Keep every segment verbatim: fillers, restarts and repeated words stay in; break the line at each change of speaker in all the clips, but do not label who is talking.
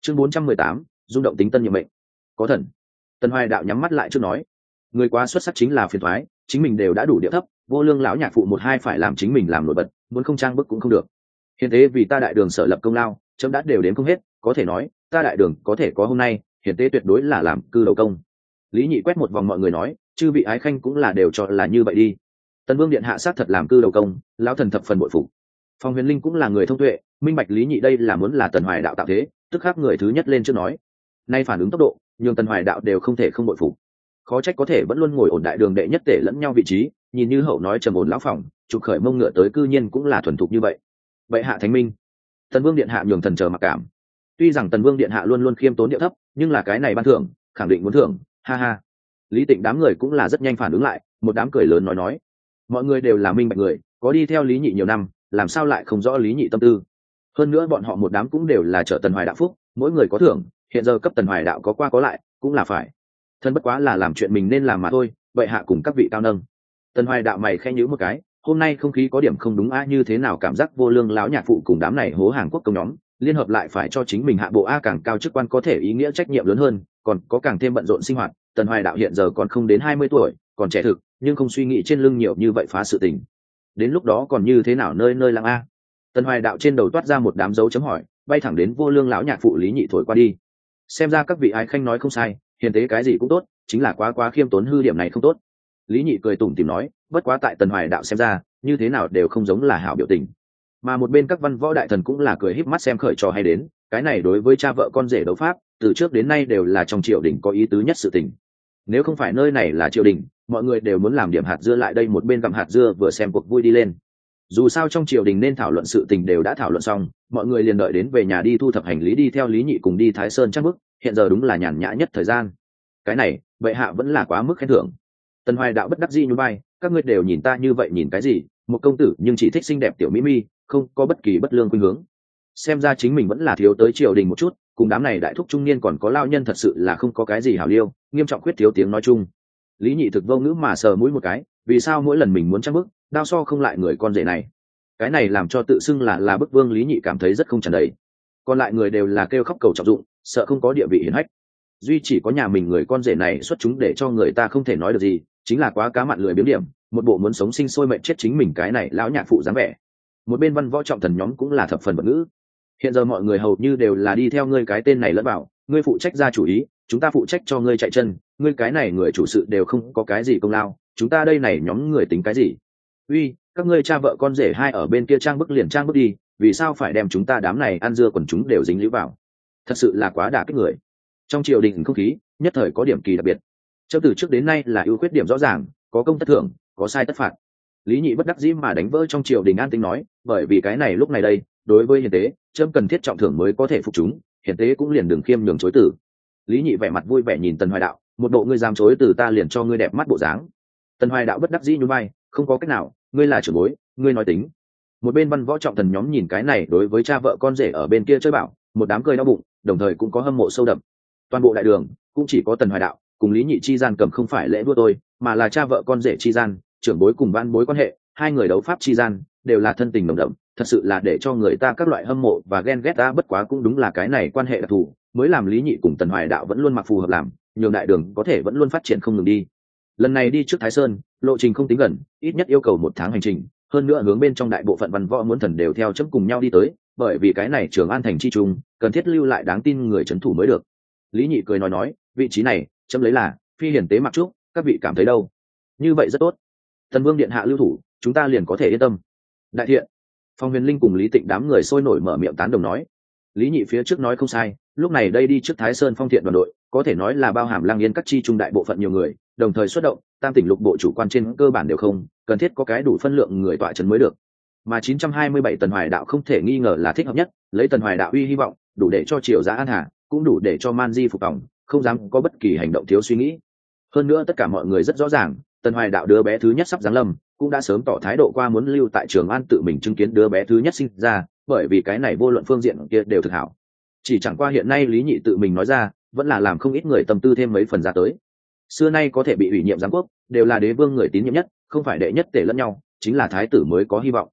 chương bốn trăm mười tám rung động tính tân nhiệm mệnh có thần. Tần Hoài Đạo nhắm mắt lại trước nói, người quá xuất sắc chính là phiền thoái, chính mình đều đã đủ địa thấp, vô lương lão nhạc phụ một hai phải làm chính mình làm nổi bật, muốn không trang bức cũng không được. Hiện tế vì ta đại đường sở lập công lao chấm đã đều đến không hết, có thể nói ta đại đường có thể có hôm nay, hiện tế tuyệt đối là làm cư đầu công. Lý Nhị quét một vòng mọi người nói, chư vị ái khanh cũng là đều cho là như vậy đi. Tần Vương điện hạ sát thật làm cư đầu công, lão thần thập phần bội phục. Phong Huyền Linh cũng là người thông tuệ, minh bạch Lý Nhị đây là muốn là Tần Hoài Đạo tạo thế, tức khắc người thứ nhất lên trước nói. Nay phản ứng tốc độ, nhưng Tần Hoài Đạo đều không thể không bội phục. Khó trách có thể vẫn luôn ngồi ổn đại đường đệ nhất tể lẫn nhau vị trí, nhìn như hậu nói trầm ổn lão phòng, trục khởi mông ngựa tới cư nhiên cũng là thuần thục như vậy. Vậy hạ thánh minh, Tần Vương điện hạ nhường thần chờ mặc cảm. Tuy rằng Tần Vương điện hạ luôn luôn khiêm tốn điệu thấp, nhưng là cái này ban thưởng, khẳng định muốn thưởng, ha ha. Lý Tịnh đám người cũng là rất nhanh phản ứng lại, một đám cười lớn nói nói, mọi người đều là minh bạch người, có đi theo Lý Nhị nhiều năm, làm sao lại không rõ Lý Nhị tâm tư. Hơn nữa bọn họ một đám cũng đều là trợ Tần Hoài Đạo phúc, mỗi người có thưởng, hiện giờ cấp Tần Hoài Đạo có qua có lại, cũng là phải. Thân bất quá là làm chuyện mình nên làm mà thôi, vậy hạ cùng các vị cao nâng. Tần Hoài Đạo mày khẽ nhíu một cái, hôm nay không khí có điểm không đúng a, như thế nào cảm giác vô lương lão nhạc phụ cùng đám này hố hàng quốc công nhóm liên hợp lại phải cho chính mình hạ bộ a càng cao chức quan có thể ý nghĩa trách nhiệm lớn hơn, còn có càng thêm bận rộn sinh hoạt. Tần Hoài Đạo hiện giờ còn không đến hai mươi tuổi, còn trẻ thực, nhưng không suy nghĩ trên lưng nhiều như vậy phá sự tình. Đến lúc đó còn như thế nào nơi nơi lăng a. Tần Hoài Đạo trên đầu toát ra một đám dấu chấm hỏi, bay thẳng đến vô lương lão nhạc phụ Lý Nhị thổi qua đi. Xem ra các vị ái khanh nói không sai, hiền tế cái gì cũng tốt, chính là quá quá khiêm tốn hư điểm này không tốt. Lý Nhị cười tủm tỉm nói, bất quá tại Tần Hoài Đạo xem ra, như thế nào đều không giống là hảo biểu tình. Mà một bên các văn võ đại thần cũng là cười híp mắt xem khởi trò hay đến, cái này đối với cha vợ con rể đấu pháp, từ trước đến nay đều là trong triều đình có ý tứ nhất sự tình. Nếu không phải nơi này là triều đình, mọi người đều muốn làm điểm hạt dưa lại đây một bên gặm hạt dưa vừa xem cuộc vui đi lên. Dù sao trong triều đình nên thảo luận sự tình đều đã thảo luận xong, mọi người liền đợi đến về nhà đi thu thập hành lý đi theo Lý Nhị cùng đi Thái Sơn chắc bức, hiện giờ đúng là nhàn nhã nhất thời gian. Cái này, bệ hạ vẫn là quá mức khen thưởng. Tần Hoài Đạo bất đắc dĩ nhún vai, các ngươi đều nhìn ta như vậy nhìn cái gì, một công tử nhưng chỉ thích xinh đẹp tiểu mỹ mi, không có bất kỳ bất lương khuynh hướng. Xem ra chính mình vẫn là thiếu tới triều đình một chút, cùng đám này đại thúc trung niên còn có lao nhân thật sự là không có cái gì hảo liêu, nghiêm trọng khuyết thiếu tiếng nói chung. Lý Nhị thực vô ngữ mà sờ mũi một cái, vì sao mỗi lần mình muốn trang bức, đao so không lại người con rể này. Cái này làm cho tự xưng là là bức vương Lý Nhị cảm thấy rất không tràn đầy. Còn lại người đều là kêu khóc cầu trọng dụng, sợ không có địa vị hiển hách. Duy chỉ có nhà mình người con rể này xuất chúng để cho người ta không thể nói được gì, chính là quá cá mặn lười biếng điểm, một bộ muốn sống sinh sôi mệnh chết chính mình cái này lão nhạc phụ dáng vẻ. Một bên văn võ trọng thần nhóm cũng là thập phần bật ngữ. Hiện giờ mọi người hầu như đều là đi theo ngươi cái tên này lẫn bảo, ngươi phụ trách ra chủ ý, chúng ta phụ trách cho ngươi chạy chân, ngươi cái này người chủ sự đều không có cái gì công lao, chúng ta đây này nhóm người tính cái gì? Uy, các ngươi cha vợ con rể hai ở bên kia trang bức liền trang bức đi, vì sao phải đem chúng ta đám này ăn dưa quần chúng đều dính líu vào? Thật sự là quá đả kích người. Trong triều đình không khí nhất thời có điểm kỳ đặc biệt. Chớ từ trước đến nay là ưu khuyết điểm rõ ràng, có công tất thưởng, có sai tất phạt. Lý Nhị bất đắc dĩ mà đánh vỡ trong triều đình an tĩnh nói, bởi vì cái này lúc này đây, đối với hiền tế, trâm cần thiết trọng thưởng mới có thể phục chúng, hiền tế cũng liền đừng khiêm nhường chối từ. Lý Nhị vẻ mặt vui vẻ nhìn Tần Hoài Đạo, một bộ ngươi dám chối từ ta liền cho ngươi đẹp mắt bộ dáng. Tần Hoài Đạo bất đắc dĩ nhún vai, không có cách nào, ngươi là trưởng bối, ngươi nói tính. Một bên văn võ trọng thần nhóm nhìn cái này đối với cha vợ con rể ở bên kia chơi bảo, một đám cười đau bụng, đồng thời cũng có hâm mộ sâu đậm. Toàn bộ đại đường cũng chỉ có Tần Hoài Đạo cùng Lý Nhị chi gian cầm không phải lễ vua tôi, mà là cha vợ con rể chi gian, trưởng bối cùng van bối quan hệ, hai người đấu pháp chi gian đều là thân tình nồng đậm, thật sự là để cho người ta các loại hâm mộ và ghen ghét ta. Bất quá cũng đúng là cái này quan hệ đặc thù, mới làm Lý Nhị cùng Tần Hoài Đạo vẫn luôn mặc phù hợp làm, nhường đại đường có thể vẫn luôn phát triển không ngừng đi. Lần này đi trước Thái Sơn, lộ trình không tính gần, ít nhất yêu cầu một tháng hành trình, hơn nữa hướng bên trong đại bộ phận văn võ muốn thần đều theo chấm cùng nhau đi tới, bởi vì cái này Trường An thành chi trung, cần thiết lưu lại đáng tin người trấn thủ mới được. Lý Nhị cười nói nói, vị trí này chấm lấy là phi hiển tế mặc trúc, các vị cảm thấy đâu? Như vậy rất tốt. Tần Vương điện hạ lưu thủ, chúng ta liền có thể yên tâm. Đại thiện. Phong Huyền Linh cùng Lý Tịnh đám người sôi nổi mở miệng tán đồng nói. Lý Nhị phía trước nói không sai, lúc này đây đi trước Thái Sơn phong thiện đoàn đội, có thể nói là bao hàm Lang Yên các chi trung đại bộ phận nhiều người, đồng thời xuất động, tam tỉnh lục bộ chủ quan trên cơ bản đều không, cần thiết có cái đủ phân lượng người tọa trấn mới được. Mà chín trăm hai mươi bảy Tần Hoài Đạo không thể nghi ngờ là thích hợp nhất, lấy Tần Hoài Đạo uy hy vọng, đủ để cho triều giá an hà, cũng đủ để cho Man Di phục tòng, không dám có bất kỳ hành động thiếu suy nghĩ. Hơn nữa tất cả mọi người rất rõ ràng, Tần Hoài Đạo đứa bé thứ nhất sắp giáng lâm, cũng đã sớm tỏ thái độ qua muốn lưu tại Trường An tự mình chứng kiến đứa bé thứ nhất sinh ra, bởi vì cái này vô luận phương diện kia đều thực hảo. Chỉ chẳng qua hiện nay Lý Nhị tự mình nói ra, vẫn là làm không ít người tâm tư thêm mấy phần ra tới. Xưa nay có thể bị ủy nhiệm giám quốc, đều là đế vương người tín nhiệm nhất, không phải đệ nhất tể lẫn nhau, chính là thái tử mới có hy vọng.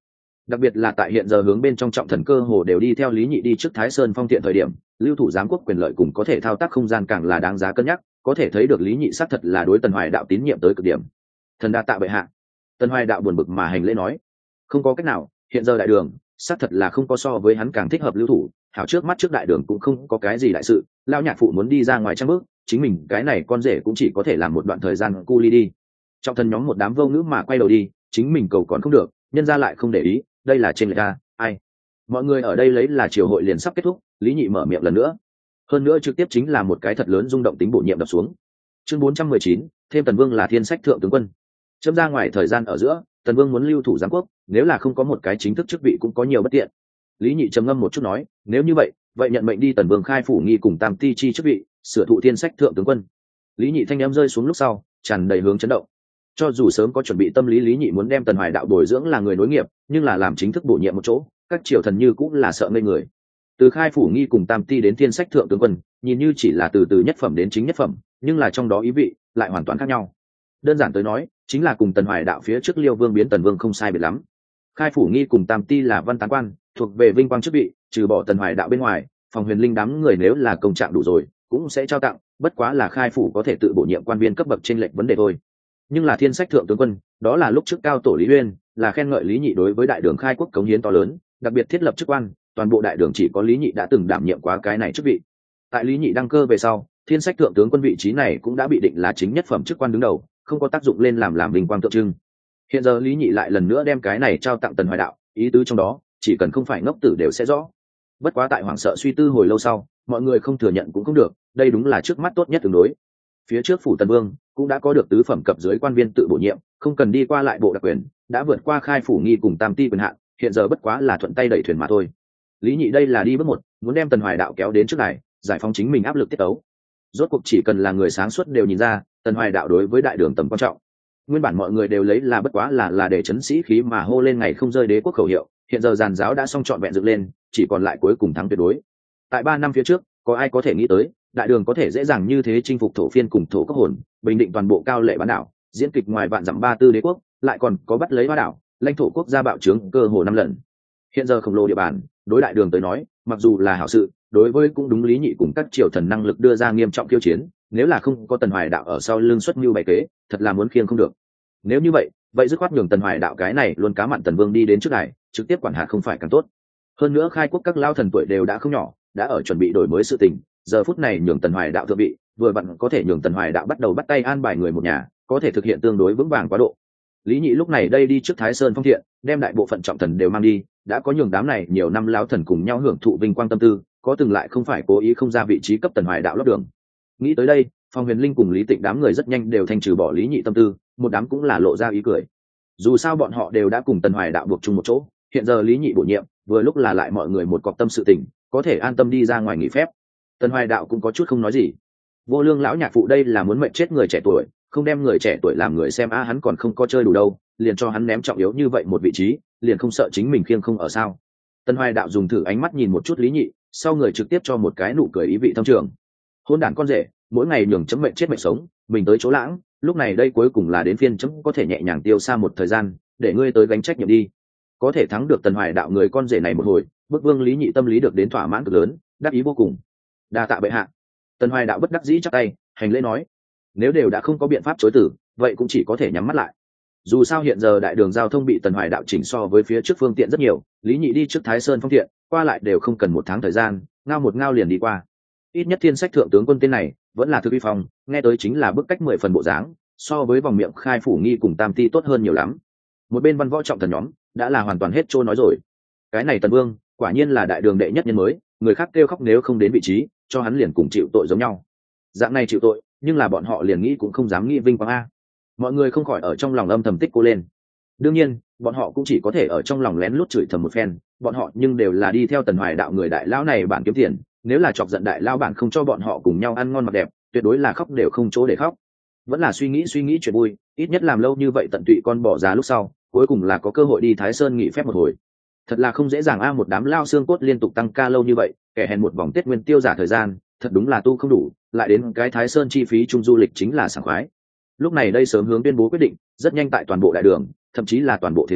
đặc biệt là tại hiện giờ hướng bên trong trọng thần cơ hồ đều đi theo Lý Nhị đi trước Thái Sơn Phong Thiện thời điểm, lưu thủ giám quốc quyền lợi cùng có thể thao tác không gian càng là đáng giá cân nhắc, có thể thấy được Lý Nhị xác thật là đối Tần Hoài Đạo tín nhiệm tới cực điểm. Thần đa tạ bệ hạ. Tần Hoài Đạo buồn bực mà hành lễ nói, không có cách nào, hiện giờ đại đường xác thật là không có so với hắn càng thích hợp lưu thủ, hảo trước mắt trước đại đường cũng không có cái gì đại sự, lão nhạc phụ muốn đi ra ngoài trang bước, chính mình cái này con rể cũng chỉ có thể làm một đoạn thời gian cu ly đi. Trọng thần nhóm một đám vô ngữ mà quay đầu đi, chính mình cầu còn không được, nhân ra lại không để ý, đây là trên người ta, ai? Mọi người ở đây lấy là triều hội liền sắp kết thúc, Lý Nhị mở miệng lần nữa. Hơn nữa trực tiếp chính là một cái thật lớn rung động tính bổ nhiệm đập xuống. Chương bốn trăm mười chín, thêm Tần Vương là thiên sách thượng tướng quân. Chấm ra ngoài thời gian ở giữa, Tần Vương muốn lưu thủ giám quốc, nếu là không có một cái chính thức chức vị cũng có nhiều bất tiện. Lý Nhị trầm ngâm một chút nói, nếu như vậy, vậy nhận mệnh đi Tần Vương khai phủ nghi cùng Tam Ti chi chức vị, sửa thụ thiên sách thượng tướng quân. Lý Nhị thanh em rơi xuống lúc sau, tràn đầy hướng chấn động. Cho dù sớm có chuẩn bị tâm lý, Lý Nhị muốn đem Tần Hoài Đạo bồi dưỡng là người nối nghiệp, nhưng là làm chính thức bổ nhiệm một chỗ, các triều thần như cũng là sợ ngây người. Từ khai phủ nghi cùng Tam Ti đến thiên sách thượng tướng quân, nhìn như chỉ là từ từ nhất phẩm đến chính nhất phẩm, nhưng là trong đó ý vị lại hoàn toàn khác nhau. Đơn giản tới nói, chính là cùng Tần Hoài Đạo phía trước Liêu Vương biến Tần Vương không sai biệt lắm. Khai phủ nghi cùng Tam Ti là văn tán quan, thuộc về vinh quang chức vị, trừ bỏ Tần Hoài Đạo bên ngoài, phòng huyền linh đám người nếu là công trạng đủ rồi, cũng sẽ trao tặng, bất quá là khai phủ có thể tự bổ nhiệm quan viên cấp bậc trên lệnh vấn đề thôi. Nhưng là thiên sách thượng tướng quân, đó là lúc trước cao tổ Lý Uyên, là khen ngợi Lý Nhị đối với đại đường khai quốc cống hiến to lớn, đặc biệt thiết lập chức quan, toàn bộ đại đường chỉ có Lý Nhị đã từng đảm nhiệm quá cái này chức vị. Tại Lý Nhị đăng cơ về sau, thiên sách thượng tướng quân vị trí này cũng đã bị định là chính nhất phẩm chức quan đứng đầu, không có tác dụng lên làm làm vinh quang tượng trưng. Hiện giờ Lý Nhị lại lần nữa đem cái này trao tặng Tần Hoài Đạo, ý tứ trong đó chỉ cần không phải ngốc tử đều sẽ rõ. Bất quá tại hoảng sợ suy tư hồi lâu sau, mọi người không thừa nhận cũng không được, đây đúng là trước mắt tốt nhất tương đối. Phía trước phủ Tần Vương cũng đã có được tứ phẩm cấp dưới quan viên tự bổ nhiệm, không cần đi qua lại bộ đặc quyền, đã vượt qua khai phủ nghi cùng Tam Ti quyền hạn, hiện giờ bất quá là thuận tay đẩy thuyền mà thôi. Lý Nhị đây là đi bước một, muốn đem Tần Hoài Đạo kéo đến trước này, giải phóng chính mình áp lực tiết tấu. Rốt cuộc chỉ cần là người sáng suốt đều nhìn ra, Tần Hoài Đạo đối với đại đường tầm quan trọng. Nguyên bản mọi người đều lấy là bất quá là là để chấn sĩ khí mà hô lên ngày không rơi đế quốc khẩu hiệu, hiện giờ giàn giáo đã xong trọn vẹn dựng lên, chỉ còn lại cuối cùng thắng tuyệt đối. Tại ba năm phía trước, có ai có thể nghĩ tới, đại đường có thể dễ dàng như thế chinh phục thổ phiên cùng thổ quốc hồn, bình định toàn bộ cao lệ bán đảo, diễn kịch ngoài vạn dặm ba tư đế quốc, lại còn có bắt lấy hoa đảo, lãnh thổ quốc gia bạo trướng cơ hồ năm lần. Hiện giờ khổng lồ địa bàn, đối đại đường tới nói, mặc dù là hảo sự, đối với cũng đúng Lý Nhị cùng các triều thần năng lực đưa ra nghiêm trọng khiêu chiến, nếu là không có Tần Hoài Đạo ở sau lưng xuất mưu bày kế, thật là muốn khiêng không được. Nếu như vậy, vậy dứt khoát nhường Tần Hoài Đạo cái này luôn cá mặn Tần Vương đi đến trước này, trực tiếp quản hạt không phải càng tốt. Hơn nữa khai quốc các lao thần tuổi đều đã không nhỏ, đã ở chuẩn bị đổi mới sự tình, giờ phút này nhường Tần Hoài Đạo thượng vị, vừa vặn có thể nhường Tần Hoài Đạo bắt đầu bắt tay an bài người một nhà, có thể thực hiện tương đối vững vàng quá độ. Lý Nhị lúc này đây đi trước Thái Sơn Phong Thiện, đem đại bộ phận trọng thần đều mang đi, đã có nhường đám này nhiều năm lao thần cùng nhau hưởng thụ vinh quang tâm tư, có từng lại không phải cố ý không ra vị trí cấp Tần Hoài Đạo lót đường. Nghĩ tới đây, Phong Huyền Linh cùng Lý Tịnh đám người rất nhanh đều thanh trừ bỏ Lý Nhị tâm tư, một đám cũng là lộ ra ý cười. Dù sao bọn họ đều đã cùng Tần Hoài Đạo buộc chung một chỗ, hiện giờ Lý Nhị bổ nhiệm, vừa lúc là lại mọi người một cọc tâm sự tình, có thể an tâm đi ra ngoài nghỉ phép. Tần Hoài Đạo cũng có chút không nói gì. Vô Lương lão nhạc phụ đây là muốn mệnh chết người trẻ tuổi, không đem người trẻ tuổi làm người xem a hắn còn không có chơi đủ đâu, liền cho hắn ném trọng yếu như vậy một vị trí, liền không sợ chính mình khiêng không ở sao? Tần Hoài Đạo dùng thử ánh mắt nhìn một chút Lý Nhị, sau người trực tiếp cho một cái nụ cười ý vị thâm trường. Hôn đản con rể, mỗi ngày nhường chấm mệnh chết mệnh sống, mình tới chỗ lãng, lúc này đây cuối cùng là đến phiên chấm có thể nhẹ nhàng tiêu xa một thời gian, để ngươi tới gánh trách nhiệm đi. Có thể thắng được Tần Hoài Đạo người con rể này một hồi, bức vương Lý Nhị tâm lý được đến thỏa mãn cực lớn, đắc ý vô cùng. Đa tạ bệ hạ. Tần Hoài Đạo bất đắc dĩ chắp tay, hành lễ nói, nếu đều đã không có biện pháp chối từ, vậy cũng chỉ có thể nhắm mắt lại. Dù sao hiện giờ đại đường giao thông bị Tần Hoài Đạo chỉnh so với phía trước phương tiện rất nhiều, Lý Nhị đi trước Thái Sơn Phong Thiện, qua lại đều không cần một tháng thời gian, ngao một ngao liền đi qua. Ít nhất thiên sách thượng tướng quân tên này vẫn là thực uy phong, nghe tới chính là bức cách mười phần bộ dáng, so với vòng miệng khai phủ nghi cùng Tam Ti tốt hơn nhiều lắm. Một bên văn võ trọng thần nhóm đã là hoàn toàn hết trôi nói rồi. Cái này Tần Vương quả nhiên là đại đường đệ nhất nhân mới, người khác kêu khóc nếu không đến vị trí, cho hắn liền cùng chịu tội giống nhau. Dạng này chịu tội, nhưng là bọn họ liền nghĩ cũng không dám nghĩ vinh quang a. Mọi người không khỏi ở trong lòng âm thầm tích cô lên. Đương nhiên, bọn họ cũng chỉ có thể ở trong lòng lén lút chửi thầm một phen, bọn họ nhưng đều là đi theo Tần Hoài Đạo người đại lão này bản kiếm tiền, nếu là chọc giận đại lão bản không cho bọn họ cùng nhau ăn ngon mặc đẹp, tuyệt đối là khóc đều không chỗ để khóc. Vẫn là suy nghĩ suy nghĩ chuyện vui, ít nhất làm lâu như vậy tận tụy con bỏ ra lúc sau, cuối cùng là có cơ hội đi Thái Sơn nghỉ phép một hồi. Thật là không dễ dàng a, một đám lao xương cốt liên tục tăng ca lâu như vậy, kẻ hèn một vòng Tết Nguyên tiêu giả thời gian, thật đúng là tu không đủ, lại đến cái Thái Sơn chi phí trung du lịch chính là sảng khoái. Lúc này đây sớm hướng tuyên bố quyết định, rất nhanh tại toàn bộ đại đường, thậm chí là toàn bộ thế giới,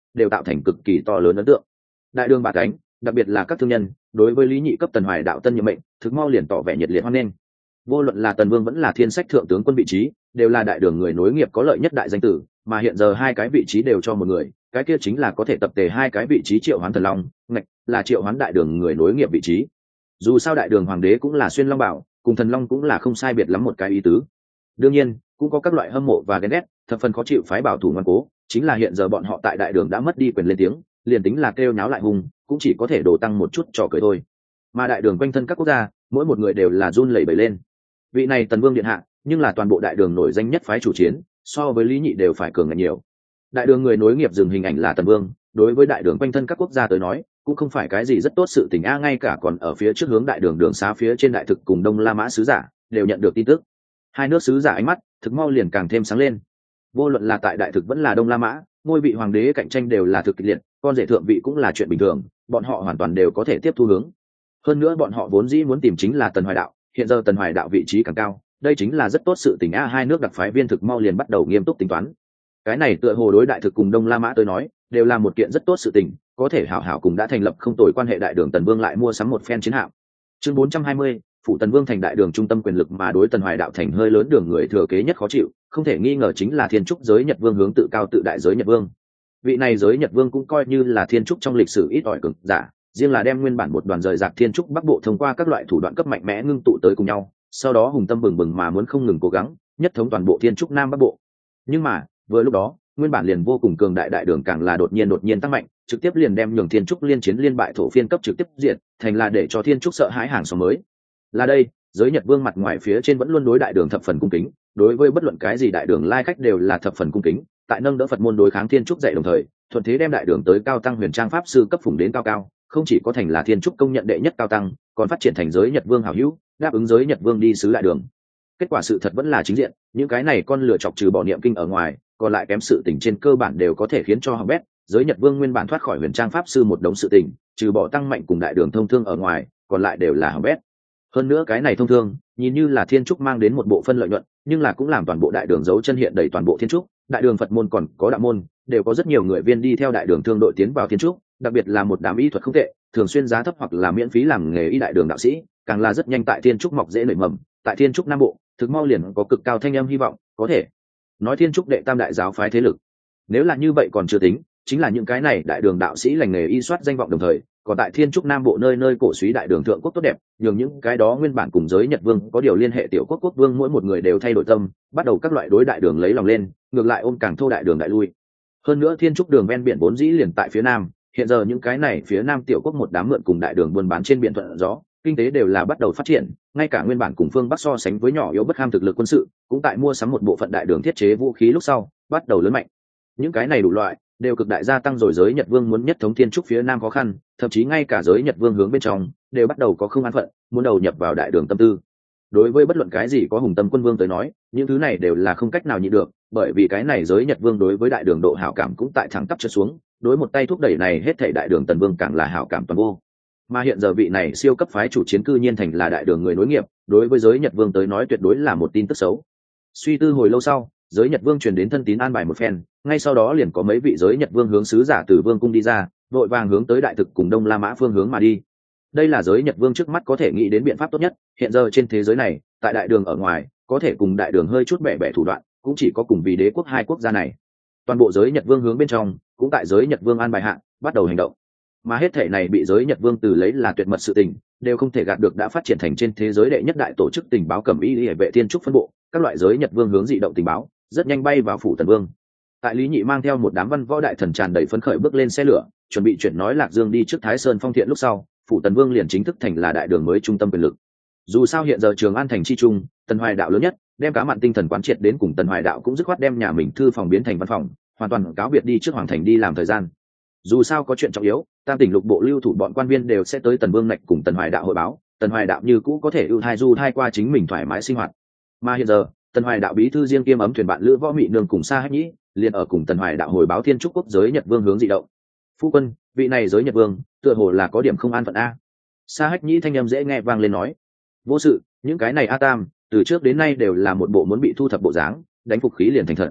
đều tạo thành cực kỳ to lớn ấn tượng. Đại đường bà cánh, đặc biệt là các thương nhân, đối với lý nhị cấp tần hoài đạo tân nhiệm mệnh thực mau liền tỏ vẻ nhiệt liệt hoan nghênh. Vô luận là tần vương vẫn là thiên sách thượng tướng quân vị trí, đều là đại đường người nối nghiệp có lợi nhất đại danh tử, mà hiện giờ hai cái vị trí đều cho một người, cái kia chính là có thể tập tề hai cái vị trí triệu hoán thần long, ngạch là triệu hoán đại đường người nối nghiệp vị trí. Dù sao đại đường hoàng đế cũng là xuyên long bảo, cùng thần long cũng là không sai biệt lắm một cái ý tứ. Đương nhiên cũng có các loại hâm mộ và ghen ghét, thập phần khó chịu phái bảo thủ ngoan cố, chính là hiện giờ bọn họ tại đại đường đã mất đi quyền lên tiếng, liền tính là kêu nháo lại hùng cũng chỉ có thể đổ tăng một chút trò cười thôi. Mà đại đường quanh thân các quốc gia, mỗi một người đều là run lẩy bẩy lên. Vị này tần vương điện hạ, nhưng là toàn bộ đại đường nổi danh nhất phái chủ chiến, so với lý nhị đều phải cường ngạnh nhiều. Đại đường người nối nghiệp dừng hình ảnh là tần vương, đối với đại đường quanh thân các quốc gia tới nói cũng không phải cái gì rất tốt sự tình a, ngay cả còn ở phía trước hướng đại đường đường xá phía trên đại thực cùng đông la mã sứ giả đều nhận được tin tức. Hai nước sứ giả ánh mắt thực mau liền càng thêm sáng lên. Vô luận là tại đại thực vẫn là đông la mã, ngôi vị hoàng đế cạnh tranh đều là thực kịch liệt, con rể thượng vị cũng là chuyện bình thường, bọn họ hoàn toàn đều có thể tiếp thu hướng. Hơn nữa bọn họ vốn dĩ muốn tìm chính là tần hoài đạo, hiện giờ tần hoài đạo vị trí càng cao, đây chính là rất tốt sự tình a. Hai nước đặc phái viên thực mau liền bắt đầu nghiêm túc tính toán. Cái này tựa hồ đối đại thực cùng đông la mã tới nói đều là một kiện rất tốt sự tình, có thể hảo hảo cùng đã thành lập không tồi quan hệ đại đường tần vương lại mua sắm một phen chiến hạm. Chương bốn trăm hai mươi, phụ tần vương thành đại đường trung tâm quyền lực, mà đối tần hoài đạo thành hơi lớn đường người thừa kế nhất khó chịu, không thể nghi ngờ chính là thiên trúc giới Nhật vương hướng tự cao tự đại giới Nhật vương. Vị này giới Nhật vương cũng coi như là thiên trúc trong lịch sử ít ỏi cường giả, riêng là đem nguyên bản một đoàn rời rạc thiên trúc bắc bộ thông qua các loại thủ đoạn cấp mạnh mẽ ngưng tụ tới cùng nhau, sau đó hùng tâm bừng bừng mà muốn không ngừng cố gắng nhất thống toàn bộ thiên trúc nam bắc bộ. Nhưng mà vừa lúc đó nguyên bản liền vô cùng cường đại đại đường càng là đột nhiên đột nhiên tăng mạnh, trực tiếp liền đem nhường thiên trúc liên chiến liên bại thổ phiên cấp trực tiếp diệt, thành là để cho thiên trúc sợ hãi hàng xóm mới. Là đây, giới Nhật vương mặt ngoài phía trên vẫn luôn đối đại đường thập phần cung kính, đối với bất luận cái gì đại đường lai khách đều là thập phần cung kính, tại nâng đỡ Phật môn đối kháng thiên trúc dạy đồng thời, thuận thế đem đại đường tới cao tăng huyền trang pháp sư cấp phủng đến cao cao, không chỉ có thành là thiên trúc công nhận đệ nhất cao tăng, còn phát triển thành giới Nhật vương hảo hữu, đáp ứng giới Nhật vương đi sứ đại đường. Kết quả sự thật vẫn là chính diện, những cái này con lựa chọc trừ bỏ niệm kinh ở ngoài, còn lại kém sự tình trên cơ bản đều có thể khiến cho hỏng bét. Giới Nhật vương nguyên bản thoát khỏi huyền trang pháp sư một đống sự tình, trừ bỏ tăng mạnh cùng đại đường thông thương ở ngoài, còn lại đều là hỏng bét. Hơn nữa cái này thông thương nhìn như là thiên trúc mang đến một bộ phân lợi nhuận, nhưng là cũng làm toàn bộ đại đường dấu chân hiện đầy toàn bộ thiên trúc. Đại đường Phật môn còn có đạo môn đều có rất nhiều người viên đi theo đại đường thương đội tiến vào thiên trúc, đặc biệt là một đám y thuật không tệ, thường xuyên giá thấp hoặc là miễn phí làm nghề y đại đường đạo sĩ, càng là rất nhanh tại thiên trúc mọc dễ nảy mầm. Tại thiên trúc nam bộ thực mau liền có cực cao thanh âm hy vọng, có thể nói thiên trúc đệ tam đại giáo phái thế lực. Nếu là như vậy còn chưa tính, chính là những cái này đại đường đạo sĩ lành nghề y soát danh vọng đồng thời, còn tại thiên trúc nam bộ nơi nơi cổ suý đại đường thượng quốc tốt đẹp, nhường những cái đó nguyên bản cùng giới Nhật vương có điều liên hệ tiểu quốc quốc vương mỗi một người đều thay đổi tâm, bắt đầu các loại đối đại đường lấy lòng lên, ngược lại ôm càng thô đại đường đại lui. Hơn nữa thiên trúc đường ven biển vốn dĩ liền tại phía nam, hiện giờ những cái này phía nam tiểu quốc một đám mượn cùng đại đường buôn bán trên biển thuận gió, kinh tế đều là bắt đầu phát triển, ngay cả nguyên bản cùng phương bắc so sánh với nhỏ yếu bất ham thực lực quân sự cũng tại mua sắm một bộ phận đại đường thiết chế vũ khí lúc sau bắt đầu lớn mạnh. Những cái này đủ loại đều cực đại gia tăng rồi giới Nhật vương muốn nhất thống thiên trúc phía nam khó khăn, thậm chí ngay cả giới Nhật vương hướng bên trong đều bắt đầu có không an phận, muốn đầu nhập vào đại đường tâm tư. Đối với bất luận cái gì có hùng tâm quân vương tới nói, những thứ này đều là không cách nào nhịn được, bởi vì cái này giới Nhật vương đối với đại đường độ hảo cảm cũng tại thẳng tắp trượt xuống, đối một tay thúc đẩy này hết thảy đại đường tần vương càng là hảo cảm toàn vô. Mà hiện giờ vị này siêu cấp phái chủ chiến cư nhiên thành là đại đường người nối nghiệp, đối với giới Nhật vương tới nói tuyệt đối là một tin tức xấu. Suy tư hồi lâu sau, giới Nhật vương truyền đến thân tín an bài một phen, ngay sau đó liền có mấy vị giới Nhật vương hướng sứ giả từ vương cung đi ra, vội vàng hướng tới đại thực cùng đông la mã phương hướng mà đi. Đây là giới Nhật vương trước mắt có thể nghĩ đến biện pháp tốt nhất, hiện giờ trên thế giới này, tại đại đường ở ngoài, có thể cùng đại đường hơi chút bẻ bẻ thủ đoạn, cũng chỉ có cùng vì đế quốc hai quốc gia này. Toàn bộ giới Nhật vương hướng bên trong, cũng tại giới Nhật vương an bài hạ, bắt đầu hành động. Mà hết thể này bị giới Nhật vương từ lấy là tuyệt mật sự tình, đều không thể gạt được đã phát triển thành trên thế giới đệ nhất đại tổ chức tình báo Cẩm Y Liễu vệ thiên trúc phân bộ, các loại giới Nhật vương hướng dị động tình báo, rất nhanh bay vào phủ tần vương. Tại Lý Nhị mang theo một đám văn võ đại thần tràn đầy phấn khởi bước lên xe lửa, chuẩn bị chuyển nói Lạc Dương đi trước Thái Sơn Phong Thiện lúc sau, phủ tần vương liền chính thức thành là đại đường mới trung tâm quyền lực. Dù sao hiện giờ Trường An thành chi trung, Tần Hoài đạo lớn nhất, đem cá mặn tinh thần quán triệt đến cùng Tần Hoài đạo cũng dứt khoát đem nhà mình thư phòng biến thành văn phòng, hoàn toàn cáo biệt đi trước hoàng thành đi làm thời gian. Dù sao có chuyện trọng yếu, tam tỉnh lục bộ lưu thủ bọn quan viên đều sẽ tới Tần Vương Nạch cùng Tần Hoài đạo hội báo, Tần Hoài đạo như cũ có thể ưu thai du thai qua chính mình thoải mái sinh hoạt. Mà hiện giờ, Tần Hoài đạo bí thư riêng kiêm ấm thuyền bạn lữ võ mị nương cùng Sa Hách Nhĩ, liền ở cùng Tần Hoài đạo hồi báo thiên trúc quốc giới Nhật Vương hướng dị động. Phu quân, vị này giới Nhật Vương, tựa hồ là có điểm không an phận a. Sa Hách Nhĩ thanh âm dễ nghe vang lên nói, vô sự, những cái này a tam, từ trước đến nay đều là một bộ muốn bị thu thập bộ dáng, đánh phục khí liền thành thật.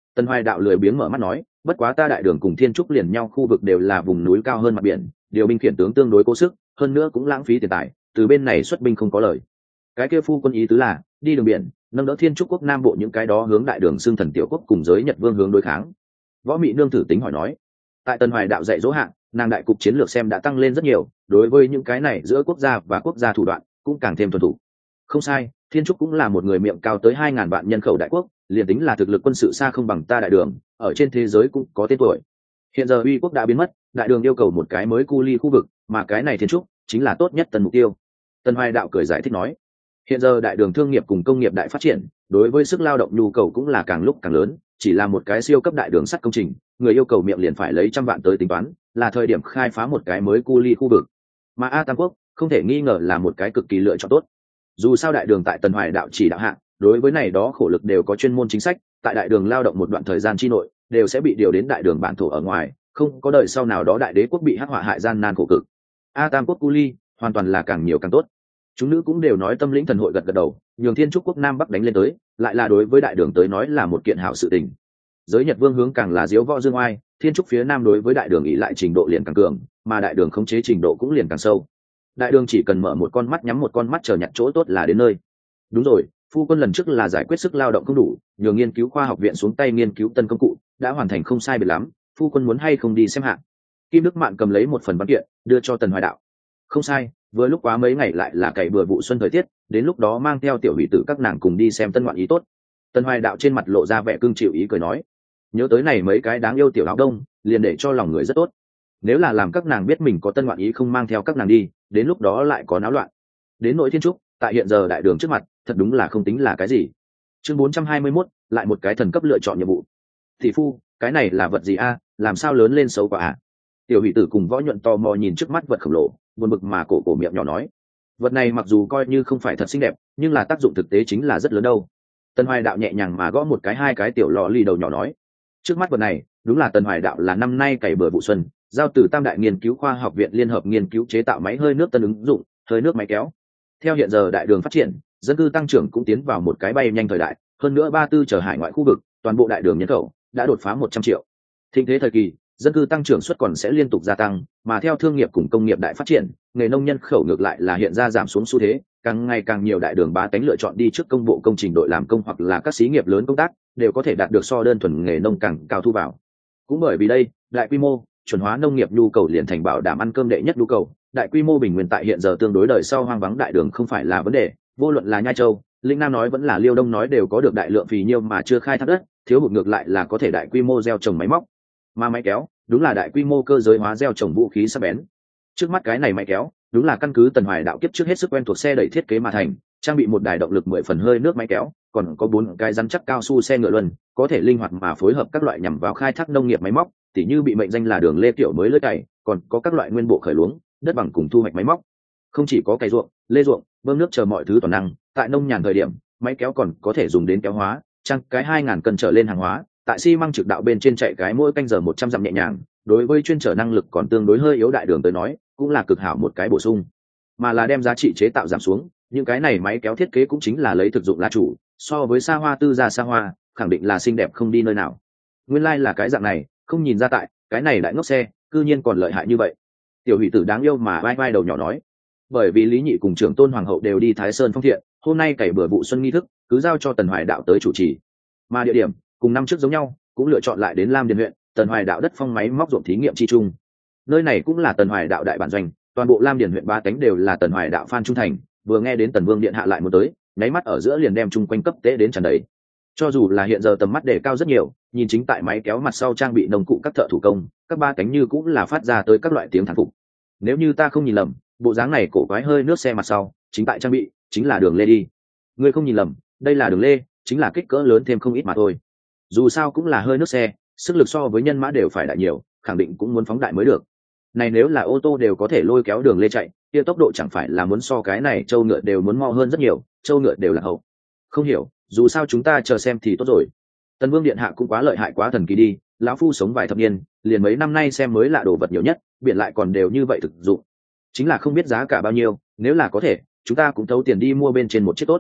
Tần Hoài đạo lười biếng mở mắt nói, bất quá ta đại đường cùng Thiên Trúc liền nhau khu vực đều là vùng núi cao hơn mặt biển, điều binh khiển tướng tương đối cố sức, hơn nữa cũng lãng phí tiền tài, từ bên này xuất binh không có lời. Cái kia phu quân ý tứ là đi đường biển, nâng đỡ Thiên Trúc quốc nam bộ những cái đó hướng đại đường xưng thần tiểu quốc cùng giới Nhật Vương hướng đối kháng. Võ Mị nương thử tính hỏi nói, tại Tần Hoài đạo dạy dỗ hạng, nàng đại cục chiến lược xem đã tăng lên rất nhiều, đối với những cái này giữa quốc gia và quốc gia thủ đoạn cũng càng thêm thuần thủ. Không sai, Thiên Trúc cũng là một người miệng cao tới hai ngàn vạn nhân khẩu đại quốc, liền tính là thực lực quân sự xa không bằng ta đại đường, ở trên thế giới cũng có tên tuổi. Hiện giờ uy quốc đã biến mất, đại đường yêu cầu một cái mới cu ly khu vực, mà cái này Thiên Trúc chính là tốt nhất tần mục tiêu. Tần Hoài đạo cười giải thích nói, hiện giờ đại đường thương nghiệp cùng công nghiệp đại phát triển, đối với sức lao động nhu cầu cũng là càng lúc càng lớn, chỉ là một cái siêu cấp đại đường sắt công trình, người yêu cầu miệng liền phải lấy trăm vạn tới tính toán, là thời điểm khai phá một cái mới cu ly khu vực. Mà A Tam Quốc không thể nghi ngờ là một cái cực kỳ lựa chọn tốt. Dù sao đại đường tại Tần Hoài đạo chỉ đạo hạ, đối với này đó khổ lực đều có chuyên môn chính sách, tại đại đường lao động một đoạn thời gian chi nội, đều sẽ bị điều đến đại đường bản thổ ở ngoài, không có đời sau nào đó đại đế quốc bị hắc họa hại gian nan khổ cực. A Tam Quốc cu ly hoàn toàn là càng nhiều càng tốt. Chúng nữ cũng đều nói tâm lĩnh thần hội gật gật đầu, nhường Thiên Trúc quốc nam bắc đánh lên tới, lại là đối với đại đường tới nói là một kiện hảo sự tình. Giới Nhật Vương hướng càng là diếu võ dương oai, Thiên Trúc phía nam đối với đại đường ỷ lại trình độ liền càng cường, mà đại đường khống chế trình độ cũng liền càng sâu. Đại đường chỉ cần mở một con mắt nhắm một con mắt chờ nhặt chỗ tốt là đến nơi. Đúng rồi, phu quân lần trước là giải quyết sức lao động không đủ, nhường nghiên cứu khoa học viện xuống tay nghiên cứu tân công cụ, đã hoàn thành không sai biệt lắm, phu quân muốn hay không đi xem hạng. Kim Đức Mạn cầm lấy một phần văn kiện, đưa cho Tần Hoài đạo. Không sai, vừa lúc quá mấy ngày lại là cày bừa vụ xuân thời tiết, đến lúc đó mang theo tiểu hỷ tử các nàng cùng đi xem tân ngoạn ý tốt. Tần Hoài đạo trên mặt lộ ra vẻ cương chịu ý cười nói, nhớ tới này mấy cái đáng yêu tiểu áo đông, liền để cho lòng người rất tốt. Nếu là làm các nàng biết mình có tân ngoạn ý không mang theo các nàng đi, đến lúc đó lại có náo loạn. Đến nỗi Thiên Trúc, tại hiện giờ đại đường trước mặt, thật đúng là không tính là cái gì. Chương bốn trăm hai mươi mốt, lại một cái thần cấp lựa chọn nhiệm vụ. Thị phu, cái này là vật gì a, làm sao lớn lên xấu quá à? Tiểu hỷ tử cùng Võ Nhuận tò mò nhìn trước mắt vật khổng lồ, buồn bực mà cổ cổ miệng nhỏ nói, vật này mặc dù coi như không phải thật xinh đẹp, nhưng là tác dụng thực tế chính là rất lớn đâu. Tần Hoài đạo nhẹ nhàng mà gõ một cái hai cái tiểu lọ ly đầu nhỏ nói, trước mắt vật này đúng là Tần Hoài đạo là năm nay cày bừa vụ xuân, giao từ Tam Đại nghiên cứu khoa học viện liên hợp nghiên cứu chế tạo máy hơi nước tân ứng dụng, hơi nước máy kéo. Theo hiện giờ đại đường phát triển, dân cư tăng trưởng cũng tiến vào một cái bay nhanh thời đại, hơn nữa ba tư trở hải ngoại khu vực, toàn bộ đại đường nhân khẩu đã đột phá một trăm triệu. Thịnh thế thời kỳ, dân cư tăng trưởng suất còn sẽ liên tục gia tăng, mà theo thương nghiệp cùng công nghiệp đại phát triển, nghề nông nhân khẩu ngược lại là hiện ra giảm xuống xu thế, càng ngày càng nhiều đại đường bá tánh lựa chọn đi trước công bộ công trình đội làm công hoặc là các xí nghiệp lớn công tác, đều có thể đạt được so đơn thuần nghề nông càng cao thu vào. Cũng bởi vì đây, đại quy mô chuẩn hóa nông nghiệp nhu cầu liền thành bảo đảm ăn cơm đệ nhất nhu cầu, đại quy mô bình nguyên tại hiện giờ tương đối đời sau hoang vắng đại đường không phải là vấn đề, vô luận là Nhai Châu, Lĩnh Nam nói vẫn là Liêu Đông nói đều có được đại lượng phì nhiêu mà chưa khai thác đất, thiếu hụt ngược lại là có thể đại quy mô gieo trồng máy móc. Mà máy kéo, đúng là đại quy mô cơ giới hóa gieo trồng vũ khí sắc bén. Trước mắt cái này máy kéo, đúng là căn cứ Tần Hoài đạo kiếp trước hết sức quen thuộc xe đẩy thiết kế mà thành, trang bị một đài động lực mười phần hơi nước máy kéo, còn có bốn cái rắn chắc cao su xe ngựa luân, có thể linh hoạt mà phối hợp các loại nhằm vào khai thác nông nghiệp máy móc, tỉ như bị mệnh danh là đường lê kiểu mới lưỡi cày, còn có các loại nguyên bộ khởi luống, đất bằng cùng thu hoạch máy móc. Không chỉ có cày ruộng, lê ruộng, bơm nước chờ mọi thứ toàn năng, tại nông nhàn thời điểm, máy kéo còn có thể dùng đến kéo hóa, trang cái hai ngàn cân trở lên hàng hóa, tại xi măng trực đạo bên trên chạy cái mỗi canh giờ một trăm dặm nhẹ nhàng, đối với chuyên trở năng lực còn tương đối hơi yếu đại đường tới nói, cũng là cực hảo một cái bổ sung. Mà là đem giá trị chế tạo giảm xuống, những cái này máy kéo thiết kế cũng chính là lấy thực dụng là chủ, so với xa hoa tư gia xa hoa, khẳng định là xinh đẹp không đi nơi nào. Nguyên lai like là cái dạng này, không nhìn ra tại, cái này đại ngốc xe, cư nhiên còn lợi hại như vậy. Tiểu hỷ tử đáng yêu mà vai vai đầu nhỏ nói, bởi vì Lý Nhị cùng trưởng Tôn Hoàng hậu đều đi Thái Sơn phong thiện, hôm nay cày bừa vụ xuân nghi thức, cứ giao cho Tần Hoài đạo tới chủ trì. Mà địa điểm cùng năm trước giống nhau, cũng lựa chọn lại đến Lam Điền huyện, Tần Hoài đạo đất phong máy móc ruộng thí nghiệm chi trung. Nơi này cũng là Tần Hoài đạo đại bản doanh, toàn bộ Lam Điền huyện ba cánh đều là Tần Hoài đạo fan trung thành, vừa nghe đến Tần Vương điện hạ lại muốn tới, nháy mắt ở giữa liền đem chung quanh cấp tế đến tràn đầy. Cho dù là hiện giờ tầm mắt đề cao rất nhiều, nhìn chính tại máy kéo mặt sau trang bị nông cụ các thợ thủ công, các ba cánh như cũng là phát ra tới các loại tiếng thán phục. Nếu như ta không nhìn lầm, bộ dáng này cổ quái hơi nước xe mặt sau, chính tại trang bị, chính là đường lê đi. Ngươi không nhìn lầm, đây là đường lê, chính là kích cỡ lớn thêm không ít mà thôi. Dù sao cũng là hơi nước xe, sức lực so với nhân mã đều phải đại nhiều, khẳng định cũng muốn phóng đại mới được. Này nếu là ô tô đều có thể lôi kéo đường lê chạy, kia tốc độ chẳng phải là muốn so cái này châu ngựa đều muốn mau hơn rất nhiều, châu ngựa đều là hậu. Không hiểu, dù sao chúng ta chờ xem thì tốt rồi. Tần Vương điện hạ cũng quá lợi hại quá thần kỳ đi, lão phu sống vài thập niên, liền mấy năm nay xem mới lạ đồ vật nhiều nhất, biển lại còn đều như vậy thực dụng. Chính là không biết giá cả bao nhiêu, nếu là có thể, chúng ta cũng thấu tiền đi mua bên trên một chiếc tốt.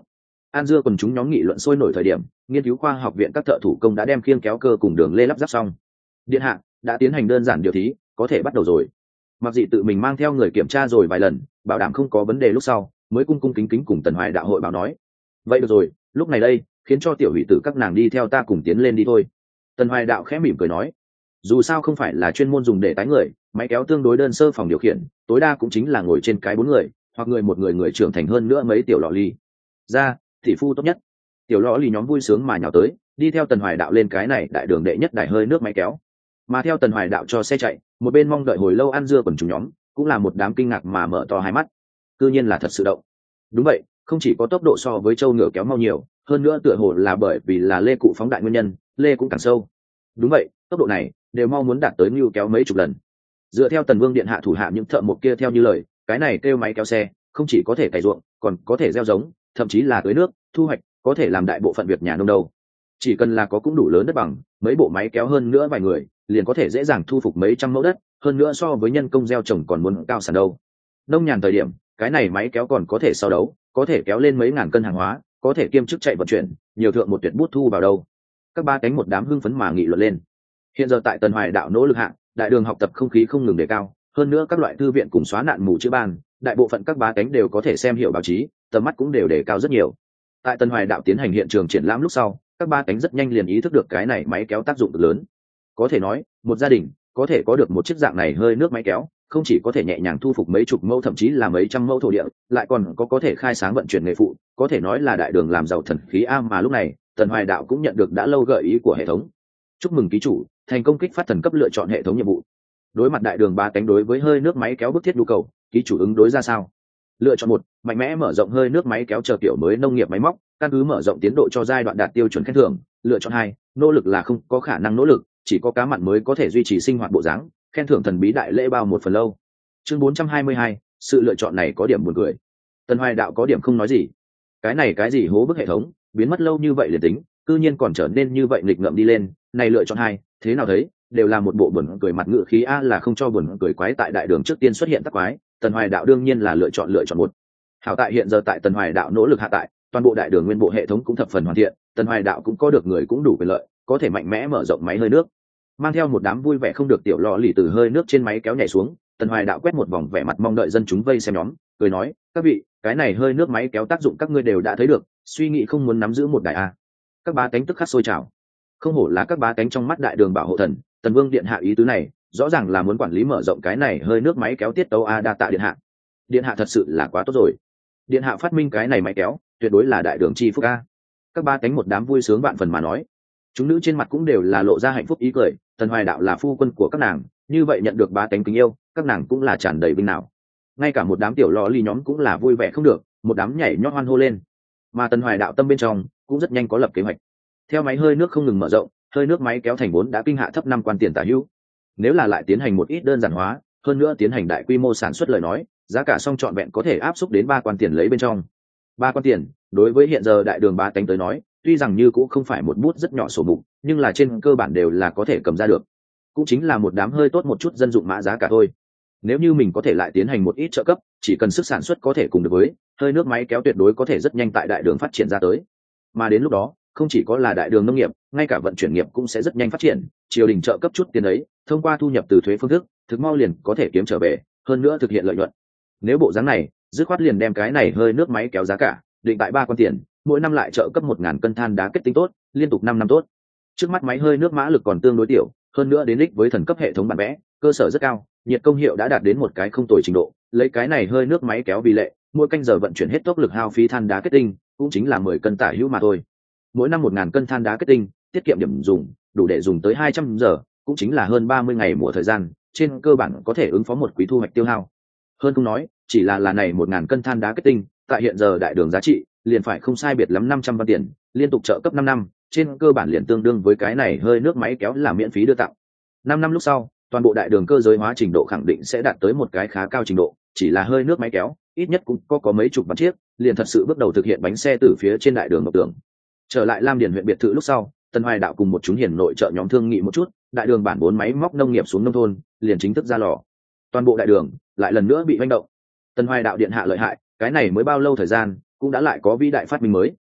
An dưa còn chúng nhóm nghị luận sôi nổi thời điểm, nghiên cứu khoa học viện các thợ thủ công đã đem khiêng kéo cơ cùng đường lê lắp ráp xong. Điện hạ đã tiến hành đơn giản điều thí, có thể bắt đầu rồi. Mặc dị tự mình mang theo người kiểm tra rồi vài lần, bảo đảm không có vấn đề lúc sau mới cung cung kính kính cùng Tần Hoài đạo hội báo nói. Vậy được rồi, lúc này đây khiến cho tiểu hỷ tử các nàng đi theo ta cùng tiến lên đi thôi. Tần Hoài đạo khẽ mỉm cười nói, dù sao không phải là chuyên môn dùng để tái người, máy kéo tương đối đơn sơ, phòng điều khiển tối đa cũng chính là ngồi trên cái bốn người hoặc người một người người trưởng thành hơn nữa mấy tiểu lọ ly ra thị phu tốt nhất. Tiểu lọ ly nhóm vui sướng mà nhào tới, đi theo Tần Hoài đạo lên cái này đại đường đệ nhất đài hơi nước máy kéo. Mà theo Tần Hoài đạo cho xe chạy, một bên mong đợi hồi lâu ăn dưa còn chúng nhóm cũng là một đám kinh ngạc mà mở to hai mắt. Cư nhiên là thật sự động. Đúng vậy, không chỉ có tốc độ so với châu ngựa kéo mau nhiều, hơn nữa tựa hồ là bởi vì là lê cụ phóng đại nguyên nhân, lê cũng càng sâu. Đúng vậy, tốc độ này đều mau muốn đạt tới như kéo mấy chục lần. Dựa theo Tần Vương điện hạ thủ hạ những thợ mộc kia theo như lời, cái này kêu máy kéo xe, không chỉ có thể cày ruộng, còn có thể gieo giống, thậm chí là tưới nước, thu hoạch, có thể làm đại bộ phận việc nhà nông đâu. Chỉ cần là có cũng đủ lớn đất bằng, mấy bộ máy kéo hơn nữa vài người, liền có thể dễ dàng thu phục mấy trăm mẫu đất, hơn nữa so với nhân công gieo trồng còn muốn cao sản đâu. Nông nhàn thời điểm, cái này máy kéo còn có thể so đấu, có thể kéo lên mấy ngàn cân hàng hóa, có thể kiêm chức chạy vận chuyển, nhiều thượng một tuyệt bút thu vào đâu. Các ba cánh một đám hưng phấn mà nghị luận lên. Hiện giờ tại Tần Hoài đạo nỗ lực hạ, đại đường học tập không khí không ngừng đề cao, hơn nữa các loại thư viện cùng xóa nạn mù chữ ban, đại bộ phận các ba cánh đều có thể xem hiểu báo chí, tầm mắt cũng đều đề cao rất nhiều. Tại Tần Hoài đạo tiến hành hiện trường triển lãm lúc sau, các ba cánh rất nhanh liền ý thức được cái này máy kéo tác dụng cực lớn. Có thể nói, một gia đình có thể có được một chiếc dạng này hơi nước máy kéo, không chỉ có thể nhẹ nhàng thu phục mấy chục mẫu thậm chí là mấy trăm mẫu thổ địa, lại còn có có thể khai sáng vận chuyển nghề phụ, có thể nói là đại đường làm giàu thần khí a. Mà lúc này Tần Hoài đạo cũng nhận được đã lâu gợi ý của hệ thống. Chúc mừng ký chủ thành công kích phát thần cấp lựa chọn hệ thống nhiệm vụ. Đối mặt đại đường ba cánh đối với hơi nước máy kéo bức thiết nhu cầu, ký chủ ứng đối ra sao? Lựa chọn một, mạnh mẽ mở rộng hơi nước máy kéo chờ kiểu mới nông nghiệp máy móc, căn cứ mở rộng tiến độ cho giai đoạn đạt tiêu chuẩn khen thưởng. Lựa chọn hai, nỗ lực là không có khả năng nỗ lực, chỉ có cá mặn mới có thể duy trì sinh hoạt bộ dáng, khen thưởng thần bí đại lễ bao một phần lâu. Chương bốn trăm hai mươi hai, sự lựa chọn này có điểm buồn cười. Tần Hoài đạo có điểm không nói gì. Cái này cái gì hố bức hệ thống, biến mất lâu như vậy liền tính, cư nhiên còn trở nên như vậy nghịch ngợm đi lên, này lựa chọn hai, thế nào thấy, đều là một bộ buồn cười mặt ngự khí a. Là không cho buồn cười quái tại đại đường trước tiên xuất hiện tắc quái, Tần Hoài đạo đương nhiên là lựa chọn lựa chọn một. Hảo tại hiện giờ tại Tần Hoài đạo nỗ lực hạ tại, toàn bộ đại đường nguyên bộ hệ thống cũng thập phần hoàn thiện, Tần Hoài đạo cũng có được người cũng đủ quyền lợi, có thể mạnh mẽ mở rộng máy hơi nước. Mang theo một đám vui vẻ không được tiểu lọ lì từ hơi nước trên máy kéo nhảy xuống, Tần Hoài đạo quét một vòng vẻ mặt mong đợi dân chúng vây xem nhóm, cười nói, các vị, cái này hơi nước máy kéo tác dụng các ngươi đều đã thấy được, suy nghĩ không muốn nắm giữ một đại a. Các bá tánh tức khắc sôi trào. Không hổ là các bá tánh trong mắt đại đường bảo hộ thần, Tần Vương điện hạ ý tứ này, rõ ràng là muốn quản lý mở rộng cái này hơi nước máy kéo tiết tấu a. Đa tạ điện hạ. Điện hạ thật sự là quá tốt rồi. Điện hạ phát minh cái này máy kéo, tuyệt đối là đại đường chi phúc a. Các ba tánh một đám vui sướng vạn phần mà nói. Chúng nữ trên mặt cũng đều là lộ ra hạnh phúc ý cười, Tần Hoài đạo là phu quân của các nàng, như vậy nhận được ba tánh kính yêu, các nàng cũng là tràn đầy vinh nào. Ngay cả một đám tiểu lò ly nhóm cũng là vui vẻ không được, một đám nhảy nhót hoan hô lên. Mà Tần Hoài đạo tâm bên trong cũng rất nhanh có lập kế hoạch. Theo máy hơi nước không ngừng mở rộng, hơi nước máy kéo thành vốn đã kinh hạ thấp năm quan tiền tả hữu. Nếu là lại tiến hành một ít đơn giản hóa, hơn nữa tiến hành đại quy mô sản xuất lời nói, giá cả song trọn vẹn có thể áp xúc đến ba quan tiền lấy bên trong. Ba quan tiền, đối với hiện giờ đại đường ba tánh tới nói, tuy rằng như cũng không phải một bút rất nhỏ sổ mục, nhưng là trên cơ bản đều là có thể cầm ra được. Cũng chính là một đám hơi tốt một chút dân dụng mã giá cả thôi. Nếu như mình có thể lại tiến hành một ít trợ cấp, chỉ cần sức sản xuất có thể cùng được với, hơi nước máy kéo tuyệt đối có thể rất nhanh tại đại đường phát triển ra tới. Mà đến lúc đó, không chỉ có là đại đường nông nghiệp, ngay cả vận chuyển nghiệp cũng sẽ rất nhanh phát triển, triều đình trợ cấp chút tiền ấy, thông qua thu nhập từ thuế phương thức, thực mau liền có thể kiếm trở về, hơn nữa thực hiện lợi nhuận. Nếu bộ dáng này, dứt khoát liền đem cái này hơi nước máy kéo giá cả định tại ba con tiền, mỗi năm lại trợ cấp một ngàn cân than đá kết tinh tốt, liên tục năm năm tốt. Trước mắt máy hơi nước mã lực còn tương đối tiểu, hơn nữa đến đích với thần cấp hệ thống bản vẽ, cơ sở rất cao, nhiệt công hiệu đã đạt đến một cái không tồi trình độ, lấy cái này hơi nước máy kéo vì lệ, mỗi canh giờ vận chuyển hết tốc lực hao phí than đá kết tinh, cũng chính là mười cân tả hữu mà thôi. Mỗi năm một ngàn cân than đá kết tinh, tiết kiệm điểm dùng, đủ để dùng tới hai trăm giờ, cũng chính là hơn ba mươi ngày mùa thời gian, trên cơ bản có thể ứng phó một quý thu hoạch tiêu hao. Hơn không nói, chỉ là là này một ngàn cân than đá kết tinh, tại hiện giờ đại đường giá trị, liền phải không sai biệt lắm năm trăm văn tiền, liên tục trợ cấp năm năm, trên cơ bản liền tương đương với cái này hơi nước máy kéo là miễn phí đưa tặng. năm năm lúc sau, toàn bộ đại đường cơ giới hóa trình độ khẳng định sẽ đạt tới một cái khá cao trình độ, chỉ là hơi nước máy kéo, ít nhất cũng có có mấy chục vạn chiếc, liền thật sự bước đầu thực hiện bánh xe từ phía trên đại đường ngọc tưởng. Trở lại Lam Điền huyện biệt thự lúc sau, Tần Hoài đạo cùng một chúng hiền nội trợ nhóm thương nghị một chút, đại đường bản bốn máy móc nông nghiệp xuống nông thôn, liền chính thức ra lò. Toàn bộ đại đường lại lần nữa bị hoành động. Tần Hoài đạo điện hạ lợi hại, cái này mới bao lâu thời gian, cũng đã lại có vĩ đại phát minh mới.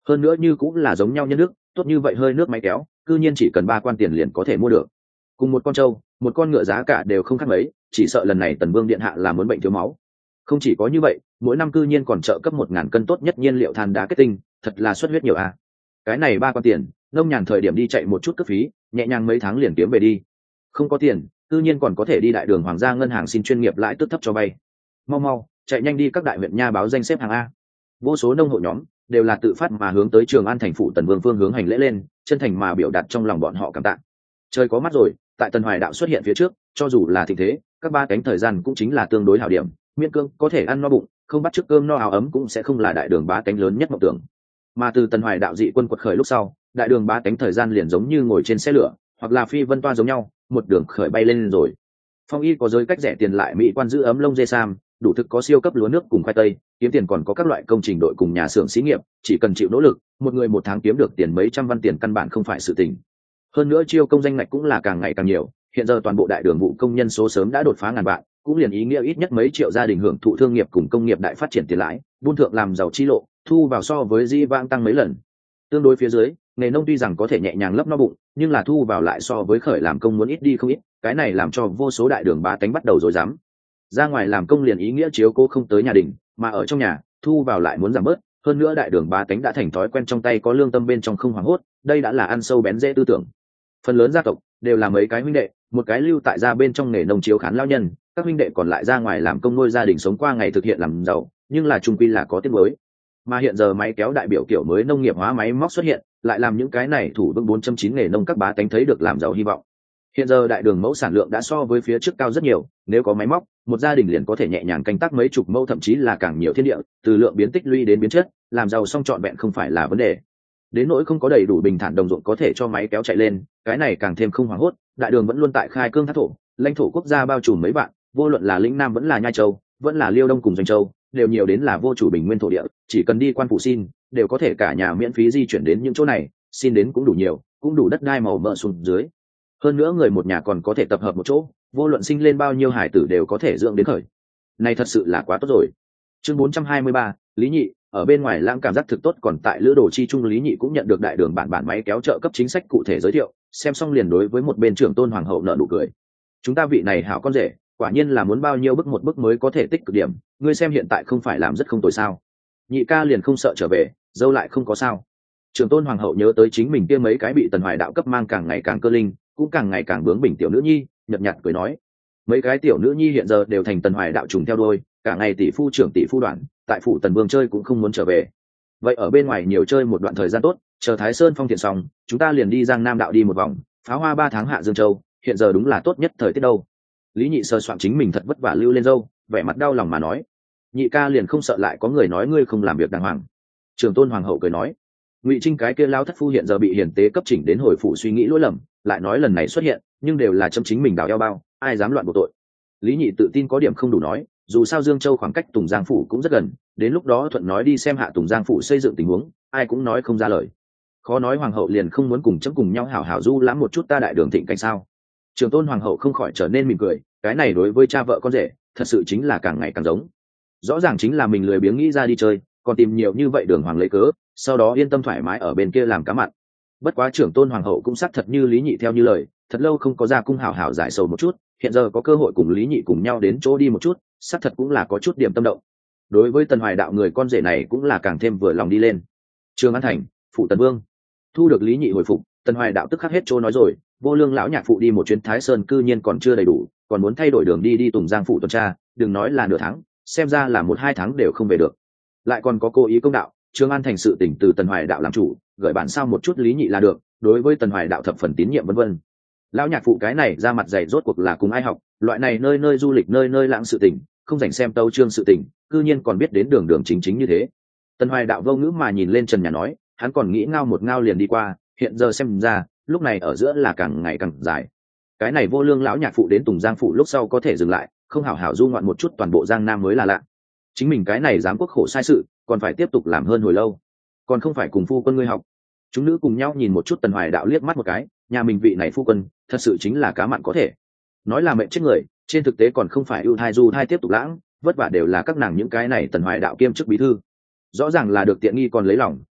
hơn nữa như cũng là giống nhau nhân nước, tốt như vậy hơi nước máy kéo cư nhiên chỉ cần ba quan tiền liền có thể mua được. Cùng một con trâu một con ngựa giá cả đều không khác mấy, chỉ sợ lần này Tần Vương điện hạ là muốn bệnh thiếu máu. Không chỉ có như vậy, mỗi năm cư nhiên còn trợ cấp một ngàn cân tốt nhất nhiên liệu than đá kết tinh, thật là xuất huyết nhiều à. Cái này ba quan tiền, nông nhàn thời điểm đi chạy một chút cấp phí, nhẹ nhàng mấy tháng liền kiếm về đi. Không có tiền, cư nhiên còn có thể đi đại đường hoàng gia ngân hàng xin chuyên nghiệp lãi tức thấp cho vay. Mau mau, chạy nhanh đi các đại huyện nha báo danh xếp hàng a. Vô số nông hộ nhóm đều là tự phát mà hướng tới Trường An thành phủ Tần Vương phương hướng hành lễ lên, chân thành mà biểu đạt trong lòng bọn họ cảm tạ. Trời có mắt rồi, tại Tần Hoài đạo xuất hiện phía trước, cho dù là thịnh thế, các ba cánh thời gian cũng chính là tương đối hảo điểm, miễn cương có thể ăn no bụng, không bắt trước cơm no áo ấm cũng sẽ không là đại đường bá cánh lớn nhất mộng tưởng. Mà từ Tần Hoài đạo dị quân quật khởi lúc sau, đại đường bá cánh thời gian liền giống như ngồi trên xe lửa, hoặc là phi vân toa giống nhau, một đường khởi bay lên rồi. Phong y có giới cách rẻ tiền lại mỹ quan giữ ấm lông dê sam, đủ thực có siêu cấp lúa nước cùng khoai tây, kiếm tiền còn có các loại công trình đội cùng nhà xưởng xí nghiệp, chỉ cần chịu nỗ lực, một người một tháng kiếm được tiền mấy trăm văn tiền căn bản không phải sự tình. Hơn nữa chiêu công danh ngạch cũng là càng ngày càng nhiều, hiện giờ toàn bộ đại đường vụ công nhân số sớm đã đột phá ngàn vạn, cũng liền ý nghĩa ít nhất mấy triệu gia đình hưởng thụ thương nghiệp cùng công nghiệp đại phát triển tiền lãi, buôn thượng làm giàu chi lộ, thu vào so với di vang tăng mấy lần. Tương đối phía dưới, nghề nông tuy rằng có thể nhẹ nhàng lấp no bụng, nhưng là thu vào lại so với khởi làm công muốn ít đi không ít, cái này làm cho vô số đại đường bá tánh bắt đầu rối rắm. Ra ngoài làm công liền ý nghĩa chiếu cố không tới nhà đình, mà ở trong nhà thu vào lại muốn giảm bớt, hơn nữa đại đường bá tánh đã thành thói quen trong tay có lương tâm bên trong không hoảng hốt, đây đã là ăn sâu bén dễ tư tưởng. Phần lớn gia tộc đều là mấy cái huynh đệ, một cái lưu tại gia bên trong nghề nông chiếu khán lao nhân, các huynh đệ còn lại ra ngoài làm công nuôi gia đình sống qua ngày thực hiện làm giàu, nhưng là trung quy là có tiếng mới. Mà hiện giờ máy kéo đại biểu kiểu mới nông nghiệp hóa máy móc xuất hiện, lại làm những cái này thủ vững bốn trăm chín nghề nông các bá tánh thấy được làm giàu hy vọng. Hiện giờ đại đường mẫu sản lượng đã so với phía trước cao rất nhiều, nếu có máy móc, một gia đình liền có thể nhẹ nhàng canh tác mấy chục mẫu thậm chí là càng nhiều thiên địa, từ lượng biến tích lũy đến biến chất, làm giàu xong trọn vẹn không phải là vấn đề. Đến nỗi không có đầy đủ bình thản đồng ruộng có thể cho máy kéo chạy lên, cái này càng thêm không hoảng hốt, đại đường vẫn luôn tại khai cương thác thổ, lãnh thổ quốc gia bao trùm mấy vạn, vô luận là lĩnh nam vẫn là nhai châu, vẫn là liêu đông cùng doanh châu, đều nhiều đến là vô chủ bình nguyên thổ địa, chỉ cần đi quan phủ xin, đều có thể cả nhà miễn phí di chuyển đến những chỗ này, xin đến cũng đủ nhiều, cũng đủ đất đai màu mỡ xuống dưới. Hơn nữa người một nhà còn có thể tập hợp một chỗ, vô luận sinh lên bao nhiêu hải tử đều có thể dưỡng đến khởi. Này thật sự là quá tốt rồi. Chương bốn trăm hai mươi ba, Lý Nhị, ở bên ngoài lãng cảm giác thực tốt, còn tại lữ đồ chi trung Lý Nhị cũng nhận được đại đường bản bản máy kéo trợ cấp chính sách cụ thể giới thiệu, xem xong liền đối với một bên trưởng tôn hoàng hậu nở nụ cười. Chúng ta vị này hảo con rể, quả nhiên là muốn bao nhiêu bức một bức mới có thể tích cực điểm, ngươi xem hiện tại không phải làm rất không tồi sao? Nhị ca liền không sợ trở về, dâu lại không có sao. Trưởng tôn hoàng hậu nhớ tới chính mình kia mấy cái bị Tần Hoài đạo cấp mang càng ngày càng cơ linh, cũng càng ngày càng bướng bỉnh tiểu nữ nhi, nhợt nhạt cười nói, mấy cái tiểu nữ nhi hiện giờ đều thành Tần Hoài đạo trùng theo đuôi, cả ngày tỷ phu trưởng tỷ phu đoạn, tại phủ Tần Vương chơi cũng không muốn trở về. Vậy ở bên ngoài nhiều chơi một đoạn thời gian tốt, chờ Thái Sơn phong thiện xong, chúng ta liền đi Giang Nam đạo đi một vòng, pháo hoa ba tháng hạ Dương Châu, hiện giờ đúng là tốt nhất thời tiết đâu. Lý Nhị sơ soạn chính mình thật vất vả lưu lên dâu, vẻ mặt đau lòng mà nói, nhị ca liền không sợ lại có người nói ngươi không làm việc đàng hoàng. Trường tôn hoàng hậu cười nói, Ngụy Trinh cái kia lao thất phu hiện giờ bị hiền tế cấp chỉnh đến hồi phủ suy nghĩ lỗi lầm, lại nói lần này xuất hiện, nhưng đều là châm chính mình đào eo bao, ai dám loạn bộ tội. Lý Nhị tự tin có điểm không đủ nói, dù sao Dương Châu khoảng cách Tùng Giang phủ cũng rất gần, đến lúc đó thuận nói đi xem hạ Tùng Giang phủ xây dựng tình huống, ai cũng nói không ra lời. Khó nói hoàng hậu liền không muốn cùng chấm cùng nhau hảo hảo du lãm một chút ta đại đường thịnh cảnh sao? Trường tôn hoàng hậu không khỏi trở nên mỉm cười, cái này đối với cha vợ con rể, thật sự chính là càng ngày càng giống. Rõ ràng chính là mình lười biếng nghĩ ra đi chơi, còn tìm nhiều như vậy đường hoàng lấy cớ, sau đó yên tâm thoải mái ở bên kia làm cá mặn. Bất quá trưởng tôn hoàng hậu cũng xác thật như Lý Nhị theo như lời, thật lâu không có ra cung hảo hảo giải sầu một chút, hiện giờ có cơ hội cùng Lý Nhị cùng nhau đến chỗ đi một chút, xác thật cũng là có chút điểm tâm động. Đối với Tần Hoài đạo người con rể này cũng là càng thêm vừa lòng đi lên. Trường An thành, phủ Tần Vương. Thu được Lý Nhị hồi phục, Tần Hoài đạo tức khắc hết chỗ nói rồi, vô lương lão nhạc phụ đi một chuyến Thái Sơn cư nhiên còn chưa đầy đủ, còn muốn thay đổi đường đi đi Tùng Giang phủ tuần tra, đừng nói là nửa tháng, xem ra là một hai tháng đều không về được. Lại còn có cố ý công đạo, Trường An thành sự tỉnh từ Tần Hoài đạo làm chủ, gửi bản sao một chút Lý Nhị là được, đối với Tần Hoài đạo thập phần tín nhiệm vân vân. Lão nhạc phụ cái này ra mặt dày rốt cuộc là cùng ai học, loại này nơi nơi du lịch nơi nơi lãng sự tình, không dành xem tấu chương sự tình, cư nhiên còn biết đến đường đường chính chính như thế. Tần Hoài đạo vô ngữ mà nhìn lên trần nhà nói, hắn còn nghĩ ngao một ngao liền đi qua, hiện giờ xem ra, lúc này ở giữa là càng ngày càng dài. Cái này vô lương lão nhạc phụ đến Tùng Giang phủ lúc sau có thể dừng lại, không hảo hảo du ngoạn một chút toàn bộ Giang Nam mới là lạ. Chính mình cái này dám quốc khổ sai sự, còn phải tiếp tục làm hơn hồi lâu, còn không phải cùng phu quân ngươi học. Chúng nữ cùng nhau nhìn một chút Tần Hoài đạo liếc mắt một cái, nhà mình vị này phu quân, thật sự chính là cá mặn có thể. Nói là mệnh chết người, trên thực tế còn không phải ưu thai du thai tiếp tục lãng, vất vả đều là các nàng những cái này Tần Hoài đạo kiêm chức bí thư. Rõ ràng là được tiện nghi còn lấy lòng,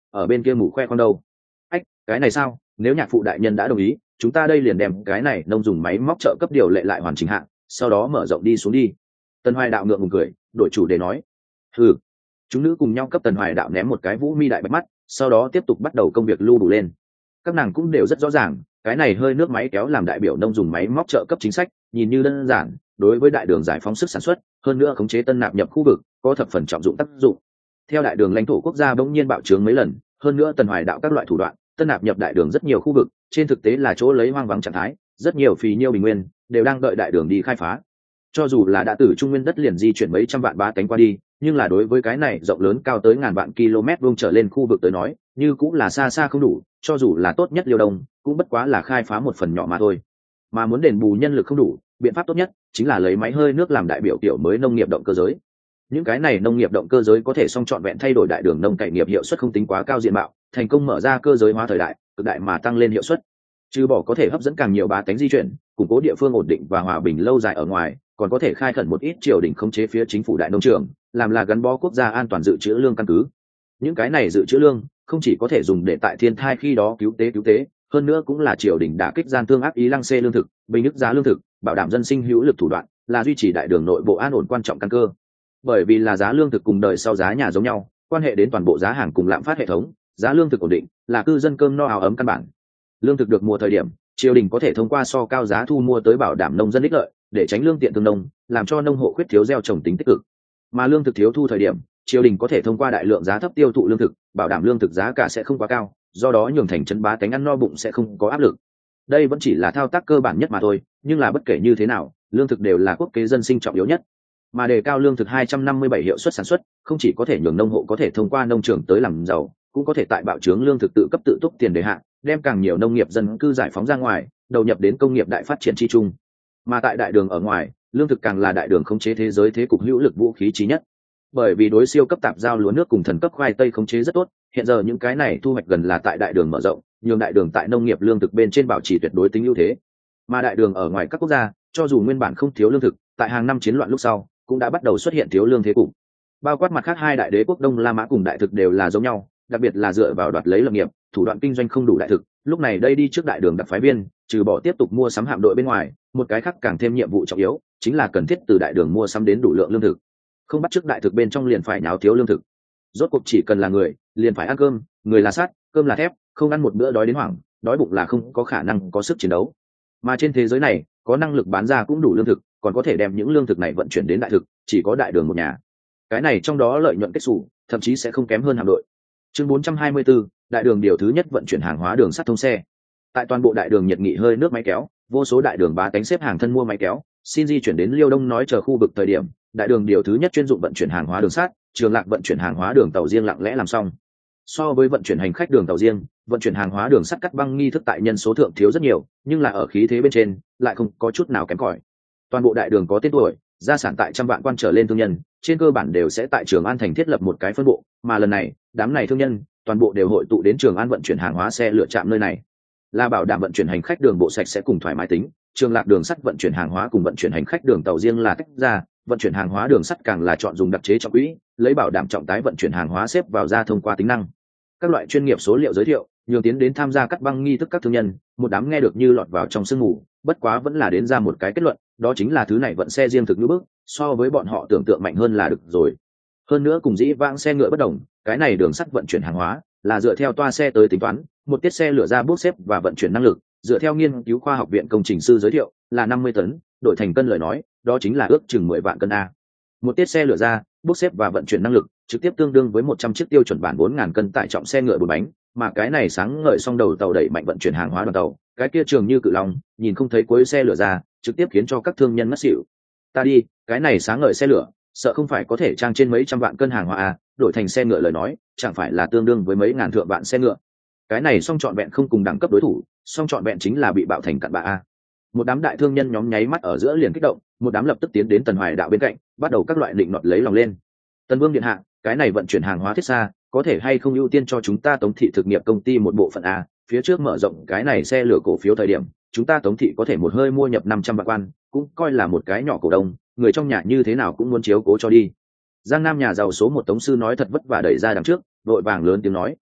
ở bên kia mù khoe con đâu. Ách, cái này sao, nếu nhạc phụ đại nhân đã đồng ý, chúng ta đây liền đem cái này nông dùng máy móc trợ cấp điều lệ lại hoàn chỉnh hạng, sau đó mở rộng đi xuống đi. Tần Hoài Đạo ngượng ngùng cười, đổi chủ đề nói. Ừ. Chúng nữ cùng nhau cấp Tần Hoài Đạo ném một cái vũ mi đại bạch mắt, sau đó tiếp tục bắt đầu công việc lưu đủ lên. Các nàng cũng đều rất rõ ràng, cái này hơi nước máy kéo làm đại biểu nông dùng máy móc trợ cấp chính sách, nhìn như đơn giản, đối với đại đường giải phóng sức sản xuất, hơn nữa khống chế tân nạp nhập khu vực, có thập phần trọng dụng tác dụng. Theo đại đường lãnh thổ quốc gia bỗng nhiên bạo trướng mấy lần, hơn nữa Tần Hoài Đạo các loại thủ đoạn, tân nạp nhập đại đường rất nhiều khu vực, trên thực tế là chỗ lấy hoang vắng trạng thái, rất nhiều phì nhiêu bình nguyên đều đang đợi đại đường đi khai phá. Cho dù là đã từ trung nguyên đất liền di chuyển mấy trăm vạn ba cánh qua đi, nhưng là đối với cái này rộng lớn cao tới ngàn vạn km vuông trở lên khu vực tới nói, như cũng là xa xa không đủ, cho dù là tốt nhất Liêu Đông, cũng bất quá là khai phá một phần nhỏ mà thôi. Mà muốn đền bù nhân lực không đủ, biện pháp tốt nhất chính là lấy máy hơi nước làm đại biểu tiểu mới nông nghiệp động cơ giới. Những cái này nông nghiệp động cơ giới có thể song trọn vẹn thay đổi đại đường nông cày nghiệp hiệu suất không tính quá cao diện mạo, thành công mở ra cơ giới hóa thời đại, cực đại mà tăng lên hiệu suất. Trừ bỏ có thể hấp dẫn càng nhiều bá tánh di chuyển, củng cố địa phương ổn định và hòa bình lâu dài ở ngoài, còn có thể khai khẩn một ít triều đình khống chế phía chính phủ đại nông trường, làm là gắn bó quốc gia an toàn dự trữ lương căn cứ. Những cái này dự trữ lương không chỉ có thể dùng để tại thiên thai khi đó cứu tế cứu tế, hơn nữa cũng là triều đình đả kích gian thương ác ý lăng xê lương thực, bình ức giá lương thực, bảo đảm dân sinh hữu lực thủ đoạn, là duy trì đại đường nội bộ an ổn quan trọng căn cơ. Bởi vì là giá lương thực cùng đời sau giá nhà giống nhau, quan hệ đến toàn bộ giá hàng cùng lạm phát hệ thống, giá lương thực ổn định là cư dân cơm no áo ấm căn bản. Lương thực được mua thời điểm, triều đình có thể thông qua so cao giá thu mua tới bảo đảm nông dân ích lợi, để tránh lương tiện thương nông, làm cho nông hộ khuyết thiếu gieo trồng tính tích cực. Mà lương thực thiếu thu thời điểm, triều đình có thể thông qua đại lượng giá thấp tiêu thụ lương thực, bảo đảm lương thực giá cả sẽ không quá cao, do đó nhường thành trấn bá tánh ăn no bụng sẽ không có áp lực. Đây vẫn chỉ là thao tác cơ bản nhất mà thôi, nhưng là bất kể như thế nào, lương thực đều là quốc kế dân sinh trọng yếu nhất. Mà đề cao lương thực hai trăm năm mươi bảy hiệu suất sản xuất, không chỉ có thể nhường nông hộ có thể thông qua nông trường tới làm giàu, cũng có thể tại bạo trướng lương thực tự cấp tự túc tiền đề hạn, đem càng nhiều nông nghiệp dân cư giải phóng ra ngoài, đầu nhập đến công nghiệp đại phát triển chi chung. Mà tại đại đường ở ngoài, lương thực càng là đại đường khống chế thế giới thế cục hữu lực vũ khí chí nhất. Bởi vì đối siêu cấp tạp giao lúa nước cùng thần cấp khoai tây khống chế rất tốt, hiện giờ những cái này thu hoạch gần là tại đại đường mở rộng, nhường đại đường tại nông nghiệp lương thực bên trên bảo trì tuyệt đối tính ưu thế. Mà đại đường ở ngoài các quốc gia, cho dù nguyên bản không thiếu lương thực, tại hàng năm chiến loạn lúc sau, cũng đã bắt đầu xuất hiện thiếu lương thế cục. Bao quát mặt khác hai đại đế quốc Đông La Mã cùng đại thực đều là giống nhau, đặc biệt là dựa vào đoạt lấy lập nghiệp, thủ đoạn kinh doanh không đủ đại thực, lúc này đây đi trước đại đường đặc phái viên, trừ bỏ tiếp tục mua sắm hạm đội bên ngoài, một cái khác càng thêm nhiệm vụ trọng yếu, chính là cần thiết từ đại đường mua sắm đến đủ lượng lương thực. Không bắt trước đại thực bên trong liền phải náo thiếu lương thực. Rốt cuộc chỉ cần là người, liền phải ăn cơm, người là sắt, cơm là thép, không ăn một bữa đói đến hoảng, đói bụng là không có khả năng có sức chiến đấu. Mà trên thế giới này, có năng lực bán ra cũng đủ lương thực, còn có thể đem những lương thực này vận chuyển đến đại thực, chỉ có đại đường một nhà. Cái này trong đó lợi nhuận kết xù, thậm chí sẽ không kém hơn hạm đội. Chương bốn trăm hai mươi tư, đại đường điều thứ nhất vận chuyển hàng hóa đường sắt thông xe. Tại toàn bộ đại đường nhiệt nghị hơi nước máy kéo, vô số đại đường bá tánh xếp hàng thân mua máy kéo, xin di chuyển đến Liêu Đông nói chờ khu vực thời điểm, đại đường điều thứ nhất chuyên dụng vận chuyển hàng hóa đường sắt, Trường Lạc vận chuyển hàng hóa đường tàu riêng lặng lẽ làm xong. So với vận chuyển hành khách đường tàu riêng, vận chuyển hàng hóa đường sắt cắt băng nghi thức tại nhân số thượng thiếu rất nhiều, nhưng là ở khí thế bên trên lại không có chút nào kém cỏi. Toàn bộ đại đường có tên tuổi, gia sản tại trăm vạn quan trở lên thương nhân, trên cơ bản đều sẽ tại Trường An thành thiết lập một cái phân bộ, mà lần này, đám này thương nhân toàn bộ đều hội tụ đến Trường An vận chuyển hàng hóa xe lựa chạm nơi này, là bảo đảm vận chuyển hành khách đường bộ sạch sẽ cùng thoải mái tính. Trường Lạc đường sắt vận chuyển hàng hóa cùng vận chuyển hành khách đường tàu riêng là tách ra, vận chuyển hàng hóa đường sắt càng là chọn dùng đặc chế trọng quỹ, lấy bảo đảm trọng tái vận chuyển hàng hóa xếp vào ra thông qua tính năng. Các loại chuyên nghiệp số liệu giới thiệu, nhường tiến đến tham gia cắt băng nghi thức các thương nhân, một đám nghe được như lọt vào trong sương mù, bất quá vẫn là đến ra một cái kết luận, đó chính là thứ này vận xe riêng thực ngữ bức, so với bọn họ tưởng tượng mạnh hơn là được rồi. Hơn nữa cùng dĩ vãng xe ngựa bất đồng, cái này đường sắt vận chuyển hàng hóa là dựa theo toa xe tới tính toán, một tiết xe lửa ra bốc xếp và vận chuyển năng lực, dựa theo nghiên cứu khoa học viện công trình sư giới thiệu là năm mươi tấn, đổi thành cân lời nói, đó chính là ước chừng mười vạn cân a. Một tiết xe lửa ra, bốc xếp và vận chuyển năng lực trực tiếp tương đương với một trăm chiếc tiêu chuẩn bản bốn nghìn cân tải trọng xe ngựa bốn bánh, mà cái này sáng ngời xong đầu tàu đẩy mạnh vận chuyển hàng hóa đoàn tàu, cái kia trường như cự long, nhìn không thấy cuối xe lửa ra, trực tiếp khiến cho các thương nhân ngất xỉu. Ta đi, cái này sáng ngời xe lửa, sợ không phải có thể trang trên mấy trăm vạn cân hàng hóa a, đổi thành xe ngựa lời nói, chẳng phải là tương đương với mấy ngàn thượng vạn xe ngựa. Cái này song trọn vẹn không cùng đẳng cấp đối thủ, song trọn vẹn chính là bị bạo thành cặn bã a. Một đám đại thương nhân nhóm nháy mắt ở giữa liền kích động, một đám lập tức tiến đến Tần Hoài Đạo bên cạnh, bắt đầu các loại định nọt lấy lòng lên. Tần Vương điện hạ, cái này vận chuyển hàng hóa thiết xa, có thể hay không ưu tiên cho chúng ta Tống thị thực nghiệp công ty một bộ phận a? Phía trước mở rộng cái này xe lửa cổ phiếu thời điểm, chúng ta Tống thị có thể một hơi mua nhập năm trăm vạn quan, cũng coi là một cái nhỏ cổ đông, người trong nhà như thế nào cũng muốn chiếu cố cho đi. Giang Nam nhà giàu số một Tống sư nói thật vất vả đẩy ra đằng trước, vội vàng lớn tiếng nói.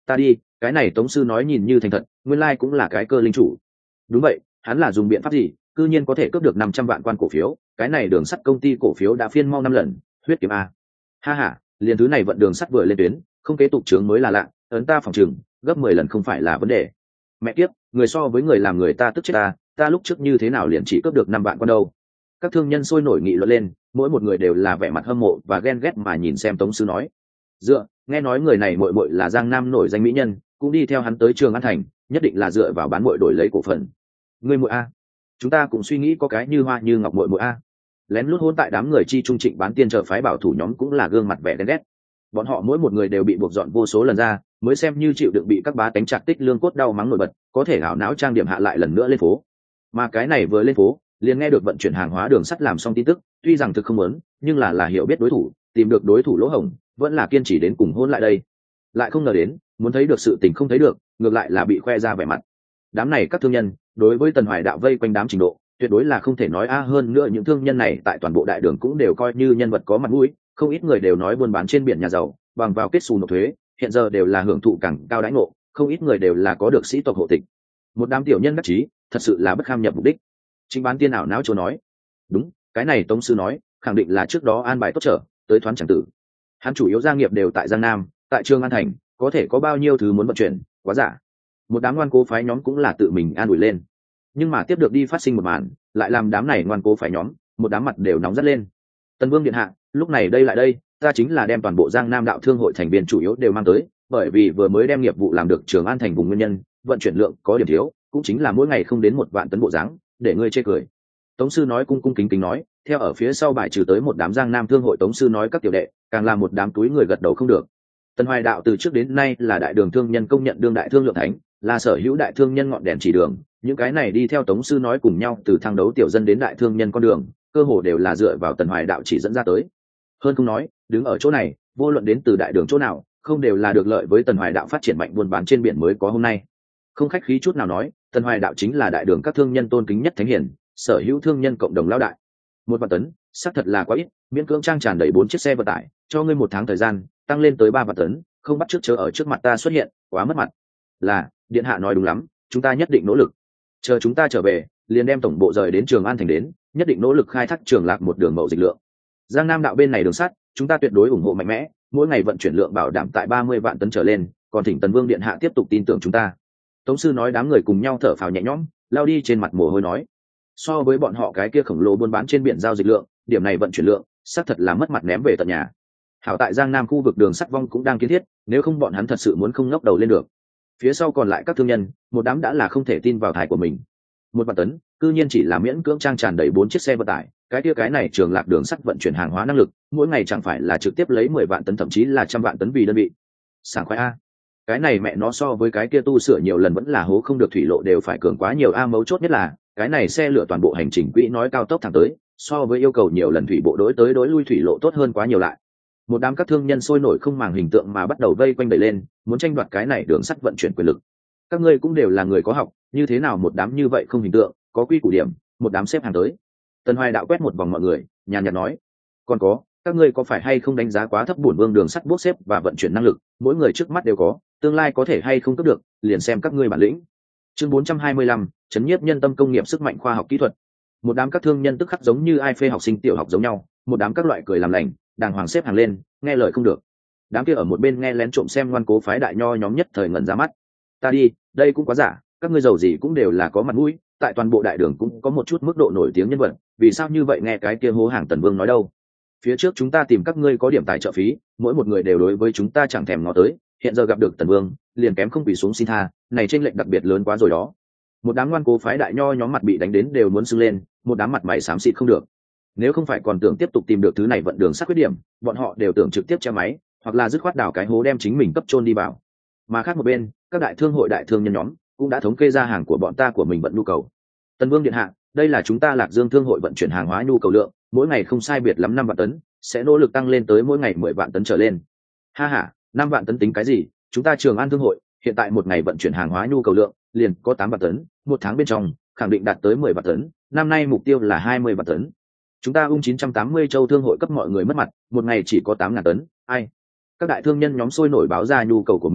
Ta đi, cái này tống sư nói nhìn như thành thật, nguyên lai cũng là cái cơ linh chủ. Đúng vậy, hắn là dùng biện pháp gì cư nhiên có thể cướp được năm trăm vạn quan cổ phiếu, cái này đường sắt công ty cổ phiếu đã phiên mau năm lần, huyết kiếm a. Ha ha, liền thứ này vận đường sắt vừa lên tuyến, không kế tục trướng mới là lạ, ấn ta phòng trừng gấp mười lần không phải là vấn đề. Mẹ kiếp, người so với người làm người ta tức chết ta, ta lúc trước như thế nào liền chỉ cướp được năm vạn quan đâu. Các thương nhân sôi nổi nghị luận lên, mỗi một người đều là vẻ mặt hâm mộ và ghen ghét mà nhìn xem tống sư nói. Dựa, nghe nói người này muội muội là Giang Nam nổi danh mỹ nhân, cũng đi theo hắn tới Trường An thành, nhất định là dựa vào bán muội đổi lấy cổ phần. Ngươi muội a, chúng ta cũng suy nghĩ có cái như hoa như ngọc muội muội a. Lén lút hôn tại đám người chi trung trịnh bán tiên trợ phái bảo thủ nhóm cũng là gương mặt vẻ ghen ghét. Bọn họ mỗi một người đều bị buộc dọn vô số lần ra, mới xem như chịu đựng bị các bá tánh chặt tích lương cốt đau mắng nổi bật, có thể ảo não trang điểm hạ lại lần nữa lên phố. Mà cái này vừa lên phố, liền nghe được vận chuyển hàng hóa đường sắt làm xong tin tức, tuy rằng thực không muốn, nhưng là là hiểu biết đối thủ, tìm được đối thủ lỗ hổng, vẫn là kiên trì đến cùng hôn lại đây. Lại không ngờ đến, muốn thấy được sự tình không thấy được, ngược lại là bị khoe ra vẻ mặt. Đám này các thương nhân, đối với Tần Hoài Đạo vây quanh đám trình độ, tuyệt đối là không thể nói a hơn nữa những thương nhân này tại toàn bộ đại đường cũng đều coi như nhân vật có mặt mũi, không ít người đều nói buôn bán trên biển nhà giàu, bằng vào kết xù nộp thuế, hiện giờ đều là hưởng thụ càng cao đãi ngộ, không ít người đều là có được sĩ tộc hộ tịch. Một đám tiểu nhân đắc chí, thật sự là bất kham nhập mục đích. Chính bán tiên ảo não chỗ nói, đúng, cái này tống sư nói, khẳng định là trước đó an bài tốt trở, tới thoán chẳng tử. Hắn chủ yếu gia nghiệp đều tại Giang Nam, tại Trường An thành, có thể có bao nhiêu thứ muốn vận chuyển, quá giả. Một đám ngoan cố phái nhóm cũng là tự mình an ủi lên. Nhưng mà tiếp được đi phát sinh một màn, lại làm đám này ngoan cố phái nhóm, một đám mặt đều nóng rất lên. Tần Vương điện hạ, lúc này đây lại đây, ta chính là đem toàn bộ Giang Nam đạo thương hội thành viên chủ yếu đều mang tới, bởi vì vừa mới đem nghiệp vụ làm được Trường An thành vùng nguyên nhân, vận chuyển lượng có điểm thiếu, cũng chính là mỗi ngày không đến một vạn tấn bộ dáng, để ngươi chê cười. Tống sư nói cung cung kính kính nói, theo ở phía sau bài trừ tới một đám Giang Nam thương hội tống sư nói các tiểu đệ, càng là một đám túi người gật đầu không được. Tần Hoài Đạo từ trước đến nay là đại đường thương nhân công nhận đương đại thương lượng thánh, là sở hữu đại thương nhân ngọn đèn chỉ đường, những cái này đi theo tống sư nói cùng nhau từ thang đấu tiểu dân đến đại thương nhân con đường, cơ hồ đều là dựa vào Tần Hoài Đạo chỉ dẫn ra tới. Hơn không nói, đứng ở chỗ này, vô luận đến từ đại đường chỗ nào, không đều là được lợi với Tần Hoài Đạo phát triển mạnh buôn bán trên biển mới có hôm nay. Không khách khí chút nào nói, Tần Hoài Đạo chính là đại đường các thương nhân tôn kính nhất thánh hiển, sở hữu thương nhân cộng đồng lao đại. Một vạn tấn, xác thật là quá ít, miễn cưỡng trang tràn đầy bốn chiếc xe vận tải, cho ngươi một tháng thời gian, tăng lên tới ba vạn tấn, không bắt trước chớ ở trước mặt ta xuất hiện, quá mất mặt. Là, điện hạ nói đúng lắm, chúng ta nhất định nỗ lực. Chờ chúng ta trở về, liền đem tổng bộ rời đến Trường An thành đến, nhất định nỗ lực khai thác Trường Lạc một đường mậu dịch lượng. Giang Nam đạo bên này đường sắt, chúng ta tuyệt đối ủng hộ mạnh mẽ, mỗi ngày vận chuyển lượng bảo đảm tại ba mươi vạn tấn trở lên, còn thỉnh Tần Vương điện hạ tiếp tục tin tưởng chúng ta. Tống sư nói đám người cùng nhau thở phào nhẹ nhõm, lao đi trên mặt mồ hôi nói, so với bọn họ cái kia khổng lồ buôn bán trên biển giao dịch lượng, điểm này vận chuyển lượng, xác thật là mất mặt ném về tận nhà. Hảo tại Giang Nam khu vực đường sắt vong cũng đang kiến thiết, nếu không bọn hắn thật sự muốn không ngóc đầu lên được. Phía sau còn lại các thương nhân, một đám đã là không thể tin vào thải của mình. Một vạn tấn, cư nhiên chỉ là miễn cưỡng trang tràn đầy bốn chiếc xe vận tải, cái kia cái này Trường Lạc đường sắt vận chuyển hàng hóa năng lực, mỗi ngày chẳng phải là trực tiếp lấy mười vạn tấn thậm chí là trăm vạn tấn vì đơn vị. Sảng khoái a. Cái này mẹ nó so với cái kia tu sửa nhiều lần vẫn là hố không được thủy lộ đều phải cường quá nhiều a, mấu chốt nhất là, cái này xe lửa toàn bộ hành trình quỹ nói cao tốc thẳng tới, so với yêu cầu nhiều lần thủy bộ đối tới đối lui thủy lộ tốt hơn quá nhiều lại. Một đám các thương nhân sôi nổi không màng hình tượng mà bắt đầu vây quanh đẩy lên, muốn tranh đoạt cái này đường sắt vận chuyển quyền lực. Các ngươi cũng đều là người có học, như thế nào một đám như vậy không hình tượng, có quy củ điểm, một đám xếp hàng tới. Tần Hoài Đạo quét một vòng mọi người, nhàn nhạt nói, còn có, các ngươi có phải hay không đánh giá quá thấp bổn vương đường sắt bốc xếp và vận chuyển năng lực, mỗi người trước mắt đều có, tương lai có thể hay không cấp được, liền xem các ngươi bản lĩnh. Chương bốn trăm hai mươi lăm, chấn nhiếp nhân tâm công nghiệp sức mạnh khoa học kỹ thuật. Một đám các thương nhân tức khắc giống như ai phê học sinh tiểu học giống nhau, một đám các loại cười làm lành, đàng hoàng xếp hàng lên, nghe lời không được. Đám kia ở một bên nghe lén trộm xem ngoan cố phái đại nho nhóm nhất thời ngẩn ra mắt. Ta đi, đây cũng quá giả, các ngươi giàu gì cũng đều là có mặt mũi, tại toàn bộ đại đường cũng có một chút mức độ nổi tiếng nhân vật, vì sao như vậy nghe cái kia hố hàng Tần Vương nói đâu? Phía trước chúng ta tìm các ngươi có điểm tài trợ phí, mỗi một người đều đối với chúng ta chẳng thèm ngó tới, hiện giờ gặp được Tần Vương, liền kém không quỳ xuống xin tha, này chênh lệch đặc biệt lớn quá rồi đó. Một đám ngoan cố phái đại nho nhóm mặt bị đánh đến đều muốn sưng lên, một đám mặt mày xám xịt không được. Nếu không phải còn tưởng tiếp tục tìm được thứ này vận đường sát khuyết điểm, bọn họ đều tưởng trực tiếp che máy, hoặc là dứt khoát đào cái hố đem chính mình cấp chôn đi vào. Mà khác một bên, các đại thương hội đại thương nhân nhóm cũng đã thống kê ra hàng của bọn ta của mình vận nhu cầu. Tần Vương điện hạ, đây là chúng ta Lạc Dương thương hội vận chuyển hàng hóa nhu cầu lượng, mỗi ngày không sai biệt lắm năm vạn tấn, sẽ nỗ lực tăng lên tới mỗi ngày mười vạn tấn trở lên. Ha ha, năm vạn tấn tính cái gì, chúng ta Trường An thương hội hiện tại một ngày vận chuyển hàng hóa nhu cầu lượng liền có tám vạn tấn, một tháng bên trong khẳng định đạt tới mười vạn tấn, năm nay mục tiêu là hai mươi vạn tấn. Chúng ta ung chín trăm tám mươi châu thương hội cấp mọi người mất mặt, một ngày chỉ có tám ngàn tấn, ai? Các đại thương nhân nhóm sôi nổi báo ra nhu cầu của mình,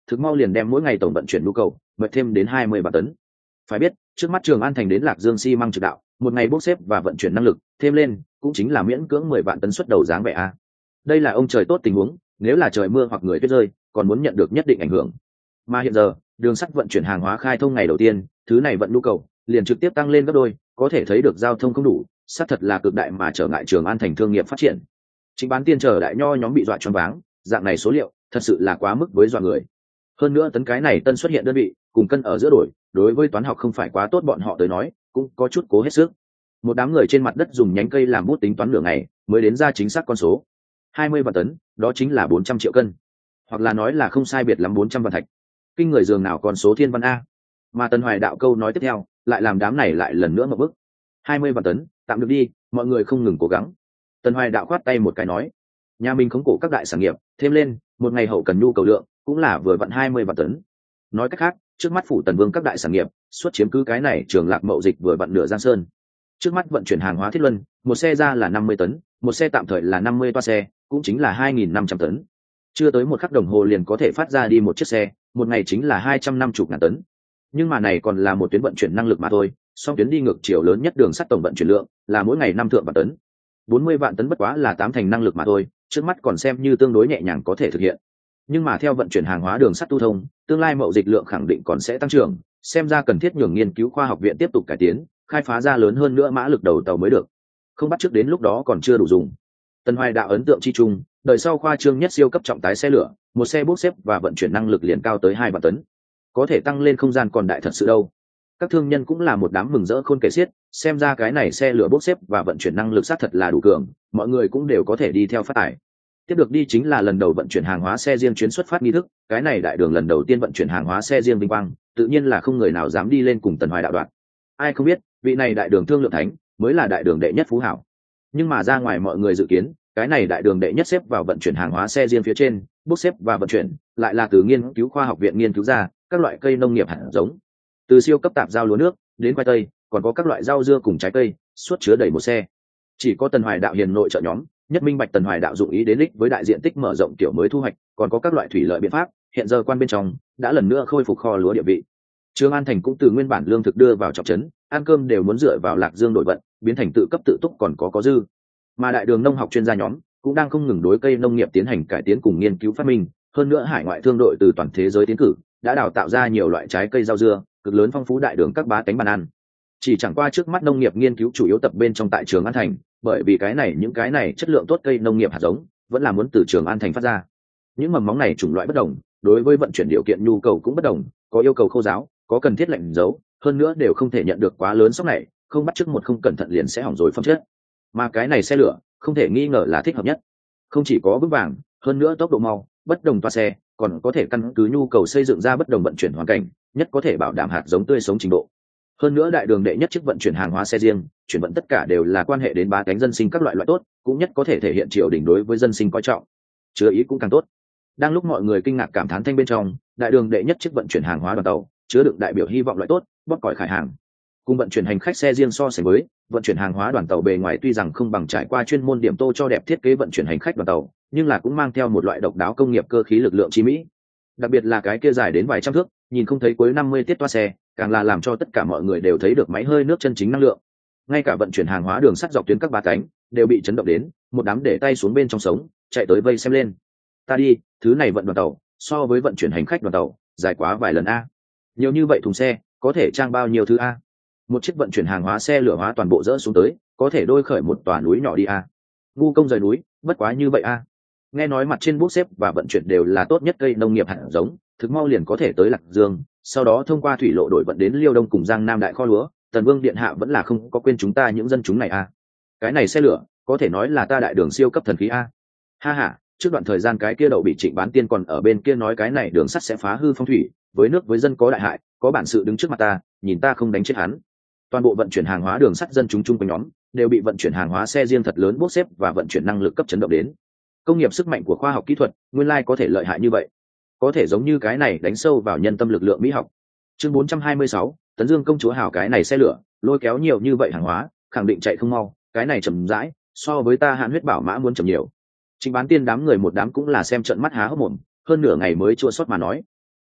thực mau liền đem mỗi ngày tổng vận chuyển nhu cầu mệt thêm đến hai mươi vạn tấn. Phải biết trước mắt Trường An thành đến Lạc Dương xi măng trực đạo một ngày bốc xếp và vận chuyển năng lực thêm lên cũng chính là miễn cưỡng mười vạn tấn xuất đầu dáng vẻ a. Đây là ông trời tốt tình huống, nếu là trời mưa hoặc người tuyết rơi còn muốn nhận được nhất định ảnh hưởng. Mà hiện giờ đường sắt vận chuyển hàng hóa khai thông ngày đầu tiên, thứ này vận nhu cầu liền trực tiếp tăng lên gấp đôi, có thể thấy được giao thông không đủ, xác thật là cực đại mà trở ngại Trường An thành thương nghiệp phát triển. Chính bán tiên chờ đại nho nhóm bị dọa choáng váng, dạng này số liệu thật sự là quá mức với dọa người. Hơn nữa tấn cái này tân xuất hiện đơn vị cùng cân ở giữa đổi, đối với toán học không phải quá tốt, bọn họ tới nói cũng có chút cố hết sức. Một đám người trên mặt đất dùng nhánh cây làm bút tính toán nửa ngày mới đến ra chính xác con số hai mươi vạn tấn, đó chính là bốn trăm triệu cân, hoặc là nói là không sai biệt lắm bốn trăm vạn thạch. Kinh người dường nào con số thiên văn a. Mà Tần Hoài Đạo câu nói tiếp theo lại làm đám này lại lần nữa một bước. hai mươi vạn tấn tạm được đi, mọi người không ngừng cố gắng. Tần Hoài Đạo khoát tay một cái nói, nhà mình khống cổ các đại sản nghiệp thêm lên một ngày hậu cần nhu cầu lượng cũng là vừa vặn hai mươi vạn tấn. Nói cách khác trước mắt phủ Tần Vương các đại sản nghiệp xuất chiếm cứ cái này Trường Lạc mậu dịch vừa vặn nửa Giang Sơn. Trước mắt vận chuyển hàng hóa thiết luân, một xe ra là năm mươi tấn, một xe tạm thời là năm mươi toa xe, cũng chính là hai nghìn năm trăm tấn. Chưa tới một khắc đồng hồ liền có thể phát ra đi một chiếc xe, một ngày chính là hai trăm năm mươi ngàn tấn. Nhưng mà này còn là một tuyến vận chuyển năng lực mà thôi, song tuyến đi ngược chiều lớn nhất đường sắt tổng vận chuyển lượng là mỗi ngày năm thượng vạn tấn. bốn mươi vạn tấn bất quá là tám thành năng lực mà thôi, trước mắt còn xem như tương đối nhẹ nhàng có thể thực hiện. Nhưng mà theo vận chuyển hàng hóa đường sắt tu thông, tương lai mậu dịch lượng khẳng định còn sẽ tăng trưởng, xem ra cần thiết nhường nghiên cứu khoa học viện tiếp tục cải tiến, khai phá ra lớn hơn nữa mã lực đầu tàu mới được. Không bắt trước đến lúc đó còn chưa đủ dùng. Tần Hoài Đạo ấn tượng chi trung, đời sau khoa trương nhất siêu cấp trọng tái xe lửa, một xe bốc xếp và vận chuyển năng lực liền cao tới hai vạn tấn. Có thể tăng lên không gian còn đại thật sự đâu. Các thương nhân cũng là một đám mừng rỡ khôn kể xiết, xem ra cái này xe lửa bốc xếp và vận chuyển năng lực xác thật là đủ cường, mọi người cũng đều có thể đi theo phát tải. Tiếp được đi chính là lần đầu vận chuyển hàng hóa xe riêng chuyến xuất phát nghi thức, cái này đại đường lần đầu tiên vận chuyển hàng hóa xe riêng vinh quang, tự nhiên là không người nào dám đi lên cùng Tần Hoài Đạo đoạt. Ai không biết, vị này đại đường thương lượng thánh mới là đại đường đệ nhất phú hảo. Nhưng mà ra ngoài mọi người dự kiến, cái này đại đường đệ nhất xếp vào vận chuyển hàng hóa xe riêng phía trên, bốc xếp và vận chuyển lại là từ nghiên cứu khoa học viện nghiên cứu ra các loại cây nông nghiệp hạt giống, từ siêu cấp tạp giao lúa nước đến khoai tây, còn có các loại rau dưa cùng trái cây, suốt chứa đầy một xe. Chỉ có Tần Hoài Đạo hiền nội trợ nhóm nhất minh bạch Tần Hoài Đạo dụng ý đến đích với đại diện tích mở rộng kiểu mới thu hoạch, còn có các loại thủy lợi biện pháp, hiện giờ quan bên trong đã lần nữa khôi phục kho lúa địa vị. Trường An thành cũng từ nguyên bản lương thực đưa vào trọng trấn, ăn cơm đều muốn dựa vào Lạc Dương đổi vận, biến thành tự cấp tự túc còn có có dư. Mà đại đường nông học chuyên gia nhóm cũng đang không ngừng đối cây nông nghiệp tiến hành cải tiến cùng nghiên cứu phát minh, hơn nữa hải ngoại thương đội từ toàn thế giới tiến cử, đã đào tạo ra nhiều loại trái cây rau dưa, cực lớn phong phú đại đường các bá tánh bàn ăn. Chỉ chẳng qua trước mắt nông nghiệp nghiên cứu chủ yếu tập bên trong tại Trường An thành, bởi vì cái này những cái này chất lượng tốt cây nông nghiệp hạt giống vẫn là muốn từ Trường An thành phát ra. Những mầm móng này chủng loại bất đồng, đối với vận chuyển điều kiện nhu cầu cũng bất đồng, có yêu cầu khô giáo, có cần thiết lạnh giấu, hơn nữa đều không thể nhận được quá lớn sốc này, không bắt chước một không cẩn thận liền sẽ hỏng rồi phẩm chất. Mà cái này xe lửa không thể nghi ngờ là thích hợp nhất, không chỉ có vững vàng, hơn nữa tốc độ mau, bất đồng toa xe, còn có thể căn cứ nhu cầu xây dựng ra bất đồng vận chuyển hoàn cảnh, nhất có thể bảo đảm hạt giống tươi sống trình độ. Hơn nữa đại đường đệ nhất chức vận chuyển hàng hóa xe riêng, chuyển vận tất cả đều là quan hệ đến bá tánh dân sinh các loại loại tốt, cũng nhất có thể thể hiện triều đình đối với dân sinh coi trọng. Chứa ý cũng càng tốt. Đang lúc mọi người kinh ngạc cảm thán thanh bên trong, đại đường đệ nhất chức vận chuyển hàng hóa đoàn tàu, chứa đựng đại biểu hy vọng loại tốt, bóp còi khải hàng. Cùng vận chuyển hành khách xe riêng so sánh với, vận chuyển hàng hóa đoàn tàu bề ngoài tuy rằng không bằng trải qua chuyên môn điểm tô cho đẹp thiết kế vận chuyển hành khách đoàn tàu, nhưng là cũng mang theo một loại độc đáo công nghiệp cơ khí lực lượng chi mỹ. Đặc biệt là cái kia dài đến vài trăm thước, nhìn không thấy cuối năm mươi tiết toa xe, càng là làm cho tất cả mọi người đều thấy được máy hơi nước chân chính năng lượng. Ngay cả vận chuyển hàng hóa đường sắt dọc tuyến các ba cánh đều bị chấn động đến, một đám để tay xuống bên trong sống, chạy tới vây xem lên. Ta đi, thứ này vận đoàn tàu, so với vận chuyển hành khách đoàn tàu, dài quá vài lần a. Nhiều như vậy thùng xe, có thể trang bao nhiêu thứ a? Một chiếc vận chuyển hàng hóa xe lửa hóa toàn bộ dỡ xuống tới, có thể đôi khởi một tòa núi nhỏ đi a. Ngu công rời núi, bất quá như vậy a. Nghe nói mặt trên bốc xếp và vận chuyển đều là tốt nhất cây nông nghiệp hạt giống, thực mau liền có thể tới Lạc Dương, sau đó thông qua thủy lộ đổi vận đến Liêu Đông cùng Giang Nam đại kho lúa. Tần Vương điện hạ vẫn là không có quên chúng ta những dân chúng này a. Cái này xe lửa, có thể nói là ta đại đường siêu cấp thần khí a. Ha ha, trước đoạn thời gian cái kia đậu bị Trịnh Bán Tiên còn ở bên kia nói cái này đường sắt sẽ phá hư phong thủy, với nước với dân có đại hại, có bản sự đứng trước mặt ta, nhìn ta không đánh chết hắn. Toàn bộ vận chuyển hàng hóa đường sắt dân chúng chung quanh nhóm đều bị vận chuyển hàng hóa xe riêng thật lớn bốc xếp và vận chuyển năng lực cấp chấn động đến. Công nghiệp sức mạnh của khoa học kỹ thuật, nguyên lai có thể lợi hại như vậy, có thể giống như cái này đánh sâu vào nhân tâm lực lượng mỹ học. Chương bốn trăm hai mươi sáu, Tấn Dương công chúa hảo, cái này xe lửa lôi kéo nhiều như vậy hàng hóa, khẳng định chạy không mau, cái này chậm rãi, so với ta Hàn huyết bảo mã muốn chậm nhiều. Trịnh Bán Tiên đám người một đám cũng là xem trận mắt há hốc mồm, hơn nửa ngày mới chua xót mà nói,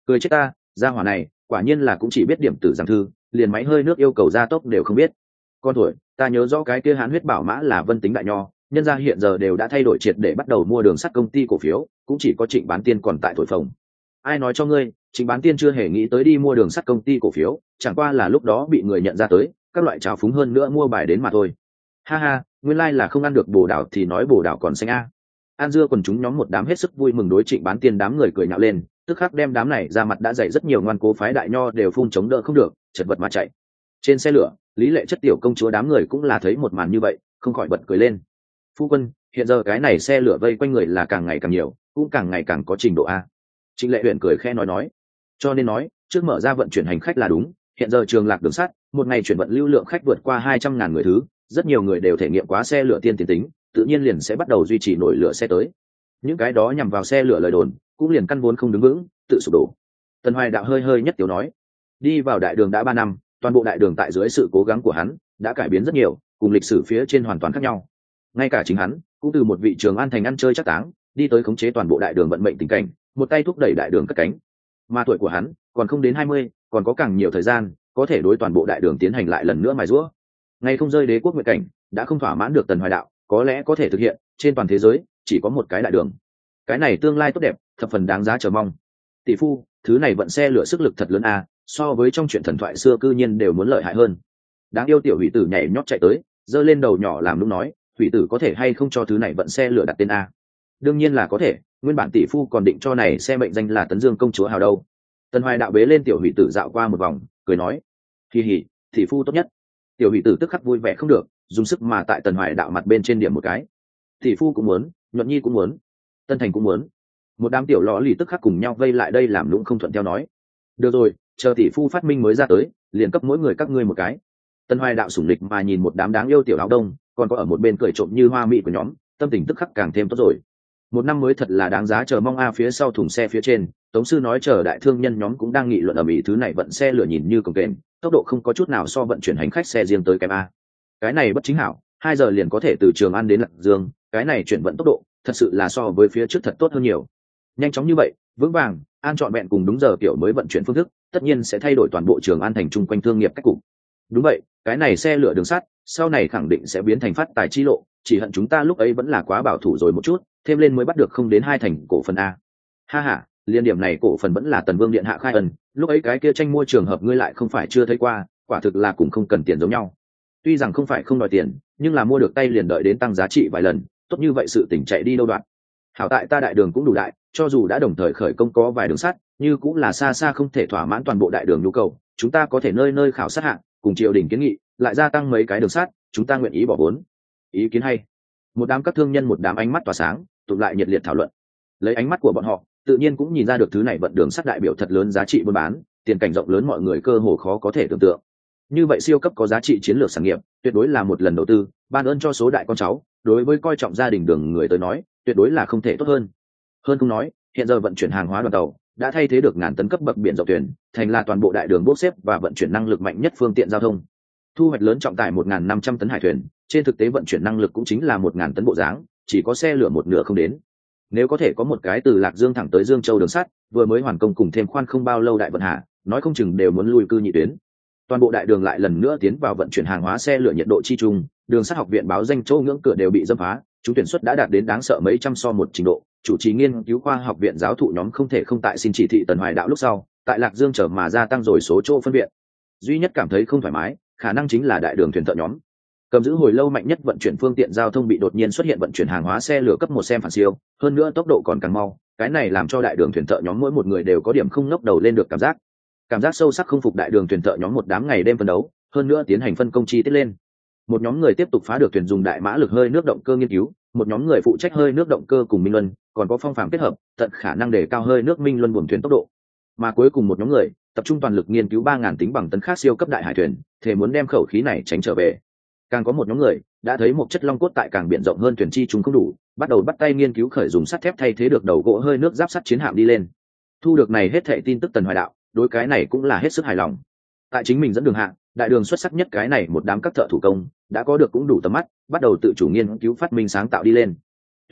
cười chết ta, gia hỏa này quả nhiên là cũng chỉ biết điểm tử giảng thư, liền máy hơi nước yêu cầu gia tốc đều không biết. Con tuổi ta nhớ rõ cái kia hán huyết bảo mã là Vân Tính đại nho, nhân gia hiện giờ đều đã thay đổi triệt để bắt đầu mua đường sắt công ty cổ phiếu, cũng chỉ có Trịnh Bán Tiên còn tại thổi phồng. Ai nói cho ngươi, Trịnh Bán Tiên chưa hề nghĩ tới đi mua đường sắt công ty cổ phiếu, chẳng qua là lúc đó bị người nhận ra tới, các loại trào phúng hơn nữa mua bài đến mà thôi. Ha ha, nguyên lai là không ăn được bồ đào thì nói bồ đào còn xanh a. An dưa quần chúng nhóm một đám hết sức vui mừng đối Trịnh Bán Tiên đám người cười nhạo lên, tức khắc đem đám này ra mặt đã dày rất nhiều ngoan cố phái đại nho đều phun chống đỡ không được, chật vật mà chạy. Trên xe lửa, Lý Lệ Chất tiểu công chúa đám người cũng là thấy một màn như vậy, không khỏi bật cười lên. Phu quân, hiện giờ cái này xe lửa vây quanh người là càng ngày càng nhiều, cũng càng ngày càng có trình độ a. Trịnh Lệ Huyền cười khẽ nói nói, cho nên nói trước mở ra vận chuyển hành khách là đúng. Hiện giờ Trường Lạc đường sắt một ngày chuyển vận lưu lượng khách vượt qua hai trăm ngàn người thứ, rất nhiều người đều thể nghiệm quá xe lửa tiên tiến tính, tự nhiên liền sẽ bắt đầu duy trì nổi lửa xe tới. Những cái đó nhằm vào xe lửa lời đồn cũng liền căn vốn không đứng vững, tự sụp đổ. Tần Hoài Đạo hơi hơi nhất tiểu nói, đi vào đại đường đã ba năm, toàn bộ đại đường tại dưới sự cố gắng của hắn đã cải biến rất nhiều, cùng lịch sử phía trên hoàn toàn khác nhau. Ngay cả chính hắn cũng từ một vị Trường An thành ăn chơi chắc táng, đi tới khống chế toàn bộ đại đường vận mệnh tình cảnh, một tay thúc đẩy đại đường cất cánh. Mà tuổi của hắn còn không đến hai mươi, còn có càng nhiều thời gian có thể đối toàn bộ đại đường tiến hành lại lần nữa mài giũa. Ngay không rơi đế quốc nguyện cảnh đã không thỏa mãn được Tần Hoài Đạo, có lẽ có thể thực hiện, trên toàn thế giới chỉ có một cái đại đường. Cái này tương lai tốt đẹp, thập phần đáng giá chờ mong. Tỷ phu, thứ này vận xe lửa sức lực thật lớn a, so với trong chuyện thần thoại xưa cư nhiên đều muốn lợi hại hơn. Đáng yêu tiểu hủy tử nhảy nhót chạy tới, giơ lên đầu nhỏ làm lúc nói, hủy tử có thể hay không cho thứ này vận xe lửa đặt tên a? Đương nhiên là có thể, nguyên bản tỷ phu còn định cho này xe mệnh danh là Tấn Dương công chúa hào đâu. Tần Hoài Đạo bế lên tiểu hủy tử dạo qua một vòng, cười nói, kỳ hỉ, tỷ phu tốt nhất. Tiểu hủy tử tức khắc vui vẻ không được, dùng sức mà tại Tần Hoài Đạo mặt bên trên điểm một cái. Tỷ phu cũng muốn, Nhuận Nhi cũng muốn, Tân Thành cũng muốn. Một đám tiểu lọ lì tức khắc cùng nhau vây lại đây làm lũng không thuận theo nói, được rồi, chờ tỷ phu phát minh mới ra tới, liền cấp mỗi người các ngươi một cái. Tần Hoài Đạo sủng lịch mà nhìn một đám đáng yêu tiểu áo đông, còn có ở một bên cười trộm như hoa mỹ của nhóm, tâm tình tức khắc càng thêm tốt rồi. Một năm mới thật là đáng giá chờ mong a. Phía sau thùng xe phía trên, Tống sư nói chờ đại thương nhân nhóm cũng đang nghị luận ở mỹ thứ này vận xe lửa nhìn như cồng kềnh, tốc độ không có chút nào so vận chuyển hành khách xe riêng tới kém a. Cái này bất chính hảo, hai giờ liền có thể từ Trường An đến Lạc Dương, cái này chuyển vận tốc độ thật sự là so với phía trước thật tốt hơn nhiều. Nhanh chóng như vậy, vững vàng, an trọn vẹn cùng đúng giờ kiểu mới vận chuyển phương thức, tất nhiên sẽ thay đổi toàn bộ Trường An thành chung quanh thương nghiệp cách cục. Đúng vậy, cái này xe lửa đường sắt sau này khẳng định sẽ biến thành phát tài chi lộ, chỉ hận chúng ta lúc ấy vẫn là quá bảo thủ rồi một chút, thêm lên mới bắt được không đến hai thành cổ phần a. Ha ha, liên điểm này cổ phần vẫn là Tần Vương điện hạ khai ân, lúc ấy cái kia tranh mua trường hợp ngươi lại không phải chưa thấy qua, quả thực là cũng không cần tiền giống nhau. Tuy rằng không phải không đòi tiền, nhưng là mua được tay liền đợi đến tăng giá trị vài lần, tốt như vậy sự tỉnh chạy đi đâu đoạn. Hảo tại ta đại đường cũng đủ đại, cho dù đã đồng thời khởi công có vài đường sắt, như cũng là xa xa không thể thỏa mãn toàn bộ đại đường nhu cầu, chúng ta có thể nơi nơi khảo sát hạng, cùng triều đình kiến nghị, lại gia tăng mấy cái đường sắt, chúng ta nguyện ý bỏ vốn. Ý kiến hay. Một đám các thương nhân một đám ánh mắt tỏa sáng, tụ lại nhiệt liệt thảo luận. Lấy ánh mắt của bọn họ, tự nhiên cũng nhìn ra được thứ này vận đường sắt đại biểu thật lớn giá trị buôn bán, tiền cảnh rộng lớn mọi người cơ hồ khó có thể tưởng tượng. Như vậy siêu cấp có giá trị chiến lược sản nghiệp, tuyệt đối là một lần đầu tư, ban ơn cho số đại con cháu, đối với coi trọng gia đình đường người tới nói, tuyệt đối là không thể tốt hơn. Hơn không nói, hiện giờ vận chuyển hàng hóa đoàn tàu đã thay thế được ngàn tấn cấp bậc biển rộng thuyền, thành là toàn bộ đại đường bốc xếp và vận chuyển năng lực mạnh nhất phương tiện giao thông. Thu hoạch lớn trọng tải một nghìn năm trăm tấn hải thuyền, trên thực tế vận chuyển năng lực cũng chính là một nghìn tấn bộ dáng, chỉ có xe lửa một nửa không đến. Nếu có thể có một cái từ Lạc Dương thẳng tới Dương Châu đường sắt, vừa mới hoàn công cùng thêm khoan không bao lâu đại vận hà, nói không chừng đều muốn lui cư nhị tuyến. Toàn bộ đại đường lại lần nữa tiến vào vận chuyển hàng hóa xe lửa nhiệt độ chi trung, đường sắt học viện báo danh chỗ ngưỡng cửa đều bị dâm phá, chúng tuyển suất đã đạt đến đáng sợ mấy trăm so một trình độ. Chủ trì nghiên cứu khoa học viện giáo thụ nhóm không thể không tại xin chỉ thị Tần Hoài Đạo lúc sau, tại Lạc Dương trở mà gia tăng rồi số chỗ phân viện. Duy nhất cảm thấy không thoải mái, khả năng chính là đại đường thuyền thợ nhóm. Cầm giữ hồi lâu mạnh nhất vận chuyển phương tiện giao thông bị đột nhiên xuất hiện vận chuyển hàng hóa xe lửa cấp một xem phản siêu, hơn nữa tốc độ còn càng mau, cái này làm cho đại đường thuyền thợ nhóm mỗi một người đều có điểm không ngóc đầu lên được cảm giác. Cảm giác sâu sắc không phục đại đường thuyền thợ nhóm một đám ngày đêm phân đấu, hơn nữa tiến hành phân công chi tiết lên. Một nhóm người tiếp tục phá được thuyền dùng đại mã lực hơi nước động cơ nghiên cứu, một nhóm người phụ trách hơi nước động cơ cùng minh luân, còn có phong phàm kết hợp, tận khả năng để cao hơi nước minh luân buồm thuyền tốc độ. Mà cuối cùng một nhóm người tập trung toàn lực nghiên cứu ba ngàn tính bằng tấn khác siêu cấp đại hải thuyền, thể muốn đem khẩu khí này tránh trở về. Càng có một nhóm người đã thấy một chất long cốt tại càng biển rộng hơn thuyền chi chúng không đủ, bắt đầu bắt tay nghiên cứu khởi dùng sắt thép thay thế được đầu gỗ hơi nước giáp sắt chiến hạm đi lên. Thu được này hết thảy tin tức Tần Hoài Đạo, đối cái này cũng là hết sức hài lòng. Tại chính mình dẫn đường hạng, đại đường xuất sắc nhất cái này một đám các thợ thủ công đã có được cũng đủ tầm mắt, bắt đầu tự chủ nghiên cứu phát minh sáng tạo đi lên.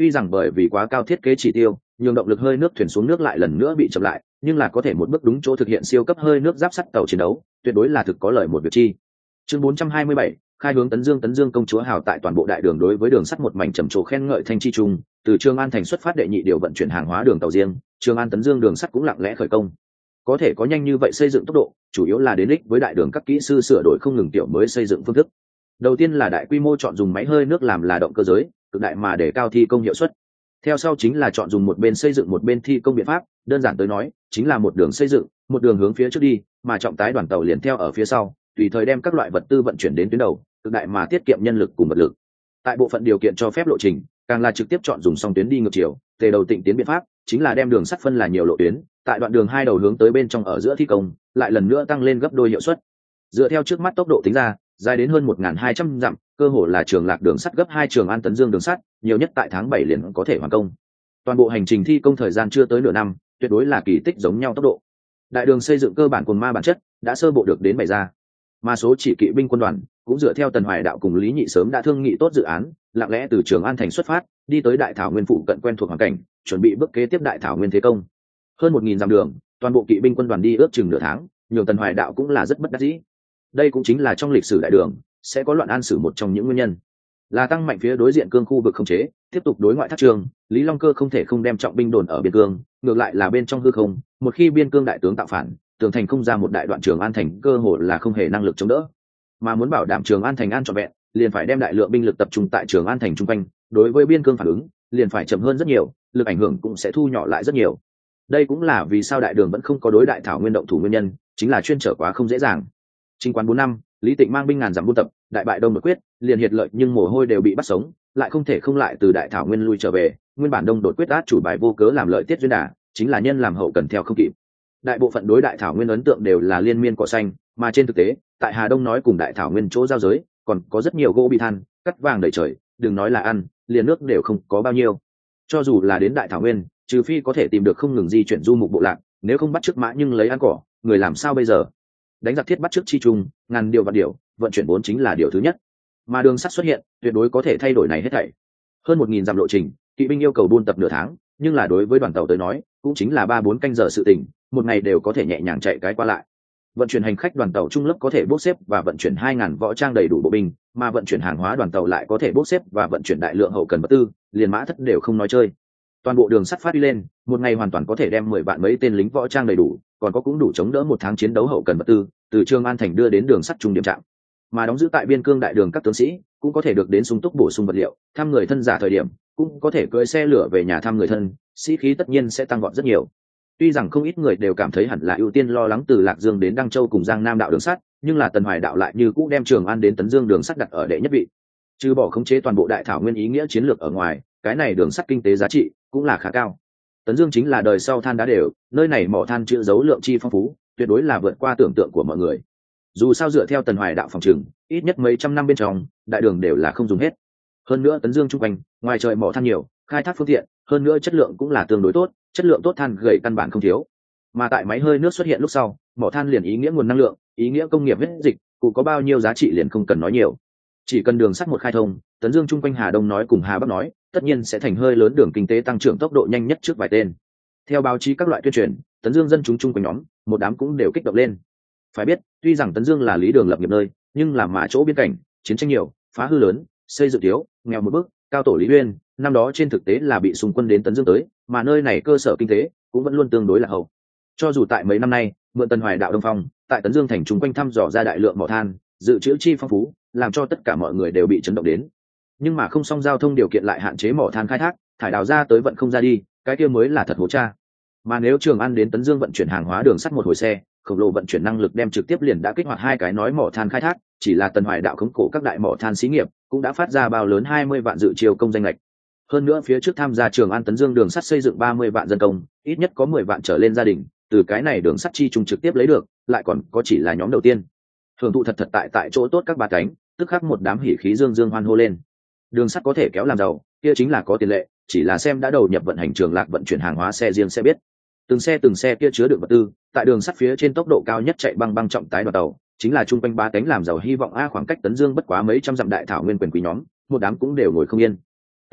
Tuy rằng bởi vì quá cao thiết kế chỉ tiêu, nhường động lực hơi nước thuyền xuống nước lại lần nữa bị chậm lại, nhưng là có thể một bước đúng chỗ thực hiện siêu cấp hơi nước giáp sắt tàu chiến đấu, tuyệt đối là thực có lợi một việc chi. Chương bốn trăm hai mươi bảy, khai hướng Tấn Dương. Tấn Dương công chúa hào tại toàn bộ đại đường đối với đường sắt một mảnh trầm trồ khen ngợi thanh chi trung, từ Trường An thành xuất phát đệ nhị điều vận chuyển hàng hóa đường tàu riêng, Trường An Tấn Dương đường sắt cũng lặng lẽ khởi công. Có thể có nhanh như vậy xây dựng tốc độ, chủ yếu là đến đích với đại đường các kỹ sư sửa đổi không ngừng tiểu mới xây dựng phương thức. Đầu tiên là đại quy mô chọn dùng máy hơi nước làm là động cơ giới, cực đại mà để cao thi công hiệu suất. Theo sau chính là chọn dùng một bên xây dựng một bên thi công biện pháp, đơn giản tới nói, chính là một đường xây dựng, một đường hướng phía trước đi, mà trọng tái đoàn tàu liền theo ở phía sau, tùy thời đem các loại vật tư vận chuyển đến tuyến đầu, cực đại mà tiết kiệm nhân lực cùng vật lực. Tại bộ phận điều kiện cho phép lộ trình, càng là trực tiếp chọn dùng song tuyến đi ngược chiều, tề đầu tịnh tiến biện pháp, chính là đem đường sắt phân là nhiều lộ tuyến, tại đoạn đường hai đầu hướng tới bên trong ở giữa thi công, lại lần nữa tăng lên gấp đôi hiệu suất. Dựa theo trước mắt tốc độ tính ra, dài đến hơn một nghìn hai trăm dặm, cơ hồ là trường lạc đường sắt gấp hai Trường An Tấn Dương đường sắt, nhiều nhất tại tháng bảy liền có thể hoàn công. Toàn bộ hành trình thi công thời gian chưa tới nửa năm, tuyệt đối là kỳ tích giống nhau tốc độ. Đại đường xây dựng cơ bản cồn ma bản chất đã sơ bộ được đến bày ra, mà số chỉ kỵ binh quân đoàn cũng dựa theo Tần Hoài Đạo cùng Lý Nhị sớm đã thương nghị tốt dự án, lặng lẽ từ Trường An thành xuất phát, đi tới Đại Thảo Nguyên phụ cận quen thuộc hoàn cảnh, chuẩn bị bước kế tiếp Đại Thảo Nguyên thế công. Hơn một nghìn dặm đường, toàn bộ kỵ binh quân đoàn đi ước chừng nửa tháng, nhường Tần Hoài Đạo cũng là rất bất đắc dĩ. Đây cũng chính là trong lịch sử đại đường sẽ có loạn an sử một trong những nguyên nhân, là tăng mạnh phía đối diện cương khu vực không chế, tiếp tục đối ngoại thác trường. Lý Long Cơ không thể không đem trọng binh đồn ở biên cương, ngược lại là bên trong hư không, một khi biên cương đại tướng tạo phản, tường thành không ra một đại đoạn Trường An thành cơ hội là không hề năng lực chống đỡ. Mà muốn bảo đảm Trường An thành an trọn vẹn, liền phải đem đại lượng binh lực tập trung tại Trường An thành trung quanh, đối với biên cương phản ứng liền phải chậm hơn rất nhiều, lực ảnh hưởng cũng sẽ thu nhỏ lại rất nhiều. Đây cũng là vì sao đại đường vẫn không có đối Đại Thảo Nguyên động thủ nguyên nhân, chính là chuyên trở quá không dễ dàng. Chính quán bốn năm, Lý Tịnh mang binh ngàn dặm buôn tập, đại bại Đông Đột Quyết, liền hiệt lợi nhưng mồ hôi đều bị bắt sống, lại không thể không lại từ Đại Thảo Nguyên lui trở về. Nguyên bản Đông Đột Quyết át chủ bài vô cớ làm lợi tiết duyên đà, chính là nhân làm hậu cần theo không kịp. Đại bộ phận đối Đại Thảo Nguyên ấn tượng đều là liên miên cỏ xanh, mà trên thực tế, tại Hà Đông nói cùng Đại Thảo Nguyên chỗ giao giới, còn có rất nhiều gỗ bị than, cắt vàng đầy trời, đừng nói là ăn, liền nước đều không có bao nhiêu. Cho dù là đến Đại Thảo Nguyên, trừ phi có thể tìm được không ngừng di chuyển du mục bộ lạc, nếu không bắt chước mã nhưng lấy ăn cỏ, người làm sao bây giờ? Đánh giặc thiết bắt chước chi trung, ngàn điều vạn điều, vận chuyển vốn chính là điều thứ nhất. Mà đường sắt xuất hiện, tuyệt đối có thể thay đổi này hết thảy. Hơn một nghìn dặm lộ trình, kỵ binh yêu cầu buôn tập nửa tháng, nhưng là đối với đoàn tàu tới nói, cũng chính là ba bốn canh giờ sự tình, một ngày đều có thể nhẹ nhàng chạy cái qua lại. Vận chuyển hành khách đoàn tàu trung lớp có thể bốc xếp và vận chuyển hai ngàn võ trang đầy đủ bộ binh, mà vận chuyển hàng hóa đoàn tàu lại có thể bốc xếp và vận chuyển đại lượng hậu cần vật tư, liền mã thất đều không nói chơi. Toàn bộ đường sắt phát đi lên, một ngày hoàn toàn có thể đem mười vạn mấy tên lính võ trang đầy đủ, còn có cũng đủ chống đỡ một tháng chiến đấu hậu cần vật tư, từ Trường An thành đưa đến đường sắt trung điểm trạm. Mà đóng giữ tại biên cương đại đường các tướng sĩ cũng có thể được đến sung túc bổ sung vật liệu, thăm người thân giả thời điểm cũng có thể cưỡi xe lửa về nhà thăm người thân, sĩ khí tất nhiên sẽ tăng vọt rất nhiều. Tuy rằng không ít người đều cảm thấy hẳn là ưu tiên lo lắng từ Lạc Dương đến Đăng Châu cùng Giang Nam đạo đường sắt, nhưng là Tần Hoài Đạo lại như cũ đem Trường An đến Tấn Dương đường sắt đặt ở đệ nhất vị. Trừ bỏ khống chế toàn bộ Đại Thảo Nguyên ý nghĩa chiến lược ở ngoài, cái này đường sắt kinh tế giá trị cũng là khá cao. Tấn Dương chính là đời sau than đá đều, nơi này mỏ than chứa dấu lượng chi phong phú, tuyệt đối là vượt qua tưởng tượng của mọi người. Dù sao dựa theo Tần Hoài Đạo phòng trừng, ít nhất mấy trăm năm bên trong, đại đường đều là không dùng hết. Hơn nữa Tấn Dương trung quanh, ngoài trời mỏ than nhiều, khai thác phương tiện, hơn nữa chất lượng cũng là tương đối tốt, chất lượng tốt than gầy căn bản không thiếu. Mà tại máy hơi nước xuất hiện lúc sau, mỏ than liền ý nghĩa nguồn năng lượng, ý nghĩa công nghiệp huyết dịch, cụ có bao nhiêu giá trị liền không cần nói nhiều. Chỉ cần đường sắt một khai thông, Tấn Dương trung quanh Hà Đông nói cùng Hà Bắc nói, tất nhiên sẽ thành hơi lớn đường kinh tế tăng trưởng tốc độ nhanh nhất trước vài tên. Theo báo chí các loại tuyên truyền, Tấn Dương dân chúng chung quanh nhóm, một đám cũng đều kích động lên. Phải biết, tuy rằng Tấn Dương là lý đường lập nghiệp nơi, nhưng là mà chỗ biên cảnh, chiến tranh nhiều, phá hư lớn, xây dựng thiếu, nghèo một bước, cao tổ Lý Uyên, năm đó trên thực tế là bị xung quân đến Tấn Dương tới, mà nơi này cơ sở kinh tế cũng vẫn luôn tương đối là hậu. Cho dù tại mấy năm nay, mượn Tần Hoài Đạo Đông Phong, tại Tấn Dương thành chung quanh thăm dò ra đại lượng mỏ than, dự trữ chi phong phú, làm cho tất cả mọi người đều bị chấn động đến. Nhưng mà không song giao thông điều kiện lại hạn chế mỏ than khai thác, thải đào ra tới vận không ra đi, cái kia mới là thật hố cha. Mà nếu Trường An đến Tấn Dương vận chuyển hàng hóa đường sắt một hồi xe, khổng lồ vận chuyển năng lực đem trực tiếp liền đã kích hoạt hai cái nói mỏ than khai thác, chỉ là Tần Hoài Đạo khống cổ các đại mỏ than xí nghiệp, cũng đã phát ra bao lớn hai mươi vạn dự chiêu công danh lệch. Hơn nữa phía trước tham gia Trường An Tấn Dương đường sắt xây dựng ba mươi vạn dân công, ít nhất có mười vạn trở lên gia đình, từ cái này đường sắt chi trung trực tiếp lấy được, lại còn có chỉ là nhóm đầu tiên. Hưởng thụ thật thật tại tại chỗ tốt các ba cánh, tức khắc một đám hỉ khí dương dương hoan hô lên. Đường sắt có thể kéo làm giàu, kia chính là có tiền lệ, chỉ là xem đã đầu nhập vận hành Trường Lạc vận chuyển hàng hóa xe riêng sẽ biết. Từng xe từng xe kia chứa đựng vật tư, tại đường sắt phía trên tốc độ cao nhất chạy băng băng trọng tái đoàn tàu, chính là trung quanh ba cánh làm giàu hy vọng a. Khoảng cách Tấn Dương bất quá mấy trăm dặm đại thảo nguyên quyền quý nhóm, một đám cũng đều ngồi không yên. Ta đi,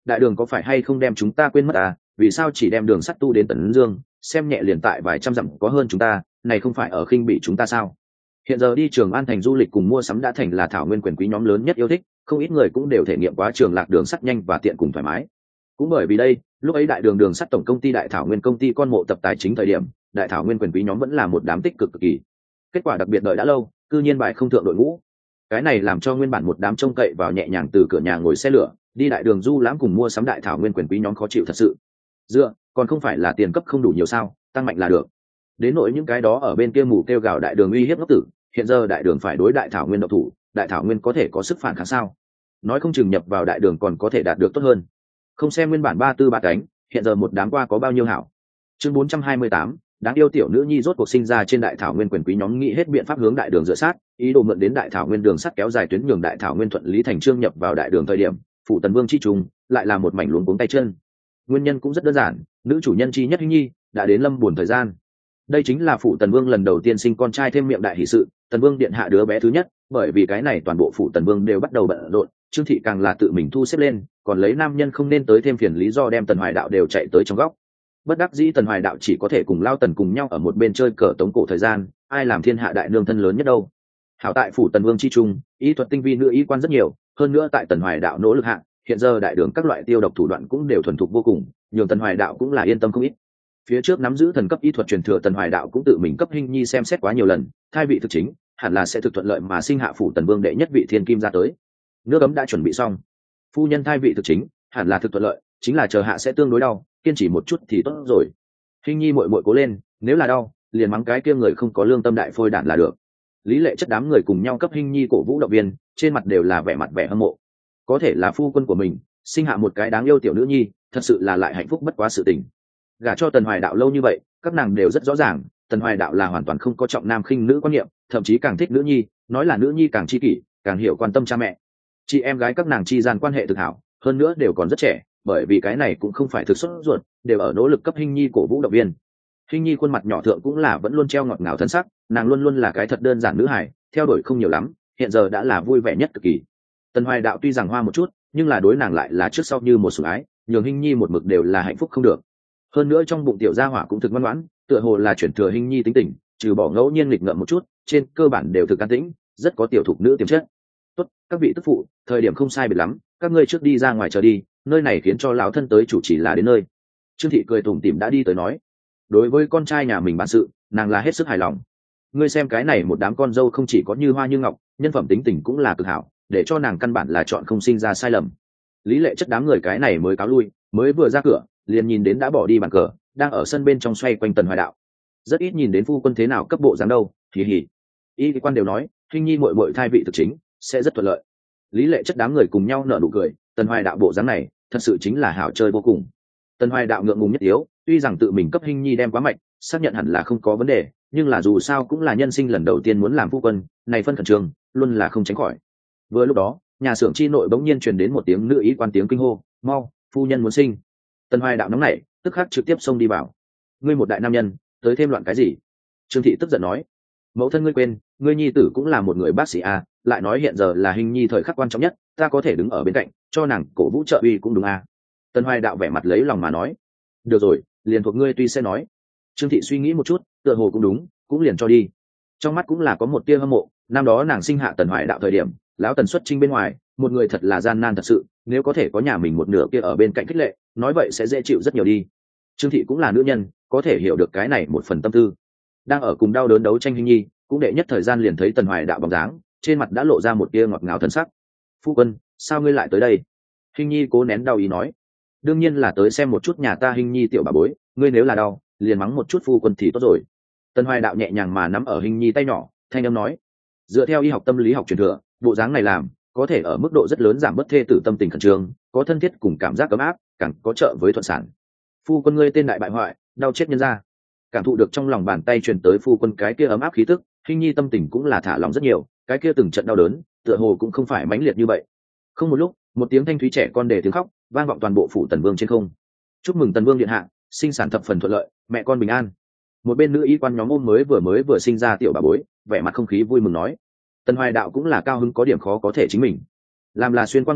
đại đường có phải hay không đem chúng ta quên mất à, vì sao chỉ đem đường sắt tu đến Tấn Dương, xem nhẹ liền tại vài trăm dặm có hơn chúng ta, này không phải ở khinh bị chúng ta sao? Hiện giờ đi Trường An thành du lịch cùng mua sắm đã thành là thảo nguyên quyền quý nhóm lớn nhất yêu thích, không ít người cũng đều thể nghiệm quá trường lạc đường sắt nhanh và tiện cùng thoải mái. Cũng bởi vì đây, lúc ấy đại đường đường sắt tổng công ty đại thảo nguyên công ty con mộ tập tài chính thời điểm, đại thảo nguyên quyền quý nhóm vẫn là một đám tích cực cực kỳ. Kết quả đặc biệt đợi đã lâu, cư nhiên bài không thượng đội ngũ. Cái này làm cho nguyên bản một đám trông cậy vào nhẹ nhàng từ cửa nhà ngồi xe lửa đi đại đường du lãm cùng mua sắm đại thảo nguyên quyền quý nhóm khó chịu thật sự. Dựa, còn không phải là tiền cấp không đủ nhiều sao, tăng mạnh là được. Đến nỗi những cái đó ở bên kia mù kêu gào đại đường uy hiếp ngốc tử, hiện giờ đại đường phải đối đại thảo nguyên độc thủ, đại thảo nguyên có thể có sức phản kháng sao? Nói không chừng nhập vào đại đường còn có thể đạt được tốt hơn. Không xem nguyên bản ba tư ba cánh, hiện giờ một đám qua có bao nhiêu hảo. Chương bốn trăm hai mươi tám, đáng yêu tiểu nữ nhi rốt cuộc sinh ra trên đại thảo nguyên quyền quý nhóm nghĩ hết biện pháp hướng đại đường dựa sát, ý đồ mượn đến đại thảo nguyên đường sắt kéo dài tuyến nhường đại thảo nguyên thuận lý thành trương nhập vào đại đường thời điểm, phủ tần vương chi trùng lại là một mảnh luống cuống tay chân. Nguyên nhân cũng rất đơn giản, nữ chủ nhân chi nhất Hinh Nhi đã đến lâm buồn thời gian. Đây chính là phủ tần vương lần đầu tiên sinh con trai thêm miệng đại hỷ sự, tần vương điện hạ đứa bé thứ nhất, bởi vì cái này toàn bộ phủ tần vương đều bắt đầu bận rộn, Trương thị càng là tự mình thu xếp lên, còn lấy nam nhân không nên tới thêm phiền lý do đem Tần Hoài Đạo đều chạy tới trong góc. Bất đắc dĩ Tần Hoài Đạo chỉ có thể cùng Lao Tần cùng nhau ở một bên chơi cờ tống cổ thời gian, ai làm thiên hạ đại nương thân lớn nhất đâu. Hảo tại phủ tần vương chi trung, y thuật tinh vi nữ y quan rất nhiều, hơn nữa tại Tần Hoài Đạo nỗ lực hạ, hiện giờ đại đường các loại tiêu độc thủ đoạn cũng đều thuần thục vô cùng, nhường Tần Hoài Đạo cũng là yên tâm không ít. Phía trước nắm giữ thần cấp y thuật truyền thừa Tần Hoài Đạo cũng tự mình cấp Hinh Nhi xem xét quá nhiều lần, thai vị thực chính, hẳn là sẽ thực thuận lợi mà sinh hạ phủ tần vương đệ nhất vị thiên kim ra tới. Nước ấm đã chuẩn bị xong, phu nhân thai vị thực chính, hẳn là thực thuận lợi, chính là chờ hạ sẽ tương đối đau, kiên trì một chút thì tốt rồi. Hinh Nhi muội muội cố lên, nếu là đau, liền mắng cái kia người không có lương tâm đại phôi đản là được. Lý Lệ chất đám người cùng nhau cấp Hinh Nhi cổ vũ động viên, trên mặt đều là vẻ mặt vẻ hâm mộ. Có thể là phu quân của mình, sinh hạ một cái đáng yêu tiểu nữ nhi, thật sự là lại hạnh phúc bất quá sự tình. Gả cho Tần Hoài Đạo lâu như vậy, các nàng đều rất rõ ràng, Tần Hoài Đạo là hoàn toàn không có trọng nam khinh nữ quan niệm, thậm chí càng thích nữ nhi, nói là nữ nhi càng chi kỷ, càng hiểu quan tâm cha mẹ. Chị em gái các nàng chi gian quan hệ thực hảo, hơn nữa đều còn rất trẻ, bởi vì cái này cũng không phải thực xuất ruột, đều ở nỗ lực cấp Hinh Nhi cổ vũ động viên. Hinh Nhi khuôn mặt nhỏ thượng cũng là vẫn luôn treo ngọt ngào thân sắc, nàng luôn luôn là cái thật đơn giản nữ hài, theo đuổi không nhiều lắm, hiện giờ đã là vui vẻ nhất cực kỳ. Tần Hoài Đạo tuy rằng hoa một chút, nhưng là đối nàng lại là trước sau như một sủng ái, nhường Hinh Nhi một mực đều là hạnh phúc không được. Hơn nữa trong bụng tiểu gia hỏa cũng thực ngoan ngoãn, tựa hồ là chuyển thừa Hinh Nhi tính tình, trừ bỏ ngẫu nhiên nghịch ngợm một chút, trên cơ bản đều thực can tĩnh, rất có tiểu thục nữ tiềm chất. Tốt, các vị tức phụ, thời điểm không sai biệt lắm, các ngươi trước đi ra ngoài chờ đi, nơi này khiến cho lão thân tới chủ chỉ là đến nơi. Trương thị cười tủm tỉm đã đi tới nói, đối với con trai nhà mình bản sự, nàng là hết sức hài lòng. Ngươi xem cái này một đám con dâu không chỉ có như hoa như ngọc, nhân phẩm tính tình cũng là cực hảo, để cho nàng căn bản là chọn không sinh ra sai lầm. Lý Lệ chất đám người cái này mới cáo lui, mới vừa ra cửa, liền nhìn đến đã bỏ đi bàn cờ, đang ở sân bên trong xoay quanh Tần Hoài Đạo. Rất ít nhìn đến phu quân thế nào cấp bộ dáng đâu, hì hì. Y quan đều nói, Hinh Nhi muội muội thai vị thực chính, sẽ rất thuận lợi. Lý Lệ chất đám người cùng nhau nở nụ cười, Tần Hoài Đạo bộ dáng này, thật sự chính là hảo chơi vô cùng. Tần Hoài Đạo ngượng ngùng nhất yếu, tuy rằng tự mình cấp Hinh Nhi đem quá mạnh, xác nhận hẳn là không có vấn đề, nhưng là dù sao cũng là nhân sinh lần đầu tiên muốn làm phu quân, này phân khẩn trương, luôn là không tránh khỏi. Vừa lúc đó, nhà xưởng chi nội bỗng nhiên truyền đến một tiếng nữ ý quan tiếng kinh hô, mau, phu nhân muốn sinh. Tần Hoài Đạo nóng nảy, tức khắc trực tiếp xông đi vào. Ngươi một đại nam nhân, tới thêm loạn cái gì? Trương thị tức giận nói, mẫu thân ngươi quên, ngươi nhi tử cũng là một người bác sĩ à, lại nói hiện giờ là Hinh Nhi thời khắc quan trọng nhất, ta có thể đứng ở bên cạnh, cho nàng cổ vũ trợ uy cũng đúng à. Tần Hoài Đạo vẻ mặt lấy lòng mà nói, được rồi, liền thuộc ngươi tuy sẽ nói. Trương thị suy nghĩ một chút, tựa hồ cũng đúng, cũng liền cho đi. Trong mắt cũng là có một tia hâm mộ, năm đó nàng sinh hạ Tần Hoài Đạo thời điểm, lão Tần xuất chinh bên ngoài, một người thật là gian nan thật sự, nếu có thể có nhà mình một nửa kia ở bên cạnh khích lệ, nói vậy sẽ dễ chịu rất nhiều đi. Trương thị cũng là nữ nhân, có thể hiểu được cái này một phần tâm tư. Đang ở cùng đau đớn đấu tranh Hinh Nhi, cũng đệ nhất thời gian liền thấy Tần Hoài Đạo bóng dáng, trên mặt đã lộ ra một tia ngọt ngào thân sắc. Phu quân, sao ngươi lại tới đây? Hinh Nhi cố nén đau ý nói, đương nhiên là tới xem một chút nhà ta Hinh Nhi tiểu bà bối, ngươi nếu là đau, liền mắng một chút phu quân thì tốt rồi. Tần Hoài Đạo nhẹ nhàng mà nắm ở Hinh Nhi tay nhỏ, thanh âm nói, dựa theo y học tâm lý học truyền thừa, bộ dáng này làm có thể ở mức độ rất lớn giảm bớt thê tử tâm tình khẩn trương, có thân thiết cùng cảm giác ấm áp, càng có trợ với thuận sản. Phu quân ngươi tên đại bại hoại, đau chết nhân ra. Cảm thụ được trong lòng bàn tay truyền tới phu quân cái kia ấm áp khí tức, Hinh Nhi tâm tình cũng là thả lòng rất nhiều, cái kia từng trận đau đớn, tựa hồ cũng không phải mãnh liệt như vậy. Không một lúc, một tiếng thanh thúy trẻ con đề tiếng khóc vang vọng toàn bộ phủ Tần Vương trên không. Chúc mừng Tần Vương điện hạ, sinh sản thập phần thuận lợi, mẹ con bình an. Một bên nữ y quan nhóm ôm mới vừa mới vừa sinh ra tiểu bà bối, vẻ mặt không khí vui mừng nói. Tần Hoài Đạo cũng là cao hứng có điểm khó có thể chính mình. Làm là xuyên qua người,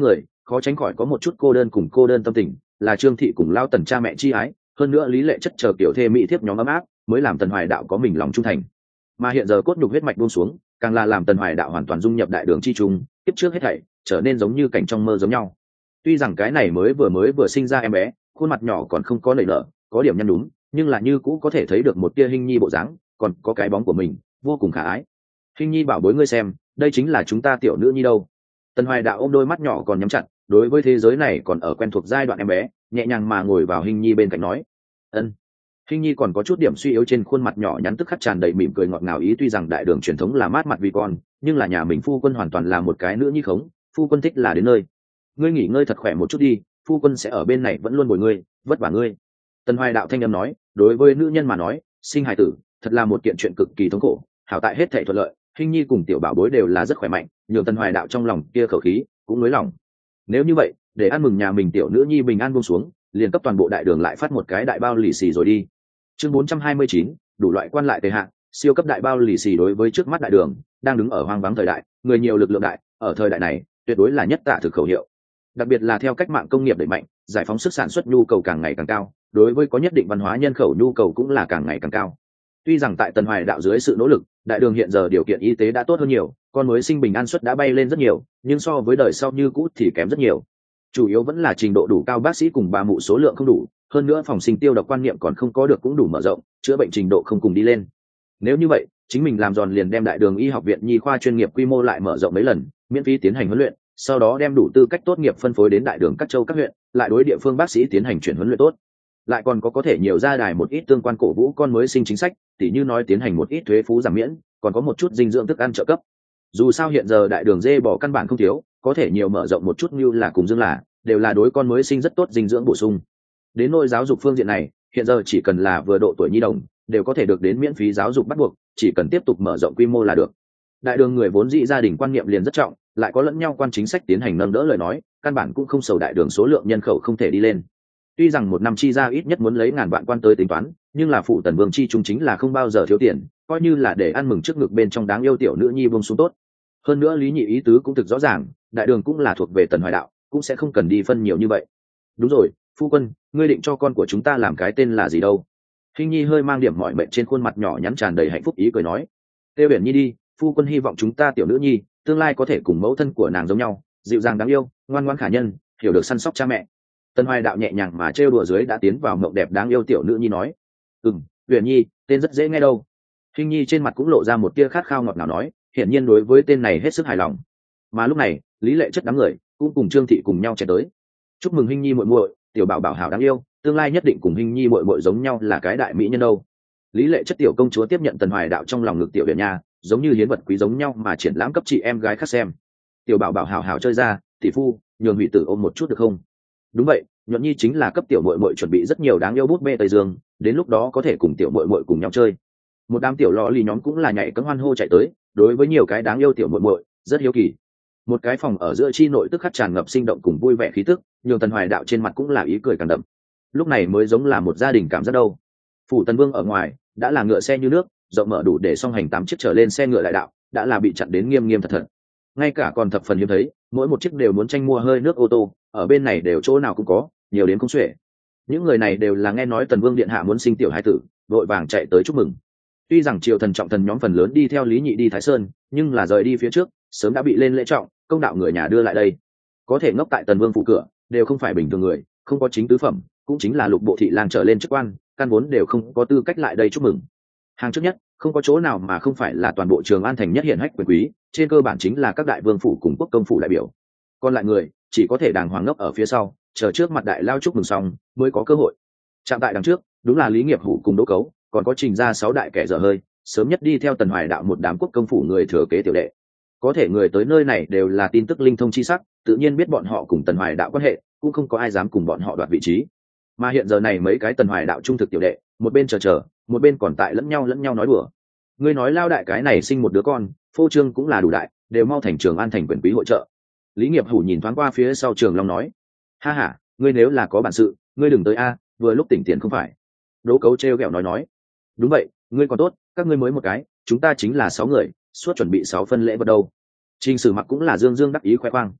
khó tránh khỏi có một chút cô đơn cùng cô đơn tâm tình, là Trương Thị cùng Lao Tần cha mẹ chi ái, hơn nữa Lý Lệ chất chờ kiểu thê mỹ thiếp nhóm ấm áp, mới làm Tần Hoài Đạo có mình lòng trung thành. Mà hiện giờ cốt nhục huyết mạch buông xuống, càng là làm Tần Hoài Đạo hoàn toàn dung nhập đại đường chi trung, tiếp trước hết thảy trở nên giống như cảnh trong mơ giống nhau. Tuy rằng cái này mới vừa mới vừa sinh ra em bé, khuôn mặt nhỏ còn không có nảy nở, có điểm nhăn đúng, nhưng là như cũ có thể thấy được một tia hình nhi bộ dáng, còn có cái bóng của mình, vô cùng khả ái. Hình nhi bảo bối ngươi xem, đây chính là chúng ta tiểu nữ nhi đâu. Tần Hoài Đạo ôm đôi mắt nhỏ còn nhắm chặt, đối với thế giới này còn ở quen thuộc giai đoạn em bé, nhẹ nhàng mà ngồi vào Hình nhi bên cạnh nói, ân. Hình nhi còn có chút điểm suy yếu trên khuôn mặt nhỏ nhắn tức khắc tràn đầy mỉm cười ngọt ngào ý, tuy rằng đại đường truyền thống là mát mặt vì con, nhưng là nhà mình phu quân hoàn toàn là một cái nữ nhi khống, phu quân thích là đến nơi. Ngươi nghỉ ngơi thật khỏe một chút đi, phu quân sẽ ở bên này vẫn luôn bồi ngươi, vất vả ngươi. Tần Hoài Đạo thanh âm nói, đối với nữ nhân mà nói, sinh hài tử thật là một kiện chuyện cực kỳ thống khổ, hảo tại hết thảy thuận lợi, Hình nhi cùng tiểu bảo bối đều là rất khỏe mạnh, nhường Tần Hoài Đạo trong lòng kia khẩu khí cũng nới lòng. Nếu như vậy, để ăn mừng nhà mình tiểu nữ nhi bình an buông xuống, liền cấp toàn bộ đại đường lại phát một cái đại bao lì xì rồi đi. Chương bốn trăm hai mươi chín, đủ loại quan lại tề hạng, siêu cấp đại bao lì xì đối với trước mắt đại đường, đang đứng ở hoang vắng thời đại, người nhiều lực lượng đại, ở thời đại này, tuyệt đối là nhất tạ thực khẩu hiệu. Đặc biệt là theo cách mạng công nghiệp đẩy mạnh, giải phóng sức sản xuất nhu cầu càng ngày càng cao, đối với có nhất định văn hóa nhân khẩu nhu cầu cũng là càng ngày càng cao. Tuy rằng tại Tần Hoài Đạo dưới sự nỗ lực, đại đường hiện giờ điều kiện y tế đã tốt hơn nhiều, con mới sinh bình an suất đã bay lên rất nhiều, nhưng so với đời sau như cũ thì kém rất nhiều. Chủ yếu vẫn là trình độ đủ cao bác sĩ cùng bà mụ số lượng không đủ, hơn nữa phòng sinh tiêu độc quan niệm còn không có được cũng đủ mở rộng, chữa bệnh trình độ không cùng đi lên. Nếu như vậy, chính mình làm giòn liền đem đại đường y học viện nhi khoa chuyên nghiệp quy mô lại mở rộng mấy lần, miễn phí tiến hành huấn luyện, sau đó đem đủ tư cách tốt nghiệp phân phối đến đại đường các châu các huyện, lại đối địa phương bác sĩ tiến hành chuyển huấn luyện tốt. Lại còn có có thể nhiều ra đài một ít tương quan cổ vũ con mới sinh chính sách, tỉ như nói tiến hành một ít thuế phú giảm miễn, còn có một chút dinh dưỡng thức ăn trợ cấp. Dù sao hiện giờ đại đường dê bò căn bản không thiếu, có thể nhiều mở rộng một chút như là cùng dương là, đều là đối con mới sinh rất tốt dinh dưỡng bổ sung. Đến nôi giáo dục phương diện này, hiện giờ chỉ cần là vừa độ tuổi nhi đồng, đều có thể được đến miễn phí giáo dục bắt buộc, chỉ cần tiếp tục mở rộng quy mô là được. Đại đường người vốn dĩ gia đình quan niệm liền rất trọng, lại có lẫn nhau quan chính sách tiến hành nâng đỡ lời nói, căn bản cũng không sầu đại đường số lượng nhân khẩu không thể đi lên. Tuy rằng một năm chi ra ít nhất muốn lấy ngàn vạn quan tới tính toán, nhưng là phụ Tần Vương chi trung chính là không bao giờ thiếu tiền, coi như là để ăn mừng trước ngực bên trong đáng yêu tiểu nữ nhi buông xuống tốt. Hơn nữa Lý Nhị ý tứ cũng thực rõ ràng, đại đường cũng là thuộc về Tần Hoài Đạo, cũng sẽ không cần đi phân nhiều như vậy. Đúng rồi, phu quân, ngươi định cho con của chúng ta làm cái tên là gì đâu? Hình nhi hơi mang điểm mỏi mệt trên khuôn mặt nhỏ nhắn tràn đầy hạnh phúc ý cười nói, Têu Uyển Nhi đi, phu quân hy vọng chúng ta tiểu nữ nhi tương lai có thể cùng mẫu thân của nàng giống nhau, dịu dàng đáng yêu, ngoan ngoãn khả nhân, hiểu được săn sóc cha mẹ. Tần Hoài Đạo nhẹ nhàng mà trêu đùa dưới đã tiến vào mộng đẹp đáng yêu tiểu nữ nhi nói, ừm, Uyển Nhi, tên rất dễ nghe đâu. Hình nhi trên mặt cũng lộ ra một tia khát khao ngọt ngào nói, hiển nhiên đối với tên này hết sức hài lòng. Mà lúc này, Lý Lệ chất đám người cũng cùng Trương Thị cùng nhau chạy tới, chúc mừng Hình nhi muội muội, tiểu bảo bảo hảo đáng yêu, tương lai nhất định cùng Hình nhi muội muội giống nhau là cái đại mỹ nhân đâu. Lý Lệ chất tiểu công chúa tiếp nhận Tần Hoài Đạo trong lòng ngực tiểu Uyển Nha, giống như hiến vật quý giống nhau mà triển lãm cấp chị em gái khác xem. Tiểu bảo bảo hảo hảo chơi ra, tỷ phu, nhường hủy tử ôm một chút được không? Đúng vậy, Nhuận Nhi chính là cấp tiểu muội muội chuẩn bị rất nhiều đáng yêu bút bê Tây Dương, đến lúc đó có thể cùng tiểu muội muội cùng nhau chơi. Một đám tiểu lọ lì nhóm cũng là nhảy cẫng hoan hô chạy tới, đối với nhiều cái đáng yêu tiểu muội muội rất hiếu kỳ. Một cái phòng ở giữa chi nội tức khắc tràn ngập sinh động cùng vui vẻ khí tức, nhường Tần Hoài Đạo trên mặt cũng là ý cười càng đậm. Lúc này mới giống là một gia đình cảm giác đâu. Phủ Tần Vương ở ngoài đã là ngựa xe như nước, rộng mở đủ để song hành tám chiếc trở lên xe ngựa đại đạo, đã là bị chặn đến nghiêm nghiêm thật thật. Ngay cả còn thập phần hiếm thấy, mỗi một chiếc đều muốn tranh mua hơi nước ô tô, ở bên này đều chỗ nào cũng có, nhiều đến không xuể. Những người này đều là nghe nói Tần Vương điện hạ muốn sinh tiểu hải tử, vội vàng chạy tới chúc mừng. Tuy rằng triều thần trọng thần nhóm phần lớn đi theo Lý Nhị đi Thái Sơn, nhưng là rời đi phía trước, sớm đã bị lên lễ trọng, công đạo người nhà đưa lại đây. Có thể ngốc tại Tần Vương phủ cửa, đều không phải bình thường người, không có chính tứ phẩm, cũng chính là lục bộ thị lang trở lên chức quan, căn vốn đều không có tư cách lại đây chúc mừng. Hàng trước nhất, không có chỗ nào mà không phải là toàn bộ Trường An thành nhất hiển hách quyền quý, trên cơ bản chính là các đại vương phủ cùng quốc công phủ đại biểu. Còn lại người, chỉ có thể đàng hoàng ngốc ở phía sau, chờ trước mặt đại lao chúc mừng xong, mới có cơ hội. Chạm tại đằng trước, đúng là Lý Nghiệp Hủ cùng Đỗ Cấu, còn có Trình ra sáu đại kẻ dở hơi, sớm nhất đi theo Tần Hoài Đạo một đám quốc công phủ người thừa kế tiểu đệ. Có thể người tới nơi này đều là tin tức linh thông chi sắc, tự nhiên biết bọn họ cùng Tần Hoài Đạo quan hệ, cũng không có ai dám cùng bọn họ đoạt vị trí. Mà hiện giờ này mấy cái Tần Hoài Đạo trung thực tiểu đệ, một bên chờ chờ, một bên còn tại lẫn nhau lẫn nhau nói đùa. Ngươi nói lao đại cái này sinh một đứa con, phô trương cũng là đủ đại, đều mau thành Trường An thành quyền quý hội trợ. Lý Nghiệp Hủ nhìn thoáng qua phía sau Trường Long nói, ha ha, ngươi nếu là có bản sự, ngươi đừng tới a, vừa lúc tỉnh tiền không phải. Đỗ Cấu trêu ghẹo nói nói, đúng vậy, ngươi còn tốt, các ngươi mới một cái, chúng ta chính là sáu người, suốt chuẩn bị sáu phân lễ vật đâu. Trình Sử Mặc cũng là dương dương đắc ý khoe khoang.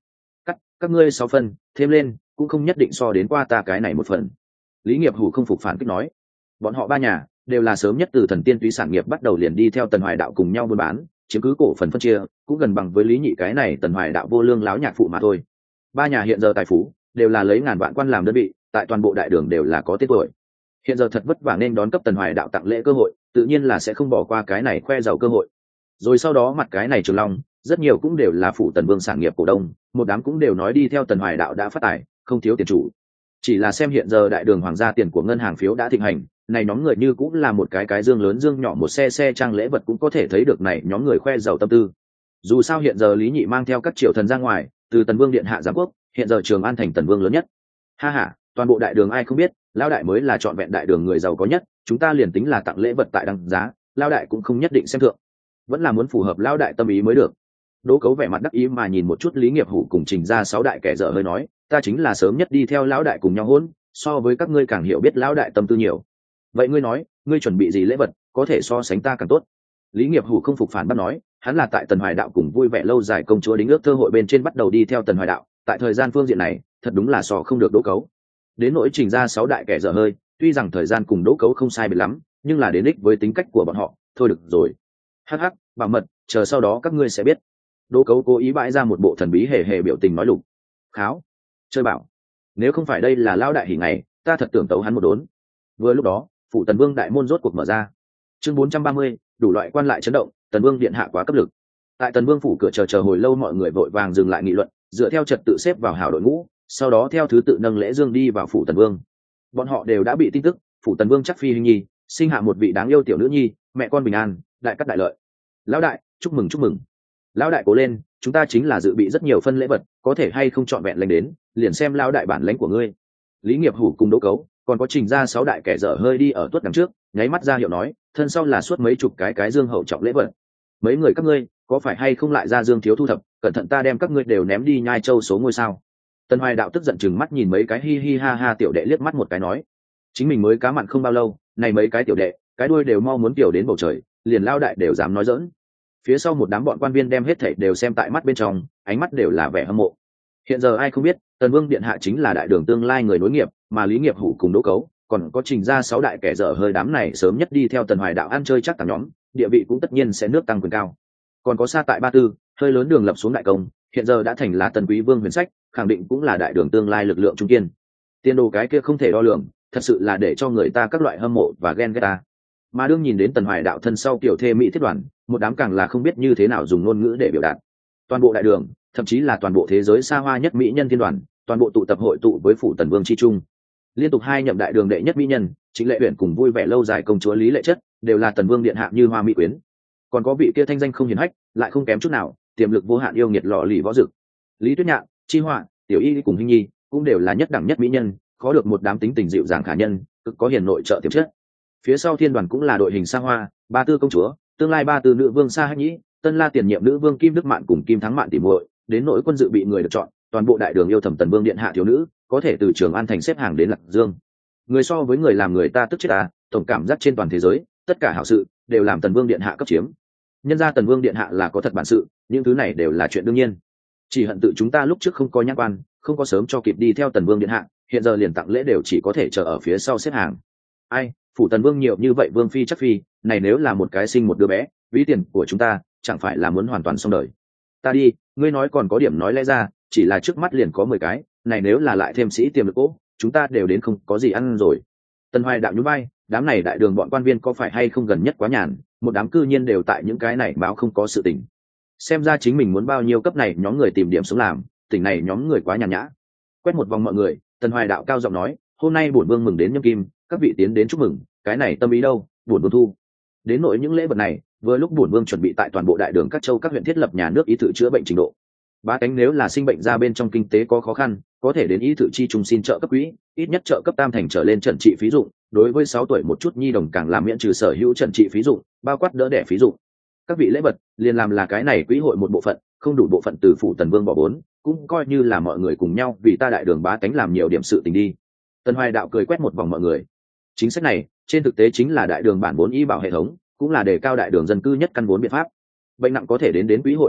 cắt các ngươi sáu phần thêm lên cũng không nhất định so đến qua ta cái này một phần. Lý Nghiệp Hủ không phục phản kích nói, bọn họ ba nhà đều là sớm nhất từ thần tiên túy sản nghiệp bắt đầu liền đi theo Tần Hoài Đạo cùng nhau buôn bán, chiếm cứ cổ phần phân chia cũng gần bằng với Lý Nhị cái này Tần Hoài Đạo vô lương láo nhạc phụ mà thôi. Ba nhà hiện giờ tài phú đều là lấy ngàn vạn quan làm đơn vị, tại toàn bộ đại đường đều là có tên tuổi. Hiện giờ thật vất vả nên đón cấp Tần Hoài Đạo tặng lễ cơ hội, tự nhiên là sẽ không bỏ qua cái này khoe giàu cơ hội. Rồi sau đó mặt cái này Trường Long, rất nhiều cũng đều là phụ Tần Vương sản nghiệp cổ đông, một đám cũng đều nói đi theo Tần Hoài Đạo đã phát tài, không thiếu tiền chủ. Chỉ là xem hiện giờ đại đường hoàng gia tiền của ngân hàng phiếu đã thịnh hành, này nhóm người như cũng là một cái cái dương lớn dương nhỏ một xe xe trang lễ vật cũng có thể thấy được này nhóm người khoe giàu tâm tư. Dù sao hiện giờ Lý Nhị mang theo các triều thần ra ngoài, từ Tần Vương điện hạ giám quốc, hiện giờ Trường An thành Tần Vương lớn nhất. Ha ha, toàn bộ đại đường ai không biết, lão đại mới là trọn vẹn đại đường người giàu có nhất, chúng ta liền tính là tặng lễ vật tại đăng giá, lão đại cũng không nhất định xem thượng, vẫn là muốn phù hợp lão đại tâm ý mới được. Đỗ Cấu vẻ mặt đắc ý mà nhìn một chút Lý Nghiệp Hủ cùng Trình ra sáu đại kẻ dở hơi nói, ta chính là sớm nhất đi theo lão đại cùng nhau hôn, so với các ngươi càng hiểu biết lão đại tâm tư nhiều. Vậy ngươi nói, ngươi chuẩn bị gì lễ vật, có thể so sánh ta càng tốt. Lý Nghiệp Hủ không phục phản bắt nói, hắn là tại Tần Hoài Đạo cùng vui vẻ lâu dài công chúa đính ước thơ hội bên trên bắt đầu đi theo Tần Hoài Đạo, tại thời gian phương diện này, thật đúng là so không được Đỗ Cấu. Đến nỗi Trình ra sáu đại kẻ dở hơi, tuy rằng thời gian cùng Đỗ Cấu không sai biệt lắm, nhưng là đến đích với tính cách của bọn họ, thôi được rồi. Hắc hắc, bảo mật, chờ sau đó các ngươi sẽ biết. Đỗ Cấu cố ý bãi ra một bộ thần bí hề hề biểu tình nói lục. Kháo, chơi bảo, nếu không phải đây là lão đại hỉ ngày, ta thật tưởng tấu hắn một đốn. Vừa lúc đó, phủ Tần Vương đại môn rốt cuộc mở ra. Chương bốn trăm ba mươi, đủ loại quan lại chấn động, Tần Vương điện hạ quá cấp lực. Tại Tần Vương phủ cửa chờ chờ hồi lâu mọi người vội vàng dừng lại nghị luận, dựa theo trật tự xếp vào hảo đội ngũ, sau đó theo thứ tự nâng lễ dương đi vào phủ Tần Vương. Bọn họ đều đã bị tin tức, phủ Tần Vương chắc phi hình nhi, sinh hạ một vị đáng yêu tiểu nữ nhi, mẹ con bình an, đại cát đại lợi. Lão đại, chúc mừng chúc mừng. Lão đại cố lên, chúng ta chính là dự bị rất nhiều phân lễ vật, có thể hay không chọn vẹn lãnh đến, liền xem lão đại bản lãnh của ngươi. Lý Nghiệp Hủ cùng Đỗ Cấu, còn có Trình ra sáu đại kẻ dở hơi đi ở tuốt đằng trước, nháy mắt ra hiệu nói, thân sau là suốt mấy chục cái cái dương hậu trọng lễ vật. Mấy người các ngươi, có phải hay không lại ra dương thiếu thu thập, cẩn thận ta đem các ngươi đều ném đi nhai châu số ngôi sao. Tần Hoài Đạo tức giận chừng mắt nhìn mấy cái hi hi ha ha tiểu đệ liếc mắt một cái nói, chính mình mới cá mặn không bao lâu, này mấy cái tiểu đệ, cái đuôi đều mau muốn tiểu đến bầu trời, liền lao đại đều dám nói giỡn. Phía sau một đám bọn quan viên đem hết thảy đều xem tại mắt bên trong, ánh mắt đều là vẻ hâm mộ. Hiện giờ ai không biết, Tần Vương điện hạ chính là đại đường tương lai người nối nghiệp, mà Lý Nghiệp Hủ cùng Đỗ Cấu, còn có Trình ra sáu đại kẻ dở hơi đám này sớm nhất đi theo Tần Hoài Đạo ăn chơi chắc tàng nhóm, địa vị cũng tất nhiên sẽ nước tăng quyền cao. Còn có xa tại Ba Tư, hơi lớn đường lập xuống đại công, hiện giờ đã thành là Tần Quý Vương huyền sách, khẳng định cũng là đại đường tương lai lực lượng trung kiên. Tiền đồ cái kia không thể đo lường, thật sự là để cho người ta các loại hâm mộ và ghen ghét ta. Mà đương nhìn đến Tần Hoài Đạo thân sau kiểu thê mỹ thiết đoàn, một đám càng là không biết như thế nào dùng ngôn ngữ để biểu đạt. Toàn bộ đại đường, thậm chí là toàn bộ thế giới xa hoa nhất mỹ nhân thiên đoàn, toàn bộ tụ tập hội tụ với phủ Tần Vương chi trung. Liên tục hai nhậm đại đường đệ nhất mỹ nhân, Chính Lệ Uyển cùng vui vẻ lâu dài công chúa Lý Lệ Chất, đều là Tần Vương điện hạ như hoa mỹ quyến. Còn có vị kia thanh danh không hiển hách, lại không kém chút nào, tiềm lực vô hạn yêu nghiệt lọ lì võ dực, Lý Tuyết Nhạn, Chi Họa, Tiểu Y cùng Hinh Nhi, cũng đều là nhất đẳng nhất mỹ nhân, khó được một đám tính tình dịu dàng khả nhân, cực có hiền nội trợ tiềm chất. Phía sau thiên đoàn cũng là đội hình xa hoa, Ba Tư công chúa, tương lai Ba Tư nữ vương Sa Hách Nhĩ, Tân La tiền nhiệm nữ vương Kim Đức Mạn cùng Kim Thắng Mạn tỉ muội, đến nội quân dự bị người được chọn, toàn bộ đại đường yêu thầm Tần Vương điện hạ thiếu nữ, có thể từ Trường An thành xếp hàng đến Lạc Dương. Người so với người làm người ta tức chết ta, tổng cảm giác trên toàn thế giới, tất cả hảo sự đều làm Tần Vương điện hạ cấp chiếm. Nhân ra Tần Vương điện hạ là có thật bản sự, những thứ này đều là chuyện đương nhiên. Chỉ hận tự chúng ta lúc trước không có nhãn quan, không có sớm cho kịp đi theo Tần Vương điện hạ, hiện giờ liền tặng lễ đều chỉ có thể chờ ở phía sau xếp hàng. Ai, phủ Tần Vương nhiều như vậy vương phi chắc phi, này nếu là một cái sinh một đứa bé, ví tiền của chúng ta chẳng phải là muốn hoàn toàn xong đời. Ta đi, ngươi nói còn có điểm nói lẽ ra, chỉ là trước mắt liền có mười cái, này nếu là lại thêm sĩ tiềm lực cố, chúng ta đều đến không có gì ăn rồi. Tần Hoài Đạo nhún vai, đám này đại đường bọn quan viên có phải hay không gần nhất quá nhàn, một đám cư nhiên đều tại những cái này báo không có sự tình. Xem ra chính mình muốn bao nhiêu cấp này nhóm người tìm điểm sống làm, tỉnh này nhóm người quá nhàn nhã. Quét một vòng mọi người, Tần Hoài Đạo cao giọng nói, hôm nay bổn vương mừng đến nhâm kim, các vị tiến đến chúc mừng, cái này tâm ý đâu, bổn vương thu. Đến nội những lễ vật này, vừa lúc bổn vương chuẩn bị tại toàn bộ đại đường các châu các huyện thiết lập nhà nước ý thự chữa bệnh trình độ. Bá tánh nếu là sinh bệnh ra bên trong kinh tế có khó khăn, có thể đến ý thự chi trung xin trợ cấp quỹ, ít nhất trợ cấp tam thành trở lên trần trị phí dụng, đối với sáu tuổi một chút nhi đồng càng làm miễn trừ sở hữu trần trị phí dụng, bao quát đỡ đẻ phí dụng. Các vị lễ vật liền làm là cái này quỹ hội một bộ phận, không đủ bộ phận từ phủ Tần Vương bỏ vốn, cũng coi như là mọi người cùng nhau vì ta đại đường bá tánh làm nhiều điểm sự tình đi. Tần Hoài Đạo cười quét một vòng mọi người. Chính sách này trên thực tế chính là đại đường bản vốn y bảo hệ thống, cũng là đề cao đại đường dân cư nhất căn vốn biện pháp. Bệnh nặng có thể đến đến quỹ hội trợ cấp,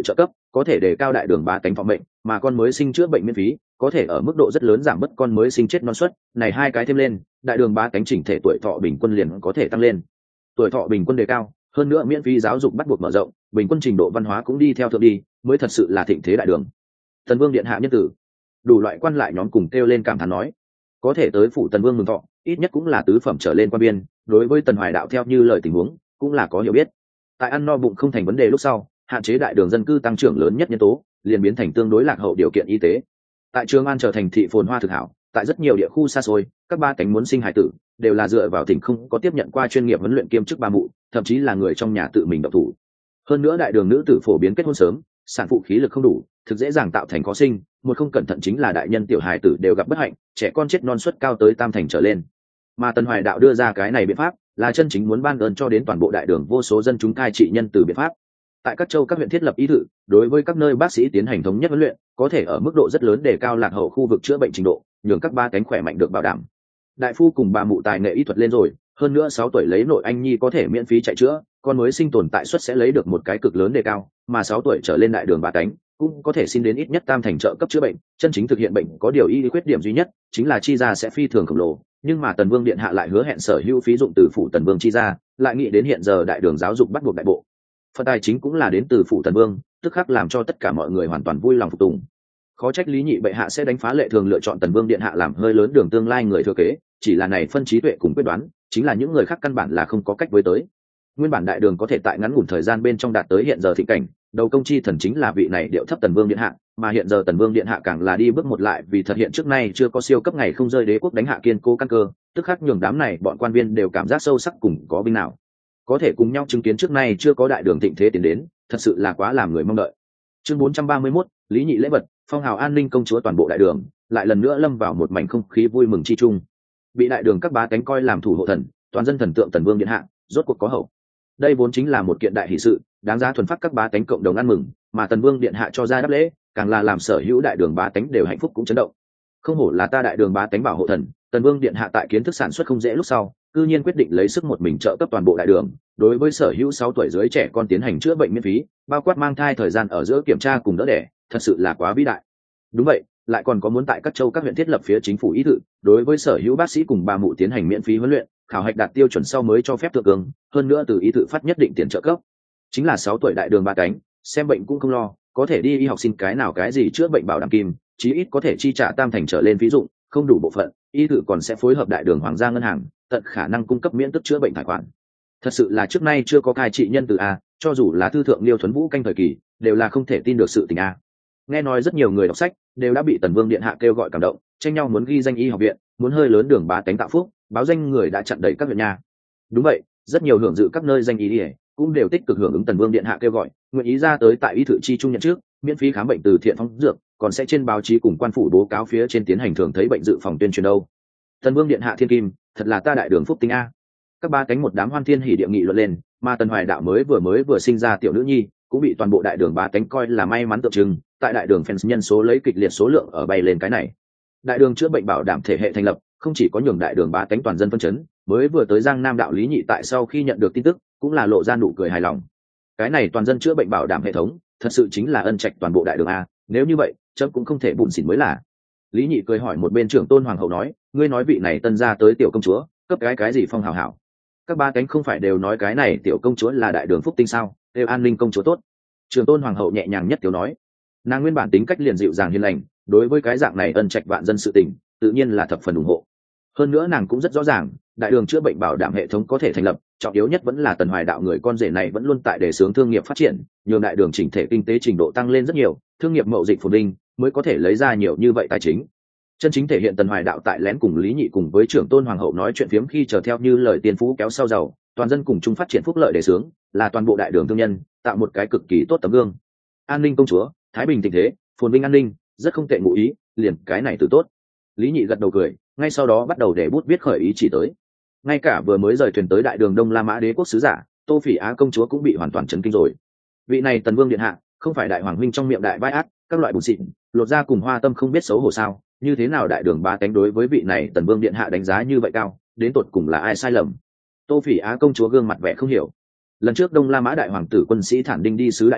có thể đề cao đại đường bá tánh phòng bệnh, mà con mới sinh chữa bệnh miễn phí có thể ở mức độ rất lớn giảm bớt con mới sinh chết non suất. Này hai cái thêm lên, đại đường bá tánh chỉnh thể tuổi thọ bình quân liền có thể tăng lên. Tuổi thọ bình quân đề cao, hơn nữa miễn phí giáo dục bắt buộc mở rộng, bình quân trình độ văn hóa cũng đi theo thượng đi, mới thật sự là thịnh thế đại đường. Tần Vương điện hạ nhân tử, đủ loại quan lại nhóm cùng kêu lên cảm thán nói, có thể tới phủ Tần Vương mừng thọ, ít nhất cũng là tứ phẩm trở lên quan biên, đối với Tần Hoài đạo theo như lời tình huống, cũng là có hiểu biết. Tại ăn no bụng không thành vấn đề lúc sau, hạn chế đại đường dân cư tăng trưởng lớn nhất nhân tố, liền biến thành tương đối lạc hậu điều kiện y tế. Tại Trường An trở thành thị phồn hoa thực hảo, tại rất nhiều địa khu xa xôi, các ba cánh muốn sinh hải tử đều là dựa vào tỉnh không có tiếp nhận qua chuyên nghiệp huấn luyện kiêm chức ba mụ, thậm chí là người trong nhà tự mình độc thủ. Hơn nữa đại đường nữ tử phổ biến kết hôn sớm, sản phụ khí lực không đủ, thực dễ dàng tạo thành khó sinh, một không cẩn thận chính là đại nhân tiểu hài tử đều gặp bất hạnh, trẻ con chết non suất cao tới tam thành trở lên. Mà Tần Hoài đạo đưa ra cái này biện pháp, là chân chính muốn ban ơn cho đến toàn bộ đại đường vô số dân chúng cai trị nhân từ biện pháp. Tại các châu các huyện thiết lập y thự, đối với các nơi bác sĩ tiến hành thống nhất huấn luyện, có thể ở mức độ rất lớn đề cao lạc hậu khu vực chữa bệnh trình độ, nhường các ba cánh khỏe mạnh được bảo đảm. Đại phu cùng bà mụ tài nghệ y thuật lên rồi, hơn nữa sáu tuổi lấy nội anh nhi có thể miễn phí chạy chữa, con mới sinh tồn tại suất sẽ lấy được một cái cực lớn đề cao, mà sáu tuổi trở lên đại đường ba cánh cũng có thể xin đến ít nhất tam thành trợ cấp chữa bệnh, chân chính thực hiện bệnh có điều y khuyết điểm duy nhất chính là chi ra sẽ phi thường khổng lồ, nhưng mà Tần Vương điện hạ lại hứa hẹn sở hữu phí dụng từ phủ Tần Vương chi ra, lại nghĩ đến hiện giờ đại đường giáo dục bắt buộc đại bộ phần tài chính cũng là đến từ phủ Tần Vương, tức khắc làm cho tất cả mọi người hoàn toàn vui lòng phục tùng. Khó trách Lý Nhị bệ hạ sẽ đánh phá lệ thường lựa chọn Tần Vương điện hạ làm hơi lớn đường tương lai người thừa kế, chỉ là này phân trí tuệ cùng quyết đoán, chính là những người khác căn bản là không có cách với tới. Nguyên bản đại đường có thể tại ngắn ngủn thời gian bên trong đạt tới hiện giờ thịnh cảnh, đầu công chi thần chính là vị này điệu thấp Tần Vương điện hạ, mà hiện giờ Tần Vương điện hạ càng là đi bước một lại vì thực hiện trước nay chưa có siêu cấp ngày không rơi đế quốc đánh hạ kiên cố căn cơ, tức khắc nhường đám này bọn quan viên đều cảm giác sâu sắc cùng có binh nào có thể cùng nhau chứng kiến trước nay chưa có đại đường thịnh thế tiến đến, thật sự là quá làm người mong đợi. Chương bốn trăm ba mươi mốt, Lý Nhị lễ vật, phong hào an ninh công chúa toàn bộ đại đường, lại lần nữa lâm vào một mảnh không khí vui mừng chi chung. Bị đại đường các bá tánh coi làm thủ hộ thần, toàn dân thần tượng Tần Vương điện hạ, rốt cuộc có hậu. Đây vốn chính là một kiện đại hỷ sự, đáng giá thuần phát các bá tánh cộng đồng ăn mừng, mà Tần Vương điện hạ cho ra đáp lễ, càng là làm sở hữu đại đường bá tánh đều hạnh phúc cũng chấn động. Không hổ là ta đại đường bá tánh bảo hộ thần, Tần Vương điện hạ tại kiến thức sản xuất không dễ lúc sau, cư nhiên quyết định lấy sức một mình trợ cấp toàn bộ đại đường, đối với sở hữu sáu tuổi dưới trẻ con tiến hành chữa bệnh miễn phí, bao quát mang thai thời gian ở giữa kiểm tra cùng đỡ đẻ, thật sự là quá vĩ đại. Đúng vậy, lại còn có muốn tại các châu các huyện thiết lập phía chính phủ ý thự, đối với sở hữu bác sĩ cùng bà mụ tiến hành miễn phí huấn luyện, khảo hạch đạt tiêu chuẩn sau mới cho phép thượng cường, hơn nữa từ ý thự phát nhất định tiền trợ cấp. Chính là sáu tuổi đại đường ba cánh, xem bệnh cũng không lo, có thể đi y học xin cái nào cái gì chữa bệnh bảo đảm kim, chí ít có thể chi trả tam thành trở lên ví dụ, không đủ bộ phận, y thự còn sẽ phối hợp đại đường hoàng gia ngân hàng, tận khả năng cung cấp miễn tức chữa bệnh tài khoản. Thật sự là trước nay chưa có cai trị nhân từ a, cho dù là thư thượng Liêu Thuấn Vũ canh thời kỳ, đều là không thể tin được sự tình a. Nghe nói rất nhiều người đọc sách đều đã bị Tần Vương điện hạ kêu gọi cảm động, tranh nhau muốn ghi danh y học viện, muốn hơi lớn đường bá tánh tạo phúc, báo danh người đã chặn đầy các huyện nhà. Đúng vậy, rất nhiều hưởng dự các nơi danh y y cũng đều tích cực hưởng ứng Tần Vương điện hạ kêu gọi, nguyện ý ra tới tại y thự chi trung nhận trước, miễn phí khám bệnh từ thiện phóng dược, còn sẽ trên báo chí cùng quan phủ bố cáo phía trên tiến hành thường thấy bệnh dự phòng tuyên truyền đâu. Tần Vương điện hạ thiên kim, thật là ta đại đường phúc tính a. Các ba cánh một đám hoan thiên hỉ địa nghị luận lên, mà Tần Hoài đạo mới vừa mới vừa sinh ra tiểu nữ nhi, cũng bị toàn bộ đại đường ba cánh coi là may mắn tượng trưng, tại đại đường fans nhân số lấy kịch liệt số lượng ở bay lên cái này. Đại đường chữa bệnh bảo đảm thể hệ thành lập, không chỉ có nhường đại đường ba cánh toàn dân phân chấn, mới vừa tới Giang Nam đạo Lý Nhị tại sau khi nhận được tin tức, cũng là lộ ra nụ cười hài lòng. Cái này toàn dân chữa bệnh bảo đảm hệ thống, thật sự chính là ân trạch toàn bộ đại đường a, nếu như vậy, chấm cũng không thể bùn xỉn mới là. Lý Nhị cười hỏi một bên trưởng tôn hoàng hậu nói, ngươi nói vị này tân gia tới tiểu công chúa, cấp cái cái gì phong hào hảo? Các ba cánh không phải đều nói cái này tiểu công chúa là đại đường phúc tinh sao, đều an ninh công chúa tốt. Trưởng tôn hoàng hậu nhẹ nhàng nhất tiểu nói, nàng nguyên bản tính cách liền dịu dàng hiền lành, đối với cái dạng này ân trạch vạn dân sự tình, tự nhiên là thập phần ủng hộ. Hơn nữa nàng cũng rất rõ ràng, đại đường chữa bệnh bảo đảm hệ thống có thể thành lập, trọng yếu nhất vẫn là Tần Hoài đạo người con rể này vẫn luôn tại đề xướng thương nghiệp phát triển, nhường đại đường chỉnh thể kinh tế trình độ tăng lên rất nhiều, thương nghiệp mậu dịch phồn vinh, mới có thể lấy ra nhiều như vậy tài chính. Chân chính thể hiện Tần Hoài đạo tại lén cùng Lý Nhị cùng với trưởng tôn hoàng hậu nói chuyện phiếm khi chờ theo như lời tiền phú kéo sau giàu, toàn dân cùng chung phát triển phúc lợi đề xướng, là toàn bộ đại đường thương nhân tạo một cái cực kỳ tốt tấm gương. An ninh công chúa, thái bình thịnh thế, phồn vinh an ninh, rất không tệ ngụ ý, liền cái này từ tốt. Lý Nhị gật đầu cười, ngay sau đó bắt đầu để bút viết khởi ý chỉ tới. Ngay cả vừa mới rời thuyền tới đại đường Đông La Mã đế quốc sứ giả, Tô Phỉ Á công chúa cũng bị hoàn toàn chấn kinh rồi. Vị này Tần Vương điện hạ, không phải đại hoàng huynh trong miệng đại vai ác, các loại bùn xịn, lột ra cùng hoa tâm không biết xấu hổ sao? Như thế nào đại đường ba cánh đối với vị này Tần Vương điện hạ đánh giá như vậy cao, đến tột cùng là ai sai lầm? Tô Phỉ Á công chúa gương mặt vẻ không hiểu. Lần trước Đông La Mã đại hoàng tử quân sĩ Thản Đinh đi sứ đại đường,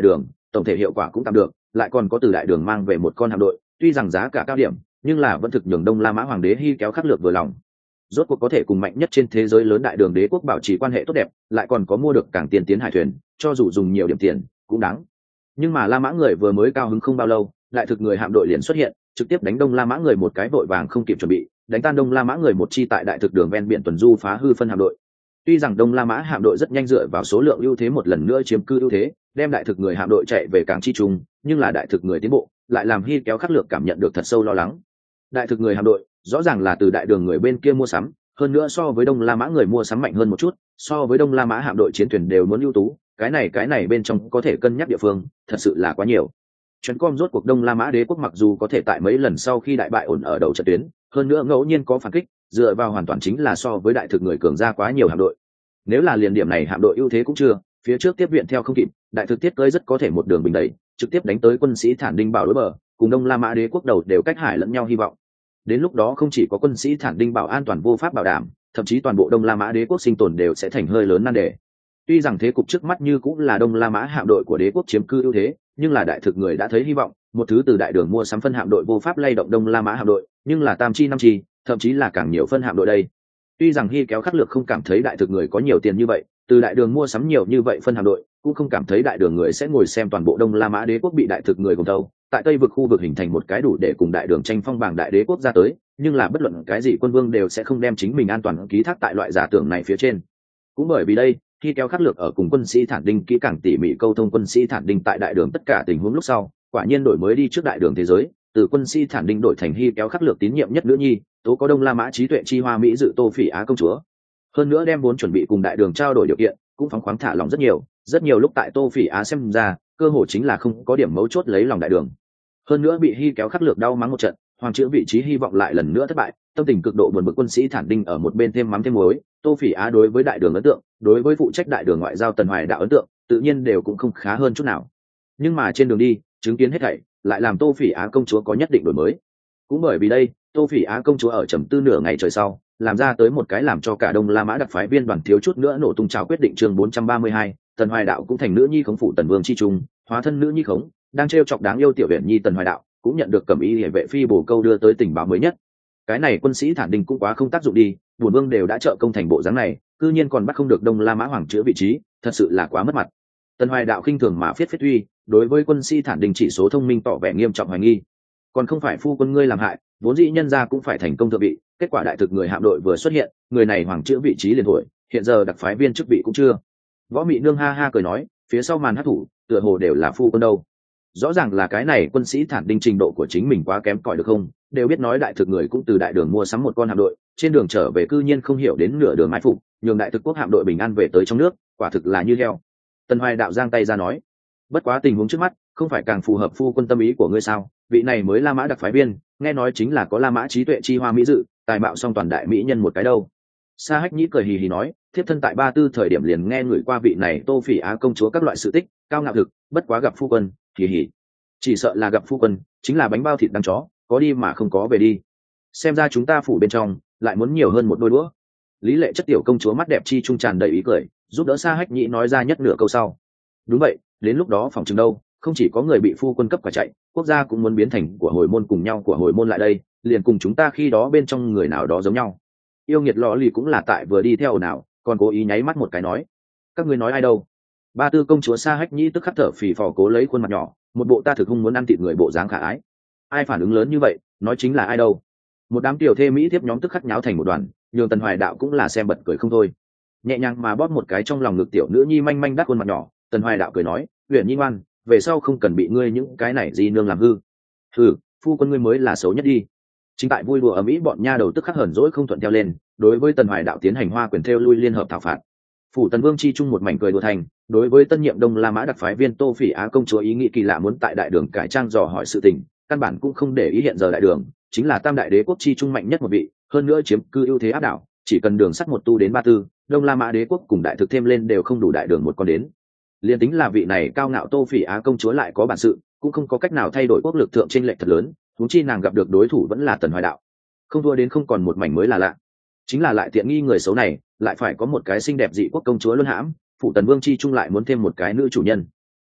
tổng thể hiệu quả cũng tạm được, lại còn có từ đại đường mang về một con hạm đội, tuy rằng giá cả cao điểm nhưng là vẫn thực nhường Đông La Mã hoàng đế Hy kéo khắc lược vừa lòng. Rốt cuộc có thể cùng mạnh nhất trên thế giới lớn đại đường đế quốc bảo trì quan hệ tốt đẹp, lại còn có mua được càng tiên tiến hải thuyền, cho dù dùng nhiều điểm tiền cũng đáng. Nhưng mà La Mã người vừa mới cao hứng không bao lâu, đại thực người hạm đội liền xuất hiện, trực tiếp đánh Đông La Mã người một cái vội vàng không kịp chuẩn bị, đánh tan Đông La Mã người một chi tại đại thực đường ven biển tuần du phá hư phân hạm đội. Tuy rằng Đông La Mã hạm đội rất nhanh dựa vào số lượng ưu thế một lần nữa chiếm cư ưu thế, đem đại thực người hạm đội chạy về cảng chi trung, nhưng là đại thực người tiến bộ lại làm Hy kéo khắc lược cảm nhận được thật sâu lo lắng. Đại thực người hạm đội rõ ràng là từ đại đường người bên kia mua sắm, hơn nữa so với Đông La Mã người mua sắm mạnh hơn một chút, so với Đông La Mã hạm đội chiến thuyền đều muốn ưu tú, cái này cái này bên trong có thể cân nhắc địa phương thật sự là quá nhiều. Chuyến com rốt cuộc Đông La Mã đế quốc mặc dù có thể tại mấy lần sau khi đại bại ổn ở đầu trận tuyến, hơn nữa ngẫu nhiên có phản kích, dựa vào hoàn toàn chính là so với đại thực người cường ra quá nhiều hạm đội. Nếu là liền điểm này hạm đội ưu thế cũng chưa, phía trước tiếp viện theo không kịp, đại thực tiết cơi rất có thể một đường bình đẩy, trực tiếp đánh tới quân sĩ Thản Đinh Bảo đối bờ, cùng Đông La Mã đế quốc đầu đều cách hải lẫn nhau hy vọng. Đến lúc đó không chỉ có quân sĩ Thản Đinh Bảo an toàn vô pháp bảo đảm, thậm chí toàn bộ Đông La Mã đế quốc sinh tồn đều sẽ thành hơi lớn nan đề. Tuy rằng thế cục trước mắt như cũng là Đông La Mã hạm đội của đế quốc chiếm cư ưu thế, nhưng là đại thực người đã thấy hy vọng, một thứ từ đại đường mua sắm phân hạm đội vô pháp lay động Đông La Mã hạm đội, nhưng là tam chi năm chi, thậm chí là càng nhiều phân hạm đội đây. Tuy rằng Hy kéo khắc lược không cảm thấy đại thực người có nhiều tiền như vậy, từ đại đường mua sắm nhiều như vậy phân hạm đội, cũng không cảm thấy đại đường người sẽ ngồi xem toàn bộ Đông La Mã đế quốc bị đại thực người cùng thâu, tại Tây vực khu vực hình thành một cái đủ để cùng đại đường tranh phong bảng đại đế quốc ra tới, nhưng là bất luận cái gì quân vương đều sẽ không đem chính mình an toàn ký thác tại loại giả tưởng này phía trên. Cũng bởi vì đây, Hy kéo khắc lược ở cùng quân sĩ Thản Đinh kỹ càng tỉ mỉ câu thông quân sĩ Thản Đinh tại đại đường tất cả tình huống lúc sau, quả nhiên đổi mới đi trước đại đường thế giới, từ quân sĩ Thản Đinh đổi thành Hy kéo khắc lược tín nhiệm nhất nữ nhi, tố có Đông La Mã trí tuệ chi hoa mỹ dự Tô Phỉ Á công chúa. Hơn nữa đem vốn chuẩn bị cùng đại đường trao đổi điều kiện, cũng phóng khoáng thả lòng rất nhiều, rất nhiều lúc tại Tô Phỉ Á xem ra, cơ hội chính là không có điểm mấu chốt lấy lòng đại đường. Hơn nữa bị Hy kéo khắc lược đau mắng một trận, hoàng chữ vị trí hy vọng lại lần nữa thất bại, tâm tình cực độ buồn bực quân sĩ Thản Đinh ở một bên thêm mắm thêm muối, Tô Phỉ Á đối với đại đường ấn tượng, đối với phụ trách đại đường ngoại giao Tần Hoài Đạo ấn tượng, tự nhiên đều cũng không khá hơn chút nào. Nhưng mà trên đường đi, chứng kiến hết thảy, lại làm Tô Phỉ Á công chúa có nhất định đổi mới. Cũng bởi vì đây, Tô Phỉ Á công chúa ở trầm tư nửa ngày trời sau, làm ra tới một cái làm cho cả Đông La Mã đặc phái viên đoàn thiếu chút nữa nổ tung trào quyết định chương bốn trăm ba mươi hai, Tần Hoài Đạo cũng thành nữ nhi khống phụ Tần Vương chi trung, hóa thân nữ nhi khống, đang trêu chọc đáng yêu tiểu huyện nhi Tần Hoài Đạo, cũng nhận được Cẩm Y Liễu vệ phi bổ câu đưa tới tình báo mới nhất. Cái này quân sĩ Thản Đinh cũng quá không tác dụng đi, bổn vương đều đã trợ công thành bộ dáng này, cư nhiên còn bắt không được Đông La Mã hoàng chữa vị trí, thật sự là quá mất mặt. Tần Hoài Đạo khinh thường mà phiết phiết uy, đối với quân sĩ Thản Đinh chỉ số thông minh tỏ vẻ nghiêm trọng hoài nghi. Còn không phải phu quân ngươi làm hại, vốn dĩ nhân gia cũng phải thành công thượng vị, kết quả đại thực người hạm đội vừa xuất hiện, người này hoàng chữa vị trí liền thổi, hiện giờ đặc phái viên chức vị cũng chưa. Võ Mị Nương ha ha cười nói, phía sau màn hắc thủ, tựa hồ đều là phu quân đâu. Rõ ràng là cái này quân sĩ Thản Đinh trình độ của chính mình quá kém cỏi được không, đều biết nói đại thực người cũng từ đại đường mua sắm một con hạm đội, trên đường trở về cư nhiên không hiểu đến nửa đường mai phục, nhường đại thực quốc hạm đội bình an về tới trong nước, quả thực là như heo. Tần Hoài Đạo giang tay ra nói, bất quá tình huống trước mắt không phải càng phù hợp phu quân tâm ý của ngươi sao, vị này mới La Mã đặc phái viên, nghe nói chính là có La Mã trí tuệ chi hoa mỹ dự, tài mạo song toàn đại mỹ nhân một cái đâu. Sa Hách Nhĩ cười hì hì nói, thiếp thân tại Ba Tư thời điểm liền nghe người qua vị này Tô Phỉ Á công chúa các loại sự tích, cao ngạo thực, bất quá gặp phu quân, hì hì. Chỉ sợ là gặp phu quân, chính là bánh bao thịt đắng chó, có đi mà không có về đi. Xem ra chúng ta phủ bên trong lại muốn nhiều hơn một đôi đũa. Lý Lệ chất tiểu công chúa mắt đẹp chi trung tràn đầy ý cười, giúp đỡ Sa Hách Nhĩ nói ra nhất nửa câu sau. Đúng vậy, đến lúc đó phòng chừng đâu, không chỉ có người bị phu quân cấp quả chạy, quốc gia cũng muốn biến thành của hồi môn cùng nhau của hồi môn lại đây, liền cùng chúng ta khi đó bên trong người nào đó giống nhau. Yêu nghiệt lọ lì cũng là tại vừa đi theo nào, còn cố ý nháy mắt một cái nói, các ngươi nói ai đâu. Ba Tư công chúa Sa Hách Nhĩ tức khắc thở phì phò cố lấy khuôn mặt nhỏ, một bộ ta thực hung muốn ăn thịt người bộ dáng khả ái. Ai phản ứng lớn như vậy, nói chính là ai đâu. Một đám tiểu thê mỹ thiếp nhóm tức khắc nháo thành một đoàn, nhường Tần Hoài Đạo cũng là xem bật cười không thôi. Nhẹ nhàng mà bóp một cái trong lòng ngực tiểu nữ nhi manh manh đắt khuôn mặt nhỏ, Tần Hoài Đạo cười nói, Uyển Nhi ngoan, về sau không cần bị ngươi những cái này gì nương làm hư. Hừ, phu quân ngươi mới là xấu nhất đi. Chính tại vui đùa ầm ĩ bọn nha đầu tức khắc hờn dỗi không thuận theo lên, đối với Tần Hoài Đạo tiến hành hoa quyền theo lui liên hợp thảo phạt. Phủ Tần Vương chi trung một mảnh cười đùa thành, đối với tân nhiệm Đông La Mã đặc phái viên Tô Phỉ Á công chúa ý nghĩ kỳ lạ muốn tại đại đường cải trang dò hỏi sự tình, căn bản cũng không để ý hiện giờ đại đường chính là tam đại đế quốc chi trung mạnh nhất một vị, hơn nữa chiếm cư ưu thế áp đảo, chỉ cần đường sắt một tu đến Ba Tư, Đông La Mã đế quốc cùng đại thực thêm lên đều không đủ đại đường một con đến. Liên tính là vị này cao ngạo Tô Phỉ Á công chúa lại có bản sự, cũng không có cách nào thay đổi quốc lực thượng chênh lệch thật lớn, huống chi nàng gặp được đối thủ vẫn là Tần Hoài Đạo, không thua đến không còn một mảnh mới là lạ. Chính là lại tiện nghi người xấu này, lại phải có một cái xinh đẹp dị quốc công chúa luân hãm, phụ Tần Vương chi trung lại muốn thêm một cái nữ chủ nhân.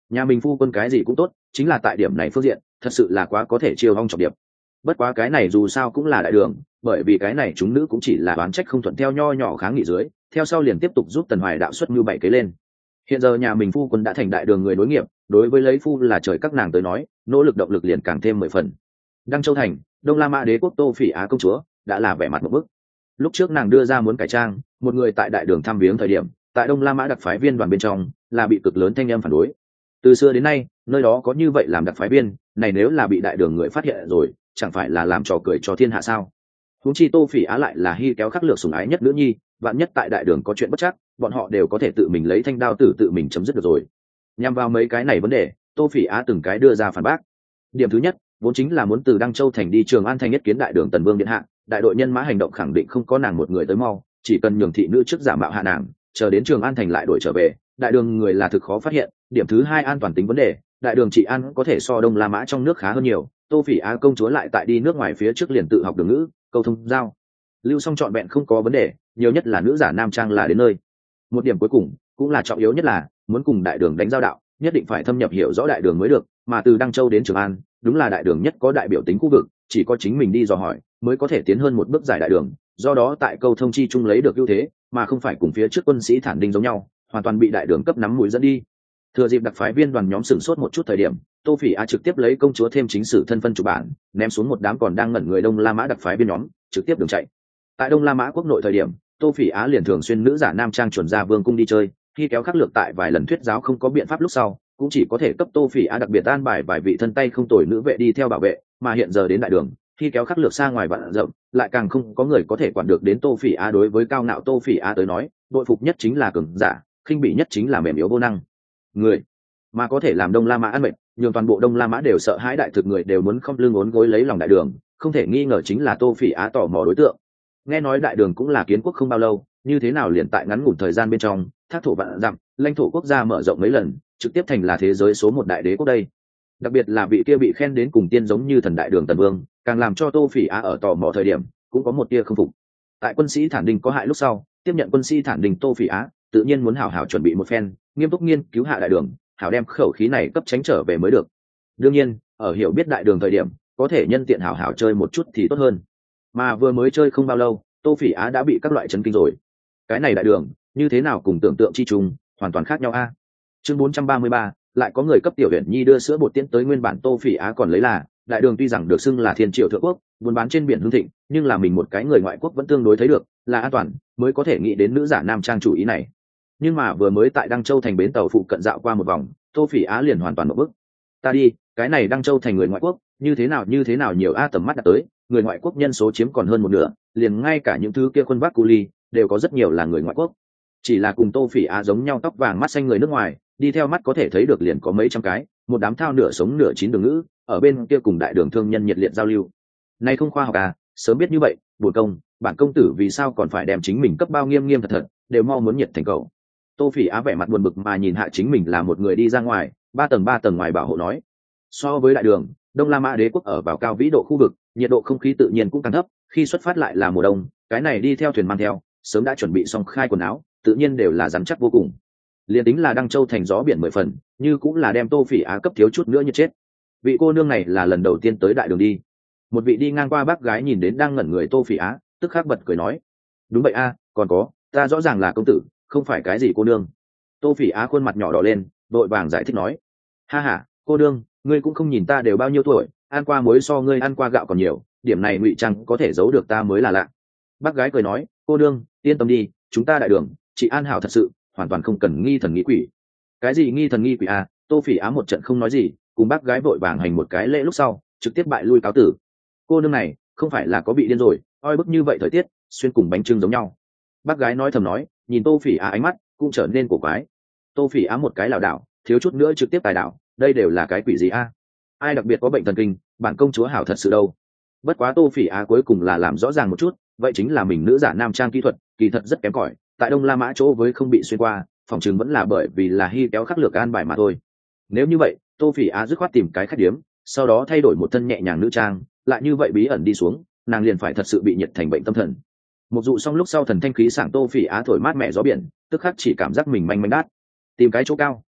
Nhà mình phu quân cái gì cũng tốt, chính là tại điểm này phương diện thật sự là quá có thể chiêu hong trọng điệp. Bất quá cái này dù sao cũng là đại đường, bởi vì cái này chúng nữ cũng chỉ là đoán trách không thuận theo nho nhỏ kháng nghị dưới, theo sau liền tiếp tục giúp Tần Hoài đạo xuất mưu bảy kế lên. Hiện giờ nhà mình phu quân đã thành đại đường người nối nghiệp, đối với lấy phu là trời các nàng tới nói, nỗ lực động lực liền càng thêm mười phần. Đăng Châu thành, Đông La Mã Đế quốc Tô Phỉ Á công chúa đã là vẻ mặt một bức. Lúc trước nàng đưa ra muốn cải trang, một người tại đại đường thăm viếng thời điểm, tại Đông La Mã đặc phái viên đoàn bên trong là bị cực lớn thanh âm phản đối. Từ xưa đến nay, nơi đó có như vậy làm đặc phái viên, này nếu là bị đại đường người phát hiện rồi, chẳng phải là làm trò cười cho thiên hạ sao? Huống chi Tô Phỉ Á lại là hy kéo khắc lược sủng ái nhất nữ nhi, vạn nhất tại đại đường có chuyện bất chắc, bọn họ đều có thể tự mình lấy thanh đao tử tự mình chấm dứt được rồi. Nhằm vào mấy cái này vấn đề, Tô Phỉ Á từng cái đưa ra phản bác. Điểm thứ nhất, vốn chính là muốn từ Đăng Châu thành đi Trường An thành nhất kiến đại đường Tần Vương điện hạ, đại đội nhân mã hành động khẳng định không có nàng một người tới mau, chỉ cần nhường thị nữ trước giả mạo hạ nàng, chờ đến Trường An thành lại đổi trở về, đại đường người là thực khó phát hiện. Điểm thứ hai, an toàn tính vấn đề, đại đường trị an có thể so Đông La Mã trong nước khá hơn nhiều, Tô Phỉ Á công chúa lại tại đi nước ngoài phía trước liền tự học đường ngữ, câu thông giao lưu xong trọn vẹn không có vấn đề, nhiều nhất là nữ giả nam trang là đến nơi. Một điểm cuối cùng cũng là trọng yếu nhất là muốn cùng đại đường đánh giao đạo, nhất định phải thâm nhập hiểu rõ đại đường mới được, mà từ Đăng Châu đến Trường An đúng là đại đường nhất có đại biểu tính khu vực, chỉ có chính mình đi dò hỏi mới có thể tiến hơn một bước giải đại đường, do đó tại câu thông chi chung lấy được ưu thế, mà không phải cùng phía trước quân sĩ thản đinh giống nhau hoàn toàn bị đại đường cấp nắm mũi dẫn đi. Thừa dịp đặc phái viên đoàn nhóm sửng sốt một chút thời điểm, Tô Phỉ Á trực tiếp lấy công chúa thêm chính sử thân phân chủ bản, ném xuống một đám còn đang ngẩn người Đông La Mã đặc phái viên nhóm, trực tiếp đường chạy. Tại Đông La Mã quốc nội thời điểm, Tô Phỉ Á liền thường xuyên nữ giả nam trang chuẩn ra vương cung đi chơi, khi kéo khắc lược tại vài lần thuyết giáo không có biện pháp lúc sau, cũng chỉ có thể cấp Tô Phỉ Á đặc biệt an bài vài vị thân tay không tồi nữ vệ đi theo bảo vệ, mà hiện giờ đến đại đường, khi kéo khắc lược xa ngoài vạn rộng, lại càng không có người có thể quản được đến Tô Phỉ Á. Đối với cao ngạo Tô Phỉ Á tới nói, đội phục nhất chính là cường giả, khinh bị nhất chính là mềm yếu vô năng. Người mà có thể làm Đông La Mã ăn mệt, nhường toàn bộ Đông La Mã đều sợ hãi đại thực người đều muốn không lưng ốn gối lấy lòng đại đường, không thể nghi ngờ chính là Tô Phỉ Á tò mò đối tượng. Nghe nói đại đường cũng là kiến quốc không bao lâu, như thế nào liền tại ngắn ngủn thời gian bên trong thác thổ vạn dặm, lãnh thổ quốc gia mở rộng mấy lần, trực tiếp thành là thế giới số một đại đế quốc đây. Đặc biệt là vị kia bị khen đến cùng tiên giống như thần đại đường Tần Vương, càng làm cho Tô Phỉ Á ở tò mò thời điểm cũng có một tia không phục. Tại quân sĩ thản đình có hại lúc sau, tiếp nhận quân sĩ thản đình Tô Phỉ Á tự nhiên muốn hảo hảo chuẩn bị một phen, nghiêm túc nghiên cứu hạ đại đường, hảo đem khẩu khí này cấp tránh trở về mới được. Đương nhiên, ở hiểu biết đại đường thời điểm, có thể nhân tiện hảo hảo chơi một chút thì tốt hơn. Mà vừa mới chơi không bao lâu, Tô Phỉ Á đã bị các loại chấn kinh rồi. Cái này đại đường, như thế nào cùng tưởng tượng chi trùng, hoàn toàn khác nhau a. Chương bốn trăm ba mươi ba, lại có người cấp tiểu huyền nhi đưa sữa bột tiễn tới nguyên bản Tô Phỉ Á còn lấy là, đại đường tuy rằng được xưng là thiên triều thượng quốc, buôn bán trên biển hưng thịnh, nhưng là mình một cái người ngoại quốc vẫn tương đối thấy được, là an toàn, mới có thể nghĩ đến nữ giả nam trang chủ ý này. Nhưng mà vừa mới tại Đăng Châu thành bến tàu phụ cận dạo qua một vòng, Tô Phỉ Á liền hoàn toàn một bức. Ta đi, cái này Đăng Châu thành người ngoại quốc, như thế nào như thế nào nhiều a, tầm mắt đã tới, người ngoại quốc nhân số chiếm còn hơn một nửa, liền ngay cả những thứ kia quân vác cu ly đều có rất nhiều là người ngoại quốc. Chỉ là cùng Tô Phỉ Á giống nhau tóc vàng mắt xanh người nước ngoài, đi theo mắt có thể thấy được liền có mấy trăm cái, một đám thao nửa sống nửa chín đường ngữ, ở bên kia cùng đại đường thương nhân nhiệt liệt giao lưu. Này không khoa học à, sớm biết như vậy, buồn công, bản công tử vì sao còn phải đem chính mình cấp bao nghiêm nghiêm thật thật, đều mau muốn nhiệt thành cầu. Tô Phỉ Á vẻ mặt buồn bực mà nhìn hạ chính mình là một người đi ra ngoài, ba tầng ba tầng ngoài bảo hộ nói. So với đại đường, Đông La Mã đế quốc ở vào cao vĩ độ khu vực, nhiệt độ không khí tự nhiên cũng càng thấp, khi xuất phát lại là mùa đông, cái này đi theo thuyền mang theo, sớm đã chuẩn bị xong khai quần áo, tự nhiên đều là rắn chắc vô cùng. Liên tính là Đăng Châu thành gió biển mười phần, như cũng là đem Tô Phỉ Á cấp thiếu chút nữa như chết. Vị cô nương này là lần đầu tiên tới đại đường đi. Một vị đi ngang qua bác gái nhìn đến đang ngẩn người Tô Phỉ Á, tức khắc bật cười nói: đúng vậy a, còn có, ta rõ ràng là công tử, không phải cái gì cô nương. Tô Phỉ Á khuôn mặt nhỏ đỏ lên, đội vàng giải thích nói: ha ha, cô nương, ngươi cũng không nhìn ta đều bao nhiêu tuổi, ăn qua muối so ngươi ăn qua gạo còn nhiều, điểm này ngụy trang có thể giấu được ta mới là lạ. Bác gái cười nói: cô nương, yên tâm đi, chúng ta đại đường chị an hảo thật sự, hoàn toàn không cần nghi thần nghi quỷ. Cái gì nghi thần nghi quỷ à? Tô Phỉ Á một trận không nói gì, cùng bác gái vội vàng hành một cái lễ lúc sau, trực tiếp bại lui cáo tử. Cô nương này không phải là có bị điên rồi, oi bức như vậy thời tiết, xuyên cùng bánh trưng giống nhau. Bác gái nói thầm nói, nhìn Tô Phỉ Á ánh mắt cũng trở nên cổ quái. Tô Phỉ Á một cái lảo đảo, thiếu chút nữa trực tiếp tài đảo, đây đều là cái quỷ gì a? Ai đặc biệt có bệnh thần kinh, bản công chúa hảo thật sự đâu. Bất quá Tô Phỉ Á cuối cùng là làm rõ ràng một chút, vậy chính là mình nữ giả nam trang kỹ thuật kỳ thật rất kém cỏi, tại Đông La Mã chỗ với không bị xuyên qua, phòng trường vẫn là bởi vì là hy kéo khắc lược an bài mà thôi. Nếu như vậy, Tô Phỉ Á dứt khoát tìm cái khách điếm, sau đó thay đổi một thân nhẹ nhàng nữ trang, lại như vậy bí ẩn đi xuống, nàng liền phải thật sự bị nhiệt thành bệnh tâm thần. Một dụ xong lúc sau thần thanh khí sảng Tô Phỉ Á thổi mát mẻ gió biển, tức khắc chỉ cảm giác mình manh manh đát. Tìm cái chỗ cao,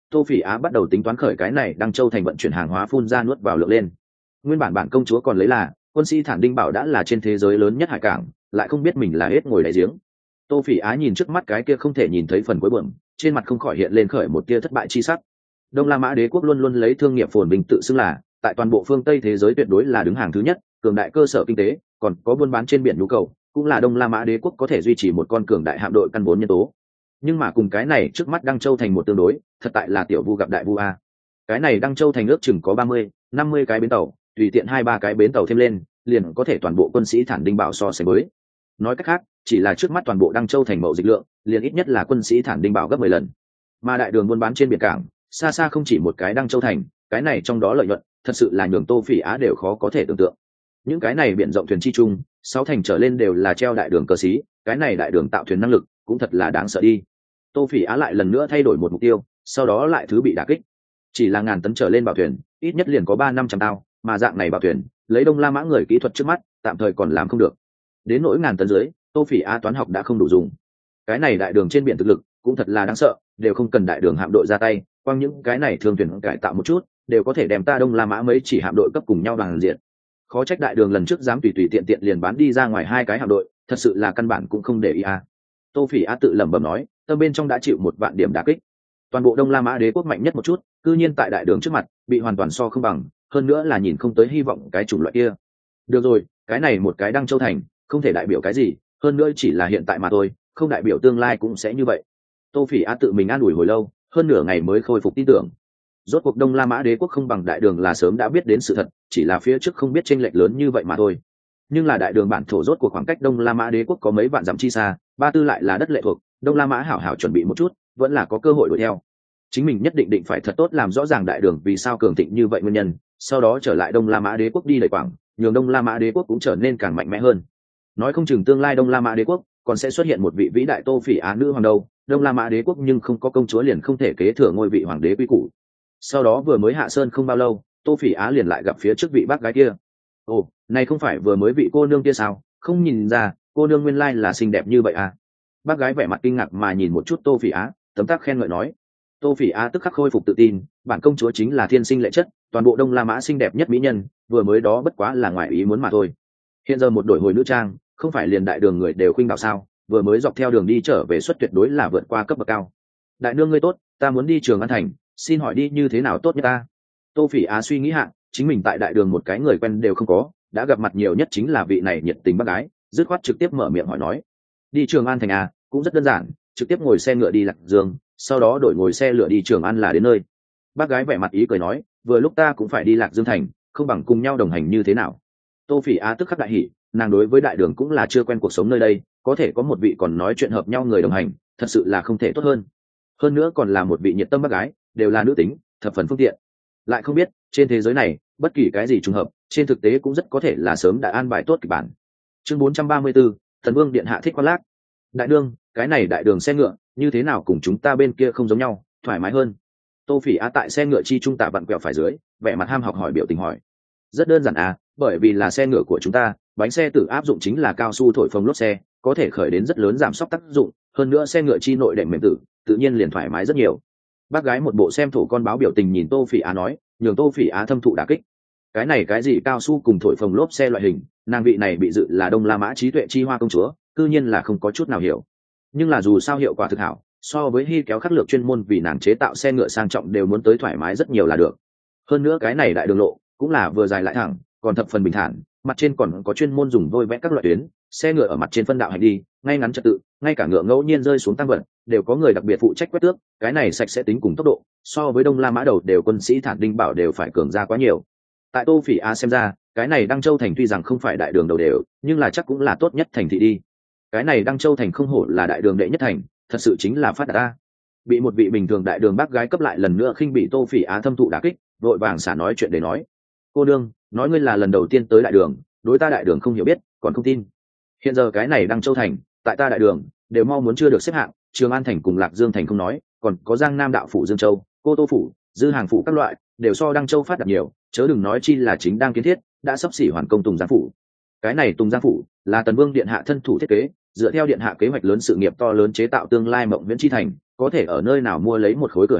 Tô Phỉ Á bắt đầu tính toán khởi cái này Đăng Châu thành vận chuyển hàng hóa phun ra nuốt vào lượng lên. Nguyên bản bản công chúa còn lấy là quân sĩ Thản Đinh Bảo đã là trên thế giới lớn nhất hải cảng, lại không biết mình là hết ngồi đáy giếng. Tô Phỉ Á nhìn trước mắt cái kia không thể nhìn thấy phần cuối bờm, trên mặt không khỏi hiện lên khởi một tia thất bại chi sắc. Đông La Mã Đế quốc luôn luôn lấy thương nghiệp phồn vinh tự xưng là tại toàn bộ phương Tây thế giới tuyệt đối là đứng hàng thứ nhất, cường đại cơ sở kinh tế, còn có buôn bán trên biển nhu cầu, cũng là Đông La Mã Đế quốc có thể duy trì một con cường đại hạm đội căn vốn nhân tố. Nhưng mà cùng cái này trước mắt Đăng Châu thành một tương đối, thật tại là tiểu vu gặp đại vu a. Cái này Đăng Châu thành ước chừng có ba mươi, năm mươi cái bến tàu, tùy tiện hai ba cái bến tàu thêm lên, liền có thể toàn bộ quân sĩ Thản Đinh Bảo so sánh với. Nói cách khác, chỉ là trước mắt toàn bộ Đăng Châu thành mậu dịch lượng, liền ít nhất là quân sĩ Thản Đinh Bảo gấp mười lần. Mà đại đường buôn bán trên biển cảng, xa xa không chỉ một cái Đăng Châu thành, cái này trong đó lợi nhuận, thật sự là nhường Tô Phỉ Á đều khó có thể tưởng tượng. Những cái này biển rộng thuyền chi chung, sáu thành trở lên đều là treo đại đường cờ xí, cái này đại đường tạo thuyền năng lực, cũng thật là đáng sợ đi. Tô Phỉ Á lại lần nữa thay đổi một mục tiêu, sau đó lại thứ bị đả kích. Chỉ là ngàn tấn trở lên bảo thuyền, ít nhất liền có ba năm trăm tao, mà dạng này bảo thuyền, lấy Đông La Mã người kỹ thuật trước mắt, tạm thời còn làm không được. Đến nỗi ngàn tấn dưới, Tô Phỉ Á toán học đã không đủ dùng. Cái này đại đường trên biển thực lực, cũng thật là đáng sợ, đều không cần đại đường hạm đội ra tay, quang những cái này thường thuyền cải tạo một chút, đều có thể đem ta Đông La Mã mấy chỉ hạm đội cấp cùng nhau đoàn diện. Khó trách đại đường lần trước dám tùy tùy tiện tiện liền bán đi ra ngoài hai cái hạm đội, thật sự là căn bản cũng không để ý a. Tô Phỉ Á tự lẩm bẩm nói, tâm bên trong đã chịu một vạn điểm đả kích. Toàn bộ Đông La Mã Đế quốc mạnh nhất một chút, cư nhiên tại đại đường trước mặt bị hoàn toàn so không bằng, hơn nữa là nhìn không tới hy vọng cái chủng loại kia. Được rồi, cái này một cái Đăng Châu thành, không thể đại biểu cái gì, hơn nữa chỉ là hiện tại mà thôi, không đại biểu tương lai cũng sẽ như vậy. Tô Phỉ Á tự mình an ủi hồi lâu, hơn nửa ngày mới khôi phục tin tưởng. Rốt cuộc Đông La Mã Đế quốc không bằng đại đường là sớm đã biết đến sự thật, chỉ là phía trước không biết chênh lệch lớn như vậy mà thôi. Nhưng là đại đường bản thổ rốt cuộc khoảng cách Đông La Mã Đế quốc có mấy vạn dặm chi xa, Ba Tư lại là đất lệ thuộc, Đông La Mã hảo hảo chuẩn bị một chút, vẫn là có cơ hội đuổi theo. Chính mình nhất định định phải thật tốt làm rõ ràng đại đường vì sao cường thịnh như vậy nguyên nhân, sau đó trở lại Đông La Mã Đế quốc đi đẩy quảng, nhường Đông La Mã Đế quốc cũng trở nên càng mạnh mẽ hơn. Nói không chừng tương lai Đông La Mã Đế quốc còn sẽ xuất hiện một vị vĩ đại Tô Phỉ Á nữ hoàng đâu. Đông La Mã Đế quốc nhưng không có công chúa liền không thể kế thừa ngôi vị hoàng đế quy củ. Sau đó vừa mới hạ sơn không bao lâu, Tô Phỉ Á liền lại gặp phía trước vị bác gái kia. Ồ, này không phải vừa mới vị cô nương kia sao, không nhìn ra cô nương nguyên lai là xinh đẹp như vậy à. Bác gái vẻ mặt kinh ngạc mà nhìn một chút Tô Phỉ Á, tấm tắc khen ngợi nói. Tô Phỉ Á tức khắc khôi phục tự tin, bản công chúa chính là thiên sinh lệ chất, toàn bộ Đông La Mã xinh đẹp nhất mỹ nhân, vừa mới đó bất quá là ngoài ý muốn mà thôi. Hiện giờ một đổi hồi nữ trang, không phải liền đại đường người đều khuynh bảo sao, vừa mới dọc theo đường đi trở về suất tuyệt đối là vượt qua cấp bậc cao. Đại nương ngươi tốt, ta muốn đi Trường An thành, xin hỏi đi như thế nào tốt nhất ta. Tô Phỉ Á suy nghĩ hạn, chính mình tại đại đường một cái người quen đều không có, đã gặp mặt nhiều nhất chính là vị này nhiệt tình bác gái, dứt khoát trực tiếp mở miệng hỏi nói. Đi Trường An thành à, cũng rất đơn giản, trực tiếp ngồi xe ngựa đi Lạc Dương, sau đó đổi ngồi xe lửa đi Trường An là đến nơi. Bác gái vẻ mặt ý cười nói, vừa lúc ta cũng phải đi Lạc Dương thành, không bằng cùng nhau đồng hành như thế nào. Tô Phỉ Á tức khắc đại hỉ, nàng đối với đại đường cũng là chưa quen cuộc sống nơi đây, có thể có một vị còn nói chuyện hợp nhau người đồng hành, thật sự là không thể tốt hơn. Hơn nữa còn là một vị nhiệt tâm bác gái, đều là nữ tính, thập phần phương tiện. Lại không biết, trên thế giới này, bất kỳ cái gì trùng hợp, trên thực tế cũng rất có thể là sớm đã an bài tốt kịch bản. Chương bốn trăm ba mươi 4, Thần Vương điện hạ thích Quan Lác. Đại đương, cái này đại đường xe ngựa, như thế nào cùng chúng ta bên kia không giống nhau, thoải mái hơn. Tô Phỉ Á tại xe ngựa chi trung tạ vặn quẹo phải dưới, vẻ mặt ham học hỏi biểu tình hỏi. Rất đơn giản à, bởi vì là xe ngựa của chúng ta, bánh xe tự áp dụng chính là cao su thổi phồng lốp xe, có thể khởi đến rất lớn giảm sóc tác dụng, hơn nữa xe ngựa chi nội đệm mềm tử, tự nhiên liền thoải mái rất nhiều. Bác gái một bộ xem thổ con báo biểu tình nhìn Tô Phỉ Á nói, nhường Tô Phỉ Á thâm thụ đả kích. Cái này cái gì cao su cùng thổi phồng lốp xe loại hình, nàng vị này bị dự là Đông La Mã trí tuệ chi hoa công chúa, cư nhiên là không có chút nào hiểu. Nhưng là dù sao hiệu quả thực hảo, so với hy kéo khắc lược chuyên môn vì nàng chế tạo xe ngựa sang trọng đều muốn tới thoải mái rất nhiều là được. Hơn nữa cái này đại đường lộ cũng là vừa dài lại thẳng, còn thập phần bình thản, mặt trên còn có chuyên môn dùng vôi vẽ các loại tuyến, xe ngựa ở mặt trên phân đạo hành đi, ngay ngắn trật tự, ngay cả ngựa ngẫu nhiên rơi xuống tăng vật đều có người đặc biệt phụ trách quét tước, cái này sạch sẽ tính cùng tốc độ, so với Đông La Mã đầu đều quân sĩ Thản Đinh Bảo đều phải cường ra quá nhiều. Tại Tô Phỉ Á xem ra, cái này Đăng Châu thành tuy rằng không phải đại đường đầu đều, nhưng là chắc cũng là tốt nhất thành thị đi. Cái này Đăng Châu thành không hổ là đại đường đệ nhất thành, thật sự chính là phát đạt ta. Bị một vị bình thường đại đường bác gái cấp lại lần nữa khinh bị Tô Phỉ Á thâm thụ đả kích, vội vàng xả nói chuyện để nói. Cô đương, nói ngươi là lần đầu tiên tới đại đường, đối ta đại đường không hiểu biết, còn không tin. Hiện giờ cái này Đăng Châu thành, tại ta đại đường, đều mau muốn chưa được xếp hạng, Trường An thành cùng Lạc Dương thành không nói, còn có Giang Nam đạo phủ Dương Châu, Cô Tô phủ, Dư Hàng phủ các loại, đều so Đăng Châu phát đạt nhiều, chớ đừng nói chi là chính đang kiến thiết, đã sắp xỉ hoàn công Tùng Giang phủ. Cái này Tùng Giang phủ là Tần Vương điện hạ thân thủ thiết kế, dựa theo điện hạ kế hoạch lớn sự nghiệp to lớn chế tạo tương lai mộng viễn chi thành, có thể ở nơi nào mua lấy một khối cửa hàng,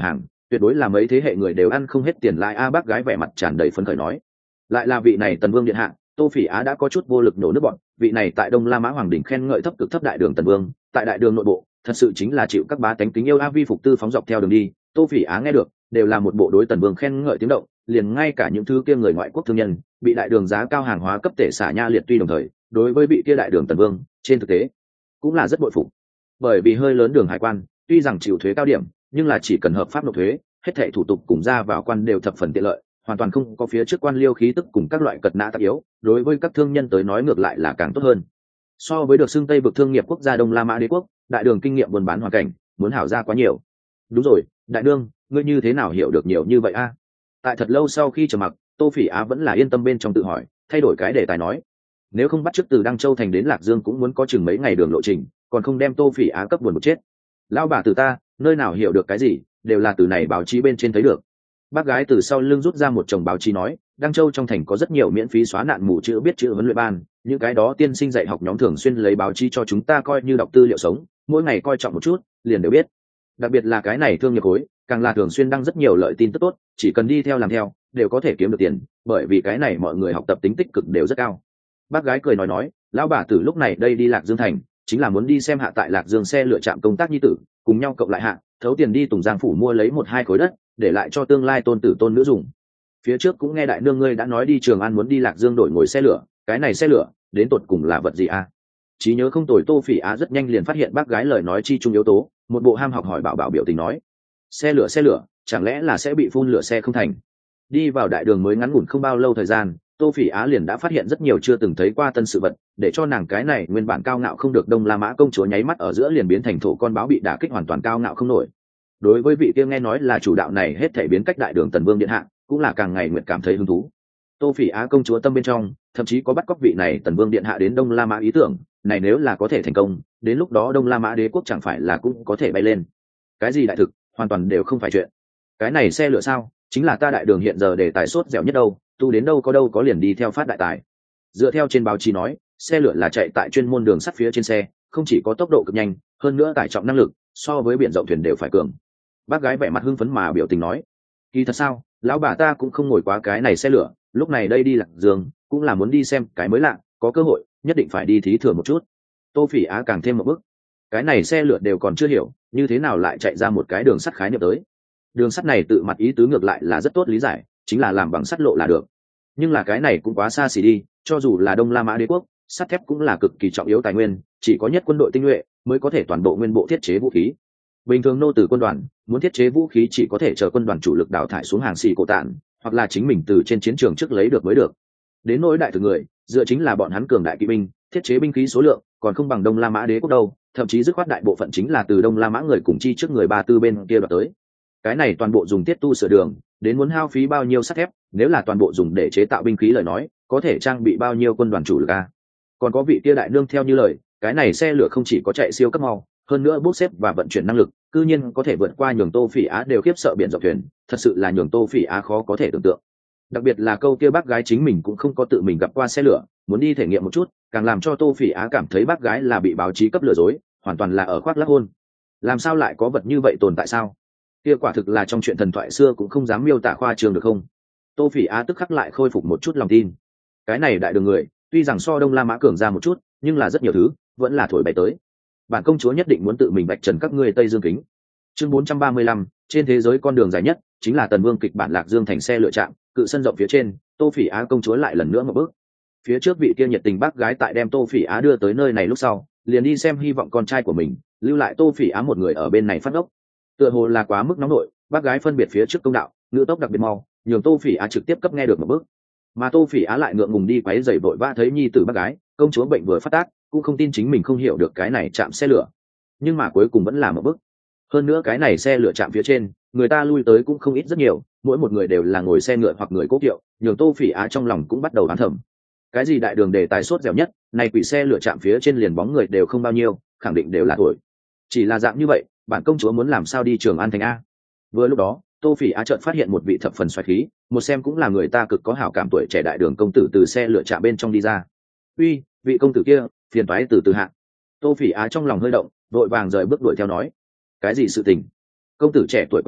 tuyệt đối là mấy thế hệ người đều ăn không hết tiền lại a. Bác gái vẻ mặt tràn đầy phấn khởi nói. Lại là vị này Tần Vương điện hạ. Tô Phỉ Á đã có chút vô lực nổ nước bọn. Vị này tại Đông La Mã Hoàng đỉnh khen ngợi thấp cực thấp đại đường Tần Vương, tại đại đường nội bộ thật sự chính là chịu các bá tánh kính yêu a. Vi phục tư phóng dọc theo đường đi, Tô Phỉ Á nghe được đều là một bộ đối Tần Vương khen ngợi tiếng động, liền ngay cả những thứ kia người ngoại quốc thương nhân bị đại đường giá cao hàng hóa cấp tể xả nha liệt, tuy đồng thời đối với vị kia đại đường Tần Vương trên thực tế cũng là rất bội phục. Bởi vì hơi lớn đường hải quan tuy rằng chịu thuế cao điểm, nhưng là chỉ cần hợp pháp nộp thuế, hết thảy thủ tục cùng ra vào quan đều thập phần tiện lợi, hoàn toàn không có phía trước quan liêu khí tức cùng các loại cật nã tạp yếu, đối với các thương nhân tới nói ngược lại là càng tốt hơn. So với được xưng Tây vực thương nghiệp quốc gia Đông La Mã Đế quốc, đại đường kinh nghiệm buôn bán hoàn cảnh muốn hảo ra quá nhiều. Đúng rồi, đại đương, ngươi như thế nào hiểu được nhiều như vậy a? Tại thật lâu sau khi trầm mặc, Tô Phỉ Á vẫn là yên tâm bên trong tự hỏi, thay đổi cái đề tài nói. Nếu không bắt chước từ Đăng Châu thành đến Lạc Dương cũng muốn có chừng mấy ngày đường lộ trình, còn không đem Tô Phỉ Á cấp buồn một chết. Lão bà từ ta, nơi nào hiểu được cái gì, đều là từ này báo chí bên trên thấy được. Bác gái từ sau lưng rút ra một chồng báo chí nói, Đăng Châu trong thành có rất nhiều miễn phí xóa nạn mù chữ biết chữ huấn luyện ban, những cái đó tiên sinh dạy học nhóm thường xuyên lấy báo chí cho chúng ta coi như đọc tư liệu sống, mỗi ngày coi trọng một chút, liền đều biết. Đặc biệt là cái này thương nghiệp khối, càng là thường xuyên đăng rất nhiều lợi tin tức tốt, chỉ cần đi theo làm theo, đều có thể kiếm được tiền, bởi vì cái này mọi người học tập tính tích cực đều rất cao. Bác gái cười nói nói, lão bà tử lúc này đây đi Lạc Dương thành, chính là muốn đi xem hạ tại Lạc Dương xe lựa chạm công tác nhi tử, cùng nhau cộng lại hạ, thấu tiền đi Tùng Giang phủ mua lấy một hai khối đất, để lại cho tương lai tôn tử tôn nữ dùng. Phía trước cũng nghe đại nương ngươi đã nói đi Trường An muốn đi Lạc Dương đổi ngồi xe lửa, cái này xe lửa đến tột cùng là vật gì a? Trí nhớ không tồi. Tô Phỉ Á rất nhanh liền phát hiện bác gái lời nói chi chung yếu tố, một bộ ham học hỏi bảo bảo biểu tình nói, xe lửa xe lửa chẳng lẽ là sẽ bị phun lửa xe không thành? Đi vào đại đường mới ngắn ngủn không bao lâu thời gian, Tô Phỉ Á liền đã phát hiện rất nhiều chưa từng thấy qua tân sự vật, để cho nàng cái này nguyên bản cao ngạo không được Đông La Mã công chúa nháy mắt ở giữa liền biến thành thổ con báo bị đả kích hoàn toàn cao ngạo không nổi. Đối với vị kia nghe nói là chủ đạo này hết thảy biến cách đại đường Tần Vương điện hạ, cũng là càng ngày nguyện cảm thấy hứng thú. Tô Phỉ Á công chúa tâm bên trong thậm chí có bắt cóc vị này Tần Vương điện hạ đến Đông La Mã ý tưởng, này nếu là có thể thành công, đến lúc đó Đông La Mã đế quốc chẳng phải là cũng có thể bay lên. Cái gì đại thực, hoàn toàn đều không phải chuyện. Cái này xe lửa sao, chính là ta đại đường hiện giờ để tài sốt dẻo nhất đâu, tu đến đâu có đâu có liền đi theo phát đại tài. Dựa theo trên báo chí nói, xe lửa là chạy tại chuyên môn đường sắt phía trên xe, không chỉ có tốc độ cực nhanh, hơn nữa tải trọng năng lực so với biển rộng thuyền đều phải cường. Bác gái vẻ mặt hưng phấn mà biểu tình nói, kỳ thật sao, lão bà ta cũng không ngồi quá cái này xe lửa, lúc này đây đi Lạc Dương cũng là muốn đi xem cái mới lạ, có cơ hội nhất định phải đi thí thưởng một chút. Tô Phỉ Á càng thêm một bước, cái này xe lửa đều còn chưa hiểu, như thế nào lại chạy ra một cái đường sắt khái niệm tới. Đường sắt này tự mặt ý tứ ngược lại là rất tốt lý giải, chính là làm bằng sắt lộ là được, nhưng là cái này cũng quá xa xỉ đi. Cho dù là Đông La Mã đế quốc, sắt thép cũng là cực kỳ trọng yếu tài nguyên, chỉ có nhất quân đội tinh nhuệ mới có thể toàn bộ nguyên bộ thiết chế vũ khí. Bình thường nô tử quân đoàn muốn thiết chế vũ khí chỉ có thể chờ quân đoàn chủ lực đào thải xuống hàng xì cổ tản, hoặc là chính mình từ trên chiến trường trước lấy được mới được. Đến nỗi đại thực người, dựa chính là bọn hắn cường đại kỵ binh, thiết chế binh khí số lượng còn không bằng Đông La Mã đế quốc đâu, thậm chí dứt khoát đại bộ phận chính là từ Đông La Mã người cùng chi trước người Ba Tư bên kia đoạt tới. Cái này toàn bộ dùng tiết tu sửa đường, đến muốn hao phí bao nhiêu sắt thép, nếu là toàn bộ dùng để chế tạo binh khí lời nói, có thể trang bị bao nhiêu quân đoàn chủ lực a. Còn có vị kia đại nương theo như lời, cái này xe lửa không chỉ có chạy siêu cấp mau, hơn nữa bốc xếp và vận chuyển năng lực, cư nhiên có thể vượt qua nhường Tô Phỉ Á đều khiếp sợ biển dọc thuyền, thật sự là nhường Tô Phỉ Á khó có thể tưởng tượng. Đặc biệt là câu kia bác gái chính mình cũng không có tự mình gặp qua xe lửa, muốn đi thể nghiệm một chút, càng làm cho Tô Phỉ Á cảm thấy bác gái là bị báo chí cấp lừa dối, hoàn toàn là ở khoác lác hôn. Làm sao lại có vật như vậy tồn tại sao? Kia quả thực là trong chuyện thần thoại xưa cũng không dám miêu tả khoa trương được không? Tô Phỉ Á tức khắc lại khôi phục một chút lòng tin. Cái này đại đường người, tuy rằng so Đông La Mã cường ra một chút, nhưng là rất nhiều thứ vẫn là thổi bay tới. Bản công chúa nhất định muốn tự mình vạch trần các ngươi Tây Dương kính. Chương bốn trăm ba mươi lăm, trên thế giới con đường dài nhất chính là Tần Vương kịch bản Lạc Dương thành xe lựa chạm, cự sân rộng phía trên, Tô Phỉ Á công chúa lại lần nữa một bước. Phía trước vị kia nhiệt tình bác gái tại đem Tô Phỉ Á đưa tới nơi này lúc sau, liền đi xem hy vọng con trai của mình, lưu lại Tô Phỉ Á một người ở bên này phát ốc. Tựa hồ là quá mức nóng nổi, bác gái phân biệt phía trước công đạo, ngữ tốc đặc biệt mau, nhường Tô Phỉ Á trực tiếp cấp nghe được một bước. Mà Tô Phỉ Á lại ngượng ngùng đi quấy rầy vội vã thấy nhi tử bác gái, công chúa bệnh vừa phát tác, cũng không tin chính mình không hiểu được cái này chạm xe lửa. Nhưng mà cuối cùng vẫn là một bước. Hơn nữa cái này xe lửa chạm phía trên, người ta lui tới cũng không ít rất nhiều, mỗi một người đều là ngồi xe ngựa hoặc người cố kiệu, nhường Tô Phỉ Á trong lòng cũng bắt đầu oán thầm. Cái gì đại đường để tài sốt dẻo nhất, này quỷ xe lửa chạm phía trên liền bóng người đều không bao nhiêu, khẳng định đều là thổi. Chỉ là dạng như vậy, bản công chúa muốn làm sao đi Trường An thành a? Vừa lúc đó, Tô Phỉ Á chợt phát hiện một vị thập phần xoáy khí, một xem cũng là người ta cực có hảo cảm tuổi trẻ đại đường công tử từ xe lửa chạm bên trong đi ra. Uy, vị công tử kia, phiền toái từ từ hạ. Tô Phỉ Á trong lòng hơi động, vội vàng rời bước đuổi theo nói, cái gì sự tình? Công tử trẻ tuổi quay đầu,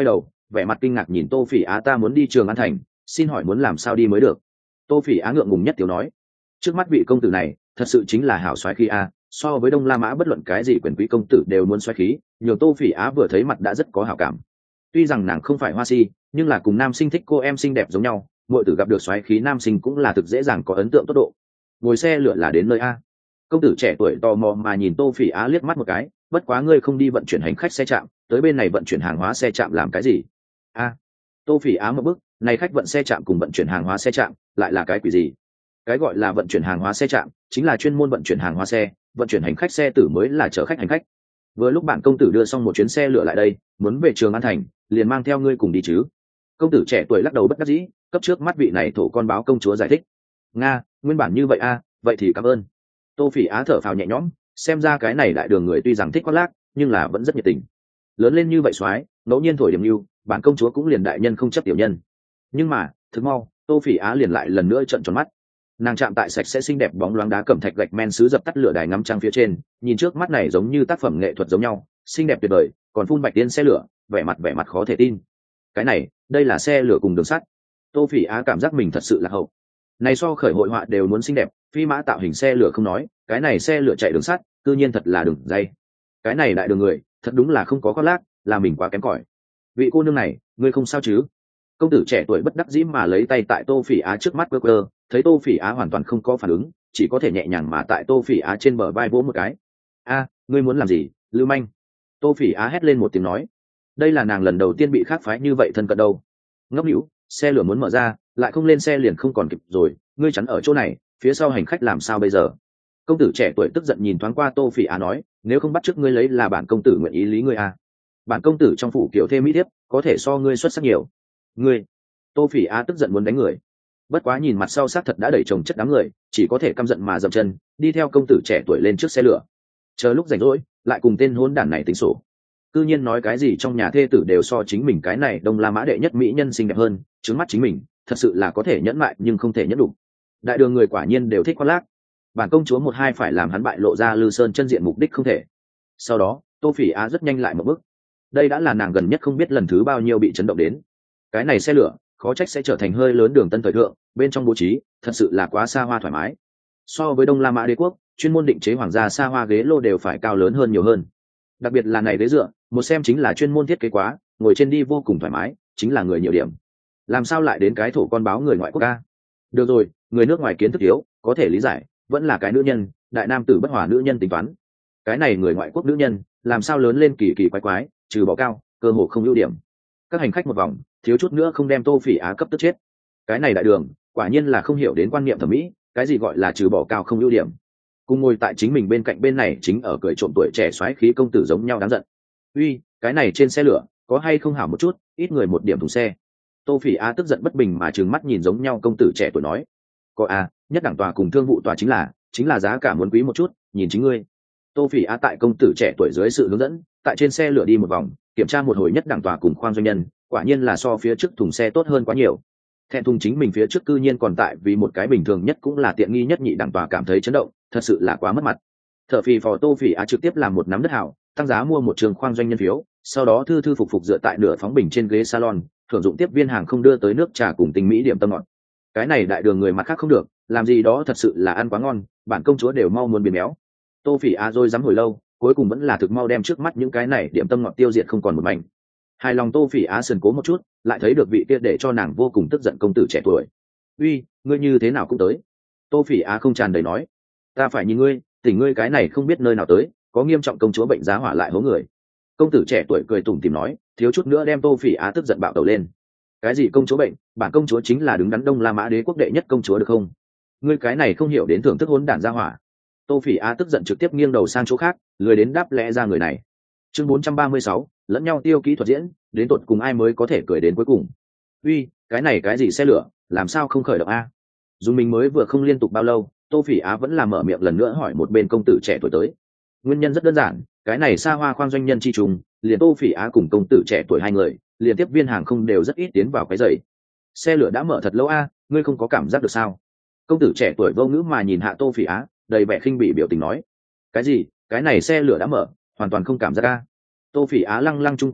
vẻ mặt kinh ngạc nhìn Tô Phỉ Á. Ta muốn đi Trường An Thành, xin hỏi muốn làm sao đi mới được? Tô Phỉ Á ngượng ngùng nhất tiểu nói. Trước mắt vị công tử này thật sự chính là hảo soái khí a, so với Đông La Mã bất luận cái gì quyền quý công tử đều muốn soái khí, nhường Tô Phỉ Á vừa thấy mặt đã rất có hảo cảm. Tuy rằng nàng không phải hoa si, nhưng là cùng nam sinh thích cô em xinh đẹp giống nhau, muội tử gặp được soái khí nam sinh cũng là thực dễ dàng có ấn tượng tốt độ. Ngồi xe lửa là đến nơi a. Công tử trẻ tuổi tò mò mà nhìn Tô Phỉ Á liếc mắt một cái, bất quá ngươi không đi vận chuyển hành khách xe trạm, tới bên này vận chuyển hàng hóa xe trạm làm cái gì? A. Tô Phỉ Á một bước, này khách vận xe trạm cùng vận chuyển hàng hóa xe trạm, lại là cái quỷ gì? Cái gọi là vận chuyển hàng hóa xe trạm chính là chuyên môn vận chuyển hàng hóa xe, vận chuyển hành khách xe tử mới là chở khách hành khách. Vừa lúc bạn công tử đưa xong một chuyến xe lửa lại đây, muốn về Trường An Thành, liền mang theo ngươi cùng đi chứ? Công tử trẻ tuổi lắc đầu bất đắc dĩ, cấp trước mắt vị này thổ con báo công chúa giải thích. Nga, nguyên bản như vậy a, vậy thì cảm ơn. Tô Phỉ Á thở phào nhẹ nhõm, xem ra cái này đại đường người tuy rằng thích khoác lác, nhưng là vẫn rất nhiệt tình. Lớn lên như vậy soái, ngẫu nhiên thổi điểm lưu, bản công chúa cũng liền đại nhân không chấp tiểu nhân. Nhưng mà, thực mau, Tô Phỉ Á liền lại lần nữa trợn tròn mắt. Nàng chạm tại sạch sẽ xinh đẹp bóng loáng đá cẩm thạch gạch men sứ dập tắt lửa đài ngắm trăng phía trên, nhìn trước mắt này giống như tác phẩm nghệ thuật giống nhau, xinh đẹp tuyệt vời, còn phun bạch tiên xe lửa, vẻ mặt vẻ mặt khó thể tin. Cái này, đây là xe lửa cùng đường sắt. Tô Phỉ Á cảm giác mình thật sự là hậu. Này so khởi hội họa đều muốn xinh đẹp, phi mã tạo hình xe lửa không nói, cái này xe lửa chạy đường sắt, cư nhiên thật là đường dây. Cái này đại đường người, thật đúng là không có khoác lác, là mình quá kém cỏi. Vị cô nương này, ngươi không sao chứ? Công tử trẻ tuổi bất đắc dĩ mà lấy tay tại Tô Phỉ Á trước mắt quơ quơ, thấy Tô Phỉ Á hoàn toàn không có phản ứng, chỉ có thể nhẹ nhàng mà tại Tô Phỉ Á trên bờ vai vỗ một cái. A, ngươi muốn làm gì, lưu manh? Tô Phỉ Á hét lên một tiếng nói. Đây là nàng lần đầu tiên bị khác phái như vậy thân cận đâu. Ngốc nữu, xe lửa muốn mở ra, lại không lên xe liền không còn kịp rồi, ngươi chắn ở chỗ này, phía sau hành khách làm sao bây giờ? Công tử trẻ tuổi tức giận nhìn thoáng qua Tô Phỉ Á nói, nếu không bắt chước ngươi lấy là bản công tử nguyện ý lý ngươi a. Bản công tử trong phủ kiểu thêm mỹ thiếp, có thể so ngươi xuất sắc nhiều. Ngươi. Tô Phỉ Á tức giận muốn đánh người. Bất quá nhìn mặt sau sát thật đã đẩy chồng chất đám người, chỉ có thể căm giận mà dậm chân, đi theo công tử trẻ tuổi lên trước xe lửa. Chờ lúc rảnh rỗi, lại cùng tên hỗn đản này tính sổ. Cư nhiên nói cái gì trong nhà thê tử đều so chính mình cái này Đông La Mã đệ nhất mỹ nhân xinh đẹp hơn, trướng mắt chính mình, thật sự là có thể nhẫn lại nhưng không thể nhẫn đủ. Đại đường người quả nhiên đều thích khoác lác. Bản công chúa một hai phải làm hắn bại lộ ra Lư Sơn chân diện mục đích không thể. Sau đó, Tô Phỉ Á rất nhanh lại một bước. Đây đã là nàng gần nhất không biết lần thứ bao nhiêu bị chấn động đến. Cái này xe lửa, khó trách sẽ trở thành hơi lớn đường tân thời thượng, bên trong bố trí, thật sự là quá xa hoa thoải mái. So với Đông La Mã đế quốc, chuyên môn định chế hoàng gia xa hoa ghế lô đều phải cao lớn hơn nhiều hơn. Đặc biệt là này ghế dựa, một xem chính là chuyên môn thiết kế quá, ngồi trên đi vô cùng thoải mái, chính là người nhiều điểm. Làm sao lại đến cái thổ con báo người ngoại quốc ca? Được rồi, người nước ngoài kiến thức yếu, có thể lý giải, vẫn là cái nữ nhân, đại nam tử bất hòa nữ nhân tính toán. Cái này người ngoại quốc nữ nhân, làm sao lớn lên kỳ kỳ quái quái, trừ bỏ cao, cơ hồ không ưu điểm. Các hành khách một vòng, thiếu chút nữa không đem Tô Phỉ Á cấp tức chết. Cái này đại đường, quả nhiên là không hiểu đến quan niệm thẩm mỹ, cái gì gọi là trừ bỏ cao không ưu điểm. Cùng ngồi tại chính mình bên cạnh bên này chính ở cười trộm tuổi trẻ xoáy khí công tử giống nhau đáng giận. Uy, cái này trên xe lửa, có hay không hảo một chút, ít người một điểm thùng xe. Tô Phỉ Á tức giận bất bình mà trừng mắt nhìn giống nhau công tử trẻ tuổi nói. Có à, nhất đẳng tòa cùng thương vụ tòa chính là, chính là giá cả muốn quý một chút, nhìn chính ngươi. Tô Phỉ Á tại công tử trẻ tuổi dưới sự hướng dẫn, tại trên xe lửa đi một vòng, kiểm tra một hồi nhất đẳng tòa cùng khoang doanh nhân, quả nhiên là so phía trước thùng xe tốt hơn quá nhiều. Thẹn thùng chính mình phía trước cư nhiên còn tại vì một cái bình thường nhất cũng là tiện nghi nhất nhị đẳng tòa cảm thấy chấn động, thật sự là quá mất mặt. Thở phì phò Tô Phỉ Á trực tiếp làm một nắm đất hảo, tăng giá mua một trường khoang doanh nhân phiếu, sau đó thư thư phục phục dựa tại nửa phóng bình trên ghế salon, thưởng dụng tiếp viên hàng không đưa tới nước trà cùng tinh mỹ điểm tâm ngọt. Cái này đại đường người mặt khác không được, làm gì đó thật sự là ăn quá ngon, bản công chúa đều mau muốn biến méo. Tô Phỉ Á rồi dám hồi lâu, cuối cùng vẫn là thực mau đem trước mắt những cái này điểm tâm ngọt tiêu diệt không còn một mảnh. Hài lòng Tô Phỉ Á sườn cố một chút, lại thấy được vị kia để cho nàng vô cùng tức giận công tử trẻ tuổi. Uy, ngươi như thế nào cũng tới? Tô Phỉ Á không tràn đầy nói. Ta phải nhìn ngươi, tỉnh ngươi cái này không biết nơi nào tới, có nghiêm trọng công chúa bệnh giá hỏa lại hố người. Công tử trẻ tuổi cười tủm tỉm nói, thiếu chút nữa đem Tô Phỉ Á tức giận bạo tẩu lên. Cái gì công chúa bệnh, bản công chúa chính là đứng đắn Đông La Mã đế quốc đệ nhất công chúa được không? Ngươi cái này không hiểu đến thưởng thức hỗn đản gia hỏa. Tô Phỉ Á tức giận trực tiếp nghiêng đầu sang chỗ khác, lười đến đáp lẽ ra người này. Chương bốn trăm ba mươi sáu, lẫn nhau tiêu kỹ thuật diễn, đến tột cùng ai mới có thể cười đến cuối cùng. Uy, cái này cái gì xe lửa, làm sao không khởi động a? Dù mình mới vừa không liên tục bao lâu, Tô Phỉ Á vẫn là mở miệng lần nữa hỏi một bên công tử trẻ tuổi tới. Nguyên nhân rất đơn giản, cái này xa hoa khoang doanh nhân chi trùng, liền Tô Phỉ Á cùng công tử trẻ tuổi hai người, liền tiếp viên hàng không đều rất ít tiến vào cái giày. Xe lửa đã mở thật lâu a, ngươi không có cảm giác được sao? Công tử trẻ tuổi vô ngữ mà nhìn hạ Tô Phỉ Á, đầy vẻ khinh bỉ biểu tình nói. Cái gì? Cái này xe lửa đã mở, hoàn toàn không cảm giác a. Tô Phỉ Á lăng lăng chung quanh dưới,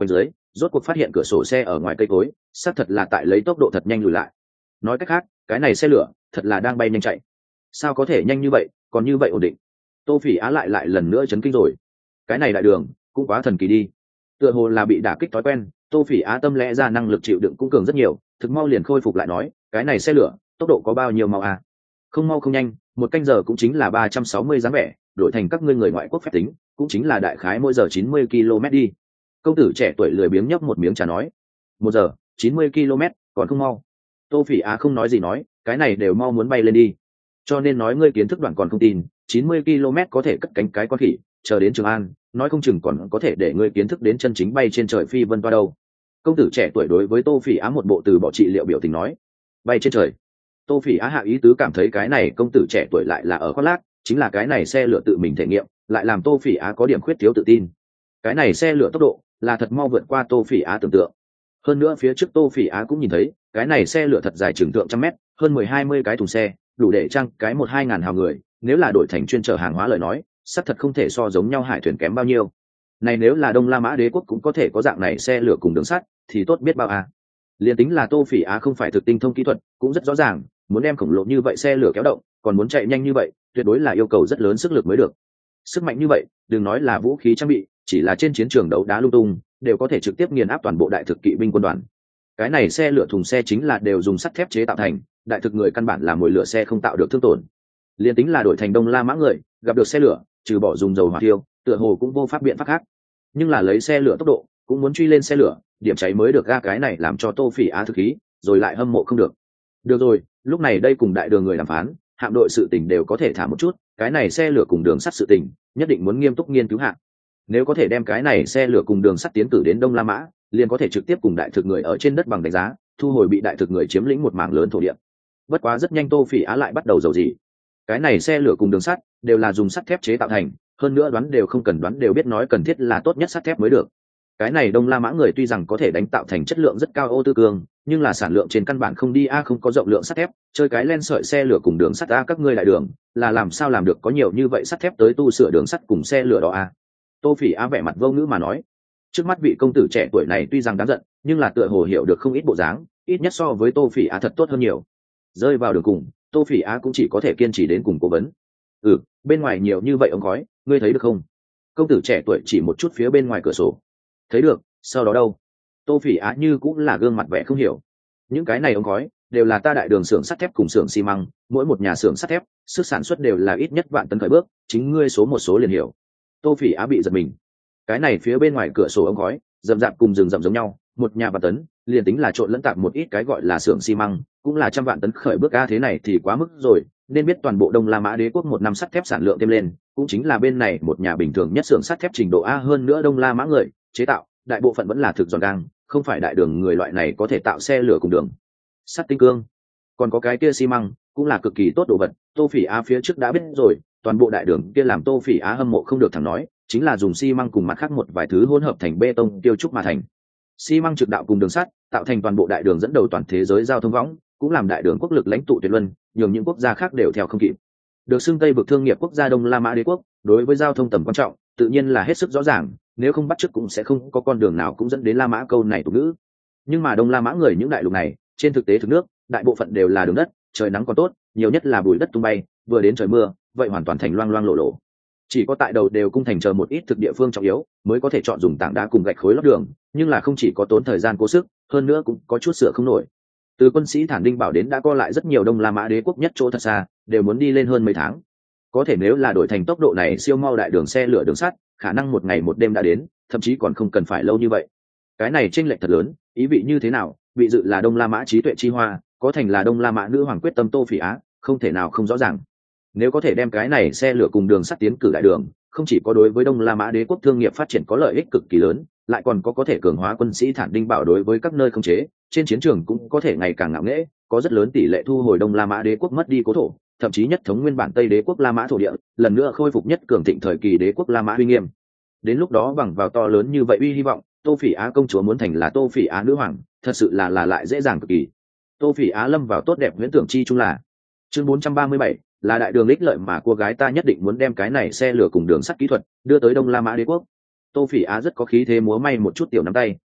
rốt cuộc phát hiện cửa sổ xe ở ngoài cây cối xác thật là tại lấy tốc độ thật nhanh lùi lại. Nói cách khác, cái này xe lửa thật là đang bay nhanh chạy. Sao có thể nhanh như vậy, còn như vậy ổn định? Tô Phỉ Á lại lại lần nữa chấn kinh rồi. Cái này đại đường cũng quá thần kỳ đi. Tựa hồ là bị đả kích thói quen, Tô Phỉ Á tâm lẽ ra năng lực chịu đựng cũng cường rất nhiều, thực mau liền khôi phục lại nói, cái này xe lửa tốc độ có bao nhiêu mau à? Không mau không nhanh, một canh giờ cũng chính là ba trăm sáu mươi dáng vẻ, đổi thành các ngươi người ngoại quốc phép tính, cũng chính là đại khái mỗi giờ chín mươi ki lô mét đi. Công tử trẻ tuổi lười biếng nhấp một miếng trà nói, một giờ chín mươi ki lô mét, còn không mau. Tô Phỉ Á không nói gì nói, cái này đều mau muốn bay lên đi. Cho nên nói ngươi kiến thức đoạn còn không tin, chín mươi ki lô mét có thể cất cánh cái con khỉ, chờ đến Trường An, nói không chừng còn có thể để ngươi kiến thức đến chân chính bay trên trời phi vân toa đâu. Công tử trẻ tuổi đối với Tô Phỉ Á một bộ từ bỏ trị liệu biểu tình nói, bay trên trời. Tô Phỉ Á hạ ý tứ cảm thấy cái này công tử trẻ tuổi lại là ở khoác lác, chính là cái này xe lửa tự mình thể nghiệm, lại làm Tô Phỉ Á có điểm khuyết thiếu tự tin. Cái này xe lửa tốc độ là thật mau vượt qua Tô Phỉ Á tưởng tượng. Hơn nữa phía trước Tô Phỉ Á cũng nhìn thấy, cái này xe lửa thật dài chừng tượng trăm mét, hơn mười hai mươi cái thùng xe, đủ để trang cái một hai ngàn hào người, nếu là đổi thành chuyên chở hàng hóa lời nói, sắp thật không thể so giống nhau hải thuyền kém bao nhiêu. Này nếu là Đông La Mã Đế quốc cũng có thể có dạng này xe lửa cùng đường sắt, thì tốt biết bao à. Liên tính là Tô Phỉ Á không phải thực tinh thông kỹ thuật, cũng rất rõ ràng, muốn đem khổng lồ như vậy xe lửa kéo động, còn muốn chạy nhanh như vậy, tuyệt đối là yêu cầu rất lớn sức lực mới được. Sức mạnh như vậy, đừng nói là vũ khí trang bị, chỉ là trên chiến trường đấu đá lung tung, đều có thể trực tiếp nghiền áp toàn bộ đại thực kỵ binh quân đoàn. Cái này xe lửa thùng xe chính là đều dùng sắt thép chế tạo thành, đại thực người căn bản là mồi lửa xe không tạo được thương tổn. Liên tính là đổi thành Đông La Mã người, gặp được xe lửa, trừ bỏ dùng dầu hỏa thiêu, tựa hồ cũng vô pháp biện pháp khác. Nhưng là lấy xe lửa tốc độ, cũng muốn truy lên xe lửa, điểm cháy mới được ga, cái này làm cho Tô Phỉ Á thực khí, rồi lại hâm mộ không được. Được rồi, lúc này đây cùng đại đường người đàm phán, hạm đội sự tình đều có thể thả một chút, cái này xe lửa cùng đường sắt sự tình, nhất định muốn nghiêm túc nghiên cứu hạ. Nếu có thể đem cái này xe lửa cùng đường sắt tiến cử đến Đông La Mã, liền có thể trực tiếp cùng đại thực người ở trên đất bằng đánh giá, thu hồi bị đại thực người chiếm lĩnh một mảng lớn thổ địa. Bất quá rất nhanh Tô Phỉ Á lại bắt đầu dầu gì. Cái này xe lửa cùng đường sắt đều là dùng sắt thép chế tạo thành, hơn nữa đoán đều không cần đoán đều biết nói cần thiết là tốt nhất sắt thép mới được. Cái này Đông La Mã người tuy rằng có thể đánh tạo thành chất lượng rất cao ô tư cương, nhưng là sản lượng trên căn bản không đi a, không có rộng lượng sắt thép, chơi cái len sợi xe lửa cùng đường sắt a, các ngươi đại đường là làm sao làm được có nhiều như vậy sắt thép tới tu sửa đường sắt cùng xe lửa đó a. Tô Phỉ Á vẻ mặt vô ngữ mà nói, trước mắt vị công tử trẻ tuổi này tuy rằng đáng giận, nhưng là tựa hồ hiểu được không ít bộ dáng, ít nhất so với Tô Phỉ Á thật tốt hơn nhiều. Rơi vào đường cùng, Tô Phỉ Á cũng chỉ có thể kiên trì đến cùng cố vấn. Ừ, bên ngoài nhiều như vậy ống khói, ngươi thấy được không? Công tử trẻ tuổi chỉ một chút phía bên ngoài cửa sổ. Thấy được, sau đó đâu? Tô Phỉ Á như cũng là gương mặt vẻ không hiểu. Những cái này ống khói đều là ta đại đường xưởng sắt thép cùng xưởng xi măng, mỗi một nhà xưởng sắt thép, sức sản xuất đều là ít nhất vạn tấn khởi bước, chính ngươi số một số liền hiểu. Tô Phỉ Á bị giật mình. Cái này phía bên ngoài cửa sổ ống khói, rậm rạp cùng rừng rậm giống nhau, một nhà vạn tấn, liền tính là trộn lẫn tạp một ít cái gọi là xưởng xi măng, cũng là trăm vạn tấn khởi bước a, thế này thì quá mức rồi, nên biết toàn bộ Đông La Mã Đế quốc một năm sắt thép sản lượng thêm lên, cũng chính là bên này một nhà bình thường nhất xưởng sắt thép trình độ a, hơn nữa Đông La Mã người chế tạo, đại bộ phận vẫn là thực giòn gang, không phải đại đường người loại này có thể tạo xe lửa cùng đường sắt tinh cương. Còn có cái kia xi măng, cũng là cực kỳ tốt đồ vật, Tô Phỉ Á phía trước đã biết rồi, toàn bộ đại đường kia làm Tô Phỉ Á hâm mộ không được thẳng nói, chính là dùng xi măng cùng mặt khác một vài thứ hỗn hợp thành bê tông tiêu trúc mà thành. Xi măng trực đạo cùng đường sắt, tạo thành toàn bộ đại đường dẫn đầu toàn thế giới giao thông võng, cũng làm đại đường quốc lực lãnh tụ tuyệt luân, nhường những quốc gia khác đều theo không kịp. Được xưng Tây vực thương nghiệp quốc gia Đông La Mã Đế quốc, đối với giao thông tầm quan trọng, tự nhiên là hết sức rõ ràng, nếu không bắt chước cũng sẽ không có con đường nào cũng dẫn đến La Mã câu này tục ngữ. Nhưng mà Đông La Mã người những đại lục này, trên thực tế thực nước, đại bộ phận đều là đường đất, trời nắng còn tốt, nhiều nhất là bụi đất tung bay, vừa đến trời mưa, vậy hoàn toàn thành loang loang lộ lộ. Chỉ có tại đầu đều cung thành chờ một ít thực địa phương trọng yếu, mới có thể chọn dùng tảng đá cùng gạch khối lót đường, nhưng là không chỉ có tốn thời gian cố sức, hơn nữa cũng có chút sửa không nổi. Từ quân sĩ Thản Đinh Bảo đến đã co lại rất nhiều Đông La Mã Đế quốc nhất chỗ thật xa, đều muốn đi lên hơn mấy tháng. Có thể nếu là đổi thành tốc độ này siêu mau đại đường xe lửa đường sắt, khả năng một ngày một đêm đã đến, thậm chí còn không cần phải lâu như vậy. Cái này chênh lệch thật lớn, ý vị như thế nào? Vị dự là Đông La Mã trí tuệ chi hoa, có thành là Đông La Mã nữ hoàng quyết tâm Tô Phỉ Á, không thể nào không rõ ràng. Nếu có thể đem cái này xe lửa cùng đường sắt tiến cử đại đường, không chỉ có đối với Đông La Mã Đế quốc thương nghiệp phát triển có lợi ích cực kỳ lớn, lại còn có có thể cường hóa quân sĩ Thản Đinh Bảo đối với các nơi khống chế, trên chiến trường cũng có thể ngày càng ngạo nghễ, có rất lớn tỷ lệ thu hồi Đông La Mã Đế quốc mất đi cố thổ, thậm chí nhất thống nguyên bản Tây Đế quốc La Mã thổ địa, lần nữa khôi phục nhất cường thịnh thời kỳ Đế quốc La Mã uy nghiêm. Đến lúc đó bằng vào to lớn như vậy uy hy vọng, Tô Phỉ Á công chúa muốn thành là Tô Phỉ Á nữ hoàng, thật sự là là lại dễ dàng cực kỳ. Tô Phỉ Á lâm vào tốt đẹp huyễn tưởng chi chung là. Chương bốn trăm ba mươi bảy là đại đường ích lợi mà cô gái ta nhất định muốn đem cái này xe lửa cùng đường sắt kỹ thuật đưa tới Đông La Mã Đế quốc. Tô Phỉ Á rất có khí thế múa may một chút tiểu nắm tay,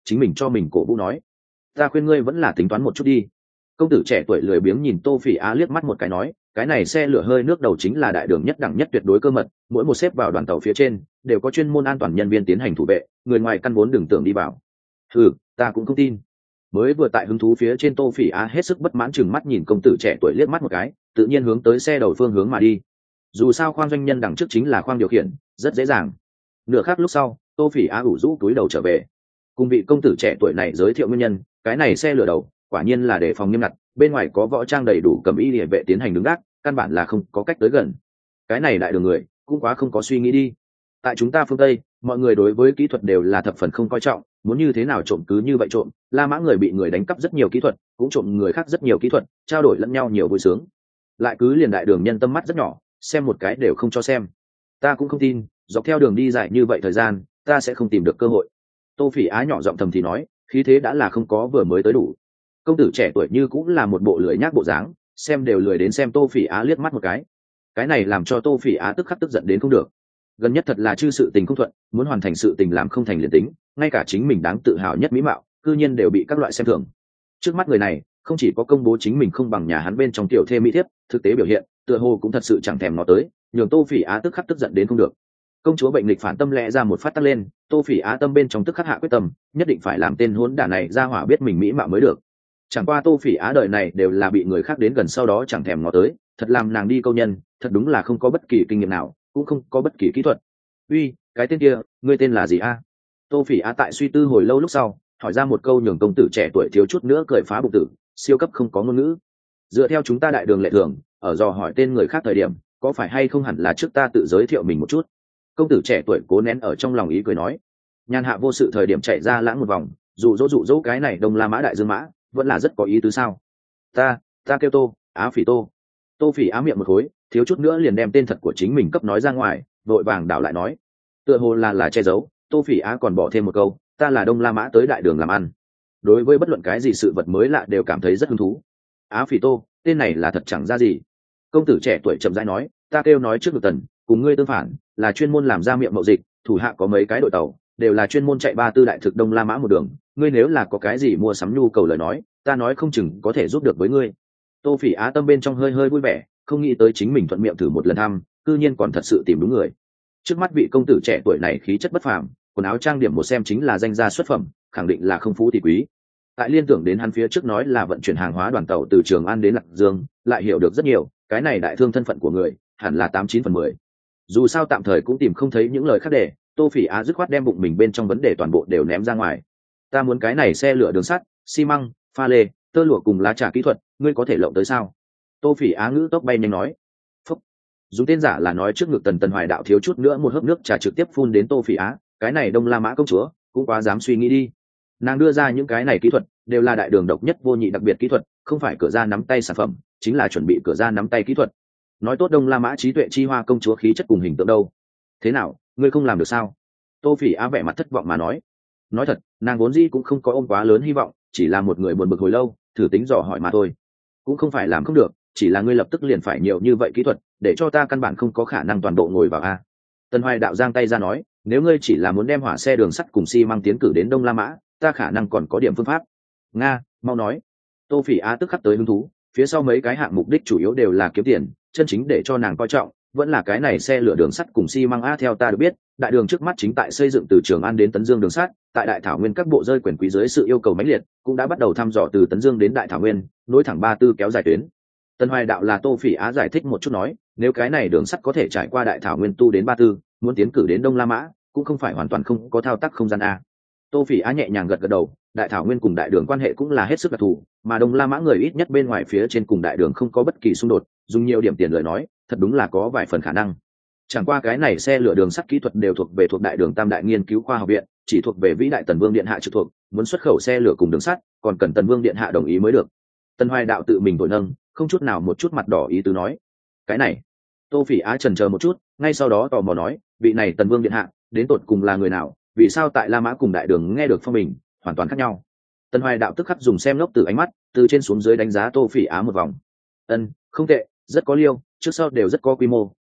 chính mình cho mình cổ vũ nói: ta khuyên ngươi vẫn là tính toán một chút đi. Công tử trẻ tuổi lười biếng nhìn Tô Phỉ Á liếc mắt một cái nói: cái này xe lửa hơi nước đầu chính là đại đường nhất đẳng nhất tuyệt đối cơ mật, mỗi một xếp vào đoàn tàu phía trên đều có chuyên môn an toàn nhân viên tiến hành thủ vệ, người ngoài căn vốn đừng tưởng đi vào. Ừ, ta cũng không tin. Mới vừa tại hứng thú phía trên, Tô Phỉ Á hết sức bất mãn chừng mắt nhìn công tử trẻ tuổi liếc mắt một cái, tự nhiên hướng tới xe đầu phương hướng mà đi. Dù sao khoang doanh nhân đằng trước chính là khoang điều khiển, rất dễ dàng. Nửa khắc lúc sau, Tô Phỉ Á ủ rũ túi đầu trở về, cùng vị công tử trẻ tuổi này giới thiệu nguyên nhân. Cái này xe lửa đầu quả nhiên là đề phòng nghiêm ngặt, bên ngoài có võ trang đầy đủ cầm y địa vệ tiến hành đứng gác, căn bản là không có cách tới gần. Cái này đại đường người cũng quá không có suy nghĩ đi. Tại chúng ta phương Tây, mọi người đối với kỹ thuật đều là thập phần không coi trọng, muốn như thế nào trộm cứ như vậy trộm. La Mã người bị người đánh cắp rất nhiều kỹ thuật, cũng trộm người khác rất nhiều kỹ thuật, trao đổi lẫn nhau nhiều vui sướng. Lại cứ liền đại đường nhân tâm mắt rất nhỏ, xem một cái đều không cho xem. Ta cũng không tin, dọc theo đường đi dài như vậy thời gian, ta sẽ không tìm được cơ hội. Tô Phỉ Á nhỏ giọng thầm thì nói, khí thế đã là không có vừa mới tới đủ. Công tử trẻ tuổi như cũng là một bộ lười nhác bộ dáng, xem đều lười đến xem Tô Phỉ Á liếc mắt một cái. Cái này làm cho Tô Phỉ Á tức khắc tức giận đến không được. Gần nhất thật là chư sự tình không thuận, muốn hoàn thành sự tình làm không thành liền tính, ngay cả chính mình đáng tự hào nhất mỹ mạo cư nhiên đều bị các loại xem thường. Trước mắt người này không chỉ có công bố chính mình không bằng nhà hắn bên trong tiểu thê mỹ thiếp, thực tế biểu hiện tựa hồ cũng thật sự chẳng thèm nó tới, nhường Tô Phỉ Á tức khắc tức giận đến không được. Công chúa bệnh lịch phản tâm lẽ ra một phát tắt lên, Tô Phỉ Á tâm bên trong tức khắc hạ quyết tâm, nhất định phải làm tên hỗn đản này ra hỏa biết mình mỹ mạo mới được. Chẳng qua Tô Phỉ Á đời này đều là bị người khác đến gần sau đó chẳng thèm nó tới, thật làm nàng đi câu nhân, thật đúng là không có bất kỳ kinh nghiệm nào, cũng không có bất kỳ kỹ thuật. Uy, cái tên kia, ngươi tên là gì a? Tô Phỉ Á tại suy tư hồi lâu lúc sau, hỏi ra một câu nhường công tử trẻ tuổi thiếu chút nữa cười phá bụng tử, siêu cấp không có ngôn ngữ. Dựa theo chúng ta đại đường lệ thường, ở dò hỏi tên người khác thời điểm, có phải hay không hẳn là trước ta tự giới thiệu mình một chút. Công tử trẻ tuổi cố nén ở trong lòng ý cười nói. Nhàn hạ vô sự thời điểm chạy ra lãng một vòng, dụ dỗ dụ dỗ cái này Đông La Mã Đại Dương Mã, vẫn là rất có ý tứ sao. Ta, ta kêu Tô, Á Phỉ Tô. Tô Phỉ Á miệng một khối, thiếu chút nữa liền đem tên thật của chính mình cấp nói ra ngoài, vội vàng đảo lại nói. Tựa hồ là là che giấu, Tô Phỉ Á còn bỏ thêm một câu, ta là Đông La Mã tới đại đường làm ăn. Đối với bất luận cái gì sự vật mới lạ đều cảm thấy rất hứng thú. Á Phỉ Tô, tên này là thật chẳng ra gì. Công tử trẻ tuổi chậm rãi nói, ta kêu nói trước Ngự Tần, cùng ngươi tương phản, là chuyên môn làm ra miệng mậu dịch, thủ hạ có mấy cái đội tàu, đều là chuyên môn chạy ba tư đại thực Đông La Mã một đường. Ngươi nếu là có cái gì mua sắm nhu cầu lời nói, ta nói không chừng có thể giúp được với ngươi. Tô Phỉ Á tâm bên trong hơi hơi vui vẻ, không nghĩ tới chính mình thuận miệng thử một lần thăm, cư nhiên còn thật sự tìm đúng người. Trước mắt vị công tử trẻ tuổi này khí chất bất phàm, quần áo trang điểm một xem chính là danh gia xuất phẩm, khẳng định là không phú thì quý. Tại liên tưởng đến hắn phía trước nói là vận chuyển hàng hóa đoàn tàu từ Trường An đến Lạc Dương, lại hiểu được rất nhiều, cái này đại thương thân phận của người, hẳn là tám chín phần mười. Dù sao tạm thời cũng tìm không thấy những lời khác để, Tô Phỉ Á dứt khoát đem bụng mình bên trong vấn đề toàn bộ đều ném ra ngoài. Ta muốn cái này xe lửa đường sắt, xi măng, pha lê, tơ lụa cùng lá trà kỹ thuật, ngươi có thể lộng tới sao? Tô Phỉ Á ngữ tốc bay nhanh nói. Phúc. Dùng tên giả là nói trước ngực Tần Tần Hoài đạo thiếu chút nữa một hớp nước trà trực tiếp phun đến Tô Phỉ Á, cái này Đông La Mã công chúa cũng quá dám suy nghĩ đi. Nàng đưa ra những cái này kỹ thuật đều là đại đường độc nhất vô nhị đặc biệt kỹ thuật, không phải cửa ra nắm tay sản phẩm, chính là chuẩn bị cửa ra nắm tay kỹ thuật. Nói tốt Đông La Mã trí tuệ chi hoa công chúa khí chất cùng hình tượng đâu? Thế nào, ngươi không làm được sao? Tô Phỉ Á vẻ mặt thất vọng mà nói. Nói thật, nàng vốn dĩ cũng không có ôm quá lớn hy vọng, chỉ là một người buồn bực hồi lâu, thử tính dò hỏi mà thôi. Cũng không phải làm không được, chỉ là ngươi lập tức liền phải nhiều như vậy kỹ thuật, để cho ta căn bản không có khả năng toàn bộ ngồi vào a. Tần Hoài đạo giang tay ra nói, nếu ngươi chỉ là muốn đem hỏa xe đường sắt cùng xi măng tiến cử đến Đông La Mã, ta khả năng còn có điểm phương pháp. Nga, mau nói. Tô Phỉ Á tức khắc tới hứng thú, phía sau mấy cái hạng mục đích chủ yếu đều là kiếm tiền, chân chính để cho nàng coi trọng vẫn là cái này xe lửa đường sắt cùng xi măng a. Theo ta được biết, đại đường trước mắt chính tại xây dựng từ Trường An đến Tấn Dương đường sắt, tại Đại Thảo Nguyên các bộ rơi quyền quý dưới sự yêu cầu mãnh liệt, cũng đã bắt đầu thăm dò từ Tấn Dương đến Đại Thảo Nguyên, nối thẳng ba tư kéo dài tuyến. Tần Hoài đạo là Tô Phỉ Á giải thích một chút nói, nếu cái này đường sắt có thể trải qua Đại Thảo Nguyên tu đến ba tư, muốn tiến cử đến Đông La Mã, cũng không phải hoàn toàn không có thao tác không gian a. Tô Phỉ Á nhẹ nhàng gật gật đầu, Đại Thảo Nguyên cùng đại đường quan hệ cũng là hết sức đặc thù, mà Đông La Mã người ít nhất bên ngoài phía trên cùng đại đường không có bất kỳ xung đột, dùng nhiều điểm tiền lời nói, thật đúng là có vài phần khả năng. Chẳng qua cái này xe lửa đường sắt kỹ thuật đều thuộc về thuộc đại đường Tam đại nghiên cứu khoa học viện, chỉ thuộc về vĩ đại Tần Vương điện hạ trực thuộc, muốn xuất khẩu xe lửa cùng đường sắt, còn cần Tần Vương điện hạ đồng ý mới được. Tần Hoài đạo tự mình thổi nâng, không chút nào một chút mặt đỏ ý tứ nói. Cái này, Tô Phỉ Á chần chờ một chút, ngay sau đó tò mò nói, vị này Tần Vương điện hạ, đến tột cùng là người nào, vì sao tại La Mã cùng đại đường nghe được phong bình, hoàn toàn khác nhau. Tần Hoài đạo tức khắc dùng xem lốc từ ánh mắt, từ trên xuống dưới đánh giá Tô Phỉ Á một vòng. Ân, không tệ, rất có liêu, trước sau đều rất có quy mô,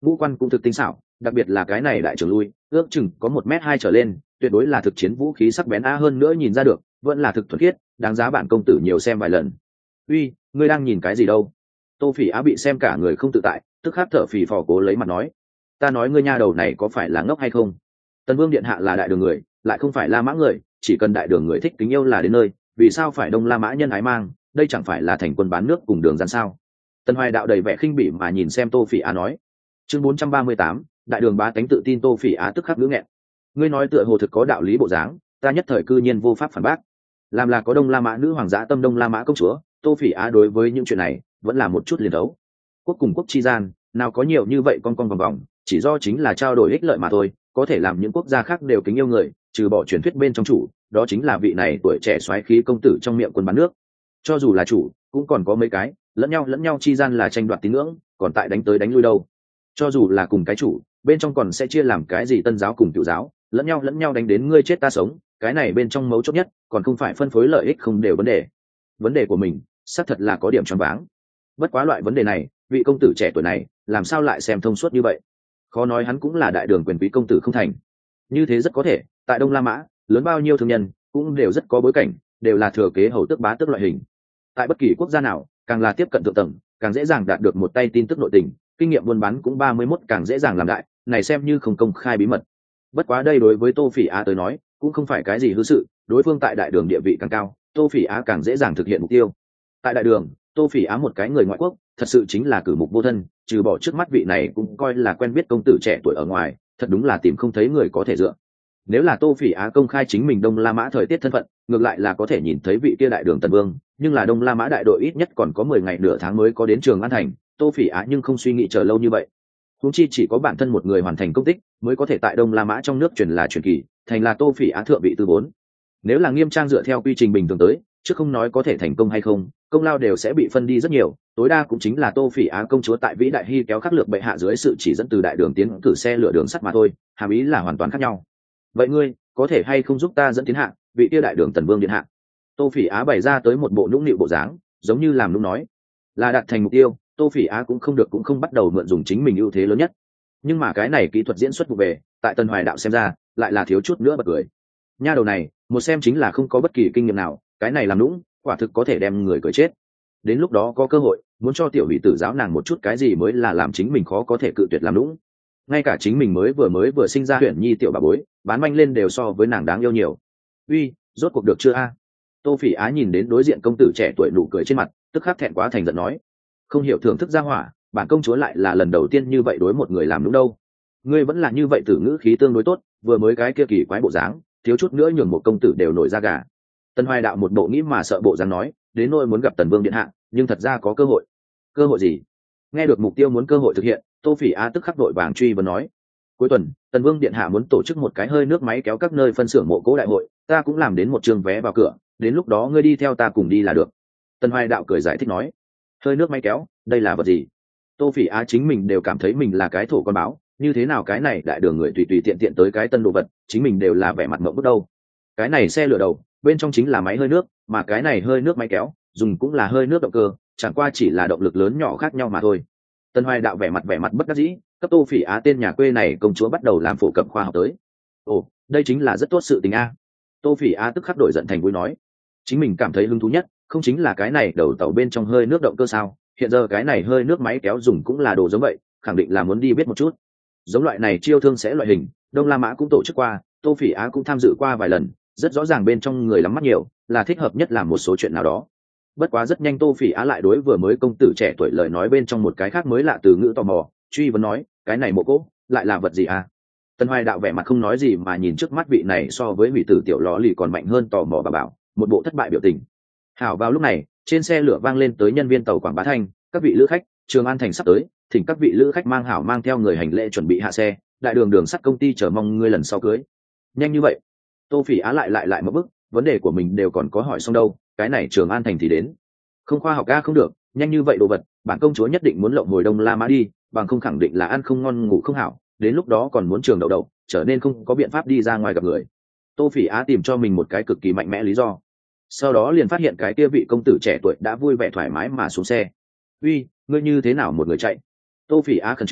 ngũ quan cũng thực tinh xảo, đặc biệt là cái này đại trưởng lui ước chừng có một mét hai trở lên, tuyệt đối là thực chiến vũ khí sắc bén a, hơn nữa nhìn ra được vẫn là thực thuần khiết, đáng giá bản công tử nhiều xem vài lần. Uy, ngươi đang nhìn cái gì đâu? Tô Phỉ Á bị xem cả người không tự tại, tức khắc thở phì phò cố lấy mặt nói, ta nói ngươi nha đầu này có phải là ngốc hay không? Tần Vương điện hạ là đại đường người, lại không phải La Mã người, chỉ cần đại đường người thích kính yêu là đến nơi, vì sao phải Đông La Mã nhân ái mang, đây chẳng phải là thành quân bán nước cùng đường gian sao? Tần Hoài Đạo đầy vẻ khinh bỉ mà nhìn xem Tô Phỉ Á nói. Chương bốn trăm ba mươi tám, đại đường bá tánh tự tin. Tô Phỉ Á tức khắc ngữ nghẹn. Ngươi nói tựa hồ thực có đạo lý bộ dáng, ta nhất thời cư nhiên vô pháp phản bác. Làm là có Đông La Mã nữ hoàng dã tâm Đông La Mã công chúa, Tô Phỉ Á đối với những chuyện này vẫn là một chút liền đấu. Quốc cùng quốc chi gian, nào có nhiều như vậy con con vòng vòng, chỉ do chính là trao đổi ích lợi mà thôi, có thể làm những quốc gia khác đều kính yêu người, trừ bỏ truyền thuyết bên trong chủ, đó chính là vị này tuổi trẻ soái khí công tử trong miệng quân bán nước. Cho dù là chủ, cũng còn có mấy cái, lẫn nhau lẫn nhau chi gian là tranh đoạt tín ngưỡng, còn tại đánh tới đánh lui đâu. Cho dù là cùng cái chủ, bên trong còn sẽ chia làm cái gì tân giáo cùng cựu giáo, lẫn nhau lẫn nhau đánh đến ngươi chết ta sống, cái này bên trong mấu chốt nhất, còn không phải phân phối lợi ích không đều vấn đề. Vấn đề của mình, xác thật là có điểm choáng váng. Bất quá loại vấn đề này, vị công tử trẻ tuổi này, làm sao lại xem thông suốt như vậy? Khó nói hắn cũng là đại đường quyền quý công tử không thành. Như thế rất có thể, tại Đông La Mã, lớn bao nhiêu thương nhân, cũng đều rất có bối cảnh, đều là thừa kế hầu tước bá tước loại hình. Tại bất kỳ quốc gia nào, càng là tiếp cận thượng tầng, càng dễ dàng đạt được một tay tin tức nội tình, kinh nghiệm buôn bán cũng ba mươi mốt càng dễ dàng làm đại, này xem như không công khai bí mật. Bất quá đây đối với Tô Phỉ Á tới nói, cũng không phải cái gì hư sự, đối phương tại đại đường địa vị càng cao, Tô Phỉ Á càng dễ dàng thực hiện mục tiêu. Tại đại đường, Tô Phỉ Á một cái người ngoại quốc, thật sự chính là cử mục vô thân, trừ bỏ trước mắt vị này cũng coi là quen biết công tử trẻ tuổi ở ngoài, thật đúng là tìm không thấy người có thể dựa. Nếu là Tô Phỉ Á công khai chính mình Đông La Mã thời tiết thân phận, ngược lại là có thể nhìn thấy vị kia đại đường Tần Vương, nhưng là Đông La Mã đại đội ít nhất còn có mười ngày nửa tháng mới có đến Trường An thành, Tô Phỉ Á nhưng không suy nghĩ chờ lâu như vậy. Huống chi chỉ có bản thân một người hoàn thành công tích, mới có thể tại Đông La Mã trong nước truyền là truyền kỳ, thành là Tô Phỉ Á thượng vị tư bốn. Nếu là nghiêm trang dựa theo quy trình bình thường tới, chứ không nói có thể thành công hay không, công lao đều sẽ bị phân đi rất nhiều, tối đa cũng chính là Tô Phỉ Á công chúa tại vĩ đại hy kéo khắc lược bệ hạ dưới sự chỉ dẫn từ đại đường tiến cử xe lửa đường sắt mà thôi, hàm ý là hoàn toàn khác nhau. Vậy ngươi có thể hay không giúp ta dẫn tiến hạ vị tiêu đại đường Tần Vương điện hạ? Tô Phỉ Á bày ra tới một bộ nũng nịu bộ dáng, giống như làm nũng nói, là đạt thành mục tiêu, Tô Phỉ Á cũng không được cũng không bắt đầu mượn dùng chính mình ưu thế lớn nhất. Nhưng mà cái này kỹ thuật diễn xuất vụ về, tại Tần Hoài Đạo xem ra, lại là thiếu chút nữa bật cười. Nha đầu này, một xem chính là không có bất kỳ kinh nghiệm nào, cái này làm nũng, quả thực có thể đem người cười chết. Đến lúc đó có cơ hội, muốn cho tiểu hỷ tử giáo nàng một chút cái gì mới là làm chính mình khó có thể cự tuyệt làm nũng. Ngay cả chính mình mới vừa mới vừa sinh ra huyện nhi tiểu bà bối, bán manh lên đều so với nàng đáng yêu nhiều. Uy, rốt cuộc được chưa a? Tô Phỉ Á nhìn đến đối diện công tử trẻ tuổi nụ cười trên mặt, tức khắc thẹn quá thành giận nói, không hiểu thưởng thức gia hỏa, bản công chúa lại là lần đầu tiên như vậy đối một người làm đúng đâu. Ngươi vẫn là như vậy, tử ngữ khí tương đối tốt, vừa mới cái kia kỳ quái bộ dáng, thiếu chút nữa nhường một công tử đều nổi da gà. Tần Hoài Đạo một bộ nghĩ mà sợ bộ dáng nói, đến nỗi muốn gặp Tần Vương điện hạ, nhưng thật ra có cơ hội. Cơ hội gì? Nghe được mục tiêu muốn cơ hội thực hiện, Tô Phỉ Á tức khắc đội vàng truy vấn nói, cuối tuần Tần Vương điện hạ muốn tổ chức một cái hơi nước máy kéo các nơi phân xưởng mộ cố đại hội, ta cũng làm đến một trường vé vào cửa, đến lúc đó ngươi đi theo ta cùng đi là được. Tần Hoài Đạo cười giải thích nói, hơi nước máy kéo, đây là vật gì? Tô Phỉ Á chính mình đều cảm thấy mình là cái thổ con báo, như thế nào cái này đại đường người tùy tùy tiện tiện tới cái tân đồ vật, chính mình đều là vẻ mặt ngậm bức đâu. Cái này xe lửa đầu, bên trong chính là máy hơi nước, mà cái này hơi nước máy kéo, dùng cũng là hơi nước động cơ, chẳng qua chỉ là động lực lớn nhỏ khác nhau mà thôi. Tần Hoài Đạo vẻ mặt vẻ mặt bất đắc dĩ, cấp Tô Phỉ Á tên nhà quê này công chúa bắt đầu làm phổ cập khoa học tới. Ồ, đây chính là rất tốt sự tình a. Tô Phỉ Á tức khắc đổi giận thành vui nói, chính mình cảm thấy hứng thú nhất, không chính là cái này đầu tàu bên trong hơi nước động cơ sao? Hiện giờ cái này hơi nước máy kéo dùng cũng là đồ giống vậy, khẳng định là muốn đi biết một chút. Giống loại này chiêu thương sẽ loại hình, Đông La Mã cũng tổ chức qua, Tô Phỉ Á cũng tham dự qua vài lần, rất rõ ràng bên trong người lắm mắt nhiều, là thích hợp nhất làm một số chuyện nào đó. Bất quá rất nhanh Tô Phỉ Á lại đối vừa mới công tử trẻ tuổi lời nói bên trong một cái khác mới lạ từ ngữ tò mò, truy vấn nói, cái này mộ cỗ lại là vật gì à? Tần Hoài Đạo vẻ mặt không nói gì mà nhìn trước mắt vị này so với vị tử tiểu ló lì còn mạnh hơn tò mò bà bảo, một bộ thất bại biểu tình. Hảo, vào lúc này, trên xe lửa vang lên tới nhân viên tàu Quảng Bá Thanh, các vị lữ khách, Trường An thành sắp tới, thỉnh các vị lữ khách mang hảo mang theo người hành lễ chuẩn bị hạ xe, đại đường đường sắt công ty chờ mong ngươi lần sau cưới. Nhanh như vậy? Tô Phỉ Á lại lại lại một bước, vấn đề của mình đều còn có hỏi xong đâu, cái này Trường An thành thì đến. Không khoa học ga không được, nhanh như vậy đồ vật, bản công chúa nhất định muốn lộng hồi Đông La Mã đi, bằng không khẳng định là ăn không ngon ngủ không hảo, đến lúc đó còn muốn trường đậu đậu, trở nên không có biện pháp đi ra ngoài gặp người. Tô Phỉ Á tìm cho mình một cái cực kỳ mạnh mẽ lý do. Sau đó liền phát hiện cái kia vị công tử trẻ tuổi đã vui vẻ thoải mái mà xuống xe. Uy, ngươi như thế nào một người chạy? Tô Phỉ Á khẩn trương,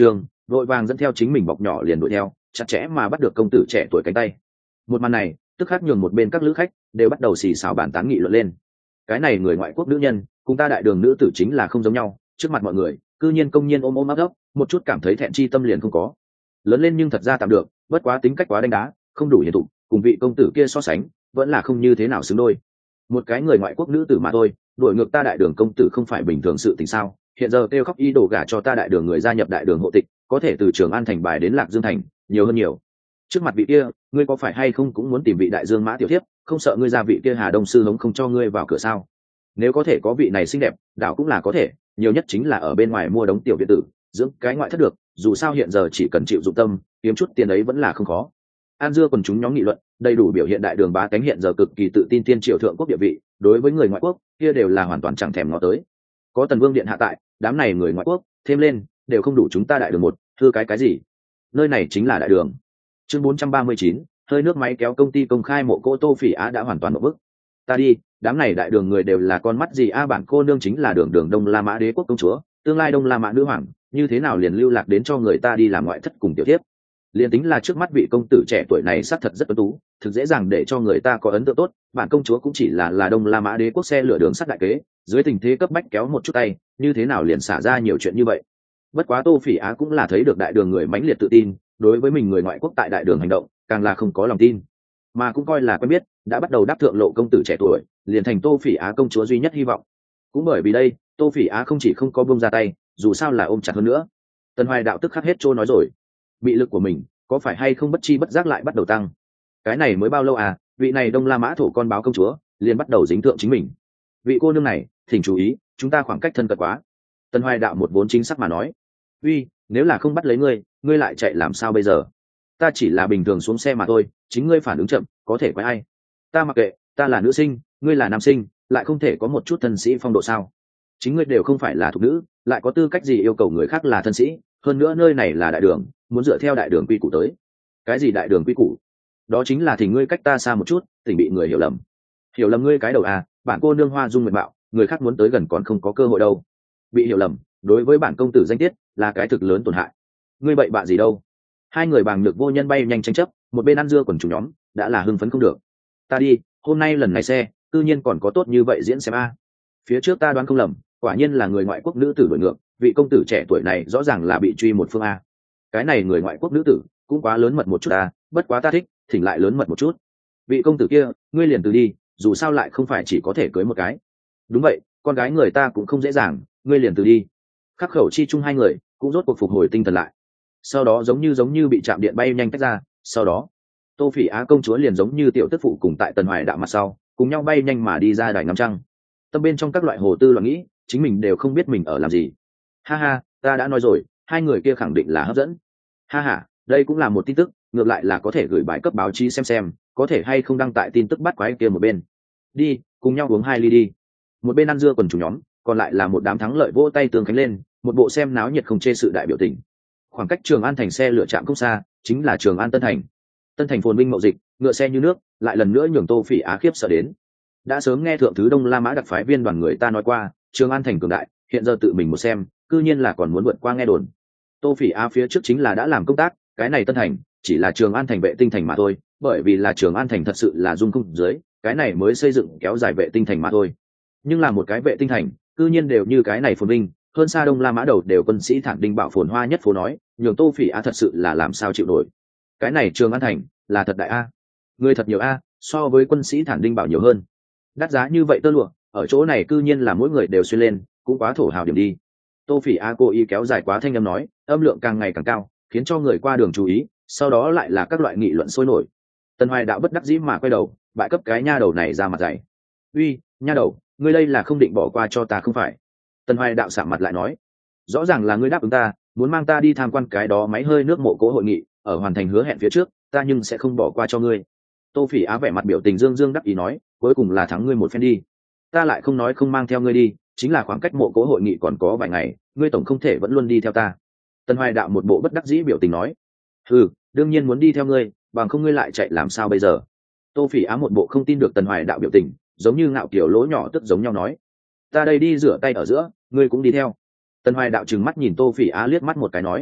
vội vàng dẫn theo chính mình bọc nhỏ liền đuổi theo, chặt chẽ mà bắt được công tử trẻ tuổi cánh tay. Một màn này tức khắc nhường một bên các lữ khách đều bắt đầu xì xào bàn tán nghị luận lên. Cái này người ngoại quốc nữ nhân cùng ta đại đường nữ tử chính là không giống nhau, trước mặt mọi người cư nhiên công nhiên ôm ôm ấp ấp, một chút cảm thấy thẹn chi tâm liền không có. Lớn lên nhưng thật ra tạm được, bất quá tính cách quá đánh đá, không đủ hiền thục, cùng vị công tử kia so sánh vẫn là không như thế nào xứng đôi. Một cái người ngoại quốc nữ tử mà thôi, đuổi ngược ta đại đường công tử không phải bình thường sự tình sao? Hiện giờ kêu khóc y đổ gả cho ta đại đường người gia nhập đại đường hộ tịch, có thể từ Trường An thành bài đến Lạc Dương thành nhiều hơn nhiều. Trước mặt vị kia, ngươi có phải hay không cũng muốn tìm vị đại dương mã tiểu thiếp, không sợ ngươi ra vị kia Hà Đông sư hống không cho ngươi vào cửa sao? Nếu có thể có vị này xinh đẹp, đảo cũng là có thể, nhiều nhất chính là ở bên ngoài mua đống tiểu viện tử, dưỡng cái ngoại thất được, dù sao hiện giờ chỉ cần chịu dụng tâm, kiếm chút tiền ấy vẫn là không khó. An dưa quần chúng nhóm nghị luận, đầy đủ biểu hiện đại đường bá tánh hiện giờ cực kỳ tự tin tiên triều thượng quốc địa vị, đối với người ngoại quốc kia đều là hoàn toàn chẳng thèm ngó tới. Có Tần Vương điện hạ tại, đám này người ngoại quốc thêm lên đều không đủ chúng ta đại đường một thưa cái cái gì. Nơi này chính là đại đường. Chương bốn trăm ba mươi chín, hơi nước máy kéo công ty công khai mộ cô Tô Phỉ Á đã hoàn toàn một bức. Ta đi, đám này đại đường người đều là con mắt gì a? Bản cô nương chính là đường đường Đông La Mã đế quốc công chúa, tương lai Đông La Mã nữ hoàng, như thế nào liền lưu lạc đến cho người ta đi làm ngoại thất cùng tiểu thiếp. Liền tính là trước mắt vị công tử trẻ tuổi này xác thật rất tuấn tú, thực dễ dàng để cho người ta có ấn tượng tốt, bản công chúa cũng chỉ là là Đông La Mã đế quốc xe lửa đường sắt đại kế, dưới tình thế cấp bách kéo một chút tay, như thế nào liền xả ra nhiều chuyện như vậy. Bất quá Tô Phỉ Á cũng là thấy được đại đường người mãnh liệt tự tin, đối với mình người ngoại quốc tại đại đường hành động càng là không có lòng tin, mà cũng coi là quen biết, đã bắt đầu đáp thượng lộ công tử trẻ tuổi, liền thành Tô Phỉ Á công chúa duy nhất hy vọng. Cũng bởi vì đây, Tô Phỉ Á không chỉ không có buông ra tay, dù sao là ôm chặt hơn nữa. Tần Hoài đạo tức khắc hết trôi nói rồi, bị lực của mình có phải hay không bất chi bất giác lại bắt đầu tăng. Cái này mới bao lâu à, vị này Đông La Mã thổ con báo công chúa liền bắt đầu dính tượng chính mình. Vị cô nương này thỉnh chú ý, chúng ta khoảng cách thân cận quá. Tần Hoài đạo một vốn chính xác mà nói, uy, nếu là không bắt lấy ngươi, ngươi lại chạy làm sao bây giờ? Ta chỉ là bình thường xuống xe mà thôi, chính ngươi phản ứng chậm có thể quái ai? Ta mặc kệ, ta là nữ sinh, ngươi là nam sinh, lại không thể có một chút thân sĩ phong độ sao? Chính ngươi đều không phải là thục nữ, lại có tư cách gì yêu cầu người khác là thân sĩ? Hơn nữa nơi này là đại đường, muốn dựa theo đại đường quy củ tới. Cái gì đại đường quy củ? Đó chính là thì ngươi cách ta xa một chút, tỉnh bị người hiểu lầm. Hiểu lầm ngươi cái đầu à? Bản cô nương hoa dung nguyện mạo, người khác muốn tới gần còn không có cơ hội đâu. Bị hiểu lầm, đối với bản công tử danh tiết là cái thực lớn tổn hại. Ngươi bậy bạ gì đâu? Hai người bàng nhược vô nhân bay nhanh tranh chấp, một bên ăn dưa quần chủ nhóm đã là hưng phấn không được. Ta đi, hôm nay lần này xe, tự nhiên còn có tốt như vậy diễn xem a. Phía trước ta đoán không lầm, quả nhiên là người ngoại quốc nữ tử đổi ngược, vị công tử trẻ tuổi này rõ ràng là bị truy một phương a. Cái này người ngoại quốc nữ tử cũng quá lớn mật một chút a, bất quá ta thích, thỉnh lại lớn mật một chút. Vị công tử kia, ngươi liền từ đi, dù sao lại không phải chỉ có thể cưới một cái. Đúng vậy, con gái người ta cũng không dễ dàng, ngươi liền từ đi. Khắc khẩu chi chung hai người cũng rốt cuộc phục hồi tinh thần lại. Sau đó giống như giống như bị chạm điện bay nhanh tách ra, sau đó Tô Phỉ Á công chúa liền giống như tiểu tức phụ cùng tại Tần Hoài đạo mặt sau cùng nhau bay nhanh mà đi ra đài ngắm trăng. Tâm bên trong các loại hồ tư loạn nghĩ, chính mình đều không biết mình ở làm gì. Ha ha, ta đã nói rồi, hai người kia khẳng định là hấp dẫn. Ha ha, đây cũng là một tin tức, ngược lại là có thể gửi bài cấp báo chí xem xem có thể hay không đăng tại tin tức bắt quái kia một bên. Đi, cùng nhau uống hai ly đi. Một bên ăn dưa quần chủ nhóm, còn lại là một đám thắng lợi vỗ tay tường khánh lên, một bộ xem náo nhiệt không chê sự đại biểu tình. Khoảng cách Trường An thành xe lựa chạm không xa, chính là Trường An Tân thành. Tân thành phồn vinh mậu dịch, ngựa xe như nước, lại lần nữa nhường Tô Phỉ Á khiếp sợ đến. Đã sớm nghe thượng thứ Đông La Mã đặc phái viên đoàn người ta nói qua, Trường An thành cường đại, hiện giờ tự mình một xem, cư nhiên là còn muốn vượt qua nghe đồn. Tô Phỉ Á phía trước chính là đã làm công tác, cái này Tân thành chỉ là Trường An thành vệ tinh thành mà thôi, bởi vì là Trường An thành thật sự là dung không dưới, cái này mới xây dựng kéo dài vệ tinh thành mà thôi. Nhưng là một cái vệ tinh thành, cư nhiên đều như cái này phồn vinh, hơn xa Đông La Mã đầu đều quân sĩ thản đinh bảo phồn hoa nhất phố nói, nhường Tô Phỉ Á thật sự là làm sao chịu nổi. Cái này Trường An thành là thật đại a, người thật nhiều a, so với quân sĩ thản đinh bảo nhiều hơn. Đắt giá như vậy tơ lụa, ở chỗ này cư nhiên là mỗi người đều xuyên lên, cũng quá thổ hào điểm đi. Tô Phỉ Á cố ý kéo dài quá thanh âm nói, âm lượng càng ngày càng cao, khiến cho người qua đường chú ý, sau đó lại là các loại nghị luận sôi nổi. Tần Hoài đạo bất đắc dĩ mà quay đầu, bại cấp cái nha đầu này ra mặt dày. Uy, nha đầu, ngươi đây là không định bỏ qua cho ta không phải? Tần Hoài đạo sạm mặt lại nói, rõ ràng là ngươi đáp ứng ta, muốn mang ta đi tham quan cái đó máy hơi nước mộ cố hội nghị, ở hoàn thành hứa hẹn phía trước, ta nhưng sẽ không bỏ qua cho ngươi. Tô Phỉ Á vẻ mặt biểu tình dương dương đắc ý nói, cuối cùng là thắng ngươi một phen đi. Ta lại không nói không mang theo ngươi đi, chính là khoảng cách mộ cố hội nghị còn có vài ngày, ngươi tổng không thể vẫn luôn đi theo ta. Tần Hoài đạo một bộ bất đắc dĩ biểu tình nói, ừ, đương nhiên muốn đi theo ngươi, bằng không ngươi lại chạy làm sao bây giờ? Tô Phỉ Á một bộ không tin được Tần Hoài đạo biểu tình, giống như ngạo kiểu lỗ nhỏ tức giống nhau nói, ta đây đi rửa tay ở giữa, ngươi cũng đi theo. Tần Hoài đạo trừng mắt nhìn Tô Phỉ Á liếc mắt một cái nói,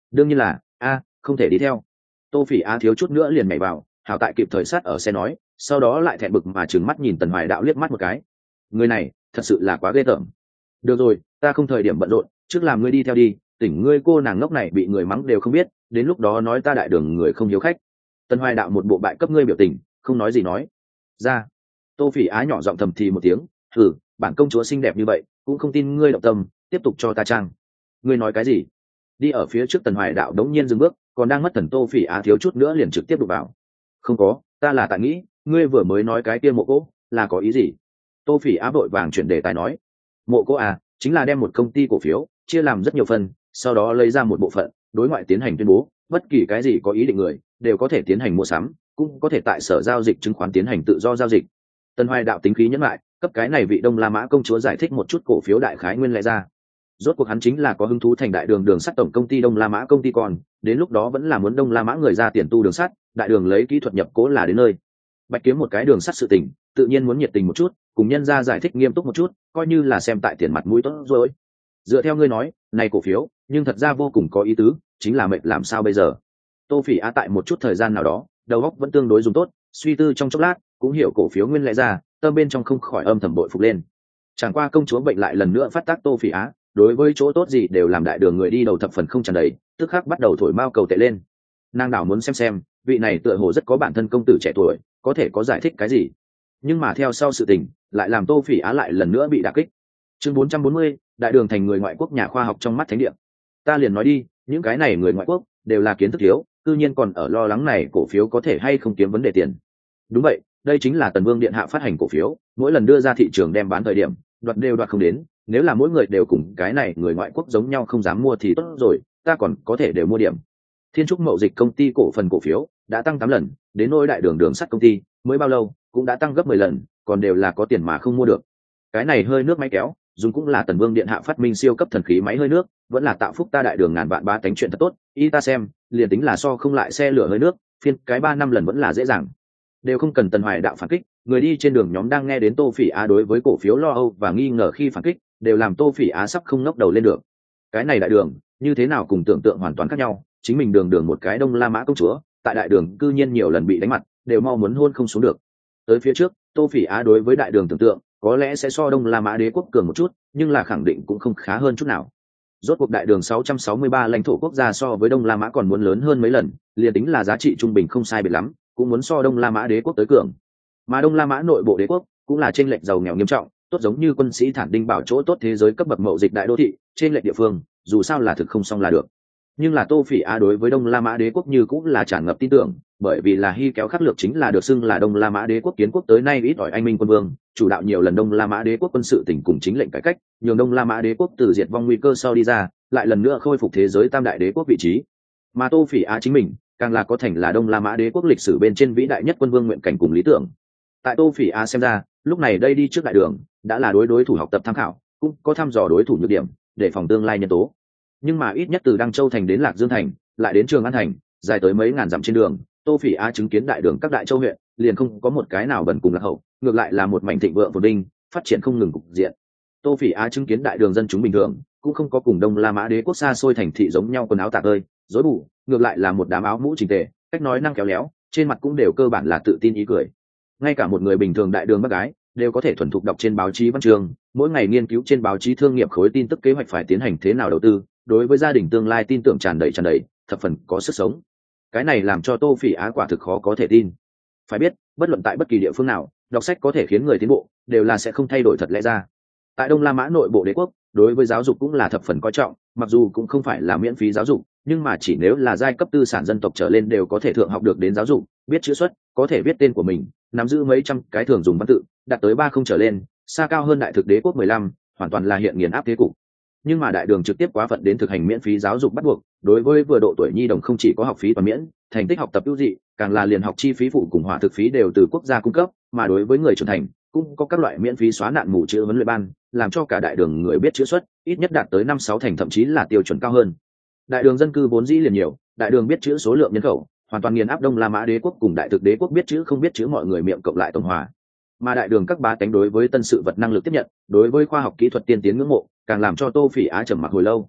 đương nhiên là a không thể đi theo. Tô Phỉ Á thiếu chút nữa liền nhảy vào, hảo tại kịp thời sát ở xe nói, sau đó lại thẹn bực mà trừng mắt nhìn Tần Hoài Đạo liếc mắt một cái. Người này thật sự là quá ghê tởm. Được rồi, ta không thời điểm bận rộn, trước làm ngươi đi theo đi, tỉnh ngươi cô nàng ngốc này bị người mắng đều không biết, đến lúc đó nói ta đại đường người không hiếu khách. Tần Hoài Đạo một bộ bại cấp ngươi biểu tình, không nói gì nói. Ra. Tô Phỉ Á nhỏ giọng thầm thì một tiếng, "Hừ, bản công chúa xinh đẹp như vậy, cũng không tin ngươi động tâm, tiếp tục cho ta trang." Ngươi nói cái gì? Đi ở phía trước Tần Hoài Đạo đống nhiên dừng bước, còn đang mất thần Tô Phỉ Á thiếu chút nữa liền trực tiếp đụng vào. "Không có, ta là tại nghĩ, ngươi vừa mới nói cái kia Mộ Cố, là có ý gì?" Tô Phỉ Á vội vàng chuyển đề tài nói. Mộ Cố à, chính là đem một công ty cổ phiếu chia làm rất nhiều phần, sau đó lấy ra một bộ phận, đối ngoại tiến hành tuyên bố, bất kỳ cái gì có ý định người đều có thể tiến hành mua sắm, cũng có thể tại sở giao dịch chứng khoán tiến hành tự do giao dịch. Tần Hoài Đạo tính khí nhẫn lại, cấp cái này vị Đông La Mã công chúa giải thích một chút cổ phiếu đại khái nguyên lẽ ra. Rốt cuộc hắn chính là có hứng thú thành đại đường đường sắt tổng công ty Đông La Mã công ty, còn đến lúc đó vẫn là muốn Đông La Mã người ra tiền tu đường sắt, đại đường lấy kỹ thuật nhập cố là đến nơi. Bạch kiếm một cái đường sắt sự tình, tự nhiên muốn nhiệt tình một chút, cùng nhân ra giải thích nghiêm túc một chút, coi như là xem tại tiền mặt mũi tốt rồi. Dựa theo ngươi nói, này cổ phiếu, nhưng thật ra vô cùng có ý tứ, chính là mệt làm sao bây giờ? Tô Phỉ Á tại một chút thời gian nào đó, đầu óc vẫn tương đối dùng tốt, suy tư trong chốc lát, cũng hiểu cổ phiếu nguyên lẽ ra, tâm bên trong không khỏi âm thầm bội phục lên. Chẳng qua công chúa bệnh lại lần nữa phát tác Tô Phỉ Á, đối với chỗ tốt gì đều làm đại đường người đi đầu thập phần không tràn đầy, tức khắc bắt đầu thổi mao cầu tệ lên. Nàng đảo muốn xem xem, vị này tựa hồ rất có bản thân công tử trẻ tuổi, có thể có giải thích cái gì. Nhưng mà theo sau sự tình, lại làm Tô Phỉ Á lại lần nữa bị đả kích. Chương bốn trăm bốn mươi, đại đường thành người ngoại quốc nhà khoa học trong mắt thánh địa. Ta liền nói đi, những cái này người ngoại quốc đều là kiến thức thiếu, tự nhiên còn ở lo lắng này cổ phiếu có thể hay không kiếm vấn đề tiền. Đúng vậy, đây chính là Tần Vương điện hạ phát hành cổ phiếu, mỗi lần đưa ra thị trường đem bán thời điểm, đoạt đều đoạt không đến, nếu là mỗi người đều cùng cái này người ngoại quốc giống nhau không dám mua thì tốt rồi, ta còn có thể đều mua điểm. Thiên Trúc Mậu Dịch công ty cổ phần cổ phiếu đã tăng tám lần, đến nỗi đại đường đường sắt công ty, mới bao lâu cũng đã tăng gấp mười lần, còn đều là có tiền mà không mua được. Cái này hơi nước máy kéo, dùng cũng là Tần Vương điện hạ phát minh siêu cấp thần khí máy hơi nước, vẫn là tạo phúc ta đại đường ngàn vạn bá tánh chuyện thật tốt, y ta xem, liền tính là so không lại xe lửa hơi nước, phiên cái ba năm lần vẫn là dễ dàng. Đều không cần Tần Hoài Đạo phản kích, người đi trên đường nhóm đang nghe đến Tô Phỉ Á đối với cổ phiếu lo âu và nghi ngờ khi phản kích, đều làm Tô Phỉ Á sắp không ngóc đầu lên được. Cái này đại đường, như thế nào cùng tưởng tượng hoàn toàn khác nhau, chính mình đường đường một cái Đông La Mã công chúa, tại đại đường cư nhiên nhiều lần bị đánh mặt, đều mau muốn hôn không xuống được. Tới phía trước, Tô Phỉ Á đối với đại đường tưởng tượng, có lẽ sẽ so Đông La Mã đế quốc cường một chút, nhưng là khẳng định cũng không khá hơn chút nào. Rốt cuộc đại đường sáu trăm sáu mươi ba lãnh thổ quốc gia so với Đông La Mã còn muốn lớn hơn mấy lần, liền tính là giá trị trung bình không sai biệt lắm, cũng muốn so Đông La Mã đế quốc tới cường. Mà Đông La Mã nội bộ đế quốc cũng là chênh lệch giàu nghèo nghiêm trọng, tốt giống như quân sĩ thản đinh bảo chỗ tốt thế giới cấp bậc mậu dịch đại đô thị, trên lệch địa phương, dù sao là thực không xong là được. Nhưng là Tô Phỉ Á đối với Đông La Mã đế quốc như cũng là tràn ngập tin tưởng, bởi vì là Hy kéo khắc lược chính là được xưng là Đông La Mã đế quốc kiến quốc tới nay ít ỏi anh minh quân vương, chủ đạo nhiều lần Đông La Mã đế quốc quân sự tỉnh cùng chính lệnh cải cách, nhường Đông La Mã đế quốc từ diệt vong nguy cơ sau đi ra, lại lần nữa khôi phục thế giới tam đại đế quốc vị trí. Mà Tô Phỉ Á chính mình, càng là có thành là Đông La Mã đế quốc lịch sử bên trên vĩ đại nhất quân vương nguyện cảnh cùng lý tưởng. Tại Tô Phỉ Á xem ra, lúc này đây đi trước đại đường, đã là đối đối thủ học tập tham khảo, cũng có thăm dò đối thủ nhược điểm, để phòng tương lai nhân tố. Nhưng mà ít nhất từ Đăng Châu thành đến Lạc Dương thành, lại đến Trường An thành, dài tới mấy ngàn dặm trên đường, Tô Phỉ Á chứng kiến đại đường các đại châu huyện, liền không có một cái nào bẩn cùng lạc hậu, ngược lại là một mảnh thịnh vượng phồn vinh, phát triển không ngừng cục diện. Tô Phỉ Á chứng kiến đại đường dân chúng bình thường, cũng không có cùng Đông La Mã đế quốc xa xôi thành thị giống nhau quần áo tả tơi, rối bù, ngược lại là một đám áo mũ chỉnh tề, cách nói năng khéo léo, trên mặt cũng đều cơ bản là tự tin ý cười. Ngay cả một người bình thường đại đường bác gái đều có thể thuần thục đọc trên báo chí văn chương, mỗi ngày nghiên cứu trên báo chí thương nghiệp khối tin tức kế hoạch phải tiến hành thế nào đầu tư, đối với gia đình tương lai tin tưởng tràn đầy tràn đầy, thập phần có sức sống. Cái này làm cho Tô Phỉ Á quả thực khó có thể tin. Phải biết, bất luận tại bất kỳ địa phương nào, đọc sách có thể khiến người tiến bộ, đều là sẽ không thay đổi thật lẽ ra. Tại Đông La Mã nội bộ đế quốc, đối với giáo dục cũng là thập phần coi trọng, mặc dù cũng không phải là miễn phí giáo dục, nhưng mà chỉ nếu là giai cấp tư sản dân tộc trở lên đều có thể thượng học được đến giáo dục, biết chữ xuất, có thể viết tên của mình, nắm giữ mấy trăm cái thường dùng văn tự, đạt tới ba không trở lên, xa cao hơn đại thực đế quốc mười lăm, hoàn toàn là hiện nghiền áp thế cục. Nhưng mà đại đường trực tiếp quá phận đến thực hành miễn phí giáo dục bắt buộc, đối với vừa độ tuổi nhi đồng không chỉ có học phí toàn miễn, thành tích học tập ưu dị, càng là liền học chi phí phụ cùng hỏa thực phí đều từ quốc gia cung cấp, mà đối với người trưởng thành cũng có các loại miễn phí xóa nạn mù chữ huấn luyện ban, làm cho cả đại đường người biết chữ xuất, ít nhất đạt tới năm sáu thành, thậm chí là tiêu chuẩn cao hơn. Đại đường dân cư vốn dĩ liền nhiều, đại đường biết chữ số lượng nhân khẩu hoàn toàn nghiền áp Đông La Mã đế quốc cùng đại thực đế quốc biết chữ không biết chữ mọi người miệng cộng lại tổng hòa. Mà đại đường các bá tánh đối với tân sự vật năng lực tiếp nhận, đối với khoa học kỹ thuật tiên tiến ngưỡng mộ, càng làm cho Tô Phỉ Á trầm mặc hồi lâu.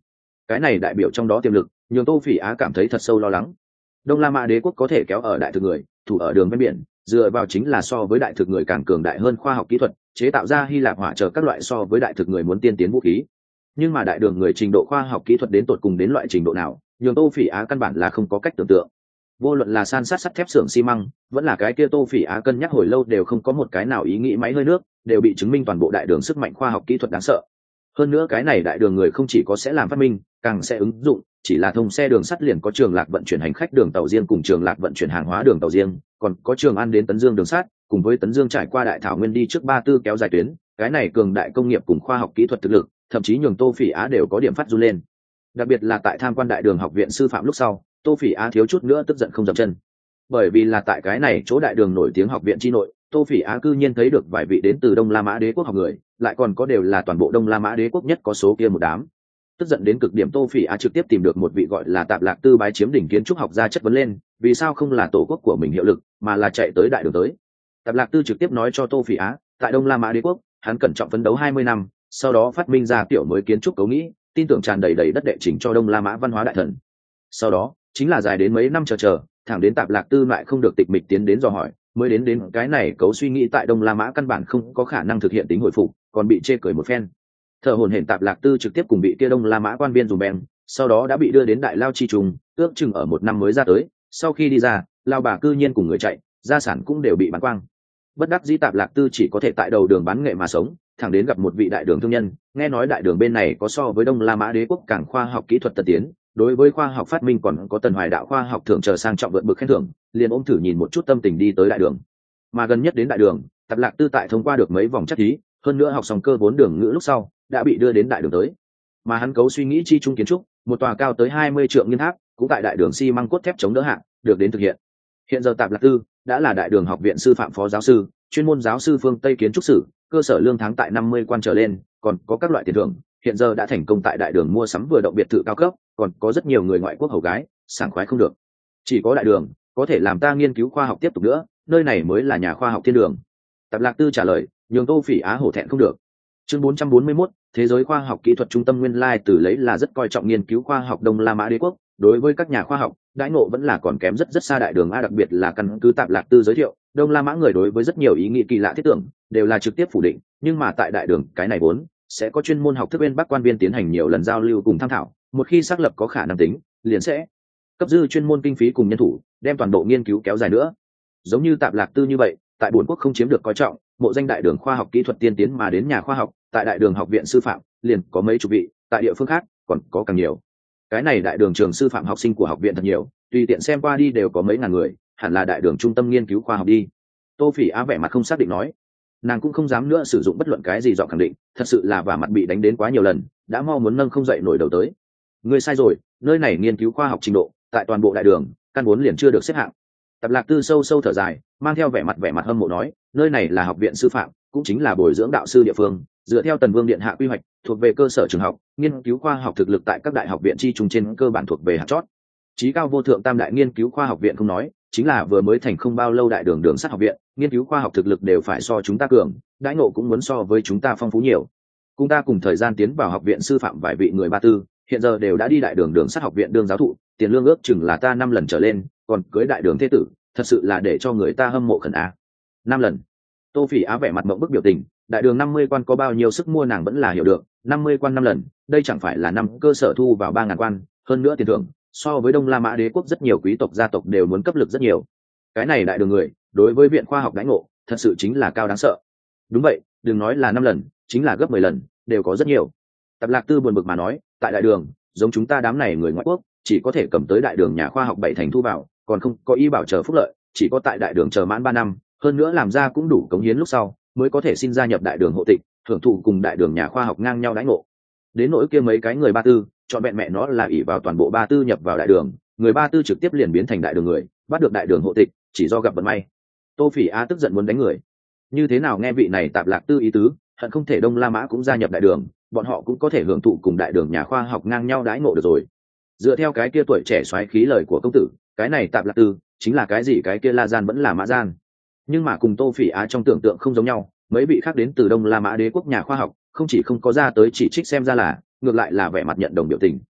cái này đại biểu trong đó tiềm lực nhường Tô Phỉ Á cảm thấy thật sâu lo lắng. Đông La Mã Đế quốc có thể kéo ở đại thực người, thủ ở đường ven biển, dựa vào chính là so với đại thực người càng cường đại hơn khoa học kỹ thuật, chế tạo ra Hy Lạp hỏa chờ các loại so với đại thực người muốn tiên tiến vũ khí. Nhưng mà đại đường người trình độ khoa học kỹ thuật đến tột cùng đến loại trình độ nào, nhường Tô Phỉ Á căn bản là không có cách tưởng tượng. Vô luận là san sát sắt thép xưởng xi măng, vẫn là cái kia Tô Phỉ Á cân nhắc hồi lâu đều không có một cái nào ý nghĩ máy hơi nước, đều bị chứng minh toàn bộ đại đường sức mạnh khoa học kỹ thuật đáng sợ. Hơn nữa cái này đại đường người không chỉ có sẽ làm phát minh, càng sẽ ứng dụng, chỉ là thông xe đường sắt liền có Trường Lạc vận chuyển hành khách đường tàu riêng cùng Trường Lạc vận chuyển hàng hóa đường tàu riêng, còn có Trường An đến Tấn Dương đường sắt, cùng với Tấn Dương trải qua đại thảo nguyên đi trước Ba Tư kéo dài tuyến, cái này cường đại công nghiệp cùng khoa học kỹ thuật thực lực, thậm chí nhường Tô Phỉ Á đều có điểm phát run lên. Đặc biệt là tại tham quan đại đường học viện sư phạm lúc sau, Tô Phỉ Á thiếu chút nữa tức giận không dậm chân. Bởi vì là tại cái này chỗ đại đường nổi tiếng học viện chi nội, Tô Phỉ Á cư nhiên thấy được vài vị đến từ Đông La Mã Đế quốc học người, lại còn có đều là toàn bộ Đông La Mã Đế quốc nhất có số kia một đám. Tức giận đến cực điểm, Tô Phỉ Á trực tiếp tìm được một vị gọi là Tạp Lạc Tư bái chiếm đỉnh kiến trúc học gia chất vấn lên, vì sao không là tổ quốc của mình hiệu lực, mà là chạy tới đại đường tới. Tạp Lạc Tư trực tiếp nói cho Tô Phỉ Á, tại Đông La Mã Đế quốc, hắn cẩn trọng phấn đấu hai mươi năm, sau đó phát minh ra tiểu mới kiến trúc cấu nghĩ, tin tưởng tràn đầy đầy đất đệ trình cho Đông La Mã văn hóa đại thần. Sau đó, chính là dài đến mấy năm chờ chờ, thẳng đến Tạp Lạc Tư lại không được tịch mịch tiến đến dò hỏi, mới đến đến cái này cấu suy nghĩ tại Đông La Mã căn bản không có khả năng thực hiện tính hồi phục, còn bị chê cười một phen. Thở hổn hển Tạp Lạc Tư trực tiếp cùng bị kia Đông La Mã quan viên dùng bèn, sau đó đã bị đưa đến đại lao chi trùng, ước chừng ở một năm mới ra tới. Sau khi đi ra, lao bà cư nhiên cùng người chạy, gia sản cũng đều bị bán quang. Bất đắc dĩ Tạp Lạc Tư chỉ có thể tại đầu đường bán nghệ mà sống, thẳng đến gặp một vị đại đường thương nhân, nghe nói đại đường bên này có so với Đông La Mã Đế quốc càng khoa học kỹ thuật tân tiến, đối với khoa học phát minh còn có Tần Hoài đạo khoa học thưởng chờ sang trọng vượt bực khen thưởng, liền ôm thử nhìn một chút tâm tình đi tới đại đường. Mà gần nhất đến đại đường, Tạp Lạc Tư tại thông qua được mấy vòng chắc thí, hơn nữa học xong cơ vốn đường ngữ lúc sau, đã bị đưa đến đại đường tới. Mà hắn cấu suy nghĩ chi trung kiến trúc, một tòa cao tới hai mươi trượng nghiên tháp, cũng tại đại đường xi măng cốt thép chống đỡ hạ, được đến thực hiện. Hiện giờ Tạp Lạc Tư đã là đại đường học viện sư phạm phó giáo sư, chuyên môn giáo sư phương Tây kiến trúc sử, cơ sở lương tháng tại năm mươi quan trở lên, còn có các loại tiền thưởng, hiện giờ đã thành công tại đại đường mua sắm vừa động biệt thự cao cấp, còn có rất nhiều người ngoại quốc hầu gái, sảng khoái không được. Chỉ có đại đường có thể làm ta nghiên cứu khoa học tiếp tục nữa, nơi này mới là nhà khoa học thiên đường. Tạp Lạc Tư trả lời, nhường Tô Phỉ Á hổ thẹn không được. Chương bốn trăm bốn mươi mốt, thế giới khoa học kỹ thuật trung tâm nguyên lai từ lấy là rất coi trọng nghiên cứu khoa học Đông La Mã Đế quốc, đối với các nhà khoa học, đãi ngộ vẫn là còn kém rất rất xa đại đường a, đặc biệt là căn cứ Tạp Lạc Tư giới thiệu, Đông La Mã người đối với rất nhiều ý nghĩ kỳ lạ thiết tưởng đều là trực tiếp phủ định, nhưng mà tại đại đường cái này vốn sẽ có chuyên môn học thức bên Bắc quan viên tiến hành nhiều lần giao lưu cùng tham thảo, một khi xác lập có khả năng tính, liền sẽ cấp dư chuyên môn kinh phí cùng nhân thủ, đem toàn bộ nghiên cứu kéo dài nữa. Giống như Tạp Lạc Tư như vậy, tại Bổn quốc không chiếm được coi trọng, mộ danh đại đường khoa học kỹ thuật tiên tiến mà đến nhà khoa học, tại đại đường học viện sư phạm liền có mấy chục vị, tại địa phương khác còn có càng nhiều. Cái này đại đường trường sư phạm học sinh của học viện thật nhiều, tùy tiện xem qua đi đều có mấy ngàn người, hẳn là đại đường trung tâm nghiên cứu khoa học đi. Tô Phỉ Á vẻ mặt không xác định nói, nàng cũng không dám nữa sử dụng bất luận cái gì giọng khẳng định, thật sự là vả mặt bị đánh đến quá nhiều lần, đã mau muốn nâng không dậy nổi đầu tới. Ngươi sai rồi, nơi này nghiên cứu khoa học trình độ tại toàn bộ đại đường căn vốn liền chưa được xếp hạng. Tạp Lạc Tư sâu sâu thở dài, mang theo vẻ mặt vẻ mặt hâm mộ nói, nơi này là học viện sư phạm, cũng chính là bồi dưỡng đạo sư địa phương, dựa theo Tần Vương điện hạ quy hoạch, thuộc về cơ sở trường học, nghiên cứu khoa học thực lực tại các đại học viện chi trung trên cơ bản thuộc về hạt chót. Chí cao vô thượng tam đại nghiên cứu khoa học viện không nói, chính là vừa mới thành không bao lâu đại đường đường sắt học viện, nghiên cứu khoa học thực lực đều phải so chúng ta cường, đãi ngộ cũng muốn so với chúng ta phong phú nhiều. Cùng ta cùng thời gian tiến vào học viện sư phạm vài vị người Ba Tư, hiện giờ đều đã đi đại đường đường sắt học viện đương giáo thụ, tiền lương ước chừng là ta năm lần trở lên, còn cưới đại đường thế tử, thật sự là để cho người ta hâm mộ khẩn a. Năm lần. Tô Phỉ Á vẻ mặt mộng bức biểu tình, đại đường năm mươi quan có bao nhiêu sức mua nàng vẫn là hiểu được, năm mươi quan năm lần, đây chẳng phải là năm cơ sở thu vào ba ngàn quan, hơn nữa tiền thưởng, so với Đông La Mã Đế quốc rất nhiều quý tộc gia tộc đều muốn cấp lực rất nhiều. Cái này đại đường người, đối với viện khoa học đãi ngộ, thật sự chính là cao đáng sợ. Đúng vậy, đừng nói là năm lần, chính là gấp mười lần, đều có rất nhiều. Tạp Lạc Tư buồn bực mà nói, tại đại đường, giống chúng ta đám này người ngoại quốc, chỉ có thể cầm tới đại đường nhà khoa học bảy thành thu vào, còn không có y bảo trợ phúc lợi, chỉ có tại đại đường chờ mãn ba năm, hơn nữa làm ra cũng đủ cống hiến lúc sau, mới có thể xin gia nhập đại đường hộ tịch, hưởng thụ cùng đại đường nhà khoa học ngang nhau đãi ngộ. Đến nỗi kia mấy cái người Ba Tư, chọn vẹn mẹ nó là ỷ vào toàn bộ Ba Tư nhập vào đại đường, người Ba Tư trực tiếp liền biến thành đại đường người, bắt được đại đường hộ tịch, chỉ do gặp vận may. Tô Phỉ Á tức giận muốn đánh người. Như thế nào nghe vị này Tạp Lạc Tư ý tứ, hận không thể Đông La Mã cũng gia nhập đại đường, bọn họ cũng có thể hưởng thụ cùng đại đường nhà khoa học ngang nhau đãi ngộ được rồi. Dựa theo cái kia tuổi trẻ xoáy khí lời của công tử, cái này Tạp Lạc Tư chính là cái gì cái kia La Gian vẫn là Mã Gian. Nhưng mà cùng Tô Phỉ Á trong tưởng tượng không giống nhau, mấy vị khác đến từ Đông La Mã Đế quốc nhà khoa học, không chỉ không có ra tới chỉ trích xem ra là, ngược lại là vẻ mặt nhận đồng biểu tình.